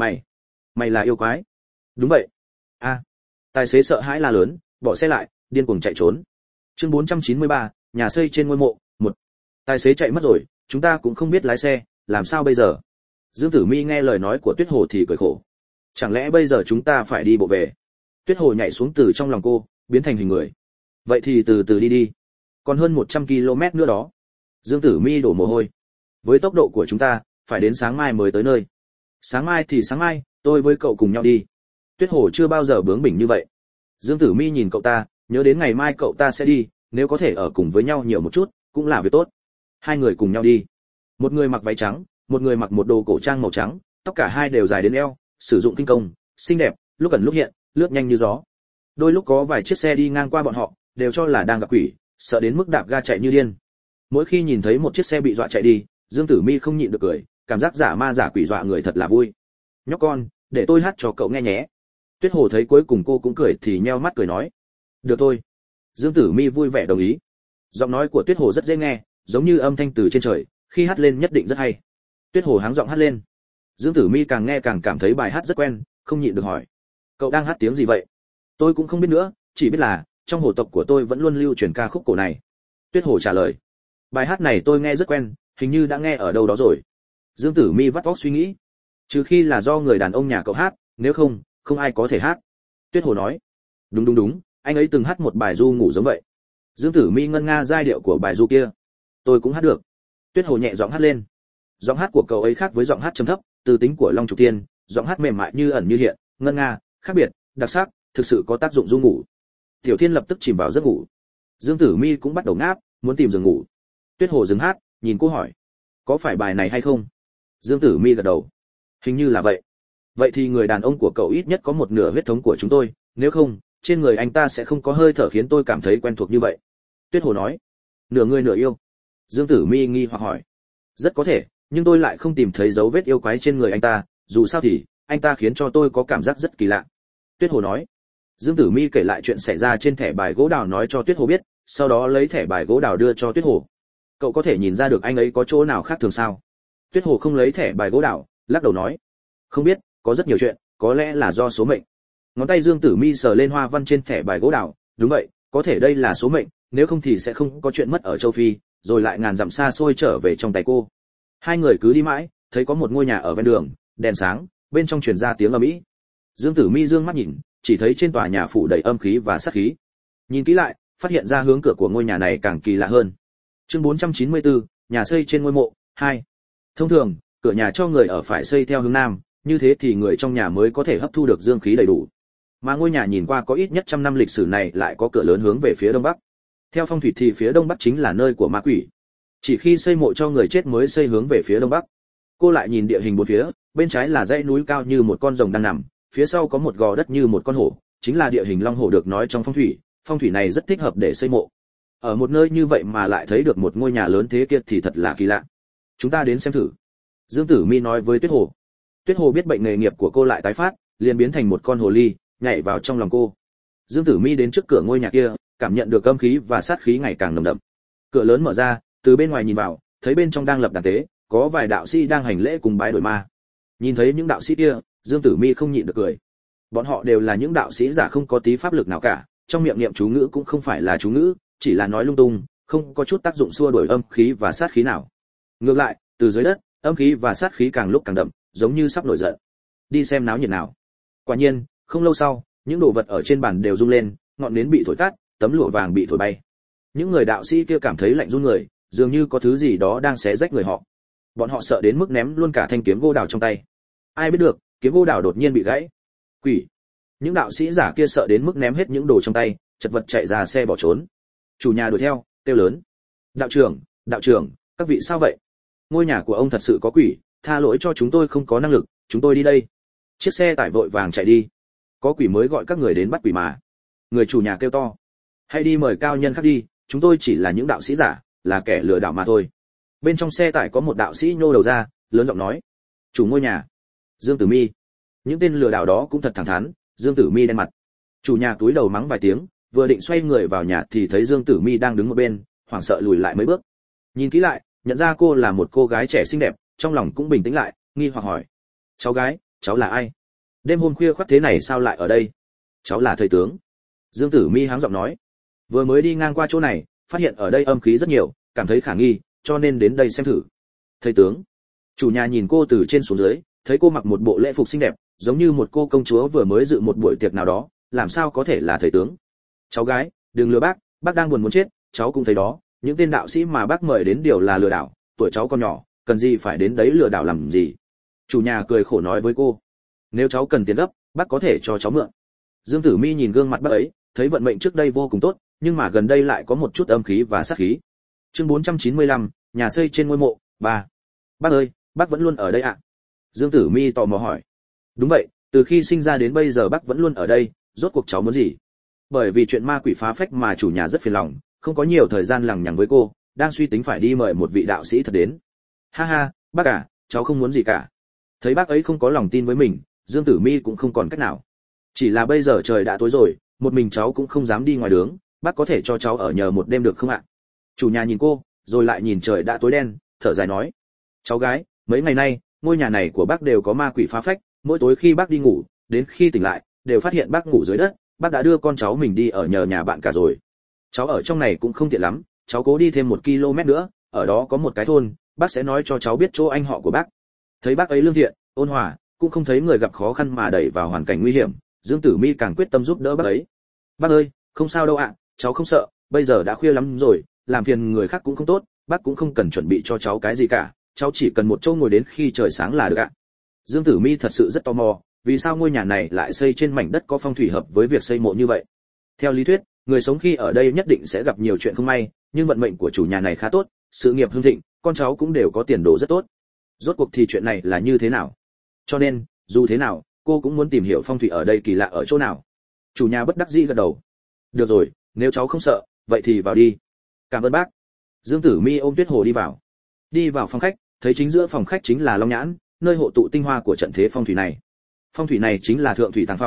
mày là yêu quái? Đúng vậy. A. Tài xế sợ hãi la lớn, bỏ xe lại, điên cuồng chạy trốn. Chương 493, nhà xây trên ngôi mộ, 1. Tài xế chạy mất rồi, chúng ta cũng không biết lái xe, làm sao bây giờ? Dương Tử Mi nghe lời nói của Tuyết Hồ thì cười khổ. Chẳng lẽ bây giờ chúng ta phải đi bộ về? Tuyết Hồ nhảy xuống từ trong lòng cô, biến thành hình người. Vậy thì từ từ đi đi. Còn hơn 100 km nữa đó. Dương Tử Mi đổ mồ hôi. Với tốc độ của chúng ta, phải đến sáng mai mới tới nơi. Sáng mai thì sáng mai, tôi với cậu cùng nhau đi. Tuyết Hồ chưa bao giờ bướng bỉnh như vậy. Dương Tử Mi nhìn cậu ta, nhớ đến ngày mai cậu ta sẽ đi, nếu có thể ở cùng với nhau nhiều một chút, cũng là việc tốt. Hai người cùng nhau đi. Một người mặc váy trắng, một người mặc một đồ cổ trang màu trắng, tóc cả hai đều dài đến eo, sử dụng kinh công, xinh đẹp, lúc ẩn lúc hiện, lướt nhanh như gió. Đôi lúc có vài chiếc xe đi ngang qua bọn họ, đều cho là đang gặp quỷ, sợ đến mức đạp ga chạy như điên. Mỗi khi nhìn thấy một chiếc xe bị dọa chạy đi, Dương Tử Mi không nhịn được cười, cảm giác giả ma giả quỷ dọa người thật là vui. Nhóc con, để tôi hát cho cậu nghe nhé. Tuyết Hồ thấy cuối cùng cô cũng cười thì nheo mắt cười nói: được thôi. Dương Tử Mi vui vẻ đồng ý. Giọng nói của Tuyết Hồ rất dễ nghe, giống như âm thanh từ trên trời, khi hát lên nhất định rất hay. Tuyết Hồ háng giọng hát lên. Dương Tử Mi càng nghe càng cảm thấy bài hát rất quen, không nhịn được hỏi: cậu đang hát tiếng gì vậy? Tôi cũng không biết nữa, chỉ biết là trong hồ tộc của tôi vẫn luôn lưu truyền ca khúc cổ này. Tuyết Hồ trả lời. Bài hát này tôi nghe rất quen, hình như đã nghe ở đâu đó rồi. Dương Tử Mi vắt óc suy nghĩ. Trừ khi là do người đàn ông nhà cậu hát, nếu không, không ai có thể hát. Tuyết Hồ nói. Đúng, anh ấy từng hát một bài du ngủ giống vậy. Dương Tử Mi ngân nga giai điệu của bài du kia. Tôi cũng hát được. Tuyết Hồ nhẹ giọng hát lên. Giọng hát của cậu ấy khác với giọng hát trầm thấp, từ tính của Long Trục Tiên, giọng hát mềm mại như ẩn như hiện, ngân nga, khác biệt, đặc sắc, thực sự có tác dụng du ngủ. Tiểu Thiên lập tức chìm vào giấc ngủ. Dương Tử Mi cũng bắt đầu ngáp, muốn tìm giường ngủ. Tuyết Hồ dừng hát, nhìn cô hỏi: có phải bài này hay không? Dương Tử Mi gật đầu. Hình như là vậy. Vậy thì người đàn ông của cậu ít nhất có một nửa huyết thống của chúng tôi, nếu không, trên người anh ta sẽ không có hơi thở khiến tôi cảm thấy quen thuộc như vậy. Tuyết Hồ nói. Nửa người nửa yêu. Dương Tử Mi nghi hoặc hỏi. Rất có thể, nhưng tôi lại không tìm thấy dấu vết yêu quái trên người anh ta, dù sao thì anh ta khiến cho tôi có cảm giác rất kỳ lạ. Tuyết Hồ nói. Dương Tử Mi kể lại chuyện xảy ra trên thẻ bài gỗ đào nói cho Tuyết Hồ biết, sau đó lấy thẻ bài gỗ đào đưa cho Tuyết Hồ. Cậu có thể nhìn ra được anh ấy có chỗ nào khác thường sao? Tuyết Hồ không lấy thẻ bài gỗ đào, lắc đầu nói, không biết, có rất nhiều chuyện, có lẽ là do số mệnh. Ngón tay Dương Tử Mi sờ lên hoa văn trên thẻ bài gỗ đào, đúng vậy, có thể đây là số mệnh, nếu không thì sẽ không có chuyện mất ở châu Phi, rồi lại ngàn dặm xa xôi trở về trong tay cô. Hai người cứ đi mãi, thấy có một ngôi nhà ở ven đường, đèn sáng, bên trong truyền ra tiếng ầm ĩ. Dương Tử Mi dương mắt nhìn, chỉ thấy trên tòa nhà phủ đầy âm khí và sát khí. Nhìn kỹ lại, phát hiện ra hướng cửa của ngôi nhà này càng kỳ lạ hơn. Chương 494, nhà xây trên ngôi mộ 2. Thông thường, cửa nhà cho người ở phải xây theo hướng nam, như thế thì người trong nhà mới có thể hấp thu được dương khí đầy đủ. Mà ngôi nhà nhìn qua có ít nhất 100 năm lịch sử này lại có cửa lớn hướng về phía đông bắc. Theo phong thủy thì phía đông bắc chính là nơi của ma quỷ. Chỉ khi xây mộ cho người chết mới xây hướng về phía đông bắc. Cô lại nhìn địa hình bốn phía, bên trái là dãy núi cao như một con rồng đang nằm, phía sau có một gò đất như một con hổ, chính là địa hình long hổ được nói trong phong thủy này rất thích hợp để xây mộ. Ở một nơi như vậy mà lại thấy được một ngôi nhà lớn thế kia thì thật là kỳ lạ. Chúng ta đến xem thử. Dương Tử Mi nói với Tuyết Hồ. Tuyết Hồ biết bệnh nghề nghiệp của cô lại tái phát, liền biến thành một con hồ ly, nhảy vào trong lòng cô. Dương Tử Mi đến trước cửa ngôi nhà kia, cảm nhận được âm khí và sát khí ngày càng nồng đậm. Cửa lớn mở ra, từ bên ngoài nhìn vào, thấy bên trong đang lập đàn tế, có vài đạo sĩ đang hành lễ cùng bái đổi ma. Nhìn thấy những đạo sĩ kia, Dương Tử Mi không nhịn được cười. Bọn họ đều là những đạo sĩ giả không có tí pháp lực nào cả, trong miệng niệm chú ngữ cũng không phải là chú ngữ, chỉ là nói lung tung, không có chút tác dụng xua đuổi âm khí và sát khí nào. Ngược lại, từ dưới đất, âm khí và sát khí càng lúc càng đậm, giống như sắp nổi giận. Đi xem náo nhiệt nào. Quả nhiên, không lâu sau, những đồ vật ở trên bàn đều rung lên, ngọn nến bị thổi tắt, tấm lụa vàng bị thổi bay. Những người đạo sĩ kia cảm thấy lạnh run người, dường như có thứ gì đó đang xé rách người họ. Bọn họ sợ đến mức ném luôn cả thanh kiếm gỗ đào trong tay. Ai biết được, kiếm gỗ đào đột nhiên bị gãy. Quỷ! Những đạo sĩ giả kia sợ đến mức ném hết những đồ trong tay, chật vật chạy ra xe bỏ trốn. Chủ nhà đuổi theo, kêu lớn: đạo trưởng, các vị sao vậy? Ngôi nhà của ông thật sự có quỷ, tha lỗi cho chúng tôi không có năng lực, chúng tôi đi đây. Chiếc xe tải vội vàng chạy đi. Có quỷ mới gọi các người đến bắt quỷ mà. Người chủ nhà kêu to: hãy đi mời cao nhân khác đi, chúng tôi chỉ là những đạo sĩ giả, là kẻ lừa đảo mà thôi. Bên trong xe tải có một đạo sĩ nhô đầu ra, lớn giọng nói: chủ ngôi nhà, Dương Tử Mi. Những tên lừa đảo đó cũng thật thẳng thắn. Dương Tử Mi đen mặt. Chủ nhà cúi đầu mắng vài tiếng, vừa định xoay người vào nhà thì thấy Dương Tử Mi đang đứng một bên, hoảng sợ lùi lại mấy bước. Nhìn kỹ lại, nhận ra cô là một cô gái trẻ xinh đẹp, trong lòng cũng bình tĩnh lại, nghi hoặc hỏi: cháu gái, cháu là ai? Đêm hôm khuya khoắt thế này sao lại ở đây? Cháu là thầy tướng. Dương Tử Mi háng giọng nói: vừa mới đi ngang qua chỗ này, phát hiện ở đây âm khí rất nhiều, cảm thấy khả nghi, cho nên đến đây xem thử. Thầy tướng. Chủ nhà nhìn cô từ trên xuống dưới, thấy cô mặc một bộ lễ phục xinh đẹp, giống như một cô công chúa vừa mới dự một buổi tiệc nào đó, làm sao có thể là thầy tướng? Cháu gái, đừng lừa bác đang buồn muốn chết, cháu cũng thấy đó, những tên đạo sĩ mà bác mời đến đều là lừa đảo, tuổi cháu còn nhỏ, cần gì phải đến đấy lừa đảo làm gì? Chủ nhà cười khổ nói với cô: nếu cháu cần tiền gấp, bác có thể cho cháu mượn. Dương Tử Mi nhìn gương mặt bác ấy, thấy vận mệnh trước đây vô cùng tốt, nhưng mà gần đây lại có một chút âm khí và sát khí. Chương 495, nhà xây trên ngôi mộ 3. Bác ơi, bác vẫn luôn ở đây ạ? Dương Tử Mi tò mò hỏi. Đúng vậy, từ khi sinh ra đến bây giờ bác vẫn luôn ở đây, rốt cuộc cháu muốn gì? Bởi vì chuyện ma quỷ phá phách mà chủ nhà rất phiền lòng, không có nhiều thời gian lằng nhằng với cô, đang suy tính phải đi mời một vị đạo sĩ thật đến. Ha ha, bác à, cháu không muốn gì cả. Thấy bác ấy không có lòng tin với mình, Dương Tử Mi cũng không còn cách nào. Chỉ là bây giờ trời đã tối rồi, một mình cháu cũng không dám đi ngoài đường, bác có thể cho cháu ở nhờ một đêm được không ạ? Chủ nhà nhìn cô, rồi lại nhìn trời đã tối đen, thở dài nói: cháu gái, mấy ngày nay, ngôi nhà này của bác đều có ma quỷ phá phách, mỗi tối khi bác đi ngủ, đến khi tỉnh lại, đều phát hiện bác ngủ dưới đất, bác đã đưa con cháu mình đi ở nhờ nhà bạn cả rồi. Cháu ở trong này cũng không tiện lắm, cháu cố đi thêm 1 km nữa, ở đó có một cái thôn, bác sẽ nói cho cháu biết chỗ anh họ của bác. Thấy bác ấy lương thiện, ôn hòa, cũng không thấy người gặp khó khăn mà đẩy vào hoàn cảnh nguy hiểm, Dương Tử Mi càng quyết tâm giúp đỡ bác ấy. Bác ơi, không sao đâu ạ, cháu không sợ, bây giờ đã khuya lắm rồi, làm phiền người khác cũng không tốt, bác cũng không cần chuẩn bị cho cháu cái gì cả, cháu chỉ cần một chỗ ngồi đến khi trời sáng là được ạ. Dương Tử Mi thật sự rất tò mò, vì sao ngôi nhà này lại xây trên mảnh đất có phong thủy hợp với việc xây mộ như vậy. Theo lý thuyết, người sống khi ở đây nhất định sẽ gặp nhiều chuyện không may, nhưng vận mệnh của chủ nhà này khá tốt, sự nghiệp hưng thịnh, con cháu cũng đều có tiền đồ rất tốt. Rốt cuộc thì chuyện này là như thế nào? Cho nên, dù thế nào, cô cũng muốn tìm hiểu phong thủy ở đây kỳ lạ ở chỗ nào. Chủ nhà bất đắc dĩ gật đầu. Được rồi, nếu cháu không sợ, vậy thì vào đi. Cảm ơn bác. Dương Tử Mi ôm Tuyết Hồ đi vào. Đi vào phòng khách, thấy chính giữa phòng khách chính là Long Nhãn, nơi hộ tụ tinh hoa của trận thế phong thủy này. Phong thủy này chính là thượng thủy tàng phong,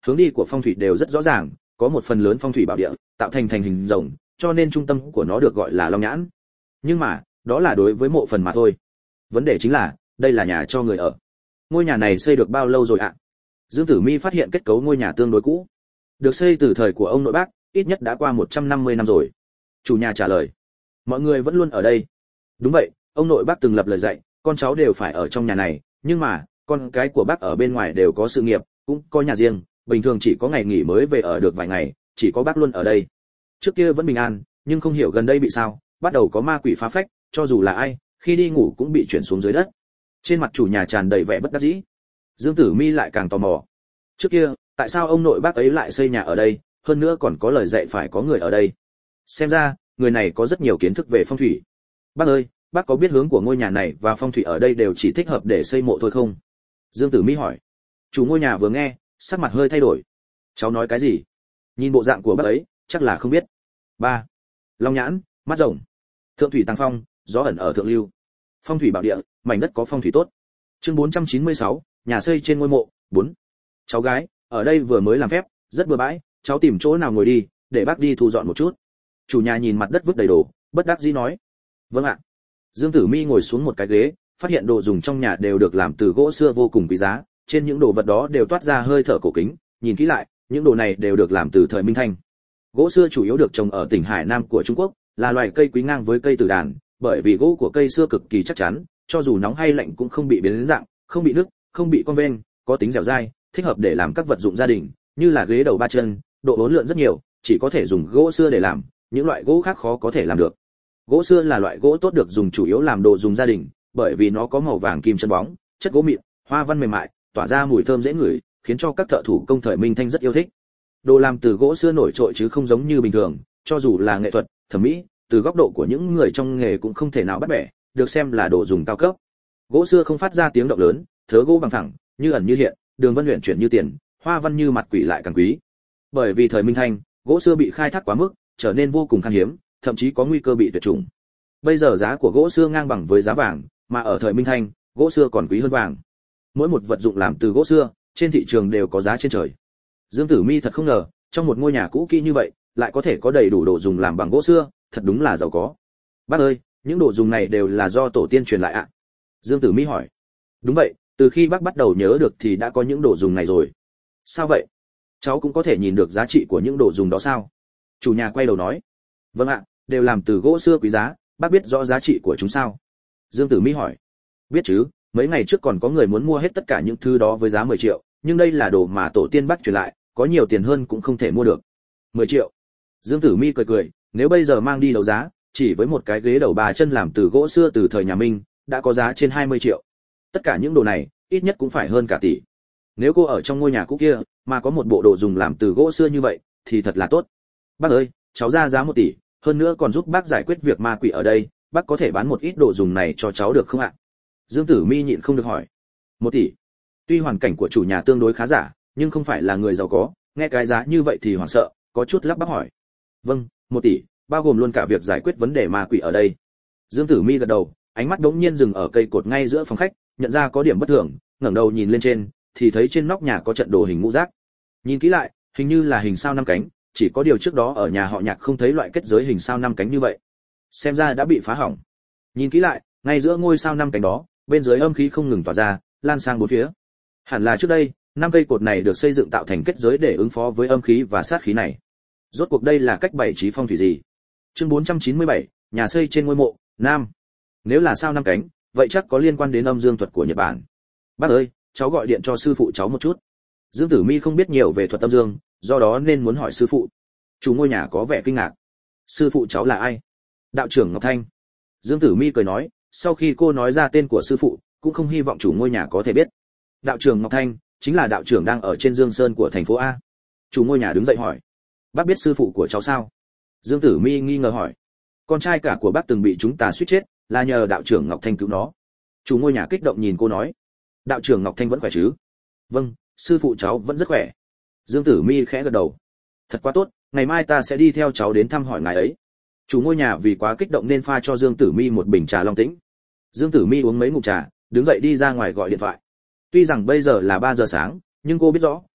hướng đi của phong thủy đều rất rõ ràng, có một phần lớn phong thủy bảo địa tạo thành hình rồng, cho nên trung tâm của nó được gọi là Long Nhãn. Nhưng mà, đó là đối với mộ phần mà thôi. Vấn đề chính là, đây là nhà cho người ở. Ngôi nhà này xây được bao lâu rồi ạ? Dương Tử Mi phát hiện kết cấu ngôi nhà tương đối cũ. Được xây từ thời của ông nội bác, ít nhất đã qua 150 năm rồi. Chủ nhà trả lời. Mọi người vẫn luôn ở đây. Đúng vậy, ông nội bác từng lập lời dạy, con cháu đều phải ở trong nhà này, nhưng mà, con cái của bác ở bên ngoài đều có sự nghiệp, cũng có nhà riêng, bình thường chỉ có ngày nghỉ mới về ở được vài ngày, chỉ có bác luôn ở đây. Trước kia vẫn bình an, nhưng không hiểu gần đây bị sao, bắt đầu có ma quỷ phá phách, cho dù là ai, khi đi ngủ cũng bị chuyển xuống dưới đất. Trên mặt chủ nhà tràn đầy vẻ bất đắc dĩ. Dương Tử Mi lại càng tò mò. Trước kia, tại sao ông nội bác ấy lại xây nhà ở đây, hơn nữa còn có lời dạy phải có người ở đây. Xem ra, người này có rất nhiều kiến thức về phong thủy. Bác ơi, bác có biết hướng của ngôi nhà này và phong thủy ở đây đều chỉ thích hợp để xây mộ thôi không? Dương Tử Mi hỏi. Chủ ngôi nhà vừa nghe, sắc mặt hơi thay đổi. Cháu nói cái gì? Nhìn bộ dạng của bác ấy, chắc là không biết. 3. Long nhãn, mắt rồng. Thượng thủy tăng phong, gió ẩn ở thượng lưu. Phong thủy bảo địa, mảnh đất có phong thủy tốt. Chương 496, nhà xây trên ngôi mộ. 4. Cháu gái, ở đây vừa mới làm phép, rất bừa bãi, cháu tìm chỗ nào ngồi đi, để bác đi thu dọn một chút. Chủ nhà nhìn mặt đất vứt đầy đồ, bất đắc dĩ nói. Vâng ạ. Dương Tử Mi ngồi xuống một cái ghế, phát hiện đồ dùng trong nhà đều được làm từ gỗ xưa vô cùng quý giá, trên những đồ vật đó đều toát ra hơi thở cổ kính, nhìn kỹ lại, những đồ này đều được làm từ thời Minh Thanh. Gỗ xưa chủ yếu được trồng ở tỉnh Hải Nam của Trung Quốc, là loài cây quý ngang với cây tử đàn, bởi vì gỗ của cây xưa cực kỳ chắc chắn, cho dù nóng hay lạnh cũng không bị biến đến dạng, không bị nứt, không bị cong vênh, có tính dẻo dai, thích hợp để làm các vật dụng gia đình, như là ghế đầu ba chân, độ uốn lượn rất nhiều, chỉ có thể dùng gỗ xưa để làm, những loại gỗ khác khó có thể làm được. Gỗ xưa là loại gỗ tốt được dùng chủ yếu làm đồ dùng gia đình, bởi vì nó có màu vàng kim chân bóng, chất gỗ mịn, hoa văn mềm mại, tỏa ra mùi thơm dễ ngửi, khiến cho các thợ thủ công thời Minh Thanh rất yêu thích. Đồ làm từ gỗ xưa nổi trội chứ không giống như bình thường, cho dù là nghệ thuật, thẩm mỹ, từ góc độ của những người trong nghề cũng không thể nào bắt bẻ, được xem là đồ dùng cao cấp. Gỗ xưa không phát ra tiếng động lớn, thớ gỗ bằng thẳng, như ẩn như hiện, đường vân luyện chuyển như tiền, hoa văn như mặt quỷ lại càng quý. Bởi vì thời Minh Thanh, gỗ xưa bị khai thác quá mức, trở nên vô cùng khan hiếm, thậm chí có nguy cơ bị tuyệt chủng. Bây giờ giá của gỗ xưa ngang bằng với giá vàng, mà ở thời Minh Thanh, gỗ xưa còn quý hơn vàng. Mỗi một vật dụng làm từ gỗ xưa, trên thị trường đều có giá trên trời. Dương Tử Mi thật không ngờ, trong một ngôi nhà cũ kỹ như vậy, lại có thể có đầy đủ đồ dùng làm bằng gỗ xưa, thật đúng là giàu có. Bác ơi, những đồ dùng này đều là do tổ tiên truyền lại ạ? Dương Tử Mi hỏi. Đúng vậy, từ khi bác bắt đầu nhớ được thì đã có những đồ dùng này rồi. Sao vậy? Cháu cũng có thể nhìn được giá trị của những đồ dùng đó sao? Chủ nhà quay đầu nói. Vâng ạ, đều làm từ gỗ xưa quý giá, bác biết rõ giá trị của chúng sao? Dương Tử Mi hỏi. Biết chứ, mấy ngày trước còn có người muốn mua hết tất cả những thứ đó với giá 10 triệu, nhưng đây là đồ mà tổ tiên bác truyền lại, có nhiều tiền hơn cũng không thể mua được. 10 triệu. Dương Tử Mi cười cười, nếu bây giờ mang đi đấu giá, chỉ với một cái ghế đầu bà chân làm từ gỗ xưa từ thời nhà Minh, đã có giá trên 20 triệu. Tất cả những đồ này, ít nhất cũng phải hơn cả tỷ. Nếu cô ở trong ngôi nhà cũ kia, mà có một bộ đồ dùng làm từ gỗ xưa như vậy, thì thật là tốt. Bác ơi, cháu ra giá 1 tỷ, hơn nữa còn giúp bác giải quyết việc ma quỷ ở đây, bác có thể bán một ít đồ dùng này cho cháu được không ạ? Dương Tử Mi nhịn không được hỏi. 1 tỷ. Tuy hoàn cảnh của chủ nhà tương đối khá giả, nhưng không phải là người giàu có, nghe cái giá như vậy thì hoảng sợ, có chút lắp bắp hỏi. Vâng, 1 tỷ, bao gồm luôn cả việc giải quyết vấn đề ma quỷ ở đây. Dương Tử Mi gật đầu, ánh mắt đống nhiên dừng ở cây cột ngay giữa phòng khách, nhận ra có điểm bất thường, ngẩng đầu nhìn lên trên, thì thấy trên nóc nhà có trận đồ hình ngũ giác. Nhìn kỹ lại, hình như là hình sao 5 cánh, chỉ có điều trước đó ở nhà họ Nhạc không thấy loại kết giới hình sao 5 cánh như vậy. Xem ra đã bị phá hỏng. Nhìn kỹ lại, ngay giữa ngôi sao 5 cánh đó, bên dưới âm khí không ngừng tỏa ra, lan sang bốn phía. Hẳn là trước đây, 5 cây cột này được xây dựng tạo thành kết giới để ứng phó với âm khí và sát khí này. Rốt cuộc đây là cách bày trí phong thủy gì? Chương 497, nhà xây trên ngôi mộ, Nam. Nếu là sao 5 cánh, vậy chắc có liên quan đến âm dương thuật của Nhật Bản. Bác ơi, cháu gọi điện cho sư phụ cháu một chút. Dương Tử Mi không biết nhiều về thuật âm dương, do đó nên muốn hỏi sư phụ. Chủ ngôi nhà có vẻ kinh ngạc. Sư phụ cháu là ai? Đạo trưởng Ngọc Thanh. Dương Tử Mi cười nói, sau khi cô nói ra tên của sư phụ, cũng không hy vọng chủ ngôi nhà có thể biết. Đạo trưởng Ngọc Thanh chính là đạo trưởng đang ở trên Dương Sơn của thành phố A. Chủ ngôi nhà đứng dậy hỏi. Bác biết sư phụ của cháu sao? Dương Tử Mi nghi ngờ hỏi. Con trai cả của bác từng bị chúng ta suýt chết, là nhờ đạo trưởng Ngọc Thanh cứu nó. Chủ ngôi nhà kích động nhìn cô nói. Đạo trưởng Ngọc Thanh vẫn khỏe chứ? Vâng, sư phụ cháu vẫn rất khỏe. Dương Tử Mi khẽ gật đầu. Thật quá tốt, ngày mai ta sẽ đi theo cháu đến thăm hỏi ngài ấy. Chủ ngôi nhà vì quá kích động nên pha cho Dương Tử Mi một bình trà long tĩnh. Dương Tử Mi uống mấy ngụm trà, đứng dậy đi ra ngoài gọi điện thoại. Tuy rằng bây giờ là 3 giờ sáng, nhưng cô biết rõ,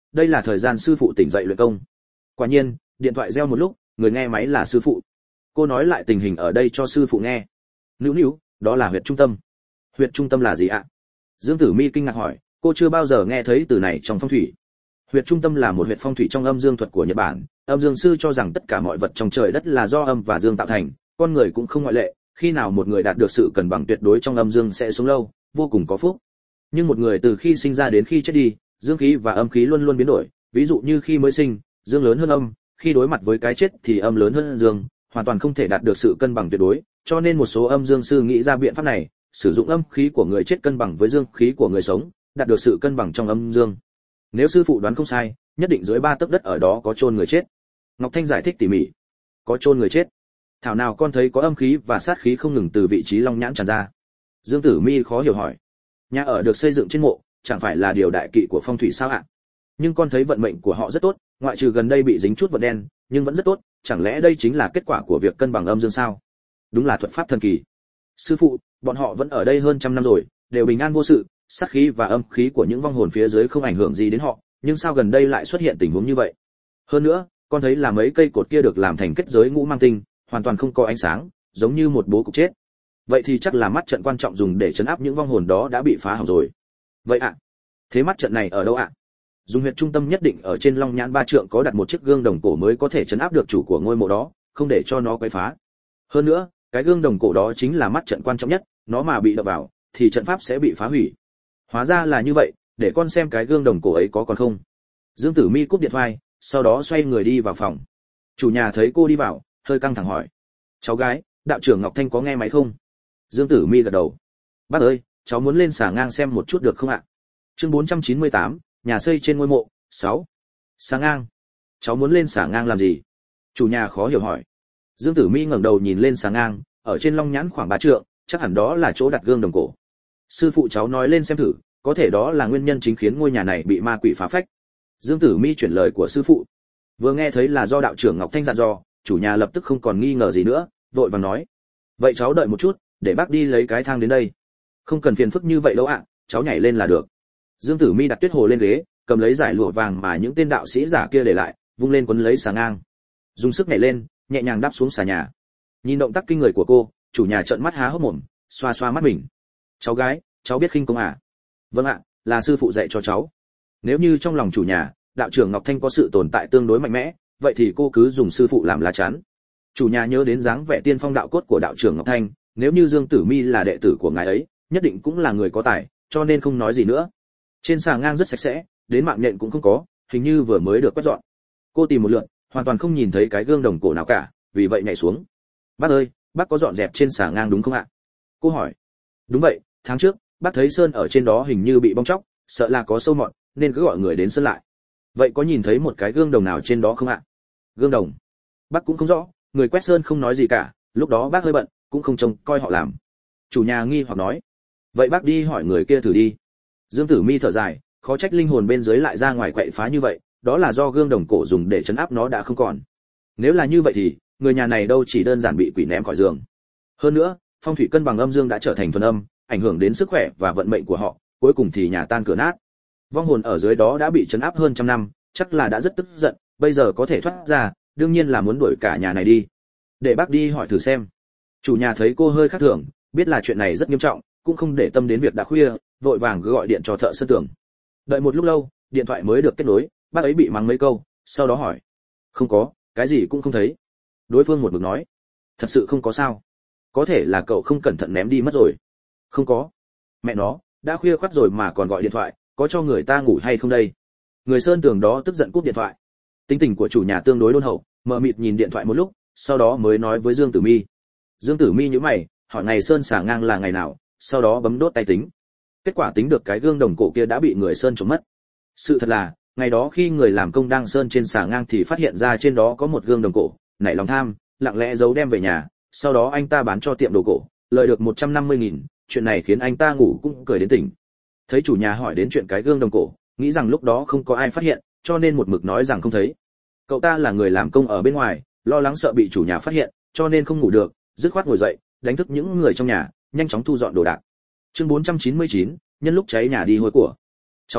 đây là thời gian sư phụ tỉnh dậy luyện công. Quả nhiên, điện thoại reo một lúc, người nghe máy là sư phụ. Cô nói lại tình hình ở đây cho sư phụ nghe. Nữu nữu, đó là huyệt trung tâm. Huyệt trung tâm là gì ạ? Dương Tử Mi kinh ngạc hỏi, cô chưa bao giờ nghe thấy từ này trong phong thủy. Huyệt trung tâm là một huyệt phong thủy trong âm dương thuật của Nhật Bản. Âm dương sư cho rằng tất cả mọi vật trong trời đất là do âm và dương tạo thành, con người cũng không ngoại lệ. Khi nào một người đạt được sự cân bằng tuyệt đối trong âm dương sẽ sống lâu, vô cùng có phúc. Nhưng một người từ khi sinh ra đến khi chết đi, dương khí và âm khí luôn luôn biến đổi. Ví dụ như khi mới sinh, dương lớn hơn âm, khi đối mặt với cái chết thì âm lớn hơn dương, hoàn toàn không thể đạt được sự cân bằng tuyệt đối. Cho nên một số âm dương sư nghĩ ra biện pháp này, sử dụng âm khí của người chết cân bằng với dương khí của người sống, đạt được sự cân bằng trong âm dương. Nếu sư phụ đoán không sai, nhất định dưới 3 tấc đất ở đó có chôn người chết. Ngọc Thanh giải thích tỉ mỉ. Có chôn người chết? Thảo nào con thấy có âm khí và sát khí không ngừng từ vị trí long nhãn tràn ra. Dương Tử Mi khó hiểu hỏi. Nhà ở được xây dựng trên mộ, chẳng phải là điều đại kỵ của phong thủy sao ạ? Nhưng con thấy vận mệnh của họ rất tốt, ngoại trừ gần đây bị dính chút vận đen, nhưng vẫn rất tốt, chẳng lẽ đây chính là kết quả của việc cân bằng âm dương sao? Đúng là thuật pháp thần kỳ. Sư phụ, bọn họ vẫn ở đây hơn 100 năm rồi, đều bình an vô sự, sát khí và âm khí của những vong hồn phía dưới không ảnh hưởng gì đến họ, nhưng sao gần đây lại xuất hiện tình huống như vậy? Hơn nữa, con thấy là mấy cây cột kia được làm thành kết giới ngũ mang tinh, hoàn toàn không có ánh sáng, giống như một bố cục chết. Vậy thì chắc là mắt trận quan trọng dùng để trấn áp những vong hồn đó đã bị phá hỏng rồi. Vậy ạ? Thế mắt trận này ở đâu ạ? Dùng huyệt trung tâm nhất định ở trên Long Nhãn Ba Trượng có đặt một chiếc gương đồng cổ mới có thể trấn áp được chủ của ngôi mộ đó, không để cho nó quấy phá. Hơn nữa, cái gương đồng cổ đó chính là mắt trận quan trọng nhất, nó mà bị đập vào thì trận pháp sẽ bị phá hủy. Hóa ra là như vậy, để con xem cái gương đồng cổ ấy có còn không. Dương Tử Mi cúp điện thoại, sau đó xoay người đi vào phòng. Chủ nhà thấy cô đi vào, hơi căng thẳng hỏi: "Cháu gái, đạo trưởng Ngọc Thanh có nghe máy không?" Dương Tử Mi gật đầu. "Bác ơi, cháu muốn lên xà ngang xem một chút được không ạ?" Chương 498, nhà xây trên ngôi mộ, 6. Xà ngang? Cháu muốn lên xà ngang làm gì? Chủ nhà khó hiểu hỏi. Dương Tử Mi ngẩng đầu nhìn lên xà ngang, ở trên Long Nhãn khoảng 3 trượng, chắc hẳn đó là chỗ đặt gương đồng cổ. Sư phụ cháu nói lên xem thử, có thể đó là nguyên nhân chính khiến ngôi nhà này bị ma quỷ phá phách. Dương Tử Mi chuyển lời của sư phụ. Vừa nghe thấy là do đạo trưởng Ngọc Thanh dặn dò, chủ nhà lập tức không còn nghi ngờ gì nữa, vội vàng nói: "Vậy cháu đợi một chút, để bác đi lấy cái thang đến đây." "Không cần phiền phức như vậy đâu ạ, cháu nhảy lên là được." Dương Tử Mi đặt Tuyết Hồ lên ghế, cầm lấy giải lụa vàng mà những tên đạo sĩ giả kia để lại, vung lên quấn lấy xà ngang. Dùng sức nhảy lên, nhẹ nhàng đáp xuống xà nhà. Nhìn động tác kinh người của cô, chủ nhà trợn mắt há hốc mồm, xoa xoa mắt mình. "Cháu gái, cháu biết khinh công à?" "Vâng ạ, là sư phụ dạy cho cháu." Nếu như trong lòng chủ nhà, đạo trưởng Ngọc Thanh có sự tồn tại tương đối mạnh mẽ, vậy thì cô cứ dùng sư phụ làm lá chắn. Chủ nhà nhớ đến dáng vẻ tiên phong đạo cốt của đạo trưởng Ngọc Thanh, nếu như Dương Tử Mi là đệ tử của ngài ấy, nhất định cũng là người có tài, cho nên không nói gì nữa. Trên xà ngang rất sạch sẽ, đến mạng nhện cũng không có, hình như vừa mới được quét dọn. Cô tìm một lượt, hoàn toàn không nhìn thấy cái gương đồng cổ nào cả, vì vậy nhảy xuống. "Bác ơi, bác có dọn dẹp trên xà ngang đúng không ạ?" Cô hỏi. "Đúng vậy, tháng trước, bác thấy sơn ở trên đó hình như bị bong tróc, sợ là có sâu mọt, nên cứ gọi người đến sơn lại." "Vậy có nhìn thấy một cái gương đồng nào trên đó không ạ?" "Gương đồng?" Bác cũng không rõ, người quét sơn không nói gì cả, lúc đó bác hơi bận, cũng không trông coi họ làm. Chủ nhà nghi hoặc nói. "Vậy bác đi hỏi người kia thử đi." Dương Tử Mi thở dài, khó trách linh hồn bên dưới lại ra ngoài quậy phá như vậy, đó là do gương đồng cổ dùng để trấn áp nó đã không còn. Nếu là như vậy thì, người nhà này đâu chỉ đơn giản bị quỷ ném khỏi giường. Hơn nữa, phong thủy cân bằng âm dương đã trở thành thuần âm, ảnh hưởng đến sức khỏe và vận mệnh của họ, cuối cùng thì nhà tan cửa nát. Vong hồn ở dưới đó đã bị trấn áp hơn 100 năm, chắc là đã rất tức giận, bây giờ có thể thoát ra, đương nhiên là muốn đuổi cả nhà này đi. "Để bác đi hỏi thử xem." Chủ nhà thấy cô hơi khác thường, biết là chuyện này rất nghiêm trọng, cũng không để tâm đến việc đã khuya, vội vàng gọi điện cho thợ sơn tường. Đợi một lúc lâu, điện thoại mới được kết nối, bác ấy bị mắng mấy câu, sau đó hỏi: "Không có, cái gì cũng không thấy." Đối phương một mực nói: "Thật sự không có sao? Có thể là cậu không cẩn thận ném đi mất rồi." "Không có." "Mẹ nó, đã khuya khoắt rồi mà còn gọi điện thoại, có cho người ta ngủ hay không đây?" Người sơn tường đó tức giận cúp điện thoại. Tính tình của chủ nhà tương đối đôn hậu, mờ mịt nhìn điện thoại một lúc, sau đó mới nói với Dương Tử Mi. Dương Tử Mi nhíu mày, hỏi ngày sơn xả ngang là ngày nào, sau đó bấm đốt tay tính. Kết quả tính được cái gương đồng cổ kia đã bị người sơn trộm mất. Sự thật là, ngày đó khi người làm công đang sơn trên xà ngang thì phát hiện ra trên đó có một gương đồng cổ, nảy lòng tham, lặng lẽ giấu đem về nhà, sau đó anh ta bán cho tiệm đồ cổ, lợi được 150.000, chuyện này khiến anh ta ngủ cũng cười đến tỉnh. Thấy chủ nhà hỏi đến chuyện cái gương đồng cổ, nghĩ rằng lúc đó không có ai phát hiện, cho nên một mực nói rằng không thấy. Cậu ta là người làm công ở bên ngoài, lo lắng sợ bị chủ nhà phát hiện, cho nên không ngủ được, dứt khoát ngồi dậy, đánh thức những người trong nhà, nhanh chóng thu dọn đồ đạc. Chương 499, nhân lúc cháy nhà đi hôi của. "Cháu gái,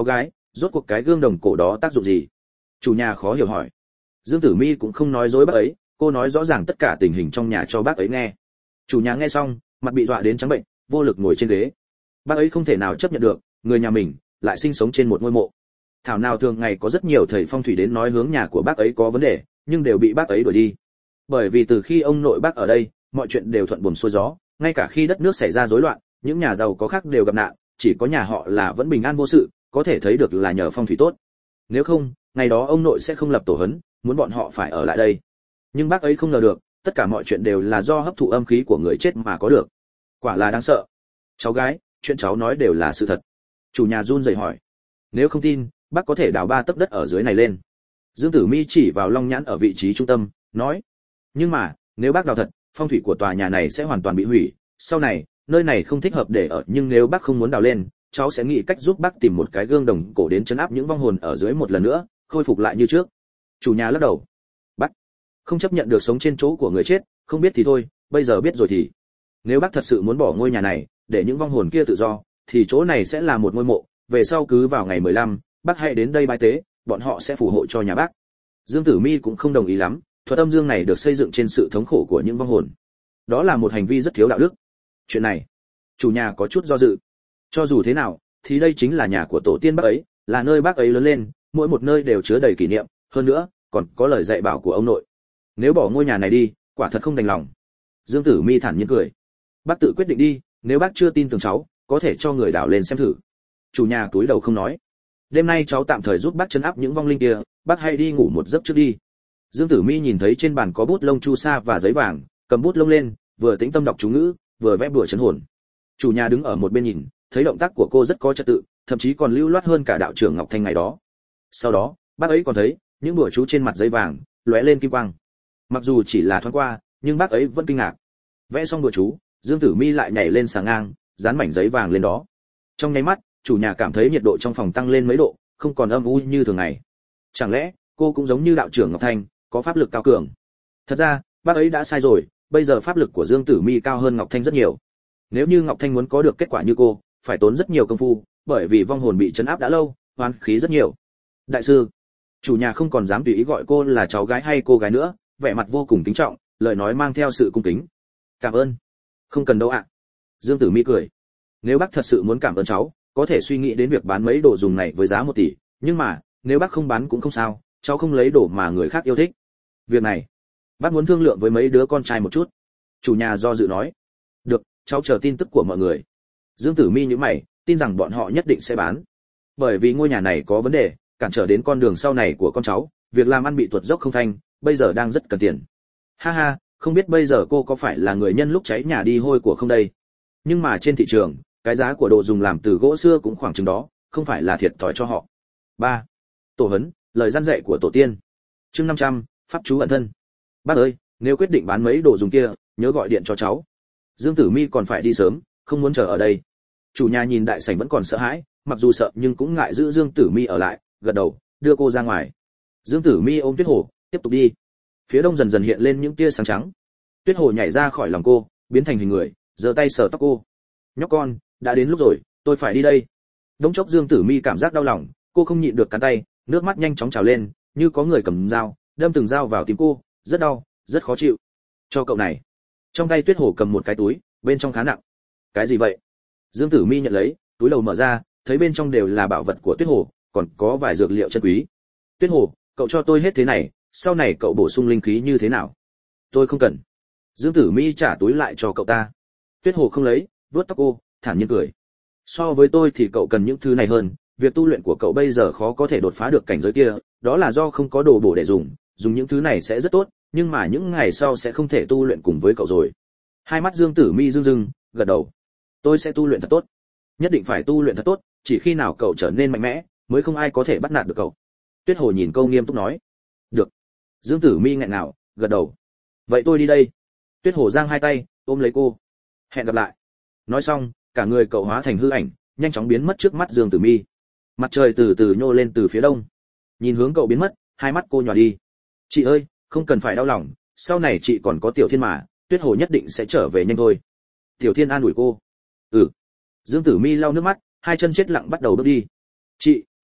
rốt cuộc cái gương đồng cổ đó tác dụng gì? Chủ nhà khó hiểu hỏi. Dương Tử Mi cũng không nói dối bác ấy, cô nói rõ ràng tất cả tình hình trong nhà cho bác ấy nghe. Chủ nhà nghe xong, mặt bị dọa đến trắng bệnh, vô lực ngồi trên ghế. Bác ấy không thể nào chấp nhận được, người nhà mình lại sinh sống trên một ngôi mộ. Thảo nào thường ngày có rất nhiều thầy phong thủy đến nói hướng nhà của bác ấy có vấn đề, nhưng đều bị bác ấy đuổi đi. Bởi vì từ khi ông nội bác ở đây, mọi chuyện đều thuận buồm xuôi gió, ngay cả khi đất nước xảy ra rối loạn, những nhà giàu có khác đều gặp nạn, chỉ có nhà họ là vẫn bình an vô sự, có thể thấy được là nhờ phong thủy tốt. Nếu không, ngày đó ông nội sẽ không lập tổ hấn, muốn bọn họ phải ở lại đây. Nhưng bác ấy không ngờ được, tất cả mọi chuyện đều là do hấp thụ âm khí của người chết mà có được. Quả là đáng sợ. Cháu gái, chuyện cháu nói đều là sự thật. Chủ nhà run rẩy hỏi. Nếu không tin, bác có thể đào 3 tấc đất ở dưới này lên. Dương Tử Mi chỉ vào long nhãn ở vị trí trung tâm, nói. Nhưng mà, nếu bác đào thật, phong thủy của tòa nhà này sẽ hoàn toàn bị hủy. Sau này, nơi này không thích hợp để ở, nhưng nếu bác không muốn đào lên, cháu sẽ nghĩ cách giúp bác tìm một cái gương đồng cổ đến trấn áp những vong hồn ở dưới một lần nữa, khôi phục lại như trước. Chủ nhà lắc đầu. Bác không chấp nhận được sống trên chỗ của người chết, không biết thì thôi, bây giờ biết rồi thì. Nếu bác thật sự muốn bỏ ngôi nhà này, để những vong hồn kia tự do, thì chỗ này sẽ là một ngôi mộ, về sau cứ vào ngày 15, bác hãy đến đây bái tế, bọn họ sẽ phù hộ cho nhà bác. Dương Tử Mi cũng không đồng ý lắm, thuật âm dương này được xây dựng trên sự thống khổ của những vong hồn. Đó là một hành vi rất thiếu đạo đức. Chuyện này, chủ nhà có chút do dự. Cho dù thế nào, thì đây chính là nhà của tổ tiên bác ấy, là nơi bác ấy lớn lên, mỗi một nơi đều chứa đầy kỷ niệm, hơn nữa, còn có lời dạy bảo của ông nội. Nếu bỏ ngôi nhà này đi, quả thật không đành lòng. Dương Tử Mi thản nhiên cười. Bác tự quyết định đi, nếu bác chưa tin tưởng cháu, có thể cho người đảo lên xem thử. Chủ nhà túi đầu không nói. Đêm nay cháu tạm thời giúp bác trấn áp những vong linh kia, bác hãy đi ngủ một giấc trước đi. Dương Tử Mi nhìn thấy trên bàn có bút lông chu sa và giấy vàng, cầm bút lông lên, vừa tĩnh tâm đọc chú ngữ, vừa vẽ bùa trấn hồn. Chủ nhà đứng ở một bên nhìn, thấy động tác của cô rất có trật tự, thậm chí còn lưu loát hơn cả đạo trưởng Ngọc Thanh ngày đó. Sau đó, bác ấy còn thấy những bùa chú trên mặt giấy vàng lóe lên kim quang. Mặc dù chỉ là thoáng qua, nhưng bác ấy vẫn kinh ngạc. Vẽ xong bùa chú, Dương Tử Mi lại nhảy lên sàng ngang, dán mảnh giấy vàng lên đó. Trong nháy mắt, chủ nhà cảm thấy nhiệt độ trong phòng tăng lên mấy độ, không còn âm u như thường ngày. Chẳng lẽ cô cũng giống như đạo trưởng Ngọc Thanh, có pháp lực cao cường? Thật ra, bác ấy đã sai rồi, bây giờ pháp lực của Dương Tử Mi cao hơn Ngọc Thanh rất nhiều. Nếu như Ngọc Thanh muốn có được kết quả như cô, phải tốn rất nhiều công phu, bởi vì vong hồn bị trấn áp đã lâu, oán khí rất nhiều. Đại sư, chủ nhà không còn dám tùy ý gọi cô là cháu gái hay cô gái nữa, vẻ mặt vô cùng kính trọng, lời nói mang theo sự cung kính. Cảm ơn. Không cần đâu ạ. Dương Tử Mi cười. Nếu bác thật sự muốn cảm ơn cháu, có thể suy nghĩ đến việc bán mấy đồ dùng này với giá 1 tỷ, nhưng mà, nếu bác không bán cũng không sao, cháu không lấy đồ mà người khác yêu thích. Việc này, bác muốn thương lượng với mấy đứa con trai một chút. Chủ nhà do dự nói. Được, cháu chờ tin tức của mọi người. Dương Tử Mi nhíu mày, tin rằng bọn họ nhất định sẽ bán. Bởi vì ngôi nhà này có vấn đề, cản trở đến con đường sau này của con cháu, việc làm ăn bị tuột dốc không thành, bây giờ đang rất cần tiền. Ha ha, không biết bây giờ cô có phải là người nhân lúc cháy nhà đi hôi của không đây? Nhưng mà trên thị trường, cái giá của đồ dùng làm từ gỗ xưa cũng khoảng chừng đó, không phải là thiệt thòi cho họ. 3. Tổ hấn, lời răn dạy của tổ tiên. Chương 500, pháp chú ẩn thân. Bác ơi, nếu quyết định bán mấy đồ dùng kia, nhớ gọi điện cho cháu. Dương Tử Mi còn phải đi sớm, không muốn chờ ở đây. Chủ nhà nhìn đại sảnh vẫn còn sợ hãi, mặc dù sợ nhưng cũng ngại giữ Dương Tử Mi ở lại, gật đầu, đưa cô ra ngoài. Dương Tử Mi ôm Tuyết Hồ, tiếp tục đi. Phía đông dần dần hiện lên những tia sáng trắng. Tuyết Hồ nhảy ra khỏi lòng cô, biến thành hình người, giơ tay sờ tóc cô. Nhóc con, đã đến lúc rồi, tôi phải đi đây. Đống chốc Dương Tử Mi cảm giác đau lòng, cô không nhịn được cắn tay, nước mắt nhanh chóng trào lên, như có người cầm dao, đâm từng dao vào tim cô, rất đau, rất khó chịu. Cho cậu này. Trong tay Tuyết Hồ cầm một cái túi, bên trong khá nặng. Cái gì vậy? Dương Tử Mi nhận lấy, túi đầu mở ra, thấy bên trong đều là bảo vật của Tuyết Hồ, còn có vài dược liệu chân quý. Tuyết Hồ, cậu cho tôi hết thế này, sau này cậu bổ sung linh khí như thế nào? Tôi không cần. Dương Tử Mi trả túi lại cho cậu ta. Tuyết Hồ không lấy, vuốt tóc cô, thản nhiên cười. So với tôi thì cậu cần những thứ này hơn, việc tu luyện của cậu bây giờ khó có thể đột phá được cảnh giới kia, đó là do không có đồ bổ để dùng những thứ này sẽ rất tốt, nhưng mà những ngày sau sẽ không thể tu luyện cùng với cậu rồi. Hai mắt Dương Tử Mi rưng rưng, gật đầu. Tôi sẽ tu luyện thật tốt, nhất định phải tu luyện thật tốt, chỉ khi nào cậu trở nên mạnh mẽ, mới không ai có thể bắt nạt được cậu. Tuyết Hồ nhìn câu nghiêm túc nói. Được. Dương Tử Mi nghẹn ngào, gật đầu. Vậy tôi đi đây. Tuyết Hồ giang hai tay, ôm lấy cô. Hẹn gặp lại. Nói xong, cả người cậu hóa thành hư ảnh, nhanh chóng biến mất trước mắt Dương Tử Mi. Mặt trời từ từ nhô lên từ phía đông. Nhìn hướng cậu biến mất, hai mắt cô nhòa đi. Chị ơi, không cần phải đau lòng, sau này chị còn có Tiểu Thiên mà, Tuyết Hồ nhất định sẽ trở về nhanh thôi. Tiểu Thiên an ủi cô. Ừ. Dương Tử Mi lau nước mắt, hai chân chết lặng bắt đầu bước đi. Chị,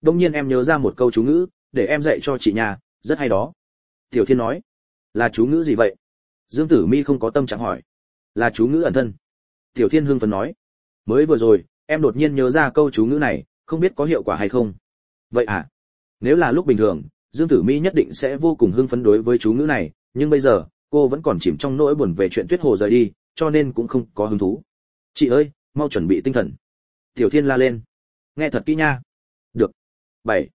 Đông nhiên em nhớ ra một câu chú ngữ, để em dạy cho chị nhà, rất hay đó. Tiểu Thiên nói. Là chú ngữ gì vậy? Dương Tử Mi không có tâm trạng hỏi. Là chú ngữ ẩn thân. Tiểu Thiên hưng phấn nói. Mới vừa rồi, em đột nhiên nhớ ra câu chú ngữ này, không biết có hiệu quả hay không. Vậy à? Nếu là lúc bình thường, Dương Tử Mi nhất định sẽ vô cùng hưng phấn đối với chú ngữ này, nhưng bây giờ, cô vẫn còn chìm trong nỗi buồn về chuyện Tuyết Hồ rời đi, cho nên cũng không có hứng thú. Chị ơi, mau chuẩn bị tinh thần. Tiểu Thiên la lên. Nghe thật kỹ nha. Được. 7.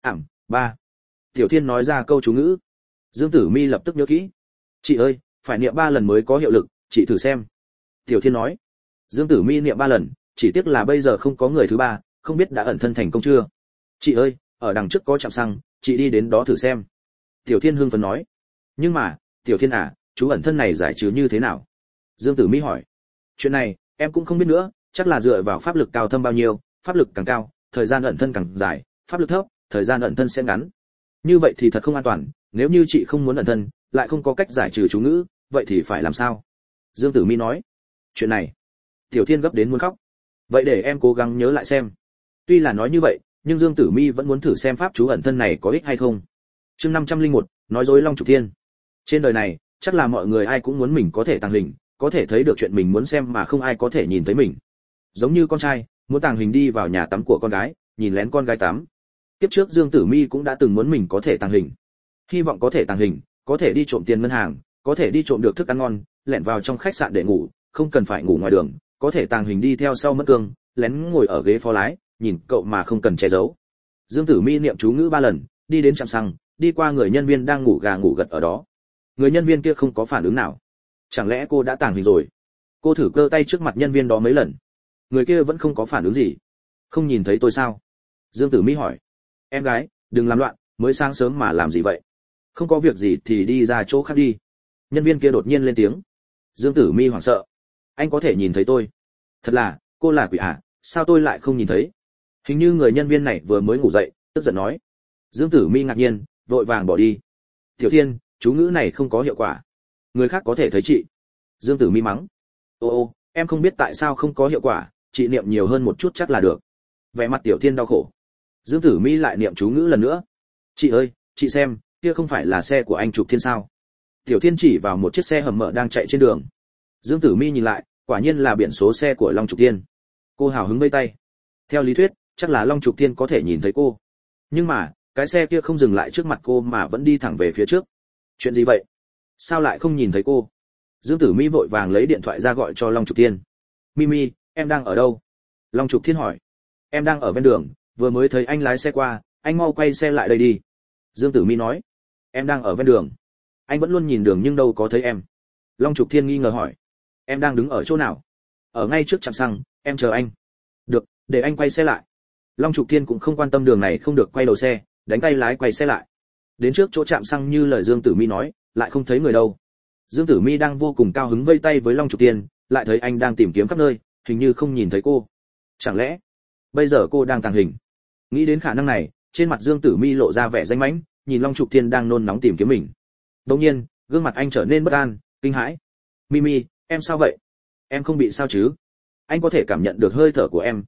3. Tiểu Thiên nói ra câu chú ngữ. Dương Tử Mi lập tức nhớ kỹ. Chị ơi, phải niệm 3 lần mới có hiệu lực, chị thử xem. Tiểu Thiên nói. Dương Tử Mi niệm 3 lần, chỉ tiếc là bây giờ không có người thứ ba, không biết đã ẩn thân thành công chưa. Chị ơi, ở đằng trước có trạm xăng, chị đi đến đó thử xem. Tiểu Thiên hưng phấn nói. Nhưng mà, Tiểu Thiên à, chú ẩn thân này giải trừ như thế nào? Dương Tử Mi hỏi. Chuyện này, em cũng không biết nữa, chắc là dựa vào pháp lực cao thâm bao nhiêu, pháp lực càng cao, thời gian ẩn thân càng dài, pháp lực thấp, thời gian ẩn thân sẽ ngắn. Như vậy thì thật không an toàn, nếu như chị không muốn ẩn thân, lại không có cách giải trừ chú ngữ, vậy thì phải làm sao? Dương Tử Mi nói. Chuyện này, Tiểu Thiên gấp đến muốn khóc. Vậy để em cố gắng nhớ lại xem. Tuy là nói như vậy, nhưng Dương Tử Mi vẫn muốn thử xem pháp chú ẩn thân này có ích hay không. Chương 501, nói dối Long Trục Thiên. Trên đời này, chắc là mọi người ai cũng muốn mình có thể tàng hình, có thể thấy được chuyện mình muốn xem mà không ai có thể nhìn thấy mình. Giống như con trai, muốn tàng hình đi vào nhà tắm của con gái, nhìn lén con gái tắm. Tiếp trước Dương Tử Mi cũng đã từng muốn mình có thể tàng hình. Hy vọng có thể tàng hình, có thể đi trộm tiền ngân hàng, có thể đi trộm được thức ăn ngon, lẻn vào trong khách sạn để ngủ, không cần phải ngủ ngoài đường, có thể tàng hình đi theo sau Mẫn Cương, lén ngồi ở ghế phó lái, nhìn cậu mà không cần che giấu. Dương Tử Mi niệm chú ngữ 3 lần, đi đến trạm xăng, đi qua người nhân viên đang ngủ gà ngủ gật ở đó. Người nhân viên kia không có phản ứng nào. Chẳng lẽ cô đã tàng hình rồi? Cô thử cơ tay trước mặt nhân viên đó mấy lần. Người kia vẫn không có phản ứng gì. Không nhìn thấy tôi sao? Dương Tử Mi hỏi. Em gái, đừng làm loạn, mới sáng sớm mà làm gì vậy? Không có việc gì thì đi ra chỗ khác đi. Nhân viên kia đột nhiên lên tiếng. Dương Tử Mi hoảng sợ. Anh có thể nhìn thấy tôi? Thật là, cô là quỷ à? Sao tôi lại không nhìn thấy? Hình như người nhân viên này vừa mới ngủ dậy, tức giận nói. Dương Tử Mi ngạc nhiên, vội vàng bỏ đi. Tiểu Thiên, chú ngữ này không có hiệu quả. Người khác có thể thấy chị. Dương Tử Mi mắng. Ô, em không biết tại sao không có hiệu quả, chị niệm nhiều hơn một chút chắc là được. Vẻ mặt Tiểu Thiên đau khổ. Dương Tử Mi lại niệm chú ngữ lần nữa. Chị ơi, chị xem, kia không phải là xe của anh Trục Thiên sao? Tiểu Thiên chỉ vào một chiếc xe hầm mở đang chạy trên đường. Dương Tử Mi nhìn lại, quả nhiên là biển số xe của Long Trục Thiên. Cô hào hứng vẫy tay. Theo lý thuyết, chắc là Long Trục Thiên có thể nhìn thấy cô. Nhưng mà, cái xe kia không dừng lại trước mặt cô mà vẫn đi thẳng về phía trước. Chuyện gì vậy? Sao lại không nhìn thấy cô? Dương Tử Mi vội vàng lấy điện thoại ra gọi cho Long Trục Thiên. Mimi, em đang ở đâu? Long Trục Thiên hỏi. Em đang ở ven đường, vừa mới thấy anh lái xe qua, anh mau quay xe lại đây đi. Dương Tử Mi nói. Em đang ở ven đường. Anh vẫn luôn nhìn đường nhưng đâu có thấy em. Long Trục Thiên nghi ngờ hỏi. Em đang đứng ở chỗ nào? Ở ngay trước trạm xăng, em chờ anh. Được, để anh quay xe lại. Long Trục Thiên cũng không quan tâm đường này không được quay đầu xe, đánh tay lái quay xe lại. Đến trước chỗ trạm xăng như lời Dương Tử Mi nói, lại không thấy người đâu. Dương Tử Mi đang vô cùng cao hứng vây tay với Long Trục Thiên, lại thấy anh đang tìm kiếm khắp nơi, hình như không nhìn thấy cô. Chẳng lẽ bây giờ cô đang tàng hình? Nghĩ đến khả năng này, trên mặt Dương Tử Mi lộ ra vẻ danh mãnh, nhìn Long Trục Thiên đang nôn nóng tìm kiếm mình. Đột nhiên, gương mặt anh trở nên bất an, kinh hãi. Mimi, em sao vậy? Em không bị sao chứ? Anh có thể cảm nhận được hơi thở của em.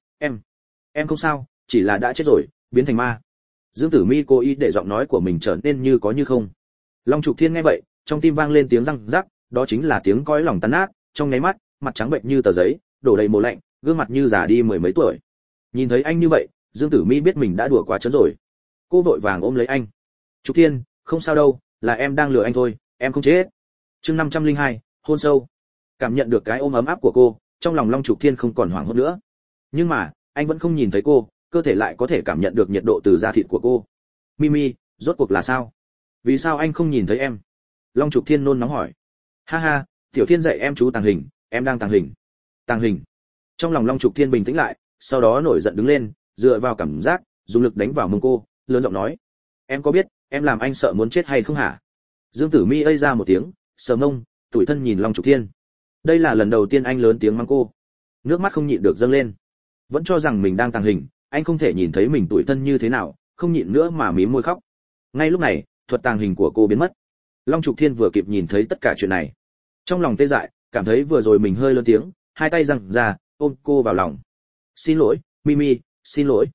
Em không sao, chỉ là đã chết rồi, biến thành ma. Dương Tử Mi cố ý để giọng nói của mình trở nên như có như không. Long Trục Thiên nghe vậy, trong tim vang lên tiếng răng rắc, đó chính là tiếng cõi lòng tan nát, trong nháy mắt, mặt trắng bệnh như tờ giấy, đổ đầy mồ lạnh, gương mặt như già đi mười mấy tuổi. Nhìn thấy anh như vậy, Dương Tử Mi biết mình đã đùa quá chớn rồi. Cô vội vàng ôm lấy anh. Trục Thiên, không sao đâu, là em đang lừa anh thôi, em không chết. Chương 502, hôn sâu. Cảm nhận được cái ôm ấm áp của cô, trong lòng Long Trục Thiên không còn hoảng hốt nữa. Nhưng mà, anh vẫn không nhìn thấy cô, cơ thể lại có thể cảm nhận được nhiệt độ từ da thịt của cô. Mimi, rốt cuộc là sao? Vì sao anh không nhìn thấy em? Long Trục Thiên nôn nóng hỏi. Ha ha, Tiểu Thiên dạy em chú tàng hình, em đang tàng hình. Tàng hình. Trong lòng Long Trục Thiên bình tĩnh lại, sau đó nổi giận đứng lên, dựa vào cảm giác, dùng lực đánh vào mông cô, lớn giọng nói. Em có biết, em làm anh sợ muốn chết hay không hả? Dương Tử Mi ây ra một tiếng, sờ mông, tủi thân nhìn Long Trục Thiên. Đây là lần đầu tiên anh lớn tiếng mắng cô. Nước mắt không nhịn được dâng lên. Vẫn cho rằng mình đang tàng hình, anh không thể nhìn thấy mình tủi thân như thế nào, không nhịn nữa mà mím môi khóc. Ngay lúc này, thuật tàng hình của cô biến mất. Long Trục Thiên vừa kịp nhìn thấy tất cả chuyện này, trong lòng tê dại, cảm thấy vừa rồi mình hơi lớn tiếng, hai tay giằng ra, ôm cô vào lòng. Xin lỗi, Mimi, xin lỗi.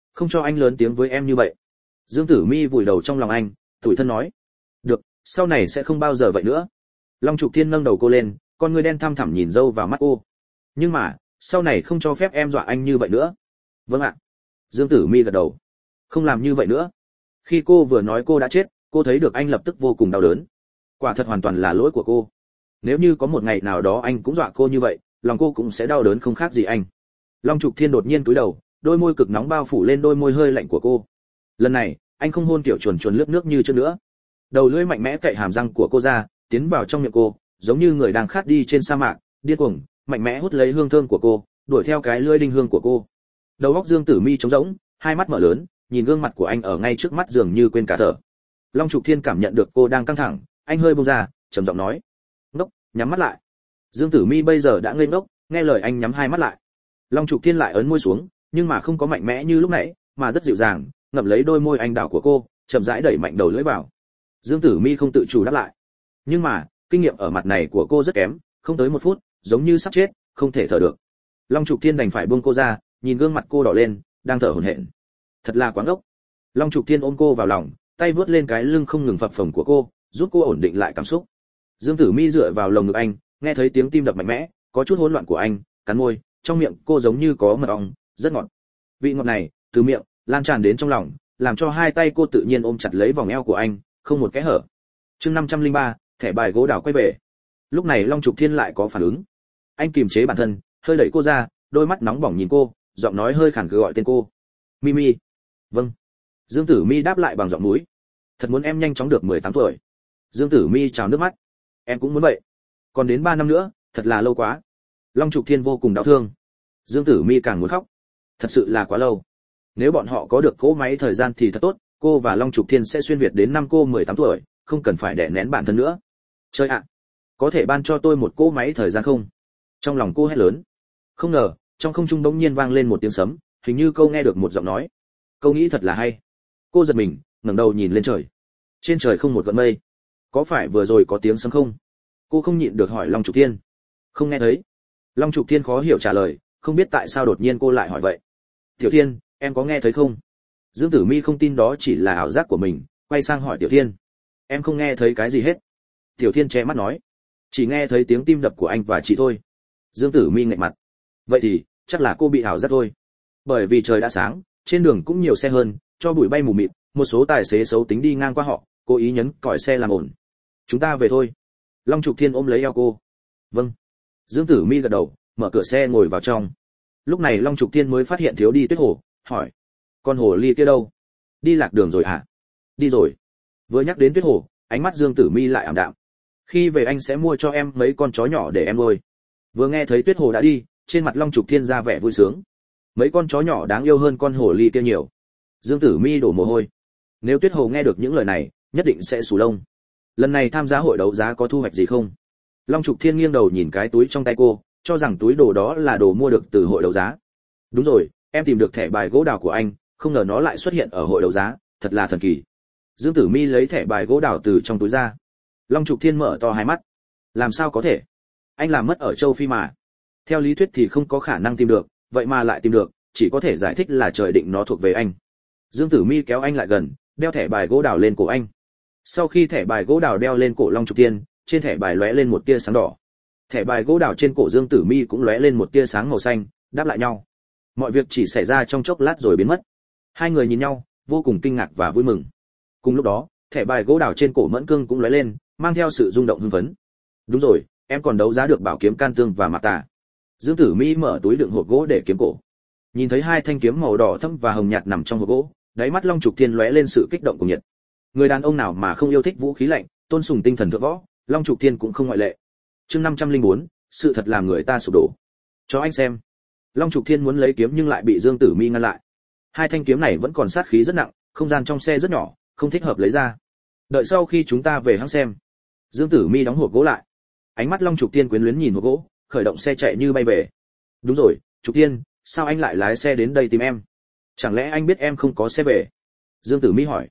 không cho anh lớn tiếng với em như vậy. Dương Tử Mi vùi đầu trong lòng anh, tủi thân nói. Được, sau này sẽ không bao giờ vậy nữa. Long Trục Thiên nâng đầu cô lên, con người đen thăm thẳm nhìn dâu vào mắt cô. Nhưng mà, sau này không cho phép em dọa anh như vậy nữa. Vâng ạ. Dương Tử Mi gật đầu. Không làm như vậy nữa. Khi cô vừa nói cô đã chết, cô thấy được anh lập tức vô cùng đau đớn. Quả thật hoàn toàn là lỗi của cô. Nếu như có một ngày nào đó anh cũng dọa cô như vậy, lòng cô cũng sẽ đau đớn không khác gì anh. Long Trục Thiên đột nhiên cúi đầu, đôi môi cực nóng bao phủ lên đôi môi hơi lạnh của cô. Lần này, anh không hôn kiểu chuồn chuồn lướt nước như trước nữa. Đầu lưỡi mạnh mẽ cậy hàm răng của cô ra, tiến vào trong miệng cô, giống như người đang khát đi trên sa mạc, điên cuồng, mạnh mẽ hút lấy hương thơm của cô, đuổi theo cái lưỡi đinh hương của cô. Đầu óc Dương Tử Mi trống rỗng, hai mắt mở lớn, nhìn gương mặt của anh ở ngay trước mắt dường như quên cả thở. Long Trục Thiên cảm nhận được cô đang căng thẳng, anh hơi buông ra, trầm giọng nói: "Ngốc, nhắm mắt lại." Dương Tử Mi bây giờ đã ngây ngốc, nghe lời anh nhắm hai mắt lại. Long Trục Thiên lại ấn môi xuống, nhưng mà không có mạnh mẽ như lúc nãy, mà rất dịu dàng, ngậm lấy đôi môi anh đào của cô, chậm rãi đẩy mạnh đầu lưỡi vào. Dương Tử Mi không tự chủ đáp lại. Nhưng mà, kinh nghiệm ở mặt này của cô rất kém, không tới 1 phút, giống như sắp chết, không thể thở được. Long Trục Thiên đành phải buông cô ra, nhìn gương mặt cô đỏ lên, đang thở hổn hển. Thật là quá ngốc. Long Trục Thiên ôm cô vào lòng, tay vuốt lên cái lưng không ngừng phập phồng của cô, giúp cô ổn định lại cảm xúc. Dương Tử Mi dựa vào lồng ngực anh, nghe thấy tiếng tim đập mạnh mẽ, có chút hỗn loạn của anh, cắn môi, trong miệng cô giống như có mật ong, rất ngọt. Vị ngọt này, từ miệng lan tràn đến trong lòng, làm cho hai tay cô tự nhiên ôm chặt lấy vòng eo của anh, không một kẽ hở. Chương 503, thẻ bài gỗ đào quay về. Lúc này Long Trục Thiên lại có phản ứng. Anh kiềm chế bản thân, hơi đẩy cô ra, đôi mắt nóng bỏng nhìn cô, giọng nói hơi khàn gọi tên cô. "Mimi." "Vâng." Dương Tử Mi đáp lại bằng giọng mũi. "Thật muốn em nhanh chóng được 18 tuổi." Dương Tử Mi trào nước mắt. "Em cũng muốn vậy. Còn đến 3 năm nữa, thật là lâu quá." Long Trục Thiên vô cùng đau thương. Dương Tử Mi càng muốn khóc. Thật sự là quá lâu. Nếu bọn họ có được cỗ máy thời gian thì thật tốt, cô và Long Trục Thiên sẽ xuyên việt đến năm cô 18 tuổi, không cần phải đè nén bản thân nữa. Trời ạ, có thể ban cho tôi một cỗ máy thời gian không? Trong lòng cô hét lớn. Không ngờ, trong không trung bỗng nhiên vang lên một tiếng sấm, hình như cô nghe được một giọng nói. Câu nghĩ thật là hay. Cô giật mình, ngẩng đầu nhìn lên trời. Trên trời không một gợn mây. Có phải vừa rồi có tiếng sấm không? Cô không nhịn được hỏi Long Trục Thiên. Không nghe thấy. Long Trục Thiên khó hiểu trả lời, không biết tại sao đột nhiên cô lại hỏi vậy. Tiểu Thiên, em có nghe thấy không? Dương Tử Mi không tin đó chỉ là ảo giác của mình, quay sang hỏi Tiểu Thiên. Em không nghe thấy cái gì hết. Tiểu Thiên che mắt nói. Chỉ nghe thấy tiếng tim đập của anh và chị thôi. Dương Tử Mi nghẹn mặt. Vậy thì, chắc là cô bị ảo giác thôi. Bởi vì trời đã sáng, trên đường cũng nhiều xe hơn, cho bụi bay mù mịt, một số tài xế xấu tính đi ngang qua họ, cố ý nhấn còi xe làm ổn. Chúng ta về thôi. Long Trục Thiên ôm lấy eo cô. Vâng. Dương Tử Mi gật đầu, mở cửa xe ngồi vào trong. Lúc này Long Trục Thiên mới phát hiện thiếu đi Tuyết Hồ, hỏi: con hồ ly kia đâu? Đi lạc đường rồi à? Đi rồi. Vừa nhắc đến Tuyết Hồ, ánh mắt Dương Tử Mi lại ảm đạm. Khi về anh sẽ mua cho em mấy con chó nhỏ để em nuôi. Vừa nghe thấy Tuyết Hồ đã đi, trên mặt Long Trục Thiên ra vẻ vui sướng. Mấy con chó nhỏ đáng yêu hơn con hồ ly kia nhiều. Dương Tử Mi đổ mồ hôi. Nếu Tuyết Hồ nghe được những lời này, nhất định sẽ xù lông. Lần này tham gia hội đấu giá có thu hoạch gì không? Long Trục Thiên nghiêng đầu nhìn cái túi trong tay cô, cho rằng túi đồ đó là đồ mua được từ hội đấu giá. Đúng rồi, em tìm được thẻ bài gỗ đào của anh, không ngờ nó lại xuất hiện ở hội đấu giá, thật là thần kỳ. Dương Tử Mi lấy thẻ bài gỗ đào từ trong túi ra. Long Trục Thiên mở to hai mắt. Làm sao có thể? Anh làm mất ở châu Phi mà. Theo lý thuyết thì không có khả năng tìm được, vậy mà lại tìm được, chỉ có thể giải thích là trời định nó thuộc về anh. Dương Tử Mi kéo anh lại gần, đeo thẻ bài gỗ đào lên cổ anh. Sau khi thẻ bài gỗ đào đeo lên cổ Long Trục Thiên, trên thẻ bài lóe lên một tia sáng đỏ. Thẻ bài gỗ đào trên cổ Dương Tử Mi cũng lóe lên một tia sáng màu xanh, đáp lại nhau. Mọi việc chỉ xảy ra trong chốc lát rồi biến mất. Hai người nhìn nhau, vô cùng kinh ngạc và vui mừng. Cùng lúc đó, thẻ bài gỗ đào trên cổ Mẫn Cương cũng lóe lên, mang theo sự rung động hưng phấn. Đúng rồi, em còn đấu giá được bảo kiếm can tương và mạc tà. Dương Tử Mi mở túi đựng hộp gỗ để kiếm cổ. Nhìn thấy hai thanh kiếm màu đỏ thẫm và hồng nhạt nằm trong hộp gỗ, đáy mắt Long Trục Thiên lóe lên sự kích động cùng nhiệt. Người đàn ông nào mà không yêu thích vũ khí lạnh, tôn sùng tinh thần thượng võ, Long Trục Thiên cũng không ngoại lệ. Chương 504, sự thật làm người ta sụp đổ. Cho anh xem. Long Trục Thiên muốn lấy kiếm nhưng lại bị Dương Tử Mi ngăn lại. Hai thanh kiếm này vẫn còn sát khí rất nặng, không gian trong xe rất nhỏ, không thích hợp lấy ra. Đợi sau khi chúng ta về hãng xem. Dương Tử Mi đóng hộp gỗ lại. Ánh mắt Long Trục Thiên quyến luyến nhìn hộp gỗ, khởi động xe chạy như bay về. Đúng rồi, Trục Thiên, sao anh lại lái xe đến đây tìm em? Chẳng lẽ anh biết em không có xe về? Dương Tử Mi hỏi.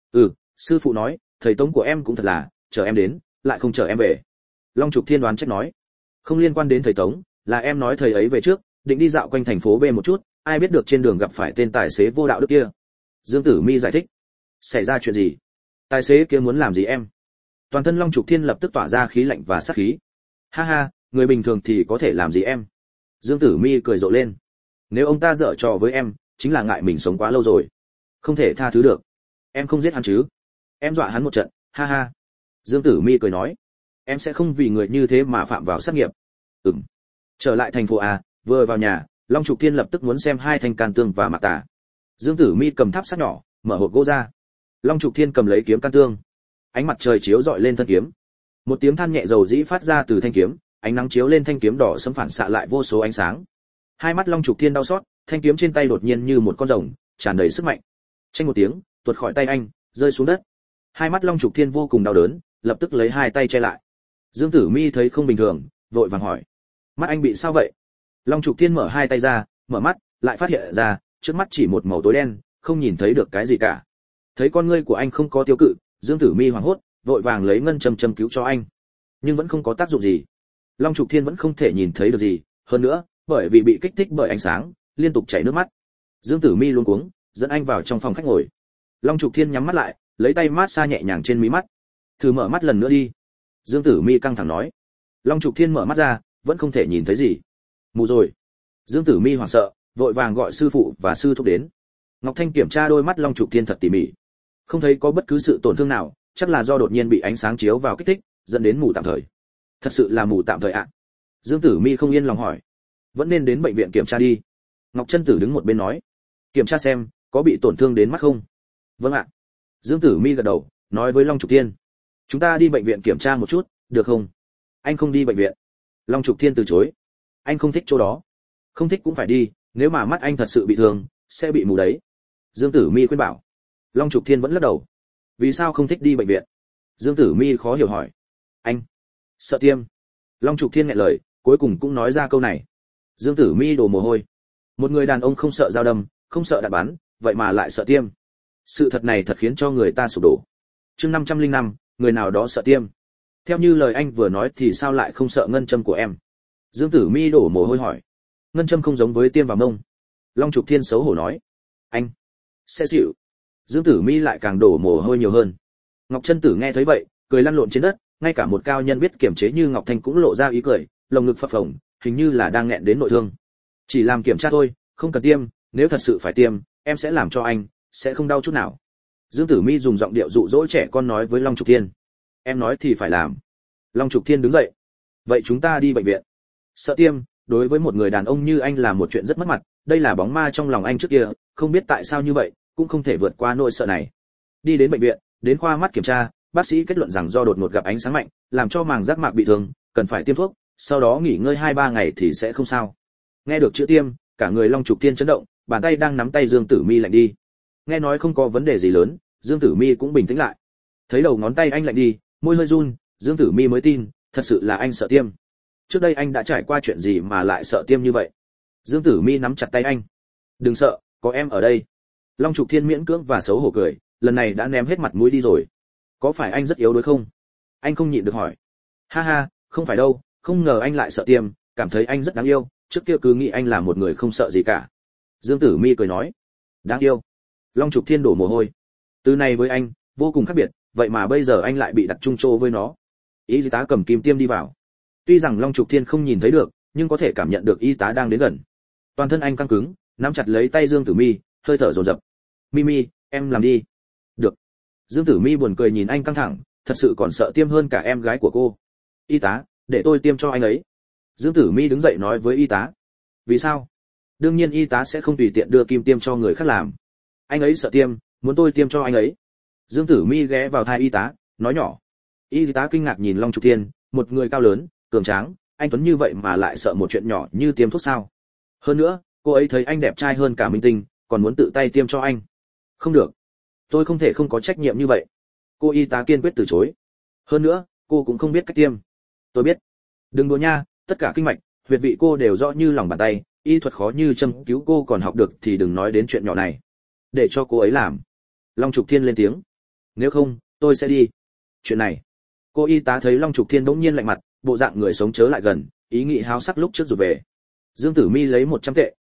Sư phụ nói, thầy Tống của em cũng thật là, chờ em đến, lại không chờ em về. Long Trục Thiên đoán trách nói. Không liên quan đến thầy Tống, là em nói thầy ấy về trước, định đi dạo quanh thành phố B một chút, ai biết được trên đường gặp phải tên tài xế vô đạo đức kia. Dương Tử Mi giải thích. Xảy ra chuyện gì? Tài xế kia muốn làm gì em? Toàn thân Long Trục Thiên lập tức tỏa ra khí lạnh và sát khí. Ha ha, người bình thường thì có thể làm gì em? Dương Tử Mi cười rộ lên. Nếu ông ta giở trò với em, chính là ngại mình sống quá lâu rồi, không thể tha thứ được. Em không giết hắn chứ? Em dọa hắn một trận, ha ha. Dương Tử Mi cười nói. Em sẽ không vì người như thế mà phạm vào sát nghiệp. Trở lại thành phố A, vừa vào nhà, Long Trục Thiên lập tức muốn xem 2 thanh can tương và mạc tà. Dương Tử Mi cầm tháp sắt nhỏ, mở hộp gỗ ra. Long Trục Thiên cầm lấy kiếm can tương. Ánh mặt trời chiếu rọi lên thân kiếm. Một tiếng than nhẹ dầu dĩ phát ra từ thanh kiếm, ánh nắng chiếu lên thanh kiếm đỏ sẫm phản xạ lại vô số ánh sáng. Hai mắt Long Trục Thiên đau xót, thanh kiếm trên tay đột nhiên như một con rồng, tràn đầy sức mạnh. Chanh một tiếng, tuột khỏi tay anh, rơi xuống đất. Hai mắt Long Trục Thiên vô cùng đau đớn, lập tức lấy hai tay che lại. Dương Tử Mi thấy không bình thường, vội vàng hỏi: "Mắt anh bị sao vậy?" Long Trục Thiên mở hai tay ra, mở mắt, lại phát hiện ra, trước mắt chỉ một màu tối đen, không nhìn thấy được cái gì cả. Thấy con ngươi của anh không có tiêu cự, Dương Tử Mi hoảng hốt, vội vàng lấy ngân châm châm cứu cho anh, nhưng vẫn không có tác dụng gì. Long Trục Thiên vẫn không thể nhìn thấy được gì, hơn nữa, bởi vì bị kích thích bởi ánh sáng, liên tục chảy nước mắt. Dương Tử Mi luống cuống, dẫn anh vào trong phòng khách ngồi. Long Trục Thiên nhắm mắt lại, lấy tay mát xa nhẹ nhàng trên mí mắt. "Thử mở mắt lần nữa đi." Dương Tử Mi căng thẳng nói. Long Trục Thiên mở mắt ra, vẫn không thể nhìn thấy gì. Mù rồi. Dương Tử Mi hoảng sợ, vội vàng gọi sư phụ và sư thúc đến. Ngọc Thanh kiểm tra đôi mắt Long Trục Thiên thật tỉ mỉ, không thấy có bất cứ sự tổn thương nào, chắc là do đột nhiên bị ánh sáng chiếu vào kích thích, dẫn đến mù tạm thời. Thật sự là mù tạm thời ạ? Dương Tử Mi không yên lòng hỏi. Vẫn nên đến bệnh viện kiểm tra đi. Ngọc Chân Tử đứng một bên nói. Kiểm tra xem có bị tổn thương đến mắt không? Vâng ạ. Dương Tử Mi gật đầu, nói với Long Trục Thiên. Chúng ta đi bệnh viện kiểm tra một chút, được không? Anh không đi bệnh viện. Long Trục Thiên từ chối. Anh không thích chỗ đó. Không thích cũng phải đi, nếu mà mắt anh thật sự bị thương, sẽ bị mù đấy. Dương Tử Mi khuyên bảo. Long Trục Thiên vẫn lắc đầu. Vì sao không thích đi bệnh viện? Dương Tử Mi khó hiểu hỏi. Anh sợ tiêm. Long Trục Thiên nghẹn lời, cuối cùng cũng nói ra câu này. Dương Tử Mi đổ mồ hôi. Một người đàn ông không sợ dao đâm, không sợ đạn bắn, vậy mà lại sợ tiêm. Sự thật này thật khiến cho người ta sụp đổ. Chương 505, người nào đó sợ tiêm. Theo như lời anh vừa nói thì sao lại không sợ ngân châm của em? Dương Tử Mi đổ mồ hôi hỏi. Ngân châm không giống với tiêm vào mông. Long Trục Thiên xấu hổ nói. Anh sẽ chịu. Dương Tử Mi lại càng đổ mồ hôi nhiều hơn. Ngọc Chân Tử nghe thấy vậy, cười lăn lộn trên đất, ngay cả một cao nhân biết kiểm chế như Ngọc Thanh cũng lộ ra ý cười, lồng ngực phập phồng, hình như là đang nghẹn đến nội thương. Chỉ làm kiểm tra thôi, không cần tiêm, nếu thật sự phải tiêm, em sẽ làm cho anh, sẽ không đau chút nào. Dương Tử Mi dùng giọng điệu dụ dỗ trẻ con nói với Long Trục Thiên. Em nói thì phải làm. Long Trục Thiên đứng dậy. Vậy chúng ta đi bệnh viện. Sợ tiêm, đối với một người đàn ông như anh là một chuyện rất mất mặt, đây là bóng ma trong lòng anh trước kia, không biết tại sao như vậy, cũng không thể vượt qua nỗi sợ này. Đi đến bệnh viện, đến khoa mắt kiểm tra, bác sĩ kết luận rằng do đột ngột gặp ánh sáng mạnh, làm cho màng giác mạc bị thương, cần phải tiêm thuốc, sau đó nghỉ ngơi 2-3 ngày thì sẽ không sao. Nghe được chữ tiêm, cả người Long Trục Thiên chấn động, bàn tay đang nắm tay Dương Tử Mi lạnh đi. Nghe nói không có vấn đề gì lớn, Dương Tử Mi cũng bình tĩnh lại. Thấy đầu ngón tay anh lạnh đi, môi hơi run, Dương Tử Mi mới tin, thật sự là anh sợ tiêm. Trước đây anh đã trải qua chuyện gì mà lại sợ tiêm như vậy? Dương Tử Mi nắm chặt tay anh. Đừng sợ, có em ở đây. Long Trục Thiên miễn cưỡng và xấu hổ cười, lần này đã ném hết mặt mũi đi rồi. Có phải anh rất yếu đuối không? Anh không nhịn được hỏi. Ha ha, không phải đâu, không ngờ anh lại sợ tiêm, cảm thấy anh rất đáng yêu, trước kia cứ nghĩ anh là một người không sợ gì cả. Dương Tử Mi cười nói. Đáng yêu. Long Trục Thiên đổ mồ hôi. Từ này với anh, vô cùng khác biệt, vậy mà bây giờ anh lại bị đặt chung chỗ với nó. Y tá cầm kim tiêm đi vào. Tuy rằng Long Trục Thiên không nhìn thấy được, nhưng có thể cảm nhận được y tá đang đến gần. Toàn thân anh căng cứng, nắm chặt lấy tay Dương Tử Mi, hơi thở dồn dập. Mimi, em làm đi. Được. Dương Tử Mi buồn cười nhìn anh căng thẳng, thật sự còn sợ tiêm hơn cả em gái của cô. Y tá, để tôi tiêm cho anh ấy. Dương Tử Mi đứng dậy nói với y tá. Vì sao? Đương nhiên y tá sẽ không tùy tiện đưa kim tiêm cho người khác làm. Anh ấy sợ tiêm, muốn tôi tiêm cho anh ấy. Dương Tử Mi ghé vào tai y tá, nói nhỏ. Y tá kinh ngạc nhìn Long Trục Thiên, một người cao lớn, cường tráng, anh tuấn như vậy mà lại sợ một chuyện nhỏ như tiêm thuốc sao? Hơn nữa, cô ấy thấy anh đẹp trai hơn cả minh tinh, còn muốn tự tay tiêm cho anh. Không được, tôi không thể không có trách nhiệm như vậy. Cô y tá kiên quyết từ chối. Hơn nữa, cô cũng không biết cách tiêm. Tôi biết. Đừng đùa nha, tất cả kinh mạch, huyệt vị cô đều rõ như lòng bàn tay, y thuật khó như châm cứu cô còn học được thì đừng nói đến chuyện nhỏ này. Để cho cô ấy làm. Long Trục Thiên lên tiếng. Nếu không, tôi sẽ đi. Chuyện này. Cô y tá thấy Long Trục Thiên bỗng nhiên lạnh mặt, bộ dạng người sống chớ lại gần, ý nghĩ háo sắc lúc trước rụt về. Dương Tử Mi lấy 100 tệ,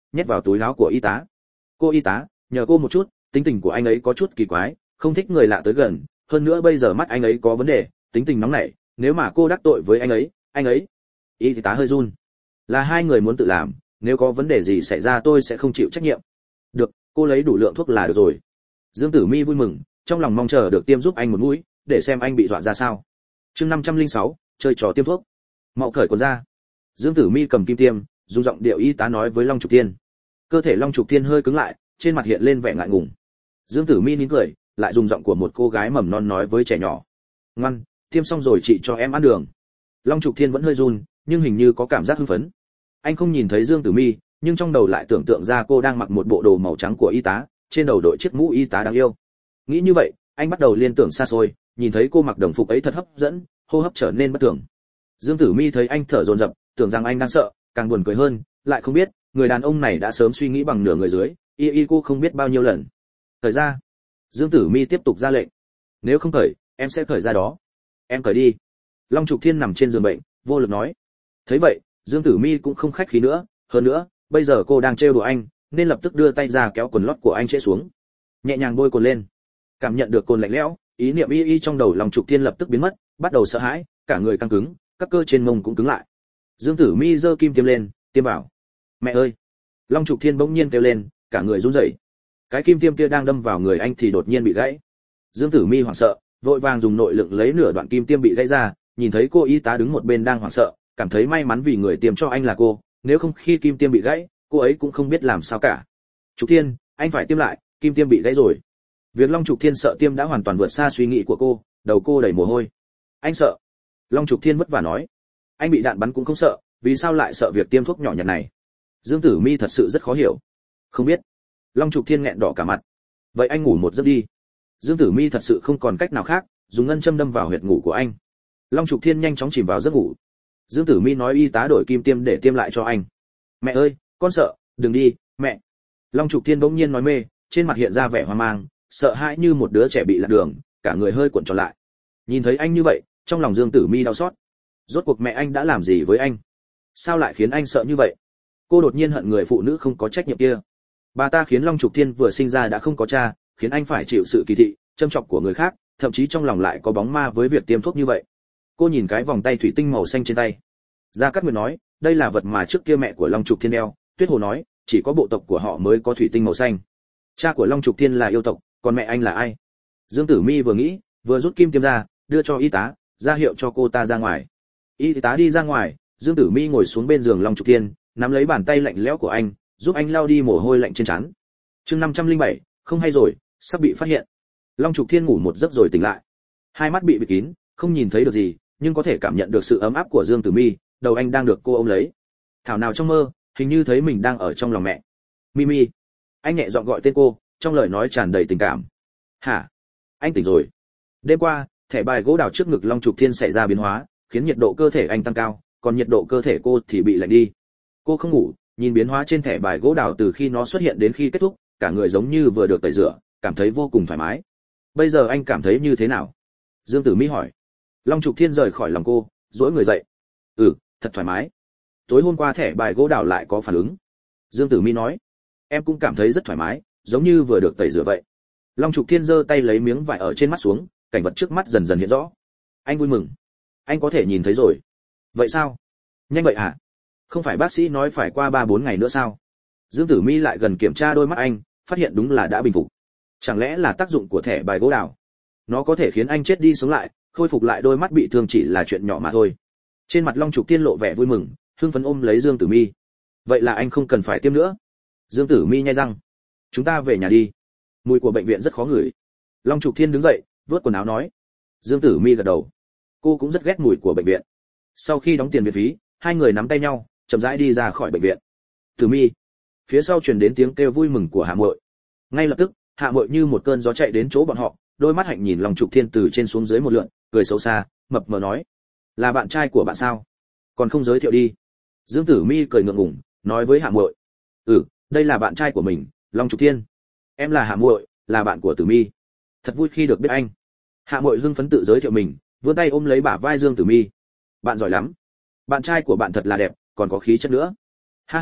nhét vào túi áo của y tá. Cô y tá, nhờ cô một chút, tính tình của anh ấy có chút kỳ quái, không thích người lạ tới gần, hơn nữa bây giờ mắt anh ấy có vấn đề, tính tình nóng nảy, nếu mà cô đắc tội với anh ấy. Y tá hơi run. Là hai người muốn tự làm, nếu có vấn đề gì xảy ra tôi sẽ không chịu trách nhiệm. Được, cô lấy đủ lượng thuốc là được rồi. Dương Tử Mi vui mừng, trong lòng mong chờ được tiêm giúp anh một mũi, để xem anh bị dọa ra sao. Chương 506, chơi trò tiêm thuốc. Mạo cởi quần ra. Dương Tử Mi cầm kim tiêm, dùng giọng điệu y tá nói với Long Trục Thiên. Cơ thể Long Trục Thiên hơi cứng lại, trên mặt hiện lên vẻ ngại ngùng. Dương Tử Mi nín cười, lại dùng giọng của một cô gái mầm non nói với trẻ nhỏ. Ngoan, tiêm xong rồi chị cho em ăn đường. Long Trục Thiên vẫn hơi run, nhưng hình như có cảm giác hưng phấn. Anh không nhìn thấy Dương Tử Mi, nhưng trong đầu lại tưởng tượng ra cô đang mặc một bộ đồ màu trắng của y tá, trên đầu đội chiếc mũ y tá đáng yêu. Nghĩ như vậy, anh bắt đầu liên tưởng xa xôi, nhìn thấy cô mặc đồng phục ấy thật hấp dẫn, hô hấp trở nên bất thường. Dương Tử Mi thấy anh thở dồn dập, tưởng rằng anh đang sợ, càng buồn cười hơn, lại không biết, người đàn ông này đã sớm suy nghĩ bằng nửa người dưới, cô không biết bao nhiêu lần. Thời ra. Dương Tử Mi tiếp tục ra lệnh. Nếu không cởi, em sẽ cởi ra đó. Em cởi đi. Long Trục Thiên nằm trên giường bệnh, vô lực nói. Thấy vậy, Dương Tử Mi cũng không khách khí nữa, hơn nữa, bây giờ cô đang trêu đùa anh, nên lập tức đưa tay ra kéo quần lót của anh trễ xuống, nhẹ nhàng bôi cồn lên. Cảm nhận được cồn lạnh lẽo, ý niệm trong đầu Long Trục Thiên lập tức biến mất, bắt đầu sợ hãi, cả người căng cứng, các cơ trên mông cũng cứng lại. Dương Tử Mi giơ kim tiêm lên, tiêm vào. Mẹ ơi! Long Trục Thiên bỗng nhiên kêu lên, cả người run rẩy. Cái kim tiêm kia đang đâm vào người anh thì đột nhiên bị gãy. Dương Tử Mi hoảng sợ, vội vàng dùng nội lực lấy nửa đoạn kim tiêm bị gãy ra, nhìn thấy cô y tá đứng một bên đang hoảng sợ, cảm thấy may mắn vì người tiêm cho anh là cô, nếu không khi kim tiêm bị gãy, cô ấy cũng không biết làm sao cả. Trục Thiên, anh phải tiêm lại, kim tiêm bị gãy rồi. Việc Long Trục Thiên sợ tiêm đã hoàn toàn vượt xa suy nghĩ của cô, đầu cô đầy mồ hôi. Anh sợ? Long Trục Thiên vất vả nói. Anh bị đạn bắn cũng không sợ, vì sao lại sợ việc tiêm thuốc nhỏ nhặt này? Dương Tử Mi thật sự rất khó hiểu. Không biết. Long Trục Thiên nghẹn đỏ cả mặt. Vậy anh ngủ một giấc đi. Dương Tử Mi thật sự không còn cách nào khác, dùng ngân châm đâm vào huyệt ngủ của anh. Long Trục Thiên nhanh chóng chìm vào giấc ngủ. Dương Tử Mi nói y tá đổi kim tiêm để tiêm lại cho anh. Mẹ ơi, con sợ, đừng đi, mẹ. Long Trục Thiên bỗng nhiên nói mê, trên mặt hiện ra vẻ hoang mang, sợ hãi như một đứa trẻ bị lạc đường, cả người hơi cuộn tròn lại. Nhìn thấy anh như vậy, trong lòng Dương Tử Mi đau xót. Rốt cuộc mẹ anh đã làm gì với anh? Sao lại khiến anh sợ như vậy? Cô đột nhiên hận người phụ nữ không có trách nhiệm kia. Bà ta khiến Long Trục Thiên vừa sinh ra đã không có cha, khiến anh phải chịu sự kỳ thị, châm chọc của người khác, thậm chí trong lòng lại có bóng ma với việc tiêm thuốc như vậy. Cô nhìn cái vòng tay thủy tinh màu xanh trên tay. Gia Cát Nguyệt nói, đây là vật mà trước kia mẹ của Long Trục Thiên đeo. Tuyết Hồ nói, chỉ có bộ tộc của họ mới có thủy tinh màu xanh. Cha của Long Trục Thiên là yêu tộc, còn mẹ anh là ai? Dương Tử Mi vừa nghĩ, vừa rút kim tiêm ra, đưa cho y tá, ra hiệu cho cô ta ra ngoài. Y tá đi ra ngoài, Dương Tử Mi ngồi xuống bên giường Long Trục Thiên, nắm lấy bàn tay lạnh lẽo của anh, giúp anh lau đi mồ hôi lạnh trên trán. Chương 507, không hay rồi, sắp bị phát hiện. Long Trục Thiên ngủ một giấc rồi tỉnh lại. Hai mắt bị bịt kín, không nhìn thấy được gì, nhưng có thể cảm nhận được sự ấm áp của Dương Tử Mi, đầu anh đang được cô ôm lấy. Thảo nào trong mơ, hình như thấy mình đang ở trong lòng mẹ. Mimi. Anh nhẹ giọng gọi tên cô, trong lời nói tràn đầy tình cảm. Hả? Anh tỉnh rồi. Đêm qua, thẻ bài gỗ đào trước ngực Long Trục Thiên xảy ra biến hóa, khiến nhiệt độ cơ thể anh tăng cao, còn nhiệt độ cơ thể cô thì bị lạnh đi. Cô không ngủ, nhìn biến hóa trên thẻ bài gỗ đào từ khi nó xuất hiện đến khi kết thúc, cả người giống như vừa được tẩy rửa, cảm thấy vô cùng thoải mái. Bây giờ anh cảm thấy như thế nào? Dương Tử Mi hỏi. Long Trục Thiên rời khỏi lòng cô, duỗi người dậy. Thật thoải mái. Tối hôm qua thẻ bài gỗ đào lại có phản ứng. Dương Tử Mi nói. Em cũng cảm thấy rất thoải mái, giống như vừa được tẩy rửa vậy. Long Trục Thiên giơ tay lấy miếng vải ở trên mắt xuống, cảnh vật trước mắt dần dần hiện rõ. Anh vui mừng. Anh có thể nhìn thấy rồi. Vậy sao? Nhanh vậy hả? Không phải bác sĩ nói phải qua 3-4 ngày nữa sao? Dương Tử Mi lại gần kiểm tra đôi mắt anh, phát hiện đúng là đã bình phục. Chẳng lẽ là tác dụng của thẻ bài gỗ đào? Nó có thể khiến anh chết đi sống lại, khôi phục lại đôi mắt bị thương chỉ là chuyện nhỏ mà thôi. Trên mặt Long Trục Thiên lộ vẻ vui mừng, hưng phấn ôm lấy Dương Tử Mi. Vậy là anh không cần phải tiêm nữa. Dương Tử Mi nhai răng. Chúng ta về nhà đi. Mùi của bệnh viện rất khó ngửi. Long Trục Thiên đứng dậy, vớt quần áo nói. Dương Tử Mi gật đầu. Cô cũng rất ghét mùi của bệnh viện. Sau khi đóng tiền viện phí, hai người nắm tay nhau, chậm rãi đi ra khỏi bệnh viện. Tử Mi. Phía sau truyền đến tiếng kêu vui mừng của Hạ Muội. Ngay lập tức, Hạ Muội như một cơn gió chạy đến chỗ bọn họ, đôi mắt hạnh nhìn Long Trục Thiên từ trên xuống dưới một lượn, cười xấu xa, mập mờ nói: "Là bạn trai của bạn sao? Còn không giới thiệu đi." Dương Tử Mi cười ngượng ngùng, nói với Hạ Muội: Đây là bạn trai của mình, Long Trục Thiên. Em là Hạ Muội, là bạn của Tử Mi. Thật vui khi được biết anh." Hạ Muội hưng phấn tự giới thiệu mình, vươn tay ôm lấy bả vai Dương Tử Mi. "Bạn giỏi lắm. Bạn trai của bạn thật là đẹp, còn có khí chất nữa." "Ha ha,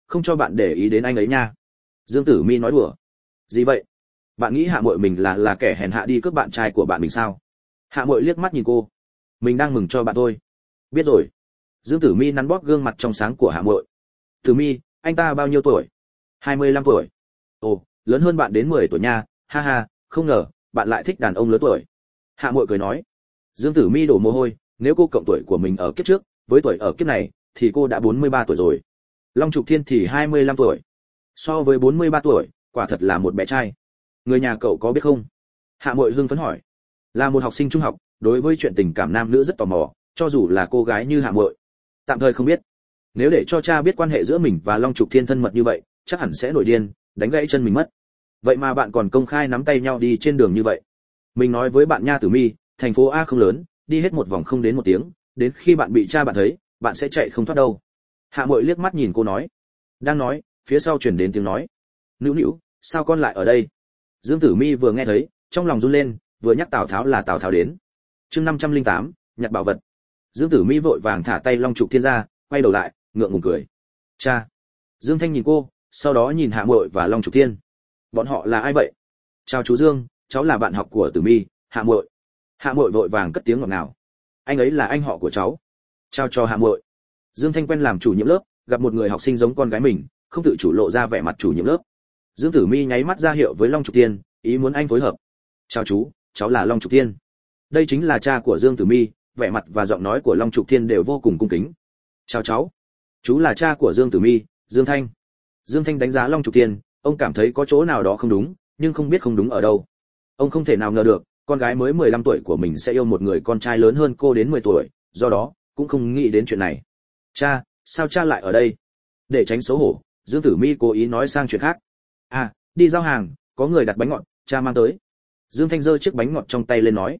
không cho bạn để ý đến anh ấy nha. Dương Tử Mi nói đùa. Gì vậy? Bạn nghĩ Hạ Muội mình là kẻ hèn hạ đi cướp bạn trai của bạn mình sao? Hạ Muội liếc mắt nhìn cô. Mình đang mừng cho bạn thôi. Biết rồi. Dương Tử Mi nắn bóp gương mặt trong sáng của Hạ Muội. Tử Mi, anh ta bao nhiêu tuổi? 25 tuổi. Ồ, lớn hơn bạn đến 10 tuổi nha, ha ha, không ngờ bạn lại thích đàn ông lớn tuổi. Hạ Muội cười nói. Dương Tử Mi đổ mồ hôi, nếu cô cộng tuổi của mình ở kiếp trước, với tuổi ở kiếp này, thì cô đã 43 tuổi rồi. Long Trục Thiên thì 25 tuổi. So với 43 tuổi, quả thật là một bé trai. Người nhà cậu có biết không? Hạ Muội hưng phấn hỏi. Là một học sinh trung học, đối với chuyện tình cảm nam nữ rất tò mò, cho dù là cô gái như Hạ Muội. Tạm thời không biết. Nếu để cho cha biết quan hệ giữa mình và Long Trục Thiên thân mật như vậy, chắc hẳn sẽ nổi điên, đánh gãy chân mình mất. Vậy mà bạn còn công khai nắm tay nhau đi trên đường như vậy. Mình nói với bạn nha Tử Mi, thành phố A không lớn, đi hết một vòng không đến một tiếng, đến khi bạn bị cha bạn thấy, bạn sẽ chạy không thoát đâu. Hạ Muội liếc mắt nhìn cô nói. Đang nói, phía sau truyền đến tiếng nói. Nữu Nữu, sao con lại ở đây? Dương Tử Mi vừa nghe thấy, trong lòng run lên, vừa nhắc Tào Tháo là Tào Tháo đến. Chương 508, nhặt bảo vật. Dương Tử Mi vội vàng thả tay Long Trục Thiên ra, quay đầu lại, ngượng ngùng cười. Cha. Dương Thanh nhìn cô, sau đó nhìn Hạ Muội và Long Trục Thiên. Bọn họ là ai vậy? Chào chú Dương, cháu là bạn học của Tử Mi, Hạ Muội. Hạ Muội vội vàng cất tiếng ngọt ngào. Anh ấy là anh họ của cháu. Chào cho Hạ Muội. Dương Thanh quen làm chủ nhiệm lớp, gặp một người học sinh giống con gái mình, không tự chủ lộ ra vẻ mặt chủ nhiệm lớp. Dương Tử Mi nháy mắt ra hiệu với Long Trục Thiên, ý muốn anh phối hợp. Chào chú, cháu là Long Trục Thiên. Đây chính là cha của Dương Tử Mi, vẻ mặt và giọng nói của Long Trục Thiên đều vô cùng cung kính. Chào cháu. Chú là cha của Dương Tử Mi, Dương Thanh. Dương Thanh đánh giá Long Trục Thiên, ông cảm thấy có chỗ nào đó không đúng, nhưng không biết không đúng ở đâu. Ông không thể nào ngờ được, con gái mới 15 tuổi của mình sẽ yêu một người con trai lớn hơn cô đến 10 tuổi, do đó, cũng không nghĩ đến chuyện này. Cha, sao cha lại ở đây? Để tránh xấu hổ, Dương Tử Mi cố ý nói sang chuyện khác. À, đi giao hàng, có người đặt bánh ngọt, cha mang tới. Dương Thanh giơ chiếc bánh ngọt trong tay lên nói.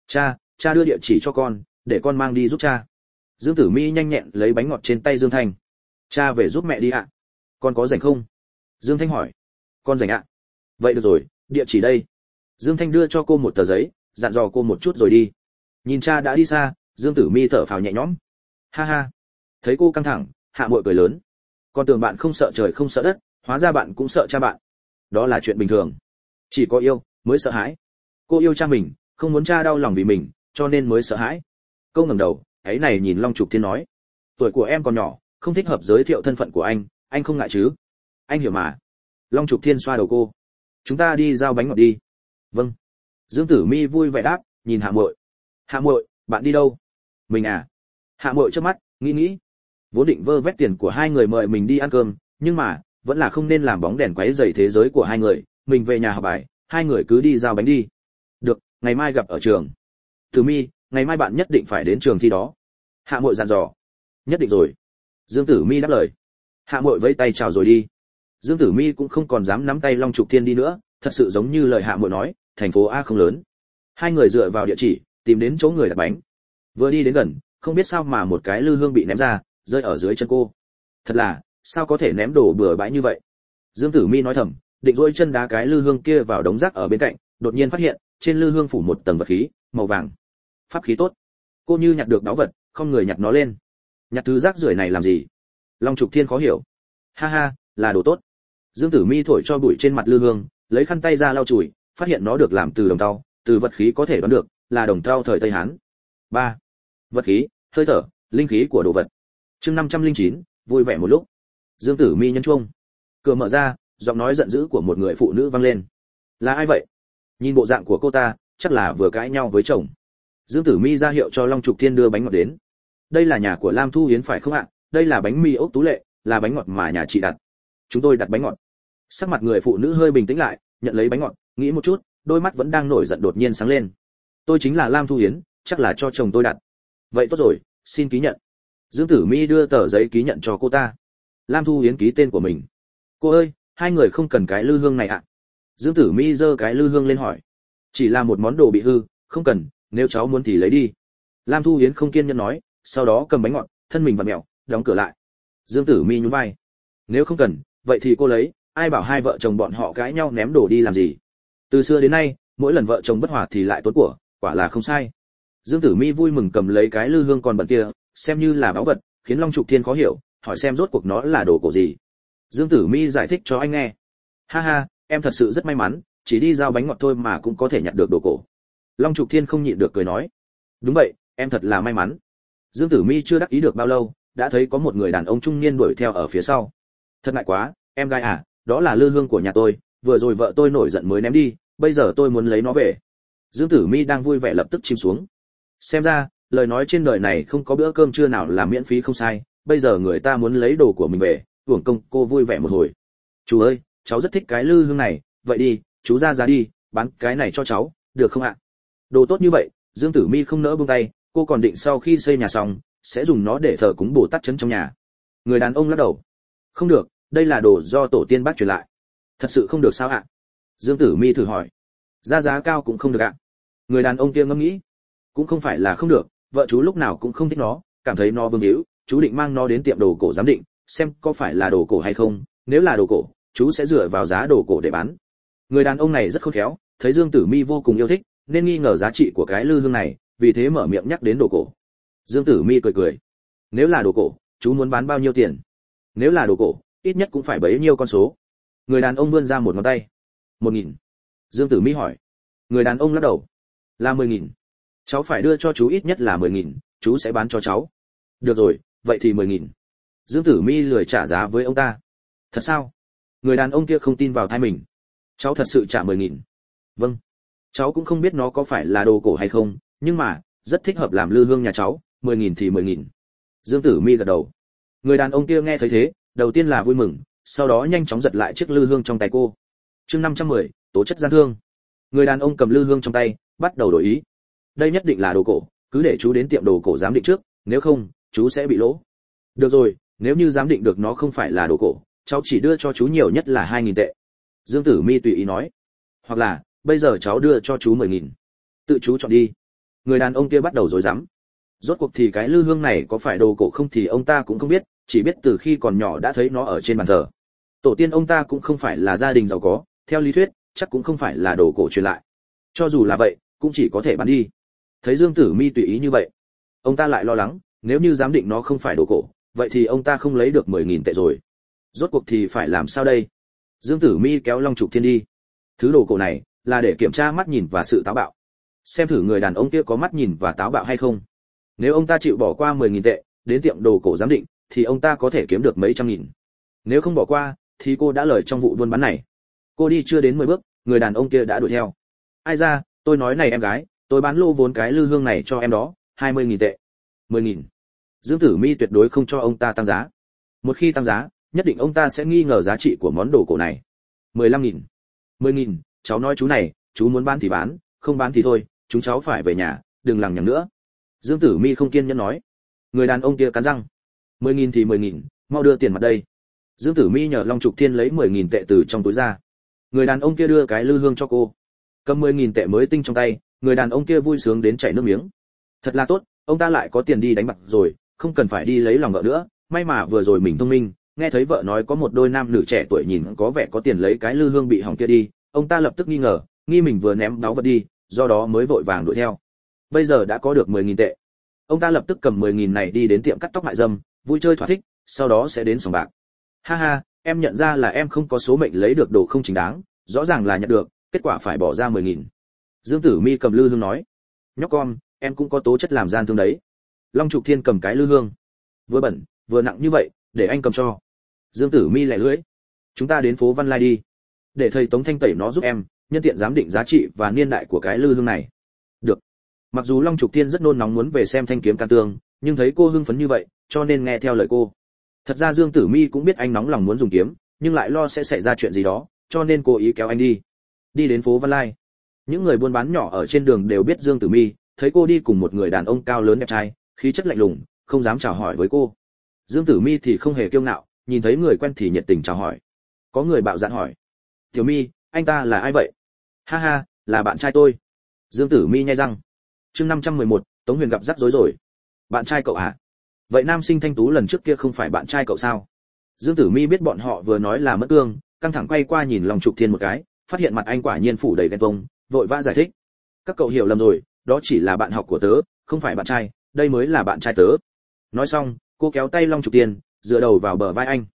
Cha đưa địa chỉ cho con, để con mang đi giúp cha. Dương Tử Mi nhanh nhẹn lấy bánh ngọt trên tay Dương Thanh. Cha về giúp mẹ đi ạ. Con có rảnh không? Dương Thanh hỏi. Con rảnh ạ. Vậy được rồi, địa chỉ đây. Dương Thanh đưa cho cô một tờ giấy, dặn dò cô một chút rồi đi. Nhìn cha đã đi xa, Dương Tử Mi thở phào nhẹ nhõm. Ha ha. Thấy cô căng thẳng, Hạ Muội cười lớn. Con tưởng bạn không sợ trời không sợ đất, hóa ra bạn cũng sợ cha bạn. Đó là chuyện bình thường. Chỉ có yêu mới sợ hãi. Cô yêu cha mình, không muốn cha đau lòng vì mình, cho nên mới sợ hãi. Cô ngẩng đầu, ấy này nhìn Long Trục Thiên nói. Tuổi của em còn nhỏ, không thích hợp giới thiệu thân phận của anh không ngại chứ? Anh hiểu mà. Long Trục Thiên xoa đầu cô. Chúng ta đi giao bánh ngọt đi. Vâng. Dương Tử Mi vui vẻ đáp, nhìn Hạ Muội. Hạ Muội, bạn đi đâu? Mình à? Hạ Muội chớp mắt, nghĩ. Vốn định vơ vét tiền của hai người mời mình đi ăn cơm, nhưng mà vẫn là không nên làm bóng đèn quấy rầy thế giới của hai người, mình về nhà học bài, hai người cứ đi giao bánh đi. Được, ngày mai gặp ở trường. Tử Mi, ngày mai bạn nhất định phải đến trường thi đó. Hạ Muội dặn dò. Nhất định rồi. Dương Tử Mi đáp lời. Hạ Muội vẫy tay chào rồi đi. Dương Tử Mi cũng không còn dám nắm tay Long Trục Thiên đi nữa, thật sự giống như lời Hạ Muội nói, thành phố A không lớn. Hai người dựa vào địa chỉ, tìm đến chỗ người đặt bánh. Vừa đi đến gần, không biết sao mà một cái lư hương bị ném ra, rơi ở dưới chân cô. Thật là, sao có thể ném đồ bừa bãi như vậy? Dương Tử Mi nói thầm, định duỗi chân đá cái lư hương kia vào đống rác ở bên cạnh, đột nhiên phát hiện, trên lư hương phủ một tầng vật khí, màu vàng. Pháp khí tốt. Cô như nhặt được báu vật, không người nhặt nó lên. Nhặt thứ rác rưởi này làm gì? Long Trục Thiên khó hiểu. Ha ha, là đồ tốt. Dương Tử Mi thổi cho bụi trên mặt lư hương, lấy khăn tay ra lau chùi, phát hiện nó được làm từ đồng tàu, từ vật khí có thể đoán được, là đồng tàu thời Tây Hán. 3. Vật khí, hơi thở, linh khí của đồ vật. Chương 509, vui vẻ một lúc. Dương Tử Mi nhấn chuông. Cửa mở ra, giọng nói giận dữ của một người phụ nữ vang lên. Là ai vậy? Nhìn bộ dạng của cô ta, chắc là vừa cãi nhau với chồng. Dương Tử Mi ra hiệu cho Long Trục Thiên đưa bánh ngọt đến. Đây là nhà của Lam Thu Hiến phải không ạ? Đây là bánh mì ốc Tú Lệ, là bánh ngọt mà nhà chị đặt. Chúng tôi đặt bánh ngọt. Sắc mặt người phụ nữ hơi bình tĩnh lại, nhận lấy bánh ngọt, nghĩ một chút, đôi mắt vẫn đang nổi giận đột nhiên sáng lên. Tôi chính là Lam Thu Hiến, chắc là cho chồng tôi đặt. Vậy tốt rồi, xin ký nhận. Dương Tử Mi đưa tờ giấy ký nhận cho cô ta. Lam Thu Hiến ký tên của mình. Cô ơi, hai người không cần cái lư hương này ạ? Dương Tử Mi giơ cái lư hương lên hỏi. Chỉ là một món đồ bị hư, không cần, nếu cháu muốn thì lấy đi. Lam Thu Hiến không kiên nhẫn nói, sau đó cầm bánh ngọt, thân mình vặn mèo, đóng cửa lại. Dương Tử Mi nhún vai. Nếu không cần, vậy thì cô lấy, ai bảo hai vợ chồng bọn họ cãi nhau ném đồ đi làm gì? Từ xưa đến nay, mỗi lần vợ chồng bất hòa thì lại tốn của, quả là không sai. Dương Tử Mi vui mừng cầm lấy cái lư hương còn bẩn kia, xem như là báu vật, khiến Long Trục Thiên khó hiểu, hỏi xem rốt cuộc nó là đồ cổ gì. Dương Tử Mi giải thích cho anh nghe. Ha ha, em thật sự rất may mắn, chỉ đi giao bánh ngọt thôi mà cũng có thể nhặt được đồ cổ. Long Trục Thiên không nhịn được cười nói. Đúng vậy, em thật là may mắn. Dương Tử Mi chưa đắc ý được bao lâu, đã thấy có một người đàn ông trung niên đuổi theo ở phía sau. Thật ngại quá, em gái à, đó là lư hương của nhà tôi, vừa rồi vợ tôi nổi giận mới ném đi, bây giờ tôi muốn lấy nó về. Dương Tử Mi đang vui vẻ lập tức chìm xuống. Xem ra, lời nói trên đời này không có bữa cơm trưa nào là miễn phí không sai, bây giờ người ta muốn lấy đồ của mình về, uổng công cô vui vẻ một hồi. Chú ơi, cháu rất thích cái lư hương này, vậy đi, chú ra giá đi, bán cái này cho cháu, được không ạ? Đồ tốt như vậy, Dương Tử Mi không nỡ buông tay, cô còn định sau khi xây nhà xong, sẽ dùng nó để thờ cúng Bồ Tát trấn trong nhà. Người đàn ông lắc đầu. Không được, đây là đồ do tổ tiên bác truyền lại. Thật sự không được sao ạ? Dương Tử Mi thử hỏi. Giá cao cũng không được ạ. Người đàn ông kia ngẫm nghĩ. Cũng không phải là không được, vợ chú lúc nào cũng không thích nó, cảm thấy nó vương hữu, chú định mang nó đến tiệm đồ cổ giám định, xem có phải là đồ cổ hay không, nếu là đồ cổ, chú sẽ dựa vào giá đồ cổ để bán. Người đàn ông này rất khôn khéo, thấy Dương Tử Mi vô cùng yêu thích, nên nghi ngờ giá trị của cái lư hương này, vì thế mở miệng nhắc đến đồ cổ. Dương Tử Mi cười cười. Nếu là đồ cổ, chú muốn bán bao nhiêu tiền? Nếu là đồ cổ, ít nhất cũng phải bấy nhiêu con số. Người đàn ông vươn ra một ngón tay. 1.000. Dương Tử Mi hỏi. Người đàn ông lắc đầu. Là 10.000. Cháu phải đưa cho chú ít nhất là 10.000, chú sẽ bán cho cháu. Được rồi, vậy thì 10.000. Dương Tử Mi lười trả giá với ông ta. Thật sao? Người đàn ông kia không tin vào tai mình. Cháu thật sự trả 10.000. Vâng. Cháu cũng không biết nó có phải là đồ cổ hay không, nhưng mà rất thích hợp làm lư hương nhà cháu, 10.000 thì 10.000. Dương Tử Mi gật đầu. Người đàn ông kia nghe thấy thế, đầu tiên là vui mừng, sau đó nhanh chóng giật lại chiếc lư hương trong tay cô. Chương 510, tố chất gian thương. Người đàn ông cầm lư hương trong tay, bắt đầu đổi ý. Đây nhất định là đồ cổ, cứ để chú đến tiệm đồ cổ giám định trước, nếu không, chú sẽ bị lỗ. Được rồi, nếu như giám định được nó không phải là đồ cổ, cháu chỉ đưa cho chú nhiều nhất là 2.000 tệ. Dương Tử Mi tùy ý nói. Hoặc là, bây giờ cháu đưa cho chú 10.000. Tự chú chọn đi. Người đàn ông kia bắt đầu rối rắm. Rốt cuộc thì cái lư hương này có phải đồ cổ không thì ông ta cũng không biết, chỉ biết từ khi còn nhỏ đã thấy nó ở trên bàn thờ. Tổ tiên ông ta cũng không phải là gia đình giàu có, theo lý thuyết, chắc cũng không phải là đồ cổ truyền lại. Cho dù là vậy, cũng chỉ có thể bán đi. Thấy Dương Tử Mi tùy ý như vậy, ông ta lại lo lắng, nếu như giám định nó không phải đồ cổ, vậy thì ông ta không lấy được 10.000 tệ rồi. Rốt cuộc thì phải làm sao đây? Dương Tử Mi kéo Long Trục Thiên đi. Thứ đồ cổ này là để kiểm tra mắt nhìn và sự táo bạo. Xem thử người đàn ông kia có mắt nhìn và táo bạo hay không. Nếu ông ta chịu bỏ qua 10.000 tệ, đến tiệm đồ cổ giám định, thì ông ta có thể kiếm được mấy trăm nghìn. Nếu không bỏ qua, thì cô đã lời trong vụ buôn bán này. Cô đi chưa đến 10 bước, người đàn ông kia đã đuổi theo. Ai ra, tôi nói này em gái, tôi bán lô vốn cái lư hương này cho em đó, 20.000 tệ. 10.000. Dương Tử Mi tuyệt đối không cho ông ta tăng giá. Một khi tăng giá, nhất định ông ta sẽ nghi ngờ giá trị của món đồ cổ này. 15.000. 10.000, cháu nói chú này, chú muốn bán thì bán, không bán thì thôi, chúng cháu phải về nhà, đừng lằng nhằng nữa. Dương Tử Mi không kiên nhẫn nói. Người đàn ông kia cắn răng. 10.000 thì 10.000, mau đưa tiền mặt đây. Dương Tử Mi nhờ Long Trục Thiên lấy 10.000 tệ từ trong túi ra. Người đàn ông kia đưa cái lư hương cho cô. Cầm 10.000 tệ mới tinh trong tay, người đàn ông kia vui sướng đến chảy nước miếng. Thật là tốt, ông ta lại có tiền đi đánh bạc rồi, không cần phải đi lấy lòng vợ nữa, may mà vừa rồi mình thông minh, nghe thấy vợ nói có một đôi nam nữ trẻ tuổi nhìn có vẻ có tiền lấy cái lư hương bị hỏng kia đi, ông ta lập tức nghi ngờ, nghi mình vừa ném báu vật đi, do đó mới vội vàng đuổi theo. Bây giờ đã có được 10.000 tệ. Ông ta lập tức cầm 10.000 này đi đến tiệm cắt tóc mại dâm, vui chơi thỏa thích, sau đó sẽ đến sòng bạc. Ha ha, em nhận ra là em không có số mệnh lấy được đồ không chính đáng, rõ ràng là nhận được, kết quả phải bỏ ra 10.000. Dương Tử Mi cầm lư hương nói. Nhóc con, em cũng có tố chất làm gian thương đấy. Long Trục Thiên cầm cái lư hương. Vừa bẩn, vừa nặng như vậy, để anh cầm cho. Dương Tử Mi lẻ lưỡi. Chúng ta đến phố Văn Lai đi. Để thầy Tống thanh tẩy nó giúp em, nhân tiện giám định giá trị và niên đại của cái lư hương này. Được. Mặc dù Long Trục Thiên rất nôn nóng muốn về xem thanh kiếm can tương, nhưng thấy cô hưng phấn như vậy, cho nên nghe theo lời cô. Thật ra Dương Tử Mi cũng biết anh nóng lòng muốn dùng kiếm, nhưng lại lo sẽ xảy ra chuyện gì đó, cho nên cố ý kéo anh đi. Đi đến phố Văn Lai. Những người buôn bán nhỏ ở trên đường đều biết Dương Tử Mi, thấy cô đi cùng một người đàn ông cao lớn đẹp trai, khí chất lạnh lùng, không dám chào hỏi với cô. Dương Tử Mi thì không hề kiêu ngạo, nhìn thấy người quen thì nhiệt tình chào hỏi. Có người bạo dạn hỏi: "Tiểu Mi, anh ta là ai vậy?" "Ha ha, là bạn trai tôi." Dương Tử Mi nhai răng. Chương 511, Tống Huyền gặp rắc rối rồi. "Bạn trai cậu à? Vậy nam sinh thanh tú lần trước kia không phải bạn trai cậu sao?" Dương Tử Mi biết bọn họ vừa nói là mất cương, căng thẳng quay qua nhìn Long Trục Thiên một cái, phát hiện mặt anh quả nhiên phủ đầy ghen tuông, vội vã giải thích: "Các cậu hiểu lầm rồi, đó chỉ là bạn học của tớ, không phải bạn trai, đây mới là bạn trai tớ." Nói xong, cô kéo tay Long Trục Thiên, dựa đầu vào bờ vai anh.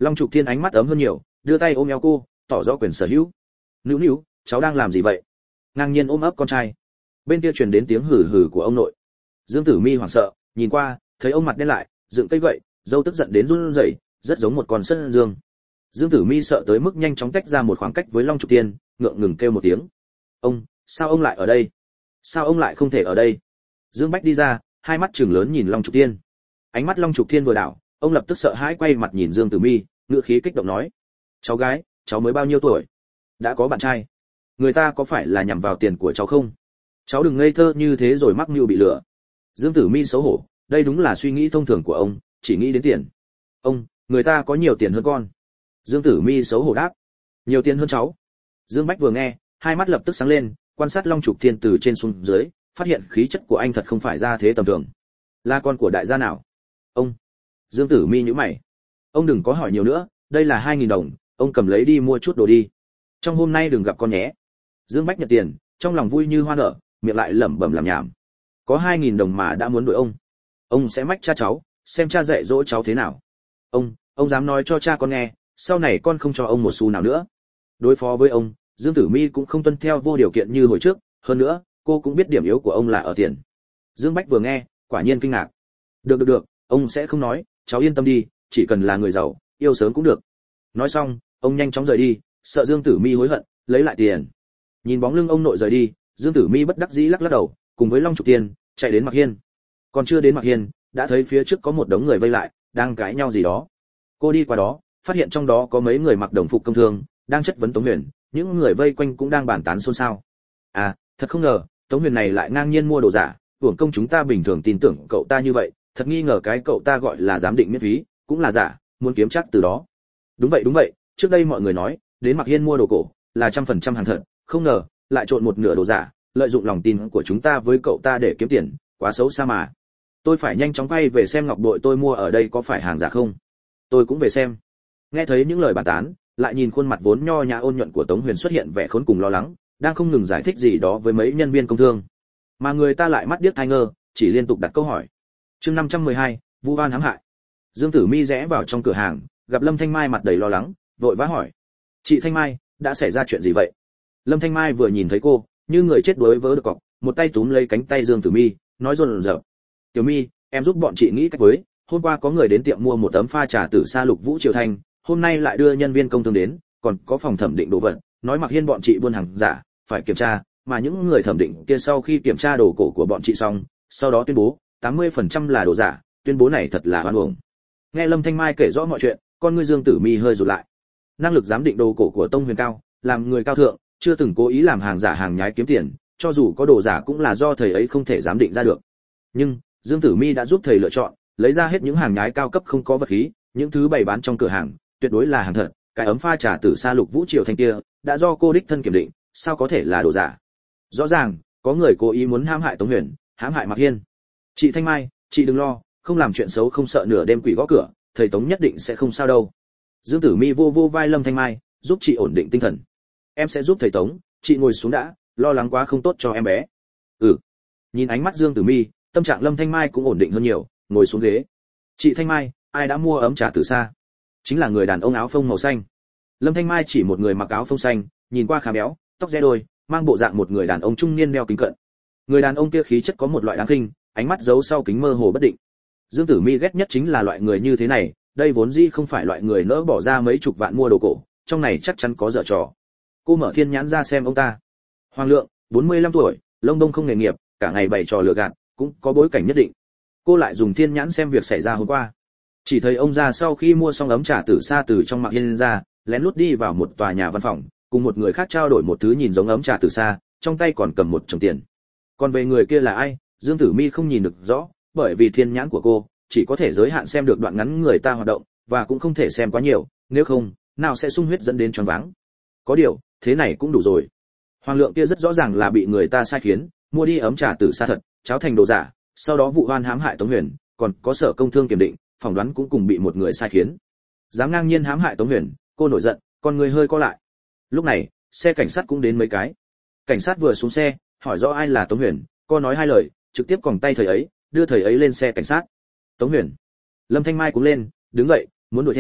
Long Trục Thiên ánh mắt ấm hơn nhiều, đưa tay ôm eo cô, tỏ rõ quyền sở hữu. Nữu nữu, cháu đang làm gì vậy? Ngang nhiên ôm ấp con trai. Bên kia truyền đến tiếng hừ hừ của ông nội. Dương Tử Mi hoảng sợ, nhìn qua, thấy ông mặt đen lại, dựng cây gậy, râu tức giận đến run rẩy, rất giống một con sân dương. Dương Tử Mi sợ tới mức nhanh chóng tách ra một khoảng cách với Long Trục Thiên, ngượng ngừng kêu một tiếng. Ông, sao ông lại ở đây? Sao ông lại không thể ở đây? Dương Bách đi ra, hai mắt trừng lớn nhìn Long Trục Thiên. Ánh mắt Long Trục Thiên vừa đảo, ông lập tức sợ hãi quay mặt nhìn Dương Tử Mi, ngữ khí kích động nói: cháu gái, cháu mới bao nhiêu tuổi? Đã có bạn trai? Người ta có phải là nhằm vào tiền của cháu không? Cháu đừng ngây thơ như thế rồi mắc mưu bị lừa. Dương Tử Mi xấu hổ, đây đúng là suy nghĩ thông thường của ông, chỉ nghĩ đến tiền. Ông, người ta có nhiều tiền hơn con. Dương Tử Mi xấu hổ đáp: nhiều tiền hơn cháu. Dương Bách vừa nghe, hai mắt lập tức sáng lên, quan sát Long Trục Thiên từ trên xuống dưới, phát hiện khí chất của anh thật không phải ra thế tầm thường. Là con của đại gia nào? Ông. Dương Tử Mi nhíu mày. Ông đừng có hỏi nhiều nữa, đây là 2.000 đồng, ông cầm lấy đi mua chút đồ đi. Trong hôm nay đừng gặp con nhé. Dương Bách nhận tiền, trong lòng vui như hoa nở, miệng lại lẩm bẩm làm nhảm. Có 2.000 đồng mà đã muốn đuổi ông sẽ mách cha cháu, xem cha dạy dỗ cháu thế nào. Ông dám nói cho cha con nghe, sau này con không cho ông một xu nào nữa. Đối phó với ông, Dương Tử Mi cũng không tuân theo vô điều kiện như hồi trước, hơn nữa, cô cũng biết điểm yếu của ông là ở tiền. Dương Bách vừa nghe, quả nhiên kinh ngạc. Được, ông sẽ không nói, cháu yên tâm đi, chỉ cần là người giàu, yêu sớm cũng được. Nói xong, ông nhanh chóng rời đi, sợ Dương Tử Mi hối hận, lấy lại tiền. Nhìn bóng lưng ông nội rời đi, Dương Tử Mi bất đắc dĩ lắc lắc đầu, cùng với Long Trục Thiên chạy đến Mạc Hiên. Còn chưa đến Mạc Hiên, đã thấy phía trước có một đống người vây lại, đang cãi nhau gì đó. Cô đi qua đó, phát hiện trong đó có mấy người mặc đồng phục công thương, đang chất vấn Tống Huyền, những người vây quanh cũng đang bàn tán xôn xao. À, thật không ngờ, Tống Huyền này lại ngang nhiên mua đồ giả, uổng công chúng ta bình thường tin tưởng cậu ta như vậy, thật nghi ngờ cái cậu ta gọi là giám định miễn phí, cũng là giả, muốn kiếm chắc từ đó. Đúng vậy, trước đây mọi người nói, đến Mạc Hiên mua đồ cổ là 100% hàng thật, không ngờ lại trộn một nửa đồ giả, lợi dụng lòng tin của chúng ta với cậu ta để kiếm tiền, quá xấu xa mà. Tôi phải nhanh chóng quay về xem ngọc bội tôi mua ở đây có phải hàng giả không. Tôi cũng về xem. Nghe thấy những lời bàn tán, lại nhìn khuôn mặt vốn nho nhã ôn nhuận của Tống Huyền xuất hiện vẻ khốn cùng lo lắng, đang không ngừng giải thích gì đó với mấy nhân viên công thương, mà người ta lại mắt điếc tai ngơ, chỉ liên tục đặt câu hỏi. Chương 512, vu oan hãm hại. Dương Tử Mi rẽ vào trong cửa hàng, gặp Lâm Thanh Mai mặt đầy lo lắng, vội vã hỏi: chị Thanh Mai, đã xảy ra chuyện gì vậy? Lâm Thanh Mai vừa nhìn thấy cô, như người chết đuối vớ được cọc, một tay túm lấy cánh tay Dương Tử Mi, nói run rẩy: Tiểu Mi, em giúp bọn chị nghĩ cách với. Hôm qua có người đến tiệm mua một tấm pha trà tử sa Lục Vũ Triều Thanh, hôm nay lại đưa nhân viên công thương đến, còn có phòng thẩm định đồ vật, nói Mạc Hiên bọn chị buôn hàng giả, phải kiểm tra, mà những người thẩm định kia sau khi kiểm tra đồ cổ của bọn chị xong, sau đó tuyên bố 80% là đồ giả, tuyên bố này thật là oan uổng. Nghe Lâm Thanh Mai kể rõ mọi chuyện, con ngươi Dương Tử Mi hơi rụt lại. Năng lực giám định đồ cổ của Tông Huyền cao, làm người cao thượng, chưa từng cố ý làm hàng giả hàng nhái kiếm tiền, cho dù có đồ giả cũng là do thầy ấy không thể giám định ra được. Nhưng Dương Tử Mi đã giúp thầy lựa chọn, lấy ra hết những hàng nhái cao cấp không có vật khí, những thứ bày bán trong cửa hàng, tuyệt đối là hàng thật. Cái ấm pha trà tử sa Lục Vũ Triều Thanh kia, đã do cô đích thân kiểm định, sao có thể là đồ giả? Rõ ràng, có người cố ý muốn hãm hại Tống Huyền, hãm hại Mạc Hiên. Chị Thanh Mai, chị đừng lo, không làm chuyện xấu không sợ nửa đêm quỷ gõ cửa, thầy Tống nhất định sẽ không sao đâu. Dương Tử Mi vô vô vai Lâm Thanh Mai, giúp chị ổn định tinh thần. Em sẽ giúp thầy Tống, chị ngồi xuống đã, lo lắng quá không tốt cho em bé. Ừ. Nhìn ánh mắt Dương Tử Mi, tâm trạng Lâm Thanh Mai cũng ổn định hơn nhiều, ngồi xuống ghế. Chị Thanh Mai, ai đã mua ấm trà từ xa? Chính là người đàn ông áo phông màu xanh. Lâm Thanh Mai chỉ một người mặc áo phông xanh, nhìn qua khá béo, tóc re đôi, mang bộ dạng một người đàn ông trung niên đeo kính cận. Người đàn ông kia khí chất có một loại đáng khinh, ánh mắt giấu sau kính mơ hồ bất định. Dương Tử Mi ghét nhất chính là loại người như thế này, đây vốn dĩ không phải loại người nỡ bỏ ra mấy chục vạn mua đồ cổ, trong này chắc chắn có dở trò. Cô mở thiên nhãn ra xem ông ta. Hoàng Lượng, 45 tuổi, lông đông không nghề nghiệp, cả ngày bày trò lừa gạt, cũng có bối cảnh nhất định. Cô lại dùng thiên nhãn xem việc xảy ra hôm qua. Chỉ thấy ông già sau khi mua xong ấm trà tử sa từ trong Mạc Hiên ra, lén lút đi vào một tòa nhà văn phòng, cùng một người khác trao đổi một thứ nhìn giống ấm trà tử sa, trong tay còn cầm một chồng tiền. Còn về người kia là ai, Dương Tử Mi không nhìn được rõ, bởi vì thiên nhãn của cô chỉ có thể giới hạn xem được đoạn ngắn người ta hoạt động, và cũng không thể xem quá nhiều, nếu không, nào sẽ sung huyết dẫn đến choáng váng. Có điều, thế này cũng đủ rồi. Hoàng Lượng kia rất rõ ràng là bị người ta sai khiến, mua đi ấm trà tử sa thật, cháo thành đồ giả, sau đó vụ oan hãm hại Tống Huyền, còn có Sở Công Thương kiểm định, phỏng đoán cũng cùng bị một người sai khiến. Dám ngang nhiên hãm hại Tống Huyền, cô nổi giận, con người hơi co lại. Lúc này, xe cảnh sát cũng đến mấy cái. Cảnh sát vừa xuống xe, hỏi rõ ai là Tống Huyền, cô nói hai lời, trực tiếp còng tay thầy ấy, đưa thầy ấy lên xe cảnh sát. Tống Huyền. Lâm Thanh Mai cũng lên, đứng dậy, muốn đuổi theo,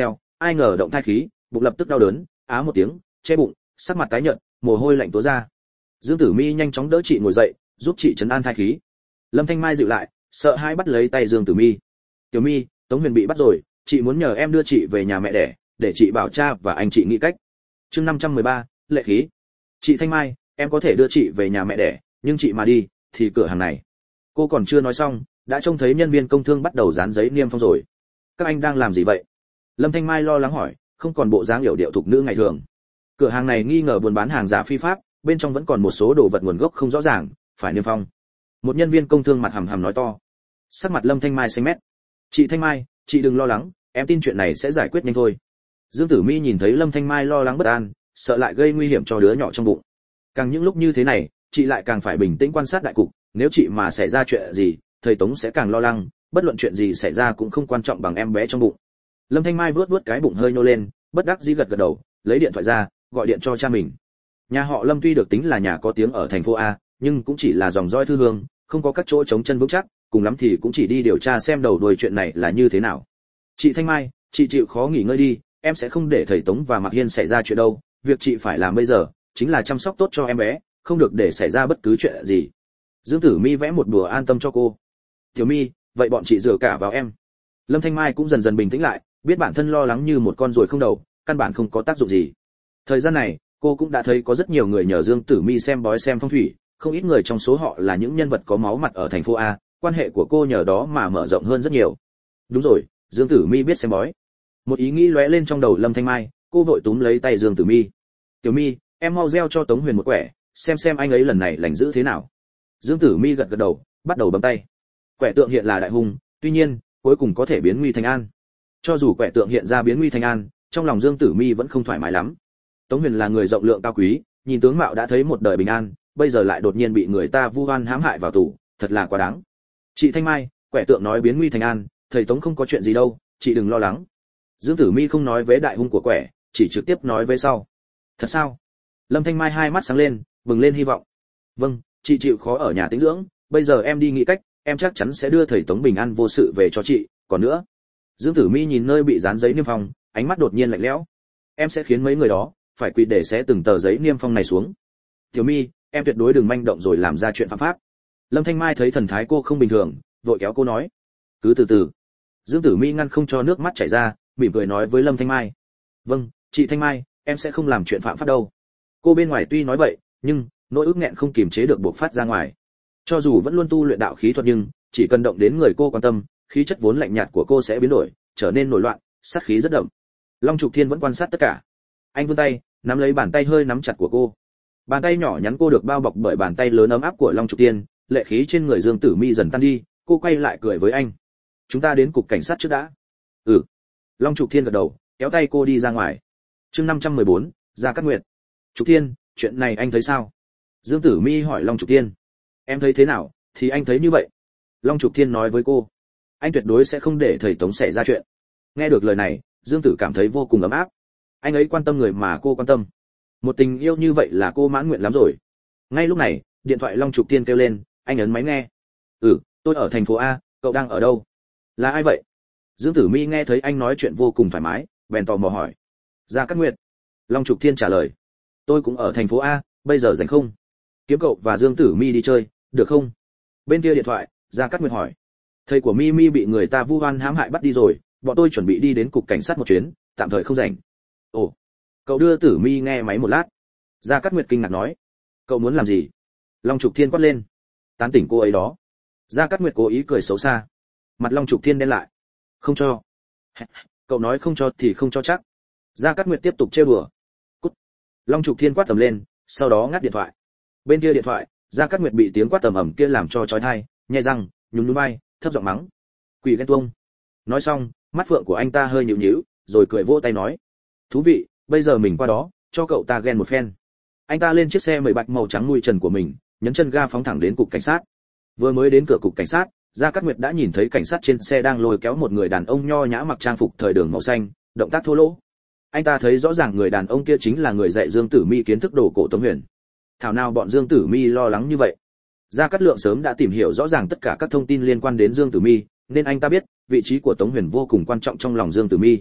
ai ngờ động thai khí, bụng lập tức đau đớn, á một tiếng, che bụng, sắc mặt tái nhợt, mồ hôi lạnh túa ra. Dương Tử Mi nhanh chóng đỡ chị ngồi dậy, giúp chị trấn an thai khí. Lâm Thanh Mai dịu lại, sợ hãi bắt lấy tay Dương Tử Mi. "Tiểu Mi, Tống Huyền bị bắt rồi, chị muốn nhờ em đưa chị về nhà mẹ đẻ, để chị bảo cha và anh chị nghĩ cách." Chương 513, lệ khí. "Chị Thanh Mai, em có thể đưa chị về nhà mẹ đẻ, nhưng chị mà đi thì cửa hàng này." Cô còn chưa nói xong, đã trông thấy nhân viên công thương bắt đầu dán giấy niêm phong rồi. "Các anh đang làm gì vậy?" Lâm Thanh Mai lo lắng hỏi, không còn bộ dáng hiểu điệu thục nữ ngày thường. Cửa hàng này nghi ngờ buôn bán hàng giả phi pháp, bên trong vẫn còn một số đồ vật nguồn gốc không rõ ràng, phải niêm phong. Một nhân viên công thương mặt hầm hầm nói to. Sắc mặt Lâm Thanh Mai xanh mét. "Chị Thanh Mai, chị đừng lo lắng, em tin chuyện này sẽ giải quyết nhanh thôi." Dương Tử Mi nhìn thấy Lâm Thanh Mai lo lắng bất an, sợ lại gây nguy hiểm cho đứa nhỏ trong bụng. Càng những lúc như thế này, chị lại càng phải bình tĩnh quan sát đại cục, nếu chị mà xảy ra chuyện gì, thầy Tống sẽ càng lo lắng, bất luận chuyện gì xảy ra cũng không quan trọng bằng em bé trong bụng. Lâm Thanh Mai vuốt vuốt cái bụng hơi nhô lên, bất đắc dĩ gật gật đầu, lấy điện thoại ra, gọi điện cho cha mình. Nhà họ Lâm tuy được tính là nhà có tiếng ở thành phố A, nhưng cũng chỉ là dòng dõi thư hương, không có các chỗ chống chân vững chắc, cùng lắm thì cũng chỉ đi điều tra xem đầu đuôi chuyện này là như thế nào. "Chị Thanh Mai, chị chịu khó nghỉ ngơi đi, em sẽ không để thầy Tống và Mạc Hiên xảy ra chuyện đâu, việc chị phải làm bây giờ chính là chăm sóc tốt cho em bé, không được để xảy ra bất cứ chuyện gì." Dương Tử Mi vẽ một đùa an tâm cho cô. "Tiểu Mi, vậy bọn chị dựa cả vào em." Lâm Thanh Mai cũng dần dần bình tĩnh lại, biết bản thân lo lắng như một con ruồi không đầu, căn bản không có tác dụng gì. Thời gian này, cô cũng đã thấy có rất nhiều người nhờ Dương Tử Mi xem bói xem phong thủy, không ít người trong số họ là những nhân vật có máu mặt ở thành phố A, quan hệ của cô nhờ đó mà mở rộng hơn rất nhiều. Đúng rồi, Dương Tử Mi biết xem bói. Một ý nghĩ lóe lên trong đầu Lâm Thanh Mai, cô vội túm lấy tay Dương Tử Mi. "Tiểu Mi, em mau gieo cho Tống Huyền một quẻ, xem anh ấy lần này lành dữ thế nào." Dương Tử Mi gật gật đầu, bắt đầu bấm tay. Quẻ tượng hiện là đại hung, tuy nhiên, cuối cùng có thể biến nguy thành an. Cho dù quẻ tượng hiện ra biến nguy thành an, trong lòng Dương Tử Mi vẫn không thoải mái lắm. Tống Huyền là người rộng lượng cao quý, nhìn tướng mạo đã thấy một đời bình an, bây giờ lại đột nhiên bị người ta vu oan hãm hại vào tù, thật là quá đáng. "Chị Thanh Mai, quẻ tượng nói biến nguy thành an, thầy Tống không có chuyện gì đâu, chị đừng lo lắng." Dương Tử Mi không nói với đại hung của quẻ, chỉ trực tiếp nói với sau. "Thật sao?" Lâm Thanh Mai hai mắt sáng lên, bừng lên hy vọng. "Vâng, chị chịu khó ở nhà tĩnh dưỡng, bây giờ em đi nghĩ cách, em chắc chắn sẽ đưa thầy Tống bình an vô sự về cho chị, còn nữa." Dương Tử Mi nhìn nơi bị dán giấy niêm phong, ánh mắt đột nhiên lạnh lẽo. "Em sẽ khiến mấy người đó phải quỳ để xé từng tờ giấy niêm phong này xuống. Tiểu Mi, em tuyệt đối đừng manh động rồi làm ra chuyện phạm pháp." Lâm Thanh Mai thấy thần thái cô không bình thường, vội kéo cô nói. "Cứ từ từ." Dương Tử Mi ngăn không cho nước mắt chảy ra, mỉm cười nói với Lâm Thanh Mai. "Vâng, chị Thanh Mai, em sẽ không làm chuyện phạm pháp đâu." Cô bên ngoài tuy nói vậy, nhưng nỗi ức nghẹn không kiềm chế được bộc phát ra ngoài. Cho dù vẫn luôn tu luyện đạo khí thuật nhưng chỉ cần động đến người cô quan tâm, khí chất vốn lạnh nhạt của cô sẽ biến đổi, trở nên nổi loạn, sát khí rất đậm. Long Trục Thiên vẫn quan sát tất cả. Anh vươn tay, nắm lấy bàn tay hơi nắm chặt của cô. Bàn tay nhỏ nhắn cô được bao bọc bởi bàn tay lớn ấm áp của Long Trục Thiên, lệ khí trên người Dương Tử Mi dần tan đi, cô quay lại cười với anh. "Chúng ta đến cục cảnh sát trước đã." "Ừ." Long Trục Thiên gật đầu, kéo tay cô đi ra ngoài. Chương 514, Gia Cát Nguyệt. "Trục Thiên, chuyện này anh thấy sao?" Dương Tử Mi hỏi Long Trục Thiên. "Em thấy thế nào thì anh thấy như vậy." Long Trục Thiên nói với cô. "Anh tuyệt đối sẽ không để thầy Tống xảy ra chuyện." Nghe được lời này, Dương Tử cảm thấy vô cùng ấm áp. Anh ấy quan tâm người mà cô quan tâm. Một tình yêu như vậy là cô mãn nguyện lắm rồi. Ngay lúc này, điện thoại Long Trục Thiên kêu lên, anh ấn máy nghe. "Ừ, tôi ở thành phố A, cậu đang ở đâu?" "Là ai vậy?" Dương Tử Mi nghe thấy anh nói chuyện vô cùng thoải mái, bèn tò mò hỏi. "Gia Cát Nguyệt." Long Trục Thiên trả lời. "Tôi cũng ở thành phố A, bây giờ rảnh không? Kiếm cậu và Dương Tử Mi đi chơi, được không?" Bên kia điện thoại, Gia Cát Nguyệt hỏi. "Thầy của Mi Mi bị người ta vu oan hãm hại bắt đi rồi, bọn tôi chuẩn bị đi đến cục cảnh sát một chuyến, tạm thời không rảnh." "Ồ." Cậu đưa Tử Mi nghe máy một lát. Gia Cát Nguyệt kinh ngạc nói. "Cậu muốn làm gì?" Long Trục Thiên quát lên. "Tán tỉnh cô ấy đó." Gia Cát Nguyệt cố ý cười xấu xa. Mặt Long Trục Thiên đen lại. "Không cho." "Cậu nói không cho thì không cho chắc." Gia Cát Nguyệt tiếp tục trêu đùa. "Cút." Long Trục Thiên quát tầm lên, sau đó ngắt điện thoại. Bên kia điện thoại, Gia Cát Nguyệt bị tiếng quát tầm ầm kia làm cho chói tai, nhè răng, nhún nhún vai, thấp giọng mắng. "Quỷ ghen tuông." Nói xong, mắt phượng của anh ta hơi nhíu nhíu, rồi cười vỗ tay nói. "Thú vị, bây giờ mình qua đó, cho cậu ta ghen một phen." Anh ta lên chiếc xe 10 bạch màu trắng mui trần của mình, nhấn chân ga phóng thẳng đến cục cảnh sát. Vừa mới đến cửa cục cảnh sát, Gia Cát Nguyệt đã nhìn thấy cảnh sát trên xe đang lôi kéo một người đàn ông nho nhã mặc trang phục thời đường màu xanh, động tác thô lỗ. Anh ta thấy rõ ràng người đàn ông kia chính là người dạy Dương Tử Mi kiến thức đồ cổ Tống Huyền. Thảo nào bọn Dương Tử Mi lo lắng như vậy. Gia Cát Lượng sớm đã tìm hiểu rõ ràng tất cả các thông tin liên quan đến Dương Tử Mi, nên anh ta biết vị trí của Tống Huyền vô cùng quan trọng trong lòng Dương Tử Mi.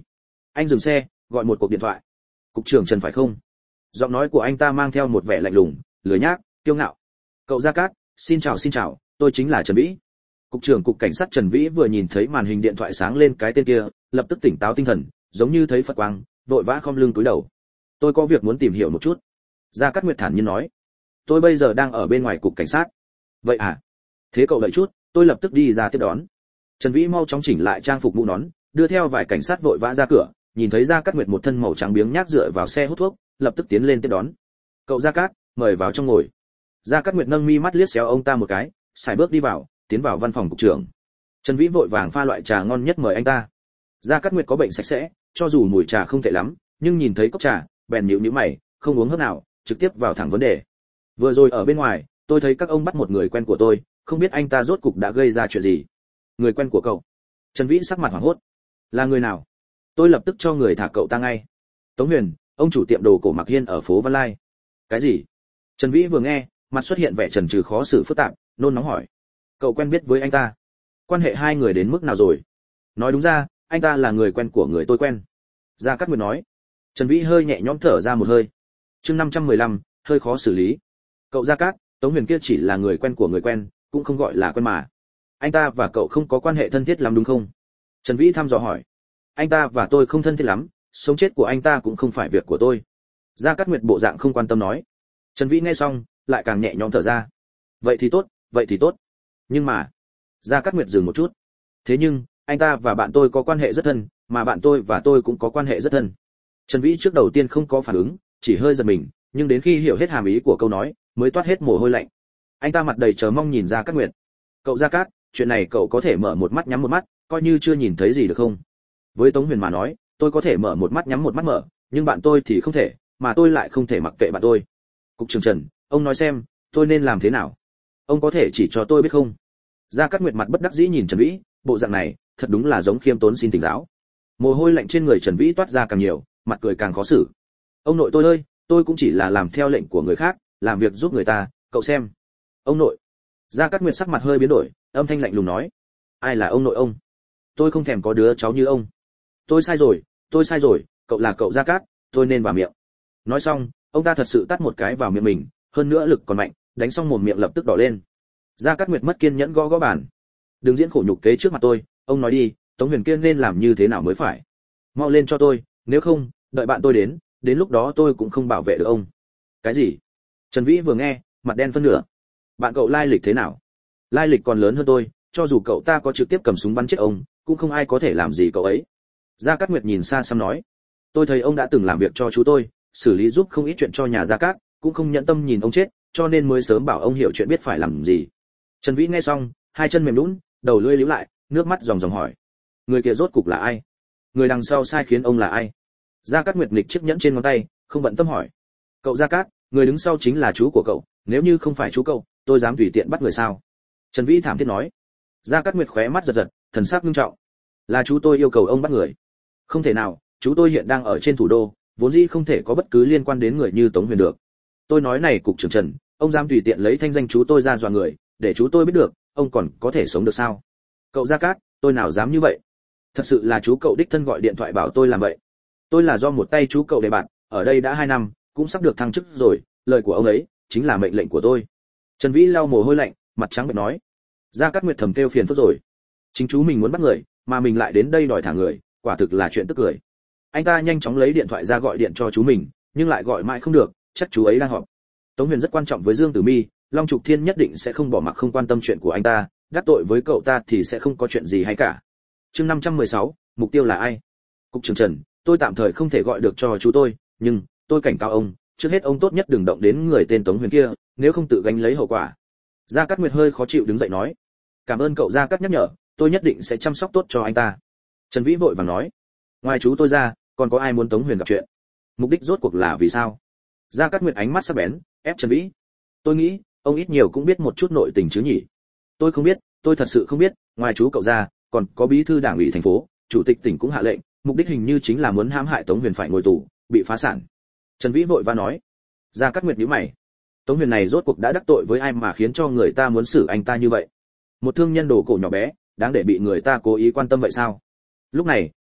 Anh dừng xe, gọi một cuộc điện thoại. Cục trưởng Trần phải không? Giọng nói của anh ta mang theo một vẻ lạnh lùng, lười nhác, kiêu ngạo. Cậu Gia Cát, xin chào, tôi chính là Trần Vĩ. Cục trưởng cục cảnh sát Trần Vĩ vừa nhìn thấy màn hình điện thoại sáng lên cái tên kia, lập tức tỉnh táo tinh thần, giống như thấy Phật quang, vội vã khom lưng cúi đầu. Tôi có việc muốn tìm hiểu một chút. Gia Cát Nguyệt thản nhiên nói. Tôi bây giờ đang ở bên ngoài cục cảnh sát. Vậy à? Thế cậu đợi chút, tôi lập tức đi ra tiếp đón. Trần Vĩ mau chóng chỉnh lại trang phục mũ nón, đưa theo vài cảnh sát vội vã ra cửa, nhìn thấy Gia Cát Nguyệt một thân màu trắng biếng nhác dựa vào xe hút thuốc, lập tức tiến lên tiếp đón. Cậu Gia Cát, mời vào trong ngồi. Gia Cát Nguyệt nâng mi mắt liếc xéo ông ta một cái, sải bước đi vào, tiến vào văn phòng cục trưởng. Trần Vĩ vội vàng pha loại trà ngon nhất mời anh ta. Gia Cát Nguyệt có bệnh sạch sẽ, cho dù mùi trà không tệ lắm, nhưng nhìn thấy cốc trà, bèn nhíu nhíu mày, không uống hớp nào, trực tiếp vào thẳng vấn đề. Vừa rồi ở bên ngoài, tôi thấy các ông bắt một người quen của tôi, không biết anh ta rốt cục đã gây ra chuyện gì. Người quen của cậu? Trần Vĩ sắc mặt hoảng hốt. Là người nào? Tôi lập tức cho người thả cậu ta ngay. Tống Huyền, ông chủ tiệm đồ cổ Mạc Hiên ở phố Văn Lai. Cái gì? Trần Vĩ vừa nghe, mặt xuất hiện vẻ chần chừ khó xử phức tạp, nôn nóng hỏi. Cậu quen biết với anh ta? Quan hệ hai người đến mức nào rồi? Nói đúng ra, anh ta là người quen của người tôi quen. Gia Cát Nguyệt nói. Trần Vĩ hơi nhẹ nhõm thở ra một hơi. Chương 515, hơi khó xử lý. Cậu Gia Cát, Tống Huyền kia chỉ là người quen của người quen, cũng không gọi là quen mà. Anh ta và cậu không có quan hệ thân thiết lắm đúng không? Trần Vĩ thăm dò hỏi. Anh ta và tôi không thân thiết lắm, sống chết của anh ta cũng không phải việc của tôi. Gia Cát Nguyệt bộ dạng không quan tâm nói. Trần Vĩ nghe xong, lại càng nhẹ nhõm thở ra. Vậy thì tốt. Nhưng mà, Gia Cát Nguyệt dừng một chút. Thế nhưng, anh ta và bạn tôi có quan hệ rất thân, mà bạn tôi và tôi cũng có quan hệ rất thân. Trần Vĩ trước đầu tiên không có phản ứng, chỉ hơi giật mình, nhưng đến khi hiểu hết hàm ý của câu nói, mới toát hết mồ hôi lạnh. Anh ta mặt đầy chờ mong nhìn Gia Cát Nguyệt. Cậu Gia Cát, chuyện này cậu có thể mở một mắt nhắm một mắt, coi như chưa nhìn thấy gì được không? Với Tống Huyền mà nói, tôi có thể mở một mắt nhắm một mắt mở, nhưng bạn tôi thì không thể, mà tôi lại không thể mặc kệ bạn tôi. Cục trưởng Trần, ông nói xem, tôi nên làm thế nào? Ông có thể chỉ cho tôi biết không? Gia Cát Nguyệt mặt bất đắc dĩ nhìn Trần Vĩ, bộ dạng này, thật đúng là giống khiêm tốn xin thỉnh giáo. Mồ hôi lạnh trên người Trần Vĩ toát ra càng nhiều, mặt cười càng khó xử. Ông nội tôi ơi, tôi cũng chỉ là làm theo lệnh của người khác, làm việc giúp người ta, cậu xem. Ông nội. Gia Cát Nguyệt sắc mặt hơi biến đổi, âm thanh lạnh lùng nói. Ai là ông nội ông? Tôi không thèm có đứa cháu như ông. Tôi sai rồi, cậu là cậu Gia Cát, tôi nên vào miệng. Nói xong, ông ta thật sự tát một cái vào miệng mình, hơn nữa lực còn mạnh, đánh xong mồm miệng lập tức đỏ lên. Gia Cát Nguyệt mất kiên nhẫn gõ bàn. Đừng diễn khổ nhục kế trước mặt tôi, ông nói đi, Tống Huyền kia nên làm như thế nào mới phải? Mau lên cho tôi, nếu không, đợi bạn tôi đến lúc đó tôi cũng không bảo vệ được ông. Cái gì? Trần Vĩ vừa nghe, mặt đen phân nửa. Bạn cậu lai lịch thế nào? Lai lịch còn lớn hơn tôi, cho dù cậu ta có trực tiếp cầm súng bắn chết ông, cũng không ai có thể làm gì cậu ấy. Gia Cát Nguyệt nhìn xa xăm nói. Tôi thấy ông đã từng làm việc cho chú tôi, xử lý giúp không ít chuyện cho nhà Gia Cát, cũng không nhẫn tâm nhìn ông chết, cho nên mới sớm bảo ông hiểu chuyện biết phải làm gì. Trần Vĩ nghe xong, hai chân mềm nhũn, đầu lưỡi líu lại, nước mắt ròng ròng hỏi. Người kia rốt cục là ai? Người đằng sau sai khiến ông là ai? Gia Cát Nguyệt nghịch chiếc nhẫn trên ngón tay, không bận tâm hỏi. Cậu Gia Cát, người đứng sau chính là chú của cậu, nếu như không phải chú cậu, tôi dám tùy tiện bắt người sao? Trần Vĩ thảm thiết nói. Gia Cát Nguyệt khóe mắt giật giật, thần sắc nghiêm trọng. Là chú tôi yêu cầu ông bắt người. Không thể nào, chú tôi hiện đang ở trên thủ đô, vốn dĩ không thể có bất cứ liên quan đến người như Tống Huyền được. Tôi nói này cục trưởng Trần, ông dám tùy tiện lấy thanh danh chú tôi ra dọa người, để chú tôi biết được, ông còn có thể sống được sao? Cậu Gia Cát, tôi nào dám như vậy? Thật sự là chú cậu đích thân gọi điện thoại bảo tôi làm vậy. Tôi là do một tay chú cậu đề bạt, ở đây đã 2 năm, cũng sắp được thăng chức rồi, lời của ông ấy chính là mệnh lệnh của tôi. Trần Vĩ lau mồ hôi lạnh, mặt trắng bệch nói. Gia Cát Nguyệt thầm kêu phiền phức rồi. Chính chú mình muốn bắt người, mà mình lại đến đây đòi thả người, quả thực là chuyện tức cười. Anh ta nhanh chóng lấy điện thoại ra gọi điện cho chú mình, nhưng lại gọi mãi không được, chắc chú ấy đang họp. Tống Huyền rất quan trọng với Dương Tử Mi, Long Trục Thiên nhất định sẽ không bỏ mặc không quan tâm chuyện của anh ta, đắc tội với cậu ta thì sẽ không có chuyện gì hay cả. Chương 516, mục tiêu là ai? Cục trưởng Trần, tôi tạm thời không thể gọi được cho chú tôi, nhưng tôi cảnh cáo ông, trước hết ông tốt nhất đừng động đến người tên Tống Huyền kia, nếu không tự gánh lấy hậu quả. Gia Cát Nguyệt hơi khó chịu đứng dậy nói. Cảm ơn cậu Gia Cát nhắc nhở, tôi nhất định sẽ chăm sóc tốt cho anh ta. Trần Vĩ vội vàng nói. Ngoài chú tôi ra, còn có ai muốn Tống Huyền gặp chuyện? Mục đích rốt cuộc là vì sao? Gia Cát Nguyệt ánh mắt sắc bén, ép Trần Vĩ. Tôi nghĩ, ông ít nhiều cũng biết một chút nội tình chứ nhỉ? Tôi không biết, tôi thật sự không biết, ngoài chú cậu ra, còn có bí thư đảng ủy thành phố, chủ tịch tỉnh cũng hạ lệnh, mục đích hình như chính là muốn hãm hại Tống Huyền phải ngồi tù, bị phá sản. Trần Vĩ vội vã nói. Gia Cát Nguyệt nhíu mày. Tống Huyền này rốt cuộc đã đắc tội với ai mà khiến cho người ta muốn xử anh ta như vậy? Một thương nhân đồ cổ nhỏ bé, đáng để bị người ta cố ý quan tâm vậy sao? Lúc này,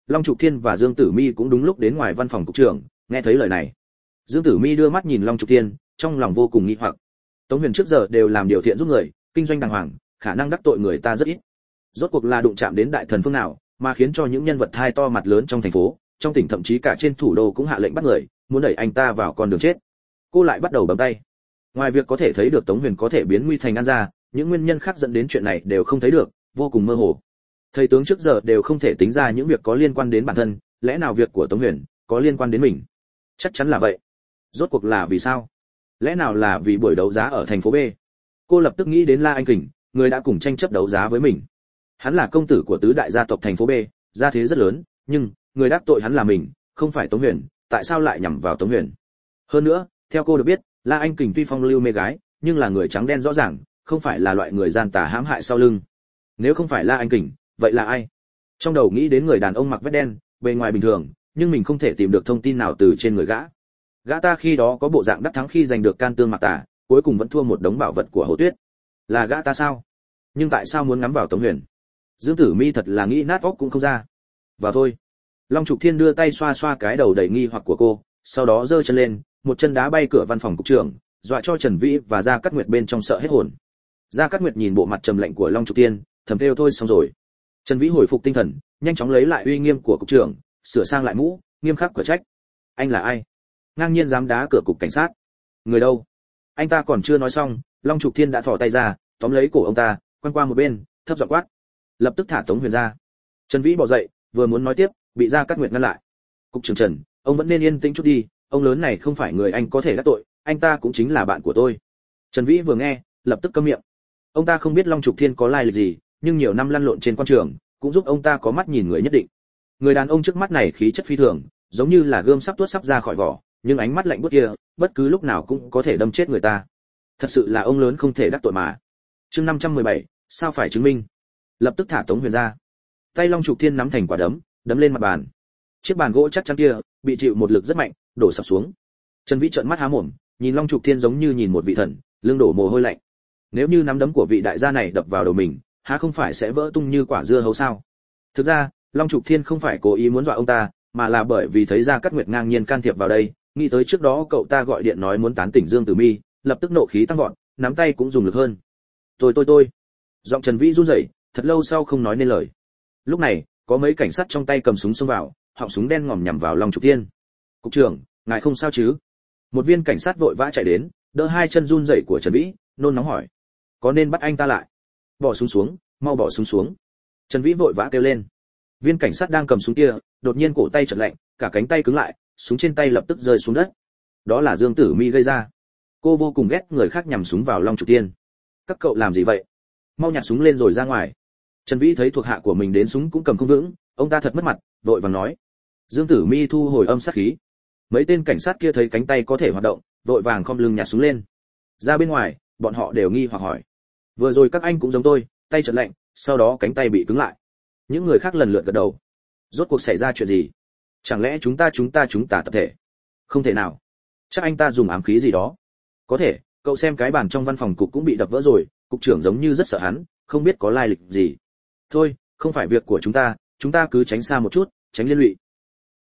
Long Trục Thiên và Dương Tử Mi cũng đúng lúc đến ngoài văn phòng cục trưởng, nghe thấy lời này. Dương Tử Mi đưa mắt nhìn Long Trục Thiên, trong lòng vô cùng nghi hoặc. Tống Huyền trước giờ đều làm điều thiện giúp người, kinh doanh đàng hoàng, khả năng đắc tội người ta rất ít. Rốt cuộc là đụng chạm đến đại thần phương nào, mà khiến cho những nhân vật thai to mặt lớn trong thành phố, trong tỉnh thậm chí cả trên thủ đô cũng hạ lệnh bắt người, muốn đẩy anh ta vào con đường chết. Cô lại bắt đầu bấm tay. Ngoài việc có thể thấy được Tống Huyền có thể biến nguy thành an ra, những nguyên nhân khác dẫn đến chuyện này đều không thấy được, vô cùng mơ hồ. Thầy tướng trước giờ đều không thể tính ra những việc có liên quan đến bản thân, lẽ nào việc của Tống Huyền có liên quan đến mình? Chắc chắn là vậy. Rốt cuộc là vì sao? Lẽ nào là vì buổi đấu giá ở thành phố B? Cô lập tức nghĩ đến La Anh Kình, người đã cùng tranh chấp đấu giá với mình. Hắn là công tử của tứ đại gia tộc thành phố B, gia thế rất lớn, nhưng người đắc tội hắn là mình, không phải Tống Huyền, tại sao lại nhằm vào Tống Huyền? Hơn nữa, theo cô được biết, La Anh Kình tuy phong lưu mê gái, nhưng là người trắng đen rõ ràng, không phải là loại người gian tà hãm hại sau lưng. Nếu không phải La Anh Kình, vậy là ai? Trong đầu nghĩ đến người đàn ông mặc vest đen, bề ngoài bình thường, nhưng mình không thể tìm được thông tin nào từ trên người gã. Gã ta khi đó có bộ dạng đắc thắng khi giành được can tương Mạc Tà, cuối cùng vẫn thua một đống bảo vật của Hồ Tuyết. Là gã ta sao? Nhưng tại sao muốn ngắm vào Tống Huyền? Dương Tử Mi thật là nghĩ nát óc cũng không ra. Vào thôi. Long Trục Thiên đưa tay xoa xoa cái đầu đầy nghi hoặc của cô, sau đó giơ chân lên, một chân đá bay cửa văn phòng cục trưởng, dọa cho Trần Vĩ và Gia Cát Nguyệt bên trong sợ hết hồn. Gia Cát Nguyệt nhìn bộ mặt trầm lạnh của Long Trục Thiên, thầm kêu thôi xong rồi. Trần Vĩ hồi phục tinh thần, nhanh chóng lấy lại uy nghiêm của cục trưởng, sửa sang lại mũ, nghiêm khắc cửa trách. Anh là ai? Ngang nhiên dám đá cửa cục cảnh sát. Người đâu? Anh ta còn chưa nói xong, Long Trục Thiên đã thò tay ra, tóm lấy cổ ông ta, quăng qua một bên, thấp giọng quát. Lập tức thả Tống Huyền ra. Trần Vĩ bỏ dậy, vừa muốn nói tiếp, bị Gia Cát Nguyệt ngăn lại. Cục trưởng Trần, ông vẫn nên yên tĩnh chút đi, ông lớn này không phải người anh có thể đắc tội, anh ta cũng chính là bạn của tôi. Trần Vĩ vừa nghe, lập tức câm miệng. Ông ta không biết Long Trục Thiên có lai lịch gì, nhưng nhiều năm lăn lộn trên quan trường, cũng giúp ông ta có mắt nhìn người nhất định. Người đàn ông trước mắt này khí chất phi thường, giống như là gươm sắp tuốt sắp ra khỏi vỏ, nhưng ánh mắt lạnh buốt kia, bất cứ lúc nào cũng có thể đâm chết người ta. Thật sự là ông lớn không thể đắc tội mà. Chương 517, sao phải chứng minh? Lập tức thả Tống Huyền ra. Tay Long Trục Thiên nắm thành quả đấm, đấm lên mặt bàn. Chiếc bàn gỗ chắc chắn kia bị chịu một lực rất mạnh, đổ sập xuống. Trần Vĩ trợn mắt há mồm, nhìn Long Trục Thiên giống như nhìn một vị thần, lưng đổ mồ hôi lạnh. Nếu như nắm đấm của vị đại gia này đập vào đầu mình, há không phải sẽ vỡ tung như quả dưa hấu sao? Thực ra, Long Trục Thiên không phải cố ý muốn dọa ông ta, mà là bởi vì thấy Gia Cát Nguyệt ngang nhiên can thiệp vào đây, nghĩ tới trước đó cậu ta gọi điện nói muốn tán tỉnh Dương Tử Mi, lập tức nộ khí tăng vọt, nắm tay cũng dùng lực hơn. Tôi. Giọng Trần Vĩ run rẩy, thật lâu sau không nói nên lời. Lúc này, có mấy cảnh sát trong tay cầm súng xông vào, họng súng đen ngòm nhằm vào Long Trục Thiên. Cục trưởng, ngài không sao chứ? Một viên cảnh sát vội vã chạy đến, đỡ hai chân run rẩy của Trần Vĩ, nôn nóng hỏi. Có nên bắt anh ta lại? Bỏ súng xuống, mau bỏ súng xuống. Trần Vĩ vội vã kêu lên. Viên cảnh sát đang cầm súng kia, đột nhiên cổ tay chợt lạnh, cả cánh tay cứng lại, súng trên tay lập tức rơi xuống đất. Đó là Dương Tử Mi gây ra. Cô vô cùng ghét người khác nhắm súng vào Long Trục Thiên. Các cậu làm gì vậy? Mau nhặt súng lên rồi ra ngoài. Trần Vĩ thấy thuộc hạ của mình đến súng cũng cầm không vững, ông ta thật mất mặt, vội vàng nói. Dương Tử Mi thu hồi âm sát khí. Mấy tên cảnh sát kia thấy cánh tay có thể hoạt động, vội vàng khom lưng nhặt súng lên. Ra bên ngoài, bọn họ đều nghi hoặc hỏi. Vừa rồi các anh cũng giống tôi, tay chợt lạnh, sau đó cánh tay bị cứng lại. Những người khác lần lượt gật đầu. Rốt cuộc xảy ra chuyện gì? Chẳng lẽ chúng ta tập thể? Không thể nào. Chắc anh ta dùng ám khí gì đó. Có thể, cậu xem cái bàn trong văn phòng cục cũng bị đập vỡ rồi, cục trưởng giống như rất sợ hắn, không biết có lai lịch gì. Thôi, không phải việc của chúng ta cứ tránh xa một chút, tránh liên lụy.